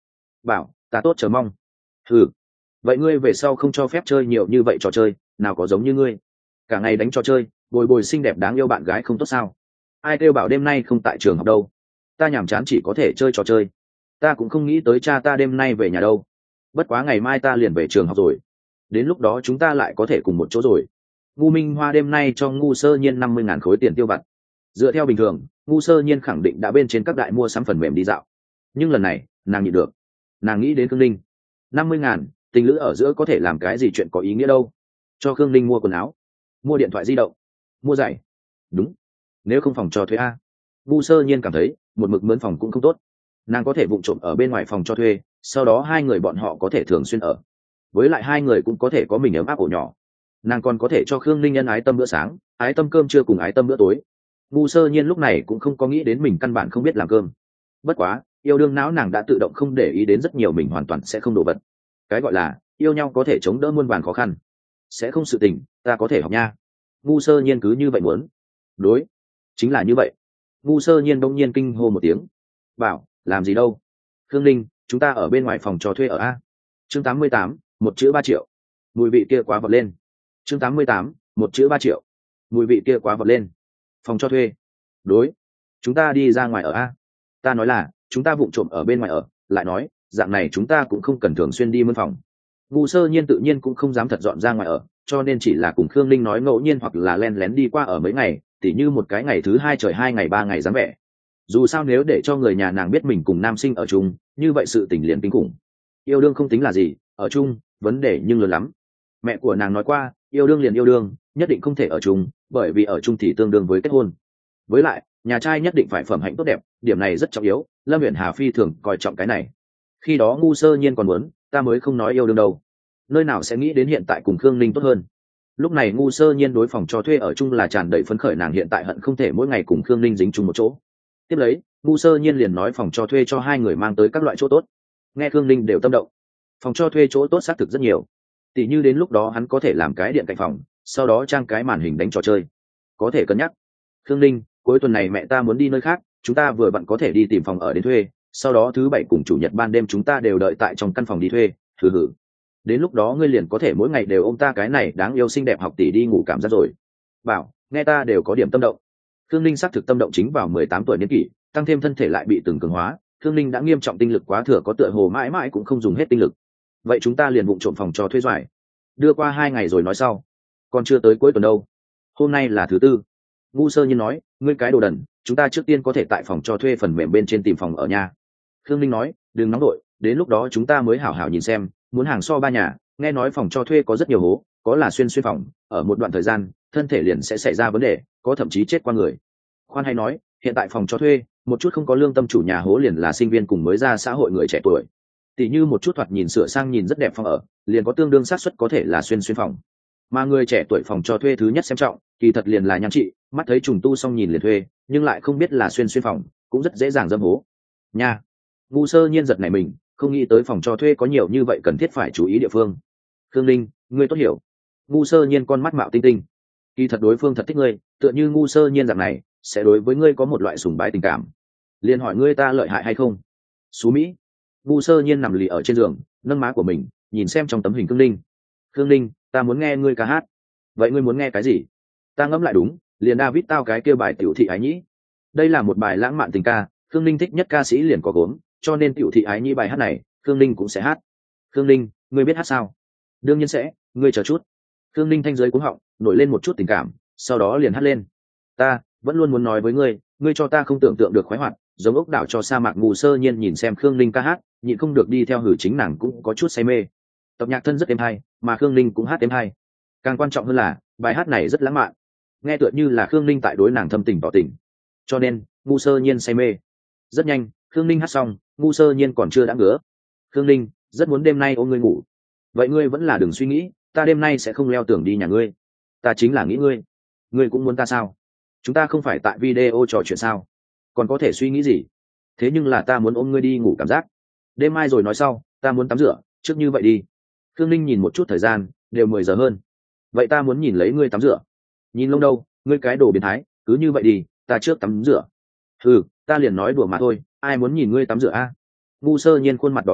bảo ta tốt chờ mong. Ừ, vậy ngươi về sau không cho phép chơi nhiều như vậy trò chơi, nào có giống như ngươi cả ngày đánh trò chơi, bồi bồi xinh đẹp đáng yêu bạn gái không tốt sao? Ai kêu bảo đêm nay không tại trường học đâu, ta nhàm chán chỉ có thể chơi trò chơi. Ta cũng không nghĩ tới cha ta đêm nay về nhà đâu, bất quá ngày mai ta liền về trường học rồi, đến lúc đó chúng ta lại có thể cùng một chỗ rồi. Ngu Minh Hoa đêm nay cho Ngu Sơ Nhiên năm mươi ngàn khối tiền tiêu vặt. Dựa theo bình thường, Ngu Sơ Nhiên khẳng định đã bên trên các đại mua sắm phần mềm đi dạo, nhưng lần này nàng nhịn được. Nàng nghĩ đến Khương Linh. Năm mươi ngàn, tình lữ ở giữa có thể làm cái gì chuyện có ý nghĩa đâu. Cho Khương Linh mua quần áo, mua điện thoại di động, mua giày. Đúng, nếu không phòng cho thuê a. Ngu Sơ Nhiên cảm thấy một mực mướn phòng cũng không tốt, nàng có thể vụng trộm ở bên ngoài phòng cho thuê, sau đó hai người bọn họ có thể thường xuyên ở, với lại hai người cũng có thể có mình ấm áp ổ nhỏ. Nàng còn có thể cho Khương Linh nhân ái tâm bữa sáng, ái tâm cơm trưa cùng ái tâm bữa tối. Ngu Sơ Nhiên lúc này cũng không có nghĩ đến mình căn bản không biết làm cơm, bất quá yêu đương não nàng đã tự động không để ý đến rất nhiều mình hoàn toàn sẽ không đổ vật. Cái gọi là yêu nhau có thể chống đỡ muôn vàn khó khăn, sẽ không sự tình ta có thể học nha. Ngu Sơ Nhiên cứ như vậy muốn. Đối, chính là như vậy. Ngu Sơ Nhiên đông nhiên kinh hô một tiếng. Bảo làm gì đâu? Khương Linh, chúng ta ở bên ngoài phòng cho thuê ở a. Chương tám mươi tám, một chữ ba triệu. Mùi vị kia quá vọt lên. Chương tám mươi tám, một chữ ba triệu. Mùi vị kia quá vọt lên. Phòng cho thuê. Đối, chúng ta đi ra ngoài ở a. Ta nói là chúng ta vụng trộm ở bên ngoài ở, lại nói dạng này chúng ta cũng không cần thường xuyên đi mướn phòng. Ngu Sơ Nhiên tự nhiên cũng không dám thật dọn ra ngoài ở, cho nên chỉ là cùng Khương Linh nói ngẫu nhiên hoặc là len lén đi qua ở mấy ngày, tỉ như một cái ngày thứ hai trời hai ngày ba ngày dáng vẻ. Dù sao nếu để cho người nhà nàng biết mình cùng nam sinh ở chung, như vậy sự tình liền kinh khủng. Yêu đương không tính là gì, ở chung vấn đề nhưng lớn lắm. Mẹ của nàng nói qua, yêu đương liền yêu đương, nhất định không thể ở chung, bởi vì ở chung thì tương đương với kết hôn. Với lại nhà trai nhất định phải phẩm hạnh tốt đẹp, điểm này rất trọng yếu. Lâm Uyển Hà phi thường coi trọng cái này. Khi đó Ngu Sơ Nhiên còn muốn, ta mới không nói yêu đương đâu, nơi nào sẽ nghĩ đến hiện tại cùng Khương Linh tốt hơn. Lúc này Ngu Sơ Nhiên đối phòng cho thuê ở chung là tràn đầy phấn khởi, nàng hiện tại hận không thể mỗi ngày cùng Khương Linh dính chung một chỗ. Tiếp lấy Ngu Sơ Nhiên liền nói phòng cho thuê cho hai người mang tới các loại chỗ tốt. Nghe Khương Linh đều tâm động. Phòng cho thuê chỗ tốt xác thực rất nhiều, tỷ như đến lúc đó hắn có thể làm cái điện cạnh phòng, sau đó trang cái màn hình đánh trò chơi. Có thể cân nhắc. Khương Linh, cuối tuần này mẹ ta muốn đi nơi khác, chúng ta vừa vặn có thể đi tìm phòng ở đến thuê, sau đó thứ bảy cùng chủ nhật ban đêm chúng ta đều đợi tại trong căn phòng đi thuê. Hừ hừ, đến lúc đó ngươi liền có thể mỗi ngày đều ôm ta cái này đáng yêu xinh đẹp học tỷ đi ngủ cảm giác rồi. Bảo nghe ta đều có điểm tâm động. Khương Linh xác thực tâm động, chính vào mười tám tuổi niên kỷ, tăng thêm thân thể lại bị từng cường hóa, Khương Linh đã nghiêm trọng tinh lực quá thừa, có tựa hồ mãi mãi cũng không dùng hết tinh lực. Vậy chúng ta liền vụng trộm phòng cho thuê doài, đưa qua hai ngày rồi nói sau. Còn chưa tới cuối tuần đâu, hôm nay là thứ tư. Ngu Sơ Nhiên nói, ngươi cái đồ đần, chúng ta trước tiên có thể tại phòng cho thuê phần mềm bên trên tìm phòng ở nhà. Khương Linh nói, đừng nóng đội, đến lúc đó chúng ta mới hảo hảo nhìn xem, muốn hàng so ba nhà, nghe nói phòng cho thuê có rất nhiều hố, có là xuyên xuyên phòng, ở một đoạn thời gian thân thể liền sẽ xảy ra vấn đề, có thậm chí chết qua người. Khoan hay nói, hiện tại phòng cho thuê một chút không có lương tâm chủ nhà hố liền là sinh viên cùng mới ra xã hội người trẻ tuổi, tỷ như một chút thoạt nhìn sửa sang nhìn rất đẹp phòng ở, liền có tương đương xác suất có thể là xuyên xuyên phòng. Mà người trẻ tuổi phòng cho thuê thứ nhất xem trọng kỳ thật liền là nhan trị, mắt thấy trùng tu xong nhìn liền thuê, nhưng lại không biết là xuyên xuyên phòng, cũng rất dễ dàng dâm hố nha. Ngu Sơ Nhiên giật này mình, không nghĩ tới phòng cho thuê có nhiều như vậy cần thiết phải chú ý địa phương. Khương Linh, ngươi tốt hiểu. Ngu Sơ Nhiên con mắt mạo tinh tinh. Kỳ thật đối phương thật thích ngươi, tựa như Ngu Sơ Nhiên dạng này sẽ đối với ngươi có một loại sùng bái tình cảm. Liền hỏi ngươi ta lợi hại hay không. Xú Mỹ. Ngu Sơ Nhiên nằm lì ở trên giường, nâng má của mình nhìn xem trong tấm hình Khương Linh. Khương Linh, ta muốn nghe ngươi ca hát. Vậy ngươi muốn nghe cái gì? Ta ngẫm lại đúng, liền David tao cái kia bài Tiểu thị ái nhĩ. Đây là một bài lãng mạn tình ca, Khương Linh thích nhất ca sĩ liền có gốm, cho nên Tiểu thị ái nhĩ bài hát này Khương Linh cũng sẽ hát. Khương Linh, ngươi biết hát sao? Đương nhiên sẽ, ngươi chờ chút. Khương Linh thanh giới cuống họng nổi lên một chút tình cảm, sau đó liền hát lên. Ta vẫn luôn muốn nói với ngươi, ngươi cho ta không tưởng tượng được khoái hoạt, giống ốc đảo cho sa mạc. Ngu Sơ Nhiên nhìn xem Khương Linh ca hát, nhịn không được đi theo hử, chính nàng cũng có chút say mê. Tập nhạc thân rất êm hay, mà Khương Linh cũng hát êm hay. Càng quan trọng hơn là bài hát này rất lãng mạn, nghe tựa như là Khương Linh tại đối nàng thâm tình tỏ tình, cho nên Ngu Sơ Nhiên say mê. Rất nhanh Khương Linh hát xong, Ngu Sơ Nhiên còn chưa đã ngứa. Khương Linh, rất muốn đêm nay ôm ngươi ngủ. Vậy ngươi vẫn là đừng suy nghĩ, ta đêm nay sẽ không leo tường đi nhà ngươi. Ta chính là nghĩ ngươi. Ngươi cũng muốn ta sao? Chúng ta không phải tại video trò chuyện sao? Còn có thể suy nghĩ gì? Thế nhưng là ta muốn ôm ngươi đi ngủ cảm giác. Đêm mai rồi nói sau, ta muốn tắm rửa, trước như vậy đi. Khương Linh nhìn một chút thời gian, đều mười giờ hơn. Vậy ta muốn nhìn lấy ngươi tắm rửa. Nhìn lông đâu, ngươi cái đồ biến thái, cứ như vậy đi, ta trước tắm rửa. Ừ, ta liền nói đùa mà thôi, ai muốn nhìn ngươi tắm rửa a? Ngu Sơ Nhiên khuôn mặt đỏ lên,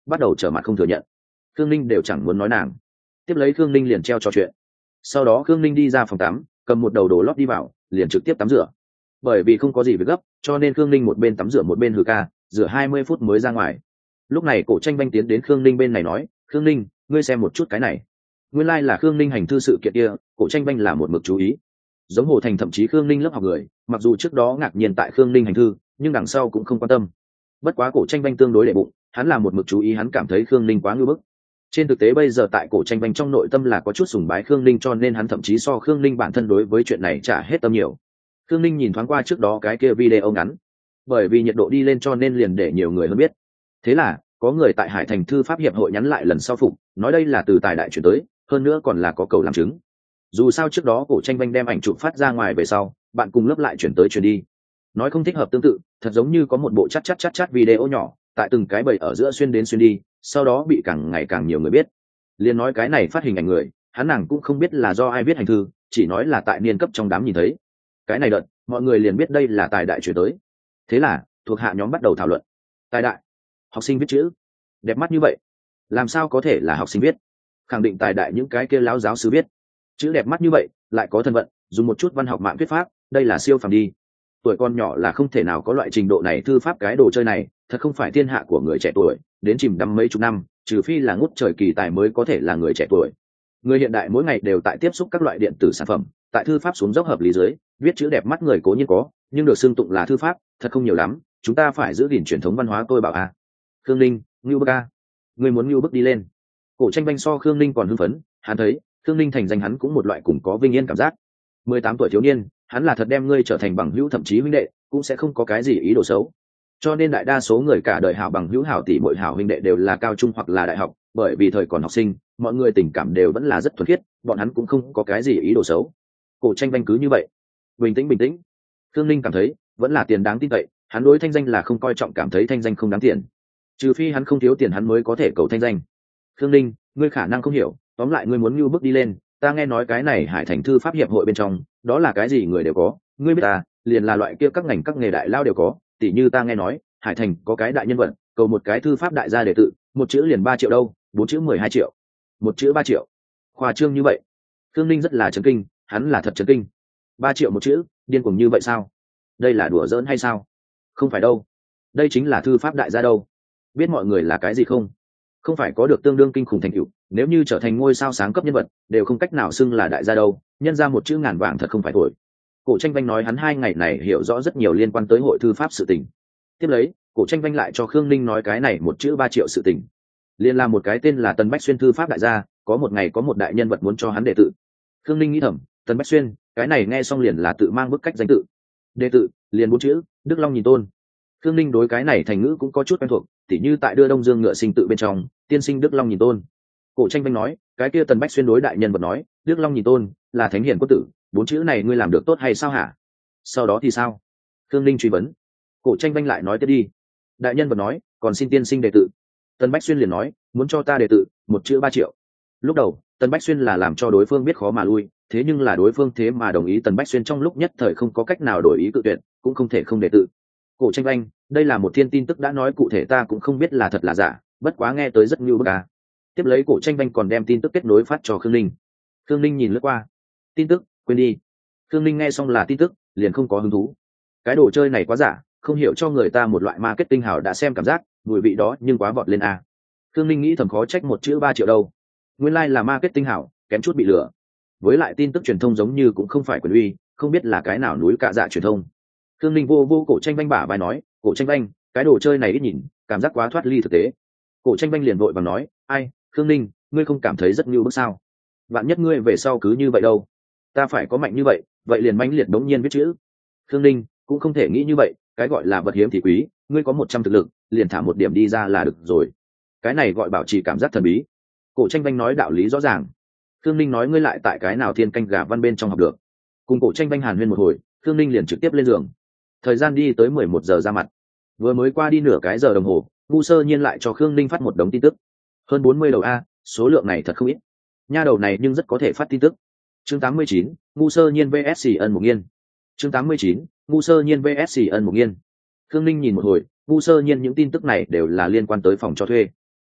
bắt đầu trở mặt không thừa nhận. Khương Ninh đều chẳng muốn nói nàng. Tiếp lấy Khương Ninh liền treo trò chuyện. Sau đó Khương Ninh đi ra phòng tắm, cầm một đầu đồ lót đi vào, liền trực tiếp tắm rửa. Bởi vì không có gì việc gấp, cho nên Khương Ninh một bên tắm rửa một bên hừ ca, rửa hai mươi phút mới ra ngoài. Lúc này Cổ Tranh Banh tiến đến Khương Ninh bên này nói, Khương Ninh, ngươi xem một chút cái này. Nguyên lai là Khương Ninh hành thư sự kiện kia, Cổ Tranh Banh là một mực chú ý. Giống Hồ Thành thậm chí Khương Ninh lớp học người, mặc dù trước đó ngạc nhiên tại Khương Ninh hành thư, nhưng đằng sau cũng không quan tâm. Bất quá Cổ Tranh Banh tương đối đệ bụng, hắn là một mực chú ý, hắn cảm thấy Khương Ninh quá ngưỡng bức. Trên thực tế bây giờ tại Cổ Tranh Banh trong nội tâm là có chút sùng bái Khương Ninh, cho nên hắn thậm chí so Khương Ninh bản thân đối với chuyện này trả hết tâm nhiều. Khương Ninh nhìn thoáng qua trước đó cái kia video ngắn, bởi vì nhiệt độ đi lên cho nên liền để nhiều người hơn biết. Thế là có người tại Hải Thành Thư pháp hiệp hội nhắn lại lần sau phục, nói đây là từ tài đại chuyển tới, hơn nữa còn là có cầu làm chứng. Dù sao trước đó Cổ Tranh Banh đem ảnh chụp phát ra ngoài về sau, bạn cùng lớp lại chuyển tới chuyển đi, nói không thích hợp tương tự, thật giống như có một bộ chát chát chát chát video nhỏ tại từng cái bầy ở giữa xuyên đến xuyên đi, sau đó bị càng ngày càng nhiều người biết. Liên nói cái này phát hình ảnh người, hắn nàng cũng không biết là do ai viết hành thư, chỉ nói là tại niên cấp trong đám nhìn thấy. Cái này đợt mọi người liền biết đây là tài đại chuyển tới. Thế là thuộc hạ nhóm bắt đầu thảo luận. Tài đại, học sinh viết chữ đẹp mắt như vậy, làm sao có thể là học sinh viết? Khẳng định tài đại những cái kia lão giáo sư viết. Chữ đẹp mắt như vậy, lại có thân vận, dùng một chút văn học mạng viết pháp, đây là siêu phàm đi. Tuổi con nhỏ là không thể nào có loại trình độ này thư pháp, cái đồ chơi này thật không phải thiên hạ của người trẻ tuổi, đến chìm đắm mấy chục năm, trừ phi là ngút trời kỳ tài mới có thể là người trẻ tuổi. Người hiện đại mỗi ngày đều tại tiếp xúc các loại điện tử sản phẩm, tại thư pháp xuống dốc hợp lý dưới, viết chữ đẹp mắt người cố nhiên có, nhưng được xưng tụng là thư pháp thật không nhiều lắm. Chúng ta phải giữ gìn truyền thống văn hóa, tôi bảo à. Khương Ninh, ngưu bức a, người muốn ngưu bức đi lên. Cổ Tranh Banh so Khương Ninh còn hưng phấn, hắn thấy Khương Ninh thành danh hắn cũng một loại cùng có vinh yên cảm giác. Mười tám tuổi thiếu niên, hắn là thật đem ngươi trở thành bằng hữu, thậm chí huynh đệ, cũng sẽ không có cái gì ý đồ xấu. Cho nên đại đa số người cả đời hảo bằng hữu, hảo tỷ muội, hảo huynh đệ đều là cao trung hoặc là đại học, bởi vì thời còn học sinh, mọi người tình cảm đều vẫn là rất thuần khiết, bọn hắn cũng không có cái gì ý đồ xấu. Cổ Tranh Banh cứ như vậy, bình tĩnh bình tĩnh. Khương Ninh cảm thấy vẫn là tiền đáng tin cậy, hắn đối thanh danh là không coi trọng, cảm thấy thanh danh không đáng tiền, trừ phi hắn không thiếu tiền hắn mới có thể cầu thanh danh. Khương Ninh, ngươi khả năng không hiểu, tóm lại ngươi muốn ngưu bước đi lên, ta nghe nói cái này Hải Thành Thư pháp hiệp hội bên trong, đó là cái gì người đều có, ngươi biết ta, liền là loại kia các ngành các nghề đại lao đều có, tỉ như ta nghe nói Hải Thành có cái đại nhân vật, cầu một cái thư pháp đại gia đệ tử, một chữ liền ba triệu đâu, bốn chữ mười hai triệu, một chữ ba triệu, khoa trương như vậy. Khương Ninh rất là chấn kinh, hắn là thật chấn kinh. Ba triệu một chữ, điên cuồng như vậy sao? Đây là đùa giỡn hay sao? Không phải đâu, đây chính là thư pháp đại gia đâu. Biết mọi người là cái gì không? Không phải có được tương đương kinh khủng thành tựu, nếu như trở thành ngôi sao sáng cấp nhân vật, đều không cách nào xưng là đại gia đâu, nhân ra một chữ ngàn vàng thật không phải thổi. Cổ Tranh Banh nói hắn hai ngày này hiểu rõ rất nhiều liên quan tới hội thư pháp sự tình. Tiếp lấy, Cổ Tranh Banh lại cho Khương Ninh nói cái này một chữ ba triệu sự tình. Liên là một cái tên là Tần Bách Xuyên thư pháp đại gia, có một ngày có một đại nhân vật muốn cho hắn đệ tử. Khương Ninh nghĩ thầm, Tần Bách Xuyên, cái này nghe xong liền là tự mang bức cách danh tự. Đệ tử, liền bốn chữ, Đức Long nhìn tôn. Khương Ninh đối cái này thành ngữ cũng có chút quen thuộc, tỉ như tại đưa Đông Dương ngựa sinh tự bên trong, tiên sinh Đức Long nhìn tôn. Cổ Tranh Banh nói, cái kia Tần Bách Xuyên đối đại nhân vật nói, Đức Long nhìn tôn là thánh hiền quốc tử, bốn chữ này ngươi làm được tốt hay sao hả? Sau đó thì sao? Khương Ninh truy vấn. Cổ Tranh Banh lại nói tiếp đi. Đại nhân vật nói, còn xin tiên sinh đệ tử. Tần Bách Xuyên liền nói, muốn cho ta đệ tử, một chữ ba triệu. Lúc đầu Tần Bách Xuyên là làm cho đối phương biết khó mà lui, thế nhưng là đối phương thế mà đồng ý, Tần Bách Xuyên trong lúc nhất thời không có cách nào đổi ý cự tuyệt, cũng không thể không đệ tử. Cổ Tranh Banh, đây là một thiên tin tức đã nói cụ thể ta cũng không biết là thật là giả, bất quá nghe tới rất ngưu bức à. Tiếp lấy Cổ Tranh Banh còn đem tin tức kết nối phát cho Khương Ninh. Khương Ninh nhìn lướt qua tin tức, quên đi. Khương Ninh nghe xong là tin tức, liền không có hứng thú. Cái đồ chơi này quá giả, không hiểu cho người ta một loại marketing hảo đã xem cảm giác, mùi vị đó nhưng quá vọt lên a. Khương Ninh nghĩ thầm khó trách một chữ ba triệu đâu. Nguyên lai like là marketing hảo, kém chút bị lừa. Với lại tin tức truyền thông giống như cũng không phải quyền uy, không biết là cái nào núi cạ dạ truyền thông. Khương Ninh vô vô Cổ Tranh Banh bả vai nói, Cổ Tranh Banh, cái đồ chơi này ít nhìn, cảm giác quá thoát ly thực tế. Cổ Tranh Banh liền vội vàng nói, ai, Khương Ninh, ngươi không cảm thấy rất ngưu bức sao? Vạn nhất ngươi về sau cứ như vậy đâu, ta phải có mạnh như vậy, vậy liền mãnh liệt đống nhiên viết chữ. Khương Ninh cũng không thể nghĩ như vậy, cái gọi là vật hiếm thì quý, ngươi có một trăm thực lực, liền thả một điểm đi ra là được rồi. Cái này gọi bảo trì cảm giác thần bí. Cổ Tranh Banh nói đạo lý rõ ràng. Khương Ninh nói ngươi lại tại cái nào thiên canh gà văn bên trong học được. Cùng Cổ Tranh Banh hàn huyên một hồi, Khương Ninh liền trực tiếp lên giường. Thời gian đi tới mười một giờ ra mặt, vừa mới qua đi nửa cái giờ đồng hồ, ngu sơ nhiên lại cho Khương Ninh phát một đống tin tức, hơn bốn mươi đầu a, số lượng này thật không ít. Nha đầu này nhưng rất có thể phát tin tức. Chương tám mươi chín, ngu sơ nhiên vs ân mục nghiên. Chương tám mươi chín, ngu sơ nhiên vs ân mục nghiên. Khương Ninh nhìn một hồi, ngu sơ nhiên những tin tức này đều là liên quan tới phòng cho thuê.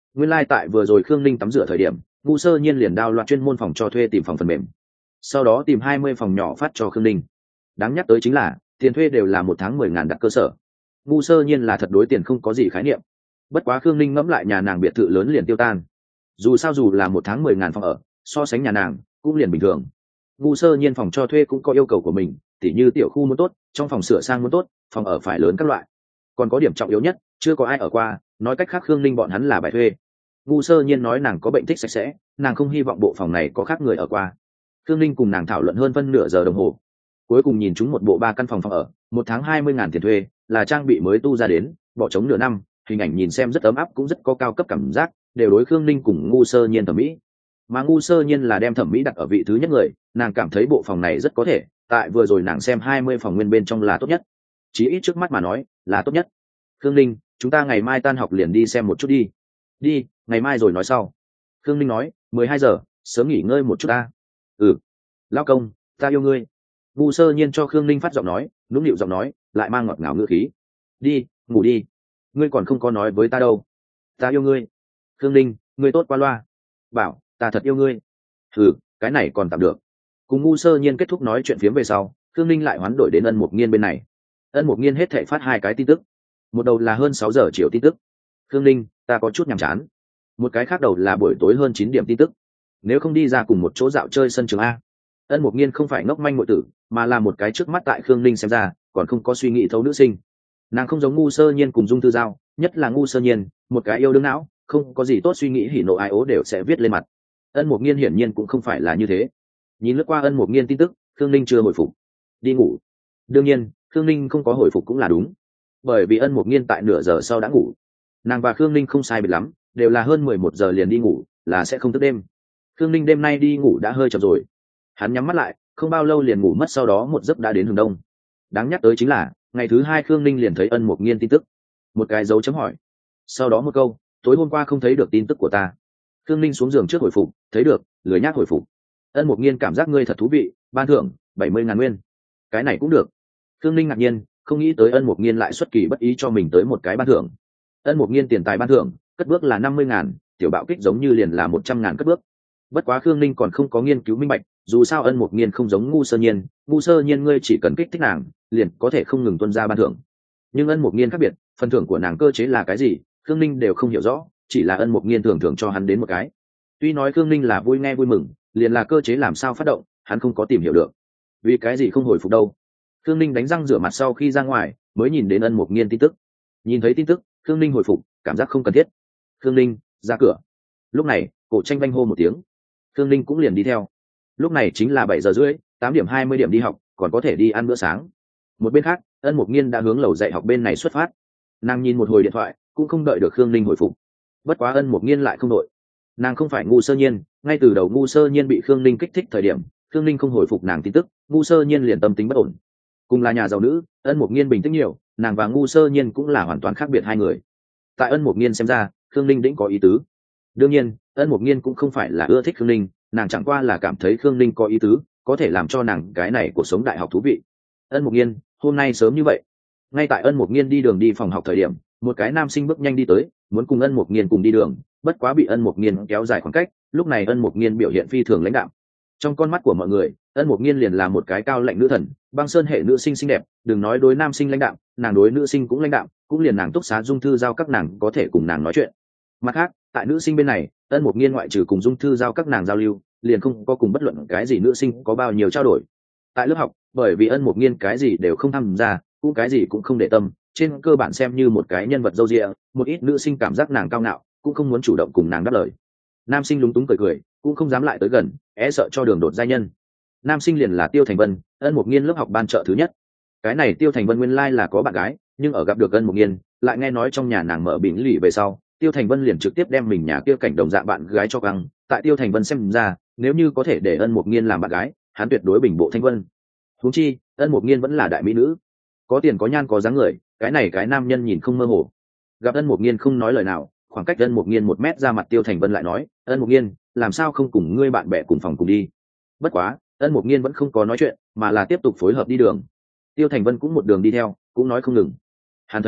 nguyên lai、like、tại vừa rồi khương ninh tắm rửa thời điểm ngu sơ nhiên liền đao loạt chuyên môn phòng cho thuê tìm phòng phần mềm, sau đó tìm hai mươi phòng nhỏ phát cho khương ninh. Đáng nhắc tới chính là tiền thuê đều là một tháng mười ngàn đặt cơ sở, ngu sơ nhiên là thật đối tiền không có gì khái niệm. Bất quá khương ninh ngẫm lại nhà nàng biệt thự lớn liền tiêu tan, dù sao dù là một tháng mười ngàn phòng ở so sánh nhà nàng cũng liền bình thường. Ngu sơ nhiên phòng cho thuê cũng có yêu cầu của mình, tỉ như tiểu khu muốn tốt, trong phòng sửa sang muốn tốt, phòng ở phải lớn các loại. Còn có điểm trọng yếu nhất, chưa có ai ở qua, nói cách khác khương ninh bọn hắn là bài thuê. Ngu sơ nhiên nói nàng có bệnh thích sạch sẽ, nàng không hy vọng bộ phòng này có khác người ở qua. khương ninh cùng nàng thảo luận hơn phân nửa giờ đồng hồ, cuối cùng nhìn chúng một bộ ba căn phòng phòng ở, một tháng hai mươi ngàn tiền thuê, là trang bị mới tu ra đến, bỏ trống nửa năm, hình ảnh nhìn xem rất ấm áp, cũng rất có cao cấp cảm giác, đều đối khương ninh cùng ngu sơ nhiên thẩm mỹ. Mà ngu sơ nhiên là đem thẩm mỹ đặt ở vị thứ nhất người, nàng cảm thấy bộ phòng này rất có thể, tại vừa rồi nàng xem hai mươi phòng nguyên bên trong là tốt nhất, chí ít trước mắt mà nói là tốt nhất. khương ninh, chúng ta ngày mai tan học liền đi xem một chút đi. Đi, ngày mai rồi nói sau. khương ninh nói, mười hai giờ sớm nghỉ ngơi một chút ta. Ừ, lao công, ta yêu ngươi. ngu sơ nhiên cho khương ninh phát giọng nói, nũng nịu giọng nói lại mang ngọt ngào ngữ khí. Đi ngủ đi, ngươi còn không có nói với ta đâu. Ta yêu ngươi. khương ninh, ngươi tốt qua loa. Bảo ta thật yêu ngươi. Ừ, cái này còn tạm được. Cùng ngu sơ nhiên kết thúc nói chuyện phiếm về sau, khương ninh lại hoán đổi đến ân mục nghiên bên này. Ân mục nghiên hết thể phát hai cái tin tức, một đầu là hơn sáu giờ chiều tin tức, khương ninh ta có chút nhàm chán. Một cái khác đầu là buổi tối hơn chín điểm tin tức, nếu không đi ra cùng một chỗ dạo chơi sân trường a. Ân mục nghiên không phải ngốc manh ngụy tử, mà là một cái trước mắt tại khương ninh xem ra còn không có suy nghĩ thấu nữ sinh. Nàng không giống ngu sơ nhiên cùng dung thư giao, nhất là ngu sơ nhiên, một cái yêu đương não, không có gì tốt suy nghĩ hỉ nộ ai ố đều sẽ viết lên mặt. Ân mục nghiên hiển nhiên cũng không phải là như thế. Nhìn lướt qua ân mục nghiên tin tức, khương ninh chưa hồi phục, đi ngủ. Đương nhiên khương ninh không có hồi phục cũng là đúng, bởi vì ân mục nghiên tại nửa giờ sau đã ngủ. Nàng và khương ninh không sai biệt lắm, đều là hơn mười một giờ liền đi ngủ, là sẽ không thức đêm. khương ninh đêm nay đi ngủ đã hơi chậm rồi, hắn nhắm mắt lại không bao lâu liền ngủ mất, sau đó một giấc đã đến hừng đông. Đáng nhắc tới chính là ngày thứ hai khương ninh liền thấy ân mục nghiên tin tức, một cái dấu chấm hỏi, sau đó một câu, tối hôm qua không thấy được tin tức của ta. khương ninh xuống giường trước hồi phục, thấy được, lười nhác hồi phục. Ân mục nghiên cảm giác ngươi thật thú vị, ban thưởng bảy mươi ngàn nguyên. Cái này cũng được. khương ninh ngạc nhiên, không nghĩ tới ân mục nghiên lại xuất kỳ bất ý cho mình tới một cái ban thưởng. Ân mục nghiên tiền tài ban thưởng cất bước là năm mươi ngàn, tiểu bạo kích giống như liền là một trăm ngàn cất bước. Bất quá khương ninh còn không có nghiên cứu minh bạch, dù sao ân mục nghiên không giống ngu sơ nhiên, ngu sơ nhiên ngươi chỉ cần kích thích nàng liền có thể không ngừng tuân ra ban thưởng, nhưng ân mục nghiên khác biệt, phần thưởng của nàng cơ chế là cái gì khương ninh đều không hiểu rõ, chỉ là ân mục nghiên thường thường cho hắn đến một cái. Tuy nói khương ninh là vui nghe vui mừng, liền là cơ chế làm sao phát động hắn không có tìm hiểu được. Vì cái gì không hồi phục đâu? khương ninh đánh răng rửa mặt sau khi ra ngoài mới nhìn đến ân mục nghiên tin tức. Nhìn thấy tin tức khương ninh hồi phục, cảm giác không cần thiết. khương ninh ra cửa. Lúc này cổ tranh vanh hô một tiếng, khương ninh cũng liền đi theo. Lúc này chính là bảy giờ rưỡi, tám điểm hai mươi điểm đi học, còn có thể đi ăn bữa sáng. Một bên khác ân mục nghiên đã hướng lầu dạy học bên này xuất phát. Nàng nhìn một hồi điện thoại cũng không đợi được khương ninh hồi phục. Bất quá ân mục nghiên lại không đội, nàng không phải ngu sơ nhiên, ngay từ đầu ngu sơ nhiên bị khương ninh kích thích thời điểm, khương ninh không hồi phục nàng tin tức, ngu sơ nhiên liền tâm tính bất ổn. Cùng là nhà giàu nữ, ân mục nghiên bình tĩnh nhiều, nàng và ngu sơ nhiên cũng là hoàn toàn khác biệt hai người. Tại ân mục nghiên xem ra khương ninh đĩnh có ý tứ. Đương nhiên ân mục nghiên cũng không phải là ưa thích khương ninh, nàng chẳng qua là cảm thấy khương ninh có ý tứ, có thể làm cho nàng cái này cuộc sống đại học thú vị. Ân mục nghiên, hôm nay sớm như vậy? Ngay tại ân mục nghiên đi đường đi phòng học thời điểm, một cái nam sinh bước nhanh đi tới, muốn cùng ân mục nghiên cùng đi đường, bất quá bị ân mục nghiên kéo dài khoảng cách. Lúc này ân mục nghiên biểu hiện phi thường lãnh đạm. Trong con mắt của mọi người, ân mục nghiên liền là một cái cao lạnh nữ thần, băng sơn hệ nữ sinh xinh đẹp, đừng nói đối nam sinh lãnh đạm, nàng đối nữ sinh cũng lãnh đạm, cũng liền nàng túc xá dung thư giao các nàng có thể cùng nàng nói chuyện. Mặt khác tại nữ sinh bên này, ân mục nghiên ngoại trừ cùng dung thư giao các nàng giao lưu, liền không có cùng bất luận cái gì nữ sinh có bao nhiêu trao đổi. Tại lớp học, bởi vì ân mục nghiên cái gì đều không tham gia, cũng cái gì cũng không để tâm, trên cơ bản xem như một cái nhân vật dâu dịa, một ít nữ sinh cảm giác nàng cao ngạo, cũng không muốn chủ động cùng nàng đáp lời. Nam sinh lúng túng cười cười, cũng không dám lại tới gần, é sợ cho đường đột giai nhân. Nam sinh liền là Tiêu Thành Vân, ân mục nghiên lớp học ban trợ thứ nhất. Cái này Tiêu Thành Vân nguyên lai là có bạn gái, nhưng ở gặp được ân mục nghiên, lại nghe nói trong nhà nàng mở bình lì về sau, Tiêu Thành Vân liền trực tiếp đem mình nhà kia cảnh đồng dạng bạn gái cho căng. Tại Tiêu Thành Vân xem ra, nếu như có thể để ân mục nghiên làm bạn gái, hắn tuyệt đối bình bộ Thanh Vân. Huống chi ân mục nghiên vẫn là đại mỹ nữ, có tiền có nhan có dáng người, cái này cái nam nhân nhìn không mơ hồ. Gặp ân mục nghiên không nói lời nào, khoảng cách ân mục nghiên một mét ra mặt Tiêu Thành Vân lại nói, ân mục nghiên, làm sao không cùng ngươi bạn bè cùng phòng cùng đi? Bất quá ân mục nghiên vẫn không có nói chuyện, mà là tiếp tục phối hợp đi đường. Tiêu Thành Vân cũng một đường đi theo, cũng nói không ngừng. Hắn thấy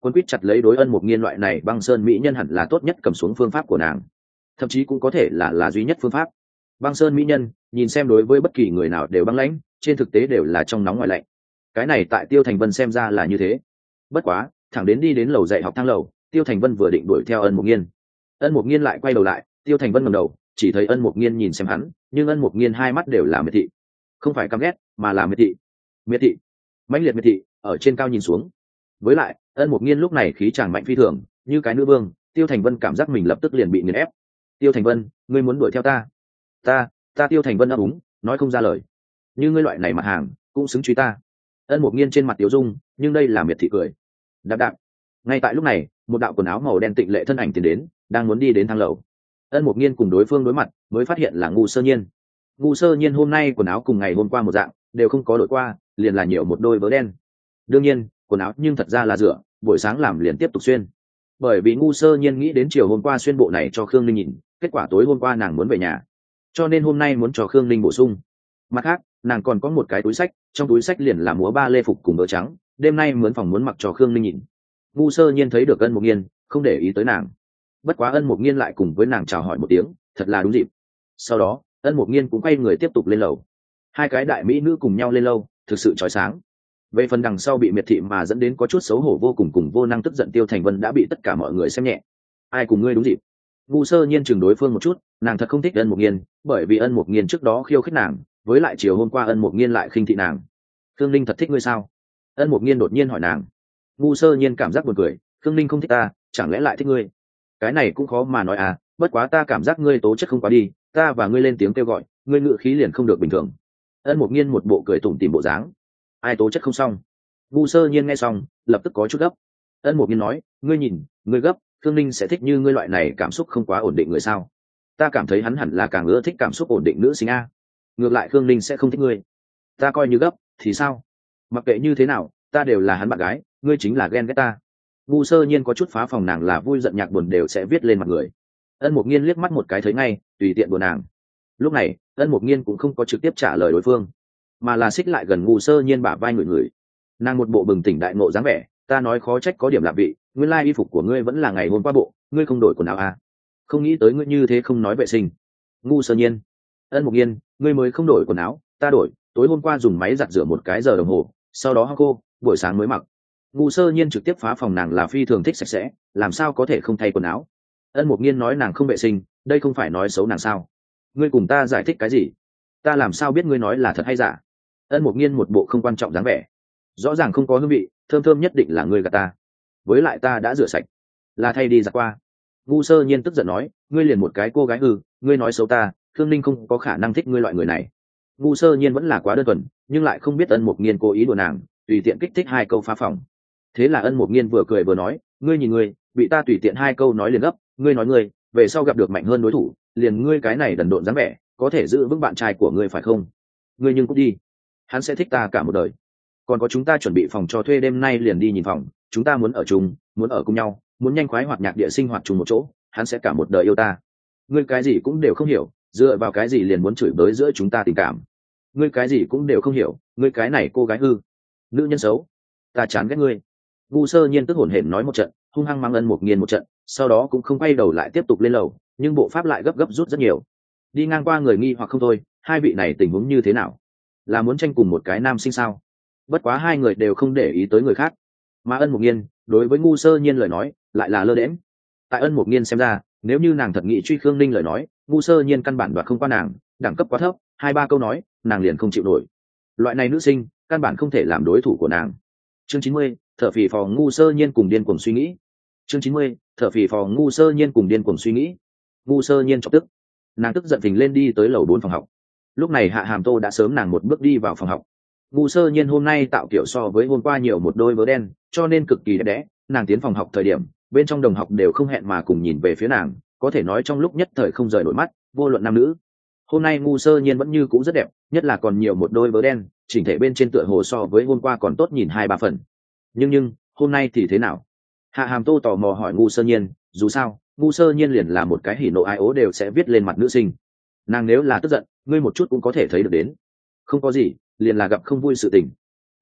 quân quýt chặt lấy đối ân một nghiên loại này băng sơn mỹ nhân hẳn là tốt nhất cầm xuống phương pháp của nàng, thậm chí cũng có thể là là duy nhất phương pháp. Băng sơn mỹ nhân nhìn xem đối với bất kỳ người nào đều băng lãnh, trên thực tế đều là trong nóng ngoài lạnh. Cái này tại Tiêu Thành Vân xem ra là như thế. Bất quá thẳng đến đi đến lầu dạy học thang lầu, Tiêu Thành Vân vừa định đuổi theo ân một nghiên, ân một nghiên lại quay đầu lại. Tiêu Thành Vân ngẩng đầu, chỉ thấy ân một nghiên nhìn xem hắn, nhưng ân một nghiên hai mắt đều là miệt thị, không phải căm ghét mà là miệt thị. Miệt thị, mãnh liệt miệt thị, ở trên cao nhìn xuống. Với lại ân một nghiên lúc này khí tràng mạnh phi thường, như cái nữ vương. Tiêu Thành Vân cảm giác mình lập tức liền bị nghiền ép. Tiêu Thành Vân, ngươi muốn đuổi theo ta? Ta, ta Tiêu Thành Vân ấp úng, nói không ra lời. Như ngươi loại này mặt hàng, cũng xứng truy ta. Ân một nghiên trên mặt tiếu dung, nhưng đây là miệt thị cười. Đạp đạp. Ngay tại lúc này, một đạo quần áo màu đen tịnh lệ thân ảnh tiến đến, đang muốn đi đến thang lầu. Ân một nghiên cùng đối phương đối mặt, mới phát hiện là Ngu Sơ Nhiên. Ngu Sơ Nhiên hôm nay quần áo cùng ngày hôm qua một dạng, đều không có đổi qua, liền là nhiều một đôi vớ đen. Đương nhiên, quần áo nhưng thật ra là rửa, buổi sáng làm liền tiếp tục xuyên. Bởi vì Ngu Sơ Nhiên nghĩ đến chiều hôm qua xuyên bộ này cho Khương Ninh nhìn, kết quả tối hôm qua nàng muốn về nhà, cho nên hôm nay muốn cho Khương Ninh bổ sung. Mặt khác, nàng còn có một cái túi xách, trong túi xách liền là múa ba lê phục cùng bờ trắng, đêm nay mướn phòng muốn mặc cho Khương Ninh nhìn. Ngu Sơ Nhiên thấy được Ân Mục Nghiên, không để ý tới nàng. Bất quá Ân Mục Nghiên lại cùng với nàng chào hỏi một tiếng, thật là đúng dịp. Sau đó, Ân Mục Nghiên cũng quay người tiếp tục lên lầu. Hai cái đại mỹ nữ cùng nhau lên lâu, thực sự chói sáng. Về phần đằng sau bị miệt thị mà dẫn đến có chút xấu hổ vô cùng cùng vô năng tức giận Tiêu Thành Vân đã bị tất cả mọi người xem nhẹ. Ai cùng ngươi đúng dịp? Ngu Sơ Nhiên chừng đối phương một chút, nàng thật không thích Ân Mục Nghiên, bởi vì Ân Mục Nghiên trước đó khiêu khích nàng, với lại chiều hôm qua Ân Mục Nghiên lại khinh thị nàng. Khương Ninh thật thích ngươi sao? Ân Mục Nghiên đột nhiên hỏi nàng. Ngu Sơ Nhiên cảm giác buồn cười, Khương Ninh không thích ta, chẳng lẽ lại thích ngươi? Cái này cũng khó mà nói à, bất quá ta cảm giác ngươi tố chất không quá đi, ta và ngươi lên tiếng kêu gọi, ngươi ngự khí liền không được bình thường. Ân Mục Nghiên một bộ cười tủm tỉm bộ dáng. Ai tố chất không xong? Ngu Sơ Nhiên nghe xong, lập tức có chút gấp. Ân Mục Nghiên nói, ngươi nhìn, ngươi gấp, Khương Ninh sẽ thích như ngươi loại này cảm xúc không quá ổn định người sao? Ta cảm thấy hắn hẳn là càng ưa thích cảm xúc ổn định nữ sinh a. Ngược lại Khương Ninh sẽ không thích ngươi. Ta coi như gấp, thì sao? Mặc kệ như thế nào, ta đều là hắn bạn gái, ngươi chính là ghen ghét ta. Ngu Sơ Nhiên có chút phá phòng, nàng là vui giận nhạc buồn đều sẽ viết lên mặt người. Ân Mục Nghiên liếc mắt một cái thấy ngay, tùy tiện của nàng. Lúc này, Ân Mục Nghiên cũng không có trực tiếp trả lời đối phương, mà là xích lại gần Ngu Sơ Nhiên bả vai người người. Nàng một bộ bừng tỉnh đại ngộ dáng vẻ, ta nói khó trách có điểm lạ vị, nguyên lai y phục của ngươi vẫn là ngày hôm qua bộ, ngươi không đổi quần áo à? Không nghĩ tới ngươi như thế không nói vệ sinh. Ngu Sơ Nhiên, Ân Mục Nghiên, ngươi mới không đổi quần áo, ta đổi, tối hôm qua dùng máy giặt rửa một cái giờ đồng hồ, sau đó hong khô, buổi sáng mới mặc. Ngu Sơ Nhiên trực tiếp phá phòng, nàng là phi thường thích sạch sẽ, làm sao có thể không thay quần áo. Ân Mục Nghiên nói nàng không vệ sinh, đây không phải nói xấu nàng sao? Ngươi cùng ta giải thích cái gì? Ta làm sao biết ngươi nói là thật hay giả? Ân Mục Nghiên một bộ không quan trọng dáng vẻ, rõ ràng không có hương vị, thơm thơm nhất định là ngươi gạt ta. Với lại ta đã rửa sạch, là thay đi giặt qua. Ngu Sơ Nhiên tức giận nói, ngươi liền một cái cô gái hư, ngươi nói xấu ta, Khương Ninh không có khả năng thích ngươi loại người này. Ngu Sơ Nhiên vẫn là quá đơn thuần, nhưng lại không biết Ân Mục Nghiên cố ý đùa nàng, tùy tiện kích thích hai câu phá phòng. Thế là Ân Mục Nghiên vừa cười vừa nói, ngươi nhìn ngươi, bị ta tùy tiện hai câu nói liền gấp, ngươi nói ngươi, về sau gặp được mạnh hơn đối thủ, liền ngươi cái này đần độn dáng vẻ, có thể giữ vững bạn trai của ngươi phải không? Ngươi nhưng cũng đi, hắn sẽ thích ta cả một đời. Còn có chúng ta chuẩn bị phòng cho thuê, đêm nay liền đi nhìn phòng, chúng ta muốn ở chung, muốn ở cùng nhau, muốn nhanh khoái hoạt nhạc địa sinh hoạt chung một chỗ, hắn sẽ cả một đời yêu ta. Ngươi cái gì cũng đều không hiểu, dựa vào cái gì liền muốn chửi bới giữa chúng ta tình cảm? Ngươi cái gì cũng đều không hiểu, ngươi cái này cô gái hư, nữ nhân xấu, ta chán ghét ngươi. Ngu Sơ Nhiên tức hổn hển nói một trận, hung hăng mang Ân Mục Nghiên một trận, sau đó cũng không quay đầu lại tiếp tục lên lầu, nhưng bộ pháp lại gấp gấp rút rất nhiều. Đi ngang qua người nghi hoặc không thôi, hai vị này tình huống như thế nào? Là muốn tranh cùng một cái nam sinh sao? Bất quá hai người đều không để ý tới người khác, mà Ân Mục Nghiên đối với Ngu Sơ Nhiên lời nói lại là lơ đễm. Tại Ân Mục Nghiên xem ra, nếu như nàng thật nghĩ truy Khương Ninh lời nói, Ngu Sơ Nhiên căn bản đoạt không qua nàng, đẳng cấp quá thấp, hai ba câu nói nàng liền không chịu nổi. Loại này nữ sinh căn bản không thể làm đối thủ của nàng. Chương chín mươi, thở phì phò Ngu Sơ Nhiên cùng điên cuồng suy nghĩ. Chương chín mươi, thở phì phò Ngu Sơ Nhiên cùng điên cuồng suy nghĩ. Ngu Sơ Nhiên chọc tức, nàng tức giận phình lên đi tới lầu bốn phòng học. Lúc này Hạ Hàm Tô đã sớm nàng một bước đi vào phòng học. Ngu Sơ Nhiên hôm nay tạo kiểu so với hôm qua nhiều một đôi vớ đen, cho nên cực kỳ đẹp đẽ. Nàng tiến phòng học thời điểm, bên trong đồng học đều không hẹn mà cùng nhìn về phía nàng, có thể nói trong lúc nhất thời không rời nổi mắt, vô luận nam nữ. Hôm nay Ngu Sơ Nhiên vẫn như cũ rất đẹp, nhất là còn nhiều một đôi vớ đen, chỉnh thể bên trên tựa hồ so với hôm qua còn tốt nhìn hai ba phần. Nhưng nhưng, hôm nay thì thế nào? Hạ Hàm Tô tò mò hỏi Ngu Sơ Nhiên, dù sao, Ngu Sơ Nhiên liền là một cái hỉ nộ ai ố đều sẽ viết lên mặt nữ sinh. Nàng nếu là tức giận, ngươi một chút cũng có thể thấy được đến. Không có gì, liền là gặp không vui sự tình.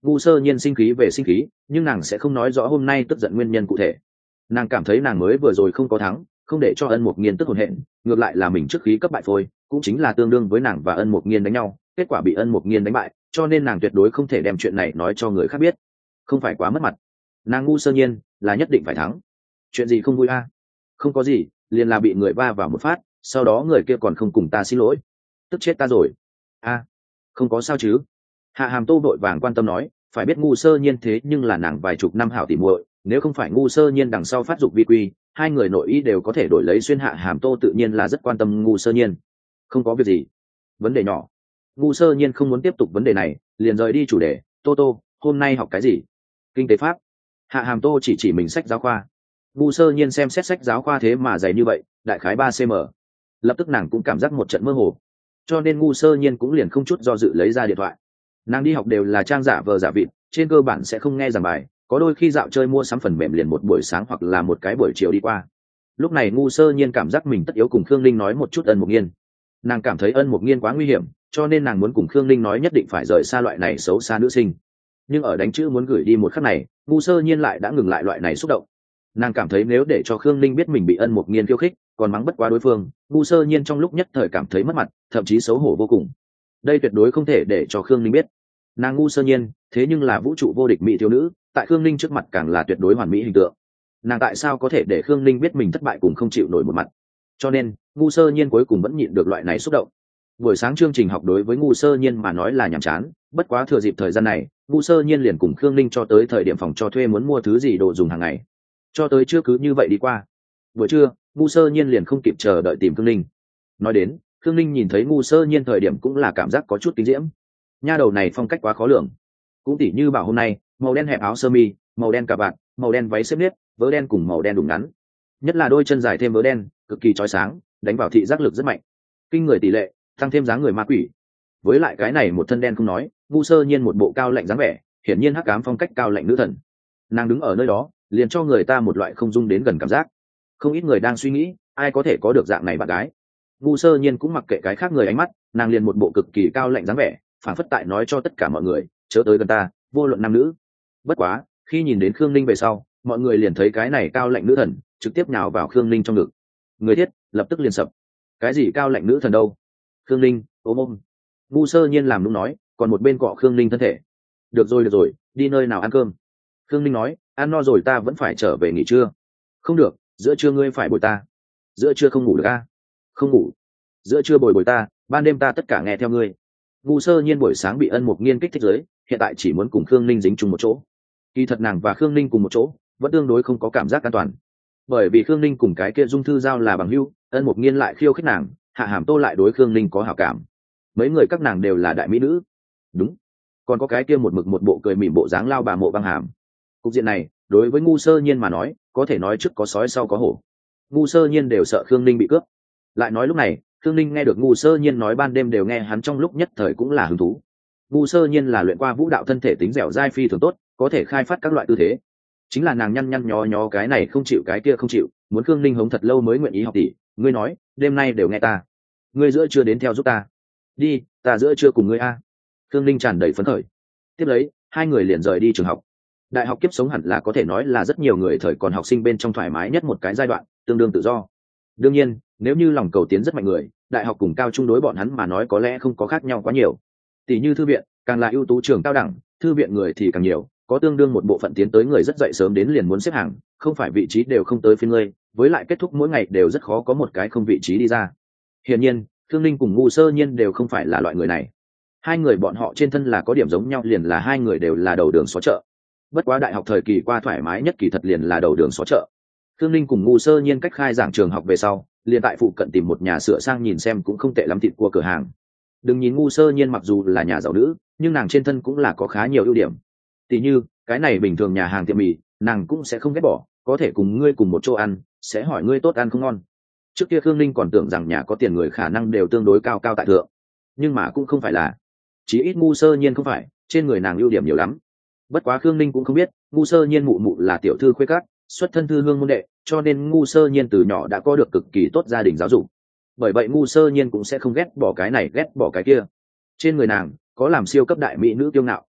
Ngu Sơ Nhiên sinh khí về sinh khí, nhưng nàng sẽ không nói rõ hôm nay tức giận nguyên nhân cụ thể. Nàng cảm thấy nàng mới vừa rồi không có thắng, không để cho Ân Mục Nghiên tức hồn hện, ngược lại là mình trước khí cấp bại phôi, cũng chính là tương đương với nàng và Ân Mục Nghiên đánh nhau, kết quả bị Ân Mục Nghiên đánh bại, cho nên nàng tuyệt đối không thể đem chuyện này nói cho người khác biết, không phải quá mất mặt. Nàng Ngu Sơ Nhiên là nhất định phải thắng. Chuyện gì không vui a? Không có gì, liền là bị người va vào một phát, sau đó người kia còn không cùng ta xin lỗi, tức chết ta rồi. A, không có sao chứ? Hạ Hàm Tô vội vàng quan tâm nói, phải biết Ngu Sơ Nhiên thế nhưng là nàng vài chục năm hảo tỉ muội, nếu không phải Ngu Sơ Nhiên đằng sau phát dục vi quy, hai người nội ý đều có thể đổi lấy xuyên. Hạ Hàm Tô tự nhiên là rất quan tâm Ngu Sơ Nhiên. Không có việc gì, vấn đề nhỏ. Ngu Sơ Nhiên không muốn tiếp tục vấn đề này, liền rời đi chủ đề. Tô Tô, hôm nay học cái gì? Kinh tế pháp. Hạ Hàm Tô chỉ chỉ mình sách giáo khoa. Ngu Sơ Nhiên xem xét sách giáo khoa thế mà dày như vậy, đại khái ba xăng ti mét. Lập tức nàng cũng cảm giác một trận mơ hồ, cho nên Ngu Sơ Nhiên cũng liền không chút do dự lấy ra điện thoại. Nàng đi học đều là trang giả vờ giả vịt, trên cơ bản sẽ không nghe giảng bài, có đôi khi dạo chơi mua sắm phần mềm liền một buổi sáng hoặc là một cái buổi chiều đi qua. Lúc này Ngu Sơ Nhiên cảm giác mình tất yếu cùng Khương Linh nói một chút Ân Mục Nghiên. Nàng cảm thấy Ân Mục Nghiên quá nguy hiểm, cho nên nàng muốn cùng Khương Linh nói nhất định phải rời xa loại này xấu xa nữ sinh. Nhưng ở đánh chữ muốn gửi đi một khắc này, Ngu Sơ Nhiên lại đã ngừng lại loại này xúc động. Nàng cảm thấy nếu để cho Khương Linh biết mình bị Ân Mục Nghiên khiêu khích, còn mắng bất quá đối phương, Ngu Sơ Nhiên trong lúc nhất thời cảm thấy mất mặt, thậm chí xấu hổ vô cùng. Đây tuyệt đối không thể để cho Khương Linh biết. Nàng Ngu Sơ Nhiên thế nhưng là vũ trụ vô địch mỹ thiếu nữ, tại Khương Linh trước mặt càng là tuyệt đối hoàn mỹ hình tượng. Nàng tại sao có thể để Khương Linh biết mình thất bại cùng không chịu nổi một mặt? Cho nên Ngu Sơ Nhiên cuối cùng vẫn nhịn được loại này xúc động. Buổi sáng chương trình học đối với Ngu Sơ Nhiên mà nói là nhàm chán, bất quá thừa dịp thời gian này, Ngu Sơ Nhiên liền cùng Khương Linh cho tới thời điểm phòng cho thuê muốn mua thứ gì đồ dùng hàng ngày. Cho tới chưa cứ như vậy đi qua. Buổi trưa, Ngu Sơ Nhiên liền không kịp chờ đợi tìm Khương Linh. Nói đến, Khương Linh nhìn thấy Ngu Sơ Nhiên thời điểm cũng là cảm giác có chút kinh diễm. Nha đầu này phong cách quá khó lường. Cũng tỉ như bảo hôm nay, màu đen hẹp áo sơ mi, màu đen cà vạt, màu đen váy xếp nếp, vớ đen cùng màu đen đùng ngắn. Nhất là đôi chân dài thêm vớ đen, cực kỳ chói sáng, đánh vào thị giác lực rất mạnh. Kinh người tỷ lệ, tăng thêm dáng người ma quỷ. Với lại cái này một thân đen không nói, Ngu Sơ Nhiên một bộ cao lạnh dáng vẻ, hiển nhiên hắc ám phong cách cao lạnh nữ thần. Nàng đứng ở nơi đó, liền cho người ta một loại không dung đến gần cảm giác. Không ít người đang suy nghĩ, ai có thể có được dạng này bạn gái. Ngu Sơ Nhiên cũng mặc kệ cái khác người ánh mắt, nàng liền một bộ cực kỳ cao lạnh dáng vẻ, phản phất tại nói cho tất cả mọi người, chớ tới gần ta, vô luận nam nữ. Bất quá, khi nhìn đến Khương Linh về sau, mọi người liền thấy cái này cao lạnh nữ thần trực tiếp nhào vào Khương Linh trong ngực. Người thiết lập tức liền sập. Cái gì cao lạnh nữ thần đâu? Khương Linh ôm ôm. Ngu Sơ Nhiên làm đúng nói, còn một bên cọ Khương Linh thân thể. Được rồi được rồi, đi nơi nào ăn cơm? Khương Linh nói, ăn no rồi ta vẫn phải trở về nghỉ trưa. Không được, giữa trưa ngươi phải bồi ta. Giữa trưa không ngủ được a? Không ngủ. Giữa trưa bồi bồi ta, ban đêm ta tất cả nghe theo ngươi. Ngu Sơ Nhiên buổi sáng bị Ân Mục Nghiên kích thích giới, hiện tại chỉ muốn cùng Khương Ninh dính chung một chỗ. Kỳ thật nàng và Khương Ninh cùng một chỗ vẫn tương đối không có cảm giác an toàn, bởi vì Khương Ninh cùng cái kia Dung Thư Giao là bằng hữu, Ân Mục Nghiên lại khiêu khích nàng, Hạ Hàm Tô lại đối Khương Ninh có hảo cảm. Mấy người các nàng đều là đại mỹ nữ. Đúng, còn có cái kia một mực một bộ cười mỉm bộ dáng lao bà Mộ Băng Hàm. Cục diện này đối với Ngu Sơ Nhiên mà nói, có thể nói trước có sói sau có hổ. Ngu Sơ Nhiên đều sợ Khương Ninh bị cướp. Lại nói lúc này, Khương Ninh nghe được Ngu Sơ Nhiên nói ban đêm đều nghe hắn, trong lúc nhất thời cũng là hứng thú. Ngu Sơ Nhiên là luyện qua vũ đạo, thân thể tính dẻo dai phi thường tốt, có thể khai phát các loại tư thế. Chính là nàng nhăn nhăn nhó nhó cái này không chịu cái kia không chịu, muốn Khương Ninh hống thật lâu mới nguyện ý học tỷ. Ngươi nói, đêm nay đều nghe ta. Ngươi giữa trưa đến theo giúp ta. Đi, ta giữa trưa cùng ngươi a. Khương Ninh tràn đầy phấn khởi. Tiếp lấy, hai người liền rời đi trường học. Đại học kiếp sống hẳn là có thể nói là rất nhiều người thời còn học sinh bên trong thoải mái nhất một cái giai đoạn, tương đương tự do. Đương nhiên, nếu như lòng cầu tiến rất mạnh người, đại học cùng cao trung đối bọn hắn mà nói có lẽ không có khác nhau quá nhiều. Tỷ như thư viện, càng là ưu tú trường cao đẳng, thư viện người thì càng nhiều, có tương đương một bộ phận tiến tới người rất dậy sớm đến liền muốn xếp hàng, không phải vị trí đều không tới phiên ngươi, với lại kết thúc mỗi ngày đều rất khó có một cái không vị trí đi ra. Hiển nhiên, Khương Ninh cùng Ngu Sơ Nhiên đều không phải là loại người này. Hai người bọn họ trên thân là có điểm giống nhau, liền là hai người đều là đầu đường xó chợ. Bất quá đại học thời kỳ qua thoải mái nhất kỳ thật liền là đầu đường xó chợ. Khương Ninh cùng Ngu Sơ Nhiên cách khai giảng trường học về sau, liền tại phụ cận tìm một nhà sửa sang nhìn xem cũng không tệ lắm thịt cua cửa hàng. Đừng nhìn Ngu Sơ Nhiên mặc dù là nhà giàu nữ, nhưng nàng trên thân cũng là có khá nhiều ưu điểm. Tỷ như, cái này bình thường nhà hàng tiệm mì, nàng cũng sẽ không ghét bỏ, có thể cùng ngươi cùng một chỗ ăn, sẽ hỏi ngươi tốt ăn không ngon. Trước kia Khương Ninh còn tưởng rằng nhà có tiền người khả năng đều tương đối cao cao tại thượng, nhưng mà cũng không phải là. Chí ít Ngu Sơ Nhiên không phải, trên người nàng ưu điểm nhiều lắm. Bất quá Khương Ninh cũng không biết, Ngu Sơ Nhiên mụ mụ là tiểu thư khuê các, xuất thân thư hương môn đệ, cho nên Ngu Sơ Nhiên từ nhỏ đã có được cực kỳ tốt gia đình giáo dục. Bởi vậy Ngu Sơ Nhiên cũng sẽ không ghét bỏ cái này ghét bỏ cái kia. Trên người nàng có làm siêu cấp đại mỹ nữ kiêu ngạo,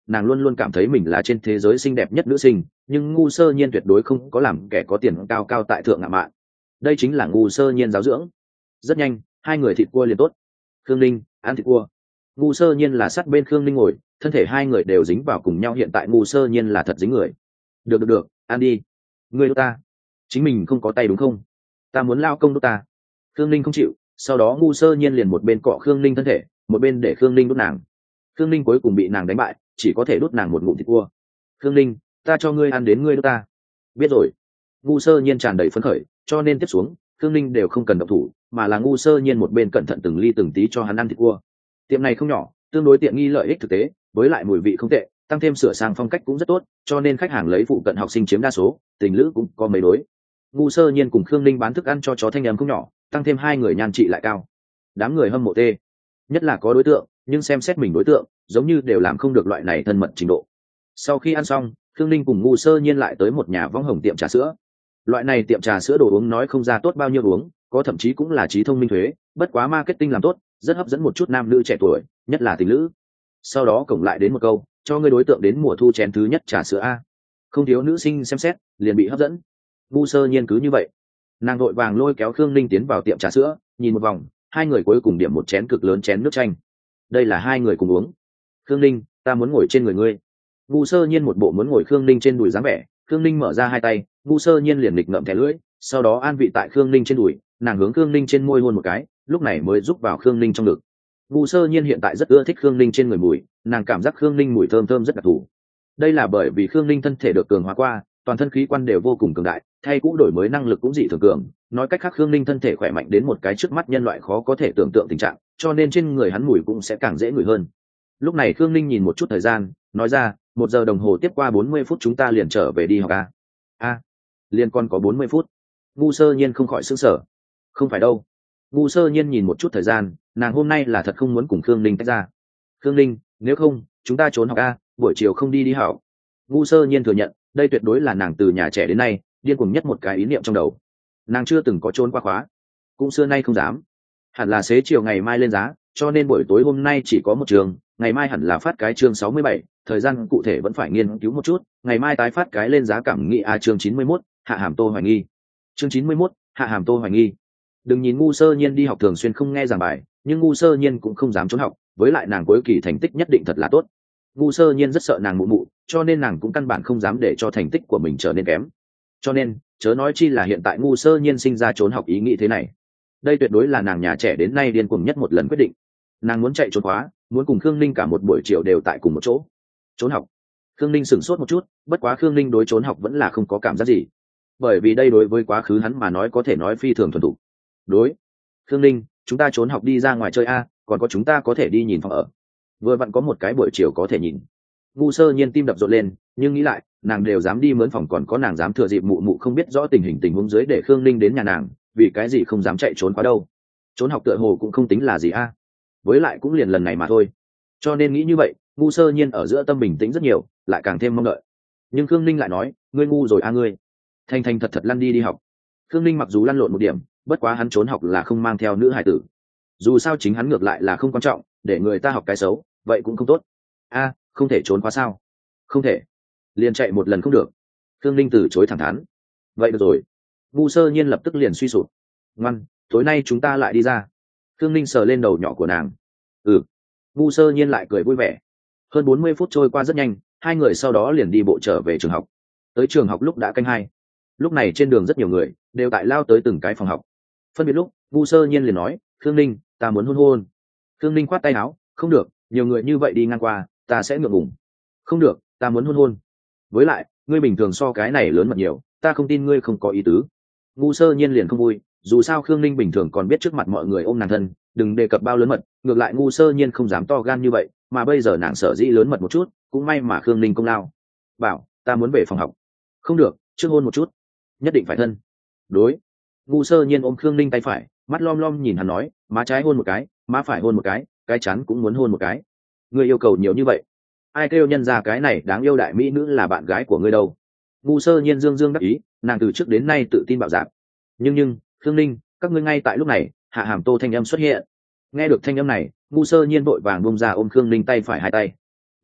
nàng luôn luôn cảm thấy mình là trên thế giới xinh đẹp nhất nữ sinh, nhưng ngu sơ nhiên tuyệt đối không có làm kẻ có tiền cao cao tại thượng ngạo mạn. Đây chính là ngu sơ nhiên giáo dưỡng. Rất nhanh hai người thịt cua liền tốt. Khương Ninh ăn thịt cua, ngu sơ nhiên là sát bên Khương Ninh ngồi, thân thể hai người đều dính vào cùng nhau. Hiện tại ngu sơ nhiên là thật dính người. Được được được, ăn đi. Ngươi đút ta, chính mình không có tay đúng không? Ta muốn lao công đút ta. Khương Ninh không chịu, sau đó ngu sơ nhiên liền một bên cọ Khương Ninh thân thể, một bên để Khương Ninh đút nàng. Khương Ninh cuối cùng bị nàng đánh bại, chỉ có thể đút nàng một ngụm thịt cua. Khương Ninh, ta cho ngươi ăn đến ngươi đút ta. Biết rồi. Ngu sơ nhiên tràn đầy phấn khởi, cho nên tiếp xuống Khương Ninh đều không cần động thủ, mà là ngu sơ nhiên một bên cẩn thận từng ly từng tí cho hắn ăn thịt cua. Tiệm này không nhỏ, tương đối tiện nghi, lợi ích thực tế, với lại mùi vị không tệ, tăng thêm sửa sang phong cách cũng rất tốt, cho nên khách hàng lấy phụ cận học sinh chiếm đa số, tình lữ cũng có mấy đối. Ngu sơ nhiên cùng Khương Ninh bán thức ăn cho chó thanh em không nhỏ, tăng thêm hai người nhan trị lại cao. Đám người hâm mộ tê, nhất là có đối tượng nhưng xem xét mình đối tượng giống như đều làm không được loại này thân mật trình độ. Sau khi ăn xong, Khương Ninh cùng ngu sơ nhiên lại tới một nhà võng hồng tiệm trà sữa. Loại này tiệm trà sữa đồ uống nói không ra tốt bao nhiêu uống, có thậm chí cũng là trí thông minh thuế, bất quá marketing làm tốt, rất hấp dẫn một chút nam nữ trẻ tuổi, nhất là tình lữ. Sau đó cổng lại đến một câu, cho ngươi đối tượng đến mùa thu chén thứ nhất trà sữa a. Không thiếu nữ sinh xem xét liền bị hấp dẫn. Ngu sơ nhiên cứ như vậy, nàng vội vàng lôi kéo Khương Ninh tiến vào tiệm trà sữa, nhìn một vòng, hai người cuối cùng điểm một chén cực lớn chén nước chanh. Đây là hai người cùng uống. Khương Ninh, ta muốn ngồi trên người ngươi. Ngu sơ nhiên một bộ muốn ngồi Khương Ninh trên đùi dáng vẻ. Khương Ninh mở ra hai tay, ngu sơ nhiên liền lịch ngậm thẻ lưỡi, sau đó an vị tại Khương Ninh trên đùi, nàng hướng Khương Ninh trên môi hôn một cái, lúc này mới giúp vào Khương Ninh trong ngực. Ngu sơ nhiên hiện tại rất ưa thích Khương Ninh trên người mùi, nàng cảm giác Khương Ninh mùi thơm thơm rất đặc thù. Đây là bởi vì Khương Ninh thân thể được cường hóa qua, toàn thân khí quan đều vô cùng cường đại, thay cũ đổi mới năng lực cũng dị thường cường. Nói cách khác, Khương Ninh thân thể khỏe mạnh đến một cái trước mắt nhân loại khó có thể tưởng tượng tình trạng, cho nên trên người hắn mùi cũng sẽ càng dễ ngửi hơn. Lúc này Khương Ninh nhìn một chút thời gian, nói ra, một giờ đồng hồ tiếp qua bốn mươi phút chúng ta liền trở về đi học a. A, liền còn có bốn mươi phút. Ngu sơ nhiên không khỏi sững sờ. Không phải đâu. Ngu sơ nhiên nhìn một chút thời gian, nàng hôm nay là thật không muốn cùng Khương Ninh tách ra. Khương Ninh, nếu không chúng ta trốn học a, buổi chiều không đi đi học. Ngu sơ nhiên thừa nhận, đây tuyệt đối là nàng từ nhà trẻ đến nay điên cuồng nhất một cái ý niệm trong đầu. Nàng chưa từng có trốn qua khóa, cũng xưa nay không dám. Hẳn là xế chiều ngày mai lên giá, cho nên buổi tối hôm nay chỉ có một trường, ngày mai hẳn là phát cái chương sáu mươi bảy, thời gian cụ thể vẫn phải nghiên cứu một chút, ngày mai tái phát cái lên giá cảm nghĩ a chương chín mươi mốt, hạ hàm Tô Hoài Nghi. Chương chín mươi mốt, hạ hàm Tô Hoài Nghi. Đừng nhìn ngu sơ nhiên đi học thường xuyên không nghe giảng bài, nhưng ngu sơ nhiên cũng không dám trốn học, với lại nàng cuối kỳ thành tích nhất định thật là tốt. Ngu sơ nhiên rất sợ nàng mụ mụ, cho nên nàng cũng căn bản không dám để cho thành tích của mình trở nên kém. Cho nên chớ nói chi là hiện tại ngu sơ nhiên sinh ra trốn học ý nghĩ thế này. Đây tuyệt đối là nàng nhà trẻ đến nay điên cuồng nhất một lần quyết định. Nàng muốn chạy trốn khóa, muốn cùng Khương Ninh cả một buổi chiều đều tại cùng một chỗ. Trốn học. Khương Ninh sửng sốt một chút, bất quá Khương Ninh đối trốn học vẫn là không có cảm giác gì, bởi vì đây đối với quá khứ hắn mà nói có thể nói phi thường thuần thục. Đối. Khương Ninh, chúng ta trốn học đi ra ngoài chơi a, còn có chúng ta có thể đi nhìn phòng ở. Vừa vặn có một cái buổi chiều có thể nhìn. Ngu sơ nhiên tim đập rộn lên, nhưng nghĩ lại, nàng đều dám đi mướn phòng, còn có nàng dám thừa dịp mụ mụ không biết rõ tình hình tình huống dưới để Khương Ninh đến nhà nàng, vì cái gì không dám chạy trốn quá đâu. Trốn học tựa hồ cũng không tính là gì a, với lại cũng liền lần này mà thôi. Cho nên nghĩ như vậy, ngu sơ nhiên ở giữa tâm bình tĩnh rất nhiều, lại càng thêm mong đợi. Nhưng Khương Ninh lại nói, ngươi ngu rồi a ngươi, thành thành thật thật lăn đi đi học. Khương Ninh mặc dù lăn lộn một điểm, bất quá hắn trốn học là không mang theo nữ hài tử, dù sao chính hắn ngược lại là không quan trọng, để người ta học cái xấu vậy cũng không tốt. A, không thể trốn khóa sao? Không thể, liền chạy một lần không được. Khương Ninh từ chối thẳng thắn. Vậy được rồi. Ngu sơ nhiên lập tức liền suy sụp. Ngoan, tối nay chúng ta lại đi ra. Khương Ninh sờ lên đầu nhỏ của nàng. Ừ. Ngu sơ nhiên lại cười vui vẻ. Hơn bốn mươi phút trôi qua rất nhanh, hai người sau đó liền đi bộ trở về trường học. Tới trường học lúc đã canh hai. Lúc này trên đường rất nhiều người đều tại lao tới từng cái phòng học. Phân biệt lúc, ngu sơ nhiên liền nói, Khương Ninh, ta muốn hôn hôn. Khương Ninh khoát tay áo, không được, nhiều người như vậy đi ngang qua, ta sẽ ngượng ngùng. Không được, ta muốn hôn hôn. Với lại, ngươi bình thường so cái này lớn mật nhiều, ta không tin ngươi không có ý tứ. Ngu sơ nhiên liền không vui, dù sao Khương Ninh bình thường còn biết trước mặt mọi người ôm nàng thân, đừng đề cập bao lớn mật, ngược lại ngu sơ nhiên không dám to gan như vậy, mà bây giờ nàng sở dĩ lớn mật một chút, cũng may mà Khương Ninh công lao. Bảo, ta muốn về phòng học. Không được, trước hôn một chút. Nhất định phải thân. Đối. Ngu sơ nhiên ôm Khương Ninh tay phải, mắt lom lom nhìn hắn nói, má trái hôn một cái, má phải hôn một cái, cái chắn cũng muốn hôn một cái. Ngươi yêu cầu nhiều như vậy, ai kêu nhân ra cái này đáng yêu đại mỹ nữ là bạn gái của ngươi đâu. Ngu sơ nhiên dương dương đắc ý, nàng từ trước đến nay tự tin bạo dạn. Nhưng nhưng, Khương Ninh, các ngươi ngay tại lúc này, hạ hàm Tô thanh âm xuất hiện. Nghe được thanh âm này, ngu sơ nhiên vội vàng bông ra ôm Khương Ninh tay phải hai tay.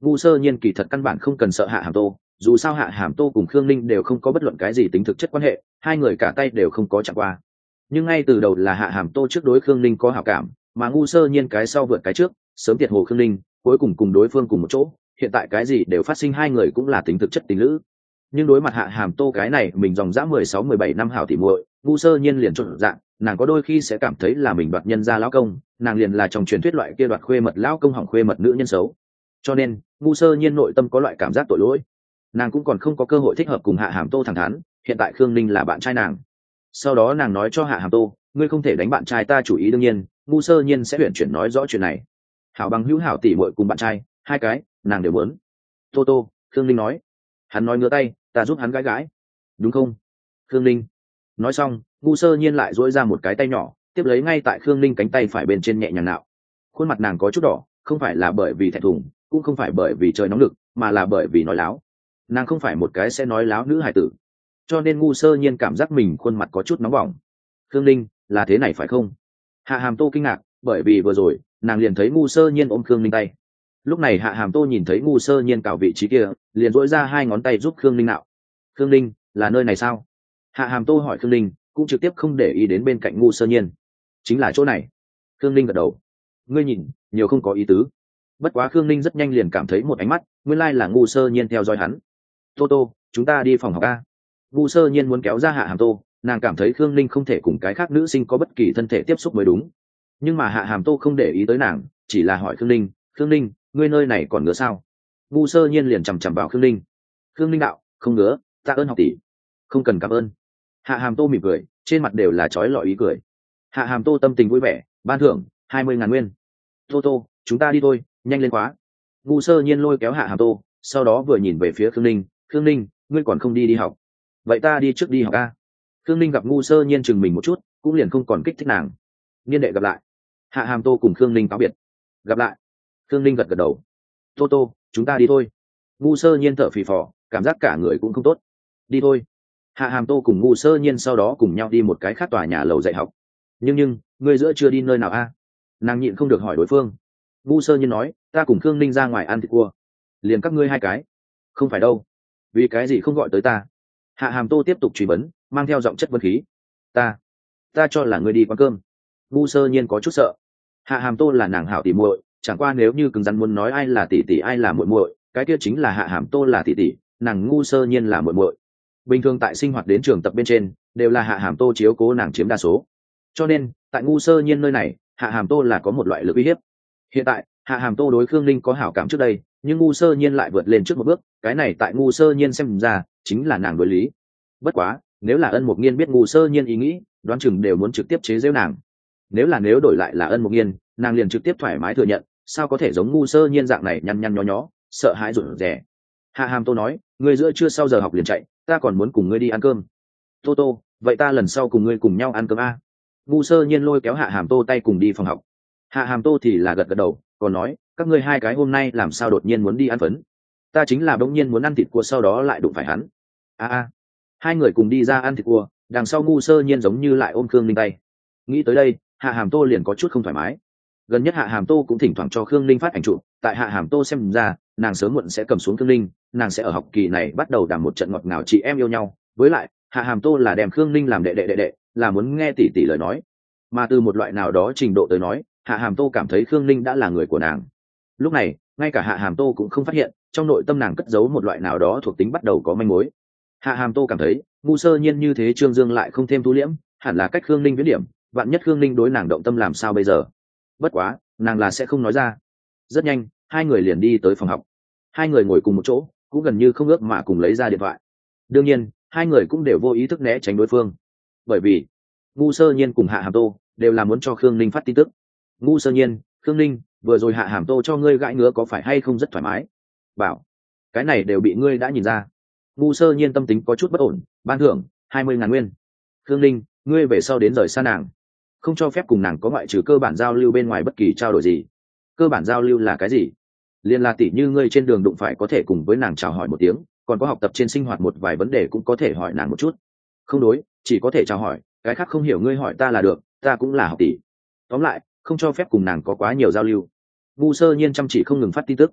ngu sơ nhiên kỳ thật căn bản không cần sợ hạ hàm tô, dù sao hạ hàm tô cùng khương ninh đều không có bất luận cái gì tính thực chất quan hệ, hai người cả tay đều không có chạm qua. Nhưng ngay từ đầu là hạ hàm tô trước đối khương ninh có hảo cảm, mà ngu sơ nhiên cái sau vượt cái trước, sớm tiệt hồ khương ninh, cuối cùng cùng đối phương cùng một chỗ, hiện tại cái gì đều phát sinh, hai người cũng là tính thực chất tình lữ. Nhưng đối mặt hạ hàm tô cái này mình dòng dã mười sáu mười bảy năm hảo tỉ muội, ngu sơ nhiên liền trộn dạng, nàng có đôi khi sẽ cảm thấy là mình đoạt nhân gia lão công, nàng liền là trong truyền thuyết loại kia đoạt khuê mật lão công hỏng khuê mật nữ nhân xấu. Cho nên ngu sơ nhiên nội tâm có loại cảm giác tội lỗi, nàng cũng còn không có cơ hội thích hợp cùng hạ hàm tô thẳng thắn, hiện tại khương ninh là bạn trai nàng. Sau đó nàng nói cho hạ hàm tô, ngươi không thể đánh bạn trai ta chủ ý, đương nhiên ngu sơ nhiên sẽ huyện chuyển nói rõ chuyện này. Hảo bằng hữu hảo tỉ muội cùng bạn trai hai cái nàng đều muốn. Tô tô, khương ninh nói. Hắn nói ngửa tay, ta giúp hắn gãi gãi, đúng không khương ninh? Nói xong ngu sơ nhiên lại dỗi ra một cái tay nhỏ, tiếp lấy ngay tại khương ninh cánh tay phải bên trên nhẹ nhàng nạo. Khuôn mặt nàng có chút đỏ, không phải là bởi vì thẹn thùng, cũng không phải bởi vì trời nóng lực, mà là bởi vì nói láo. Nàng không phải một cái sẽ nói láo nữ hài tử, cho nên ngu sơ nhiên cảm giác mình khuôn mặt có chút nóng bỏng. khương ninh, là thế này phải không? Hạ hàm tô kinh ngạc, bởi vì vừa rồi nàng liền thấy ngu sơ nhiên ôm khương ninh tay. Lúc này hạ hàm tô nhìn thấy ngu sơ nhiên cào vị trí kia, liền dỗi ra hai ngón tay giúp khương ninh nạo. khương ninh, là nơi này sao? Hạ hàm tô hỏi khương ninh, cũng trực tiếp không để ý đến bên cạnh ngu sơ nhiên. Chính là chỗ này. khương ninh gật đầu. Ngươi nhìn nhiều không có ý tứ. Bất quá khương ninh rất nhanh liền cảm thấy một ánh mắt, nguyên lai là ngu sơ nhiên theo dõi hắn. Tô tô, chúng ta đi phòng học a. Ngu sơ nhiên muốn kéo ra hạ hàm tô, nàng cảm thấy khương ninh không thể cùng cái khác nữ sinh có bất kỳ thân thể tiếp xúc mới đúng. Nhưng mà hạ hàm tô không để ý tới nàng, chỉ là hỏi khương ninh, khương ninh, ngươi nơi này còn ngứa sao? Ngu sơ nhiên liền chằm chằm vào khương ninh. Khương ninh đạo, không ngứa, tạ ơn học tỷ. Không cần cảm ơn. Hạ hàm tô mỉm cười, trên mặt đều là trói lọi ý cười. Hạ hàm tô tâm tình vui vẻ, ban thưởng hai mươi ngàn nguyên. Tô tô, chúng ta đi thôi, nhanh lên quá. Ngu sơ nhiên lôi kéo hạ hàm tô, sau đó vừa nhìn về phía khương ninh, khương ninh, ngươi còn không đi đi học, vậy ta đi trước đi học a. Khương ninh gặp ngu sơ nhiên chừng mình một chút, cũng liền không còn kích thích nàng. Niên đệ gặp lại. Hạ hàm tô cùng khương ninh cáo biệt. Gặp lại. Khương ninh gật gật đầu. Tô tô, chúng ta đi thôi. Ngu sơ nhiên thở phì phò, cảm giác cả người cũng không tốt. Đi thôi. Hạ hàm tô cùng ngu sơ nhiên sau đó cùng nhau đi một cái khác tòa nhà lầu dạy học. Nhưng nhưng ngươi giữa chưa đi nơi nào a? Nàng nhịn không được hỏi đối phương. Ngu sơ nhiên nói, ta cùng khương ninh ra ngoài ăn thịt cua. Liền các ngươi hai cái. Không phải đâu. Vì cái gì không gọi tới ta? Hạ hàm tô tiếp tục truy vấn, mang theo giọng chất vấn khí. Ta, ta cho là ngươi đi quán cơm. Ngu sơ nhiên có chút sợ. Hạ hàm tô là nàng hảo tỉ muội, chẳng qua nếu như cứng rắn muốn nói ai là tỷ tỷ ai là muội muội, cái kia chính là hạ hàm tô là tỷ tỷ, nàng ngu sơ nhiên là muội muội. Bình thường tại sinh hoạt đến trường tập bên trên, đều là hạ hàm tô chiếu cố nàng chiếm đa số. Cho nên tại ngu sơ nhiên nơi này, hạ hàm tô là có một loại lực uy hiếp. Hiện tại hạ hàm tô đối khương ninh có hảo cảm trước đây, nhưng ngu sơ nhiên lại vượt lên trước một bước, cái này tại ngu sơ nhiên xem ra chính là nàng đối lý. Bất quá nếu là Ân Mục Nghiên biết ngu sơ nhiên ý nghĩ, đoán chừng đều muốn trực tiếp chế giễu nàng. Nếu là nếu đổi lại là Ân Mục Nghiên, nàng liền trực tiếp thoải mái thừa nhận, sao có thể giống ngu sơ nhiên dạng này nhăn nhăn nhó nhó, sợ hãi rụt rè. Hạ hàm tô nói, ngươi giữa trưa sau giờ học liền chạy, ta còn muốn cùng ngươi đi ăn cơm. Tô tô, vậy ta lần sau cùng ngươi cùng nhau ăn cơm a. Ngu sơ nhiên lôi kéo hạ hàm tô tay cùng đi phòng học. Hạ hàm tô thì là gật gật đầu, còn nói, các ngươi hai cái hôm nay làm sao đột nhiên muốn đi ăn phấn? Ta chính là bỗng nhiên muốn ăn thịt cua, sau đó lại đụng phải hắn. a a hai người cùng đi ra ăn thịt cua, đằng sau ngu sơ nhiên giống như lại ôm khương ninh tay. Nghĩ tới đây hạ hàm tô liền có chút không thoải mái. Gần nhất hạ hàm tô cũng thỉnh thoảng cho khương ninh phát ảnh chụp, tại hạ hàm tô xem ra nàng sớm muộn sẽ cầm xuống khương ninh, nàng sẽ ở học kỳ này bắt đầu đảm một trận ngọt ngào chị em yêu nhau. Với lại hạ hàm tô là đem khương ninh làm đệ đệ đệ đệ, là muốn nghe tỷ tỷ lời nói, mà từ một loại nào đó trình độ tới nói, hạ hàm tô cảm thấy khương ninh đã là người của nàng. Lúc này ngay cả hạ hàm tô cũng không phát hiện trong nội tâm nàng cất giấu một loại nào đó thuộc tính bắt đầu có manh mối. Hạ hàm tô cảm thấy ngu sơ nhiên như thế trương dương lại không thêm thu liễm, hẳn là cách khương ninh viễn điểm, vạn nhất khương ninh đối nàng động tâm làm sao bây giờ. Bất quá nàng là sẽ không nói ra. Rất nhanh hai người liền đi tới phòng học. Hai người ngồi cùng một chỗ, cũng gần như không ước mà cùng lấy ra điện thoại. Đương nhiên hai người cũng đều vô ý thức né tránh đối phương, bởi vì ngu sơ nhiên cùng hạ hàm tô đều là muốn cho khương ninh phát tin tức. Ngu sơ nhiên, khương ninh, vừa rồi hạ hàm tô cho ngươi gãi ngứa có phải hay không rất thoải mái? Bảo, cái này đều bị ngươi đã nhìn ra. Ngu sơ nhiên tâm tính có chút bất ổn, ban thưởng hai mươi ngàn nguyên. khương ninh, ngươi về sau đến rời xa nàng, không cho phép cùng nàng có ngoại trừ cơ bản giao lưu bên ngoài bất kỳ trao đổi gì. Cơ bản giao lưu là cái gì? Liên là tỷ như ngươi trên đường đụng phải có thể cùng với nàng chào hỏi một tiếng, còn có học tập trên sinh hoạt một vài vấn đề cũng có thể hỏi nàng một chút. Không đối, chỉ có thể chào hỏi, cái khác không hiểu ngươi hỏi ta là được, ta cũng là học tỷ. Tóm lại không cho phép cùng nàng có quá nhiều giao lưu. Ngu sơ nhiên chăm chỉ không ngừng phát tin tức.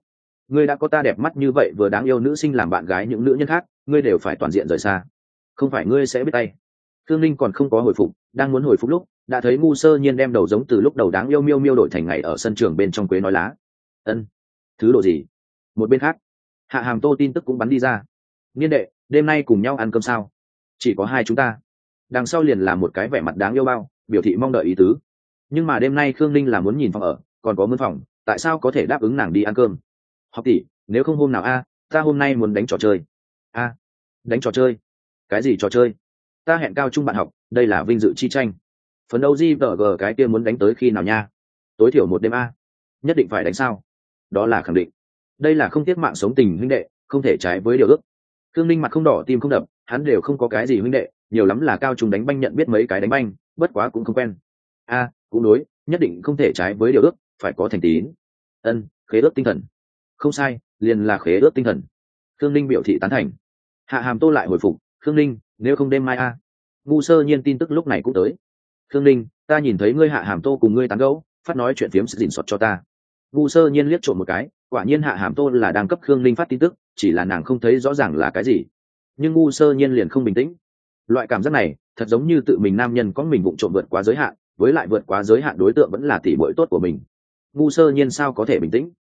ngươi đã có ta đẹp mắt như vậy vừa đáng yêu nữ sinh làm bạn gái, những nữ nhân khác ngươi đều phải toàn diện rời xa, không phải ngươi sẽ biết tay. Thương Linh còn không có hồi phục, đang muốn hồi phục lúc đã thấy Ngu Sơ Nhiên đem đầu giống từ lúc đầu đáng yêu miêu miêu đổi thành ngày ở sân trường bên trong quế nói lá. Ân, thứ độ gì? Một bên khác, Hạ Hàm Tô tin tức cũng bắn đi ra. Niên đệ, đêm nay cùng nhau ăn cơm sao? Chỉ có hai chúng ta. Đằng sau liền là một cái vẻ mặt đáng yêu bao, biểu thị mong đợi ý tứ. Nhưng mà đêm nay Khương Linh là muốn nhìn phòng ở, còn có mướn phòng, tại sao có thể đáp ứng nàng đi ăn cơm? Học tỷ, nếu không hôm nào a, ta hôm nay muốn đánh trò chơi. A, đánh trò chơi? Cái gì trò chơi? Ta hẹn cao trung bạn học, đây là vinh dự chi tranh. Phấn đấu gì vờ gờ cái kia muốn đánh tới khi nào nha? Tối thiểu một đêm a. Nhất định phải đánh sao? Đó là khẳng định. Đây là không tiếc mạng sống tình huynh đệ, không thể trái với điều ước. Khương Linh mặt không đỏ tim không đập, hắn đều không có cái gì huynh đệ, nhiều lắm là cao trung đánh banh nhận biết mấy cái đánh banh, bất quá cũng không quen. A, cũng đối, nhất định không thể trái với điều ước, phải có thành tín. Ân, khế ước tinh thần. Không sai, liền là khế ước tinh thần. Khương Linh biểu thị tán thành. Hạ Hàm Tô lại hồi phục, Khương Linh, nếu không đêm mai a. Ngu Sơ Nhiên tin tức lúc này cũng tới. Khương Linh, ta nhìn thấy ngươi Hạ Hàm Tô cùng ngươi tán gẫu, phát nói chuyện phiếm sự dình sọt cho ta. Ngu Sơ Nhiên liếc trộm một cái, quả nhiên Hạ Hàm Tô là đang cấp Khương Linh phát tin tức, chỉ là nàng không thấy rõ ràng là cái gì. Nhưng Ngu Sơ Nhiên liền không bình tĩnh. Loại cảm giác này, thật giống như tự mình nam nhân có mình vụng trộm vượt quá giới hạn, với lại vượt quá giới hạn đối tượng vẫn là tỷ muội tốt của mình. Ngu Sơ Nhiên sao có thể bình tĩnh?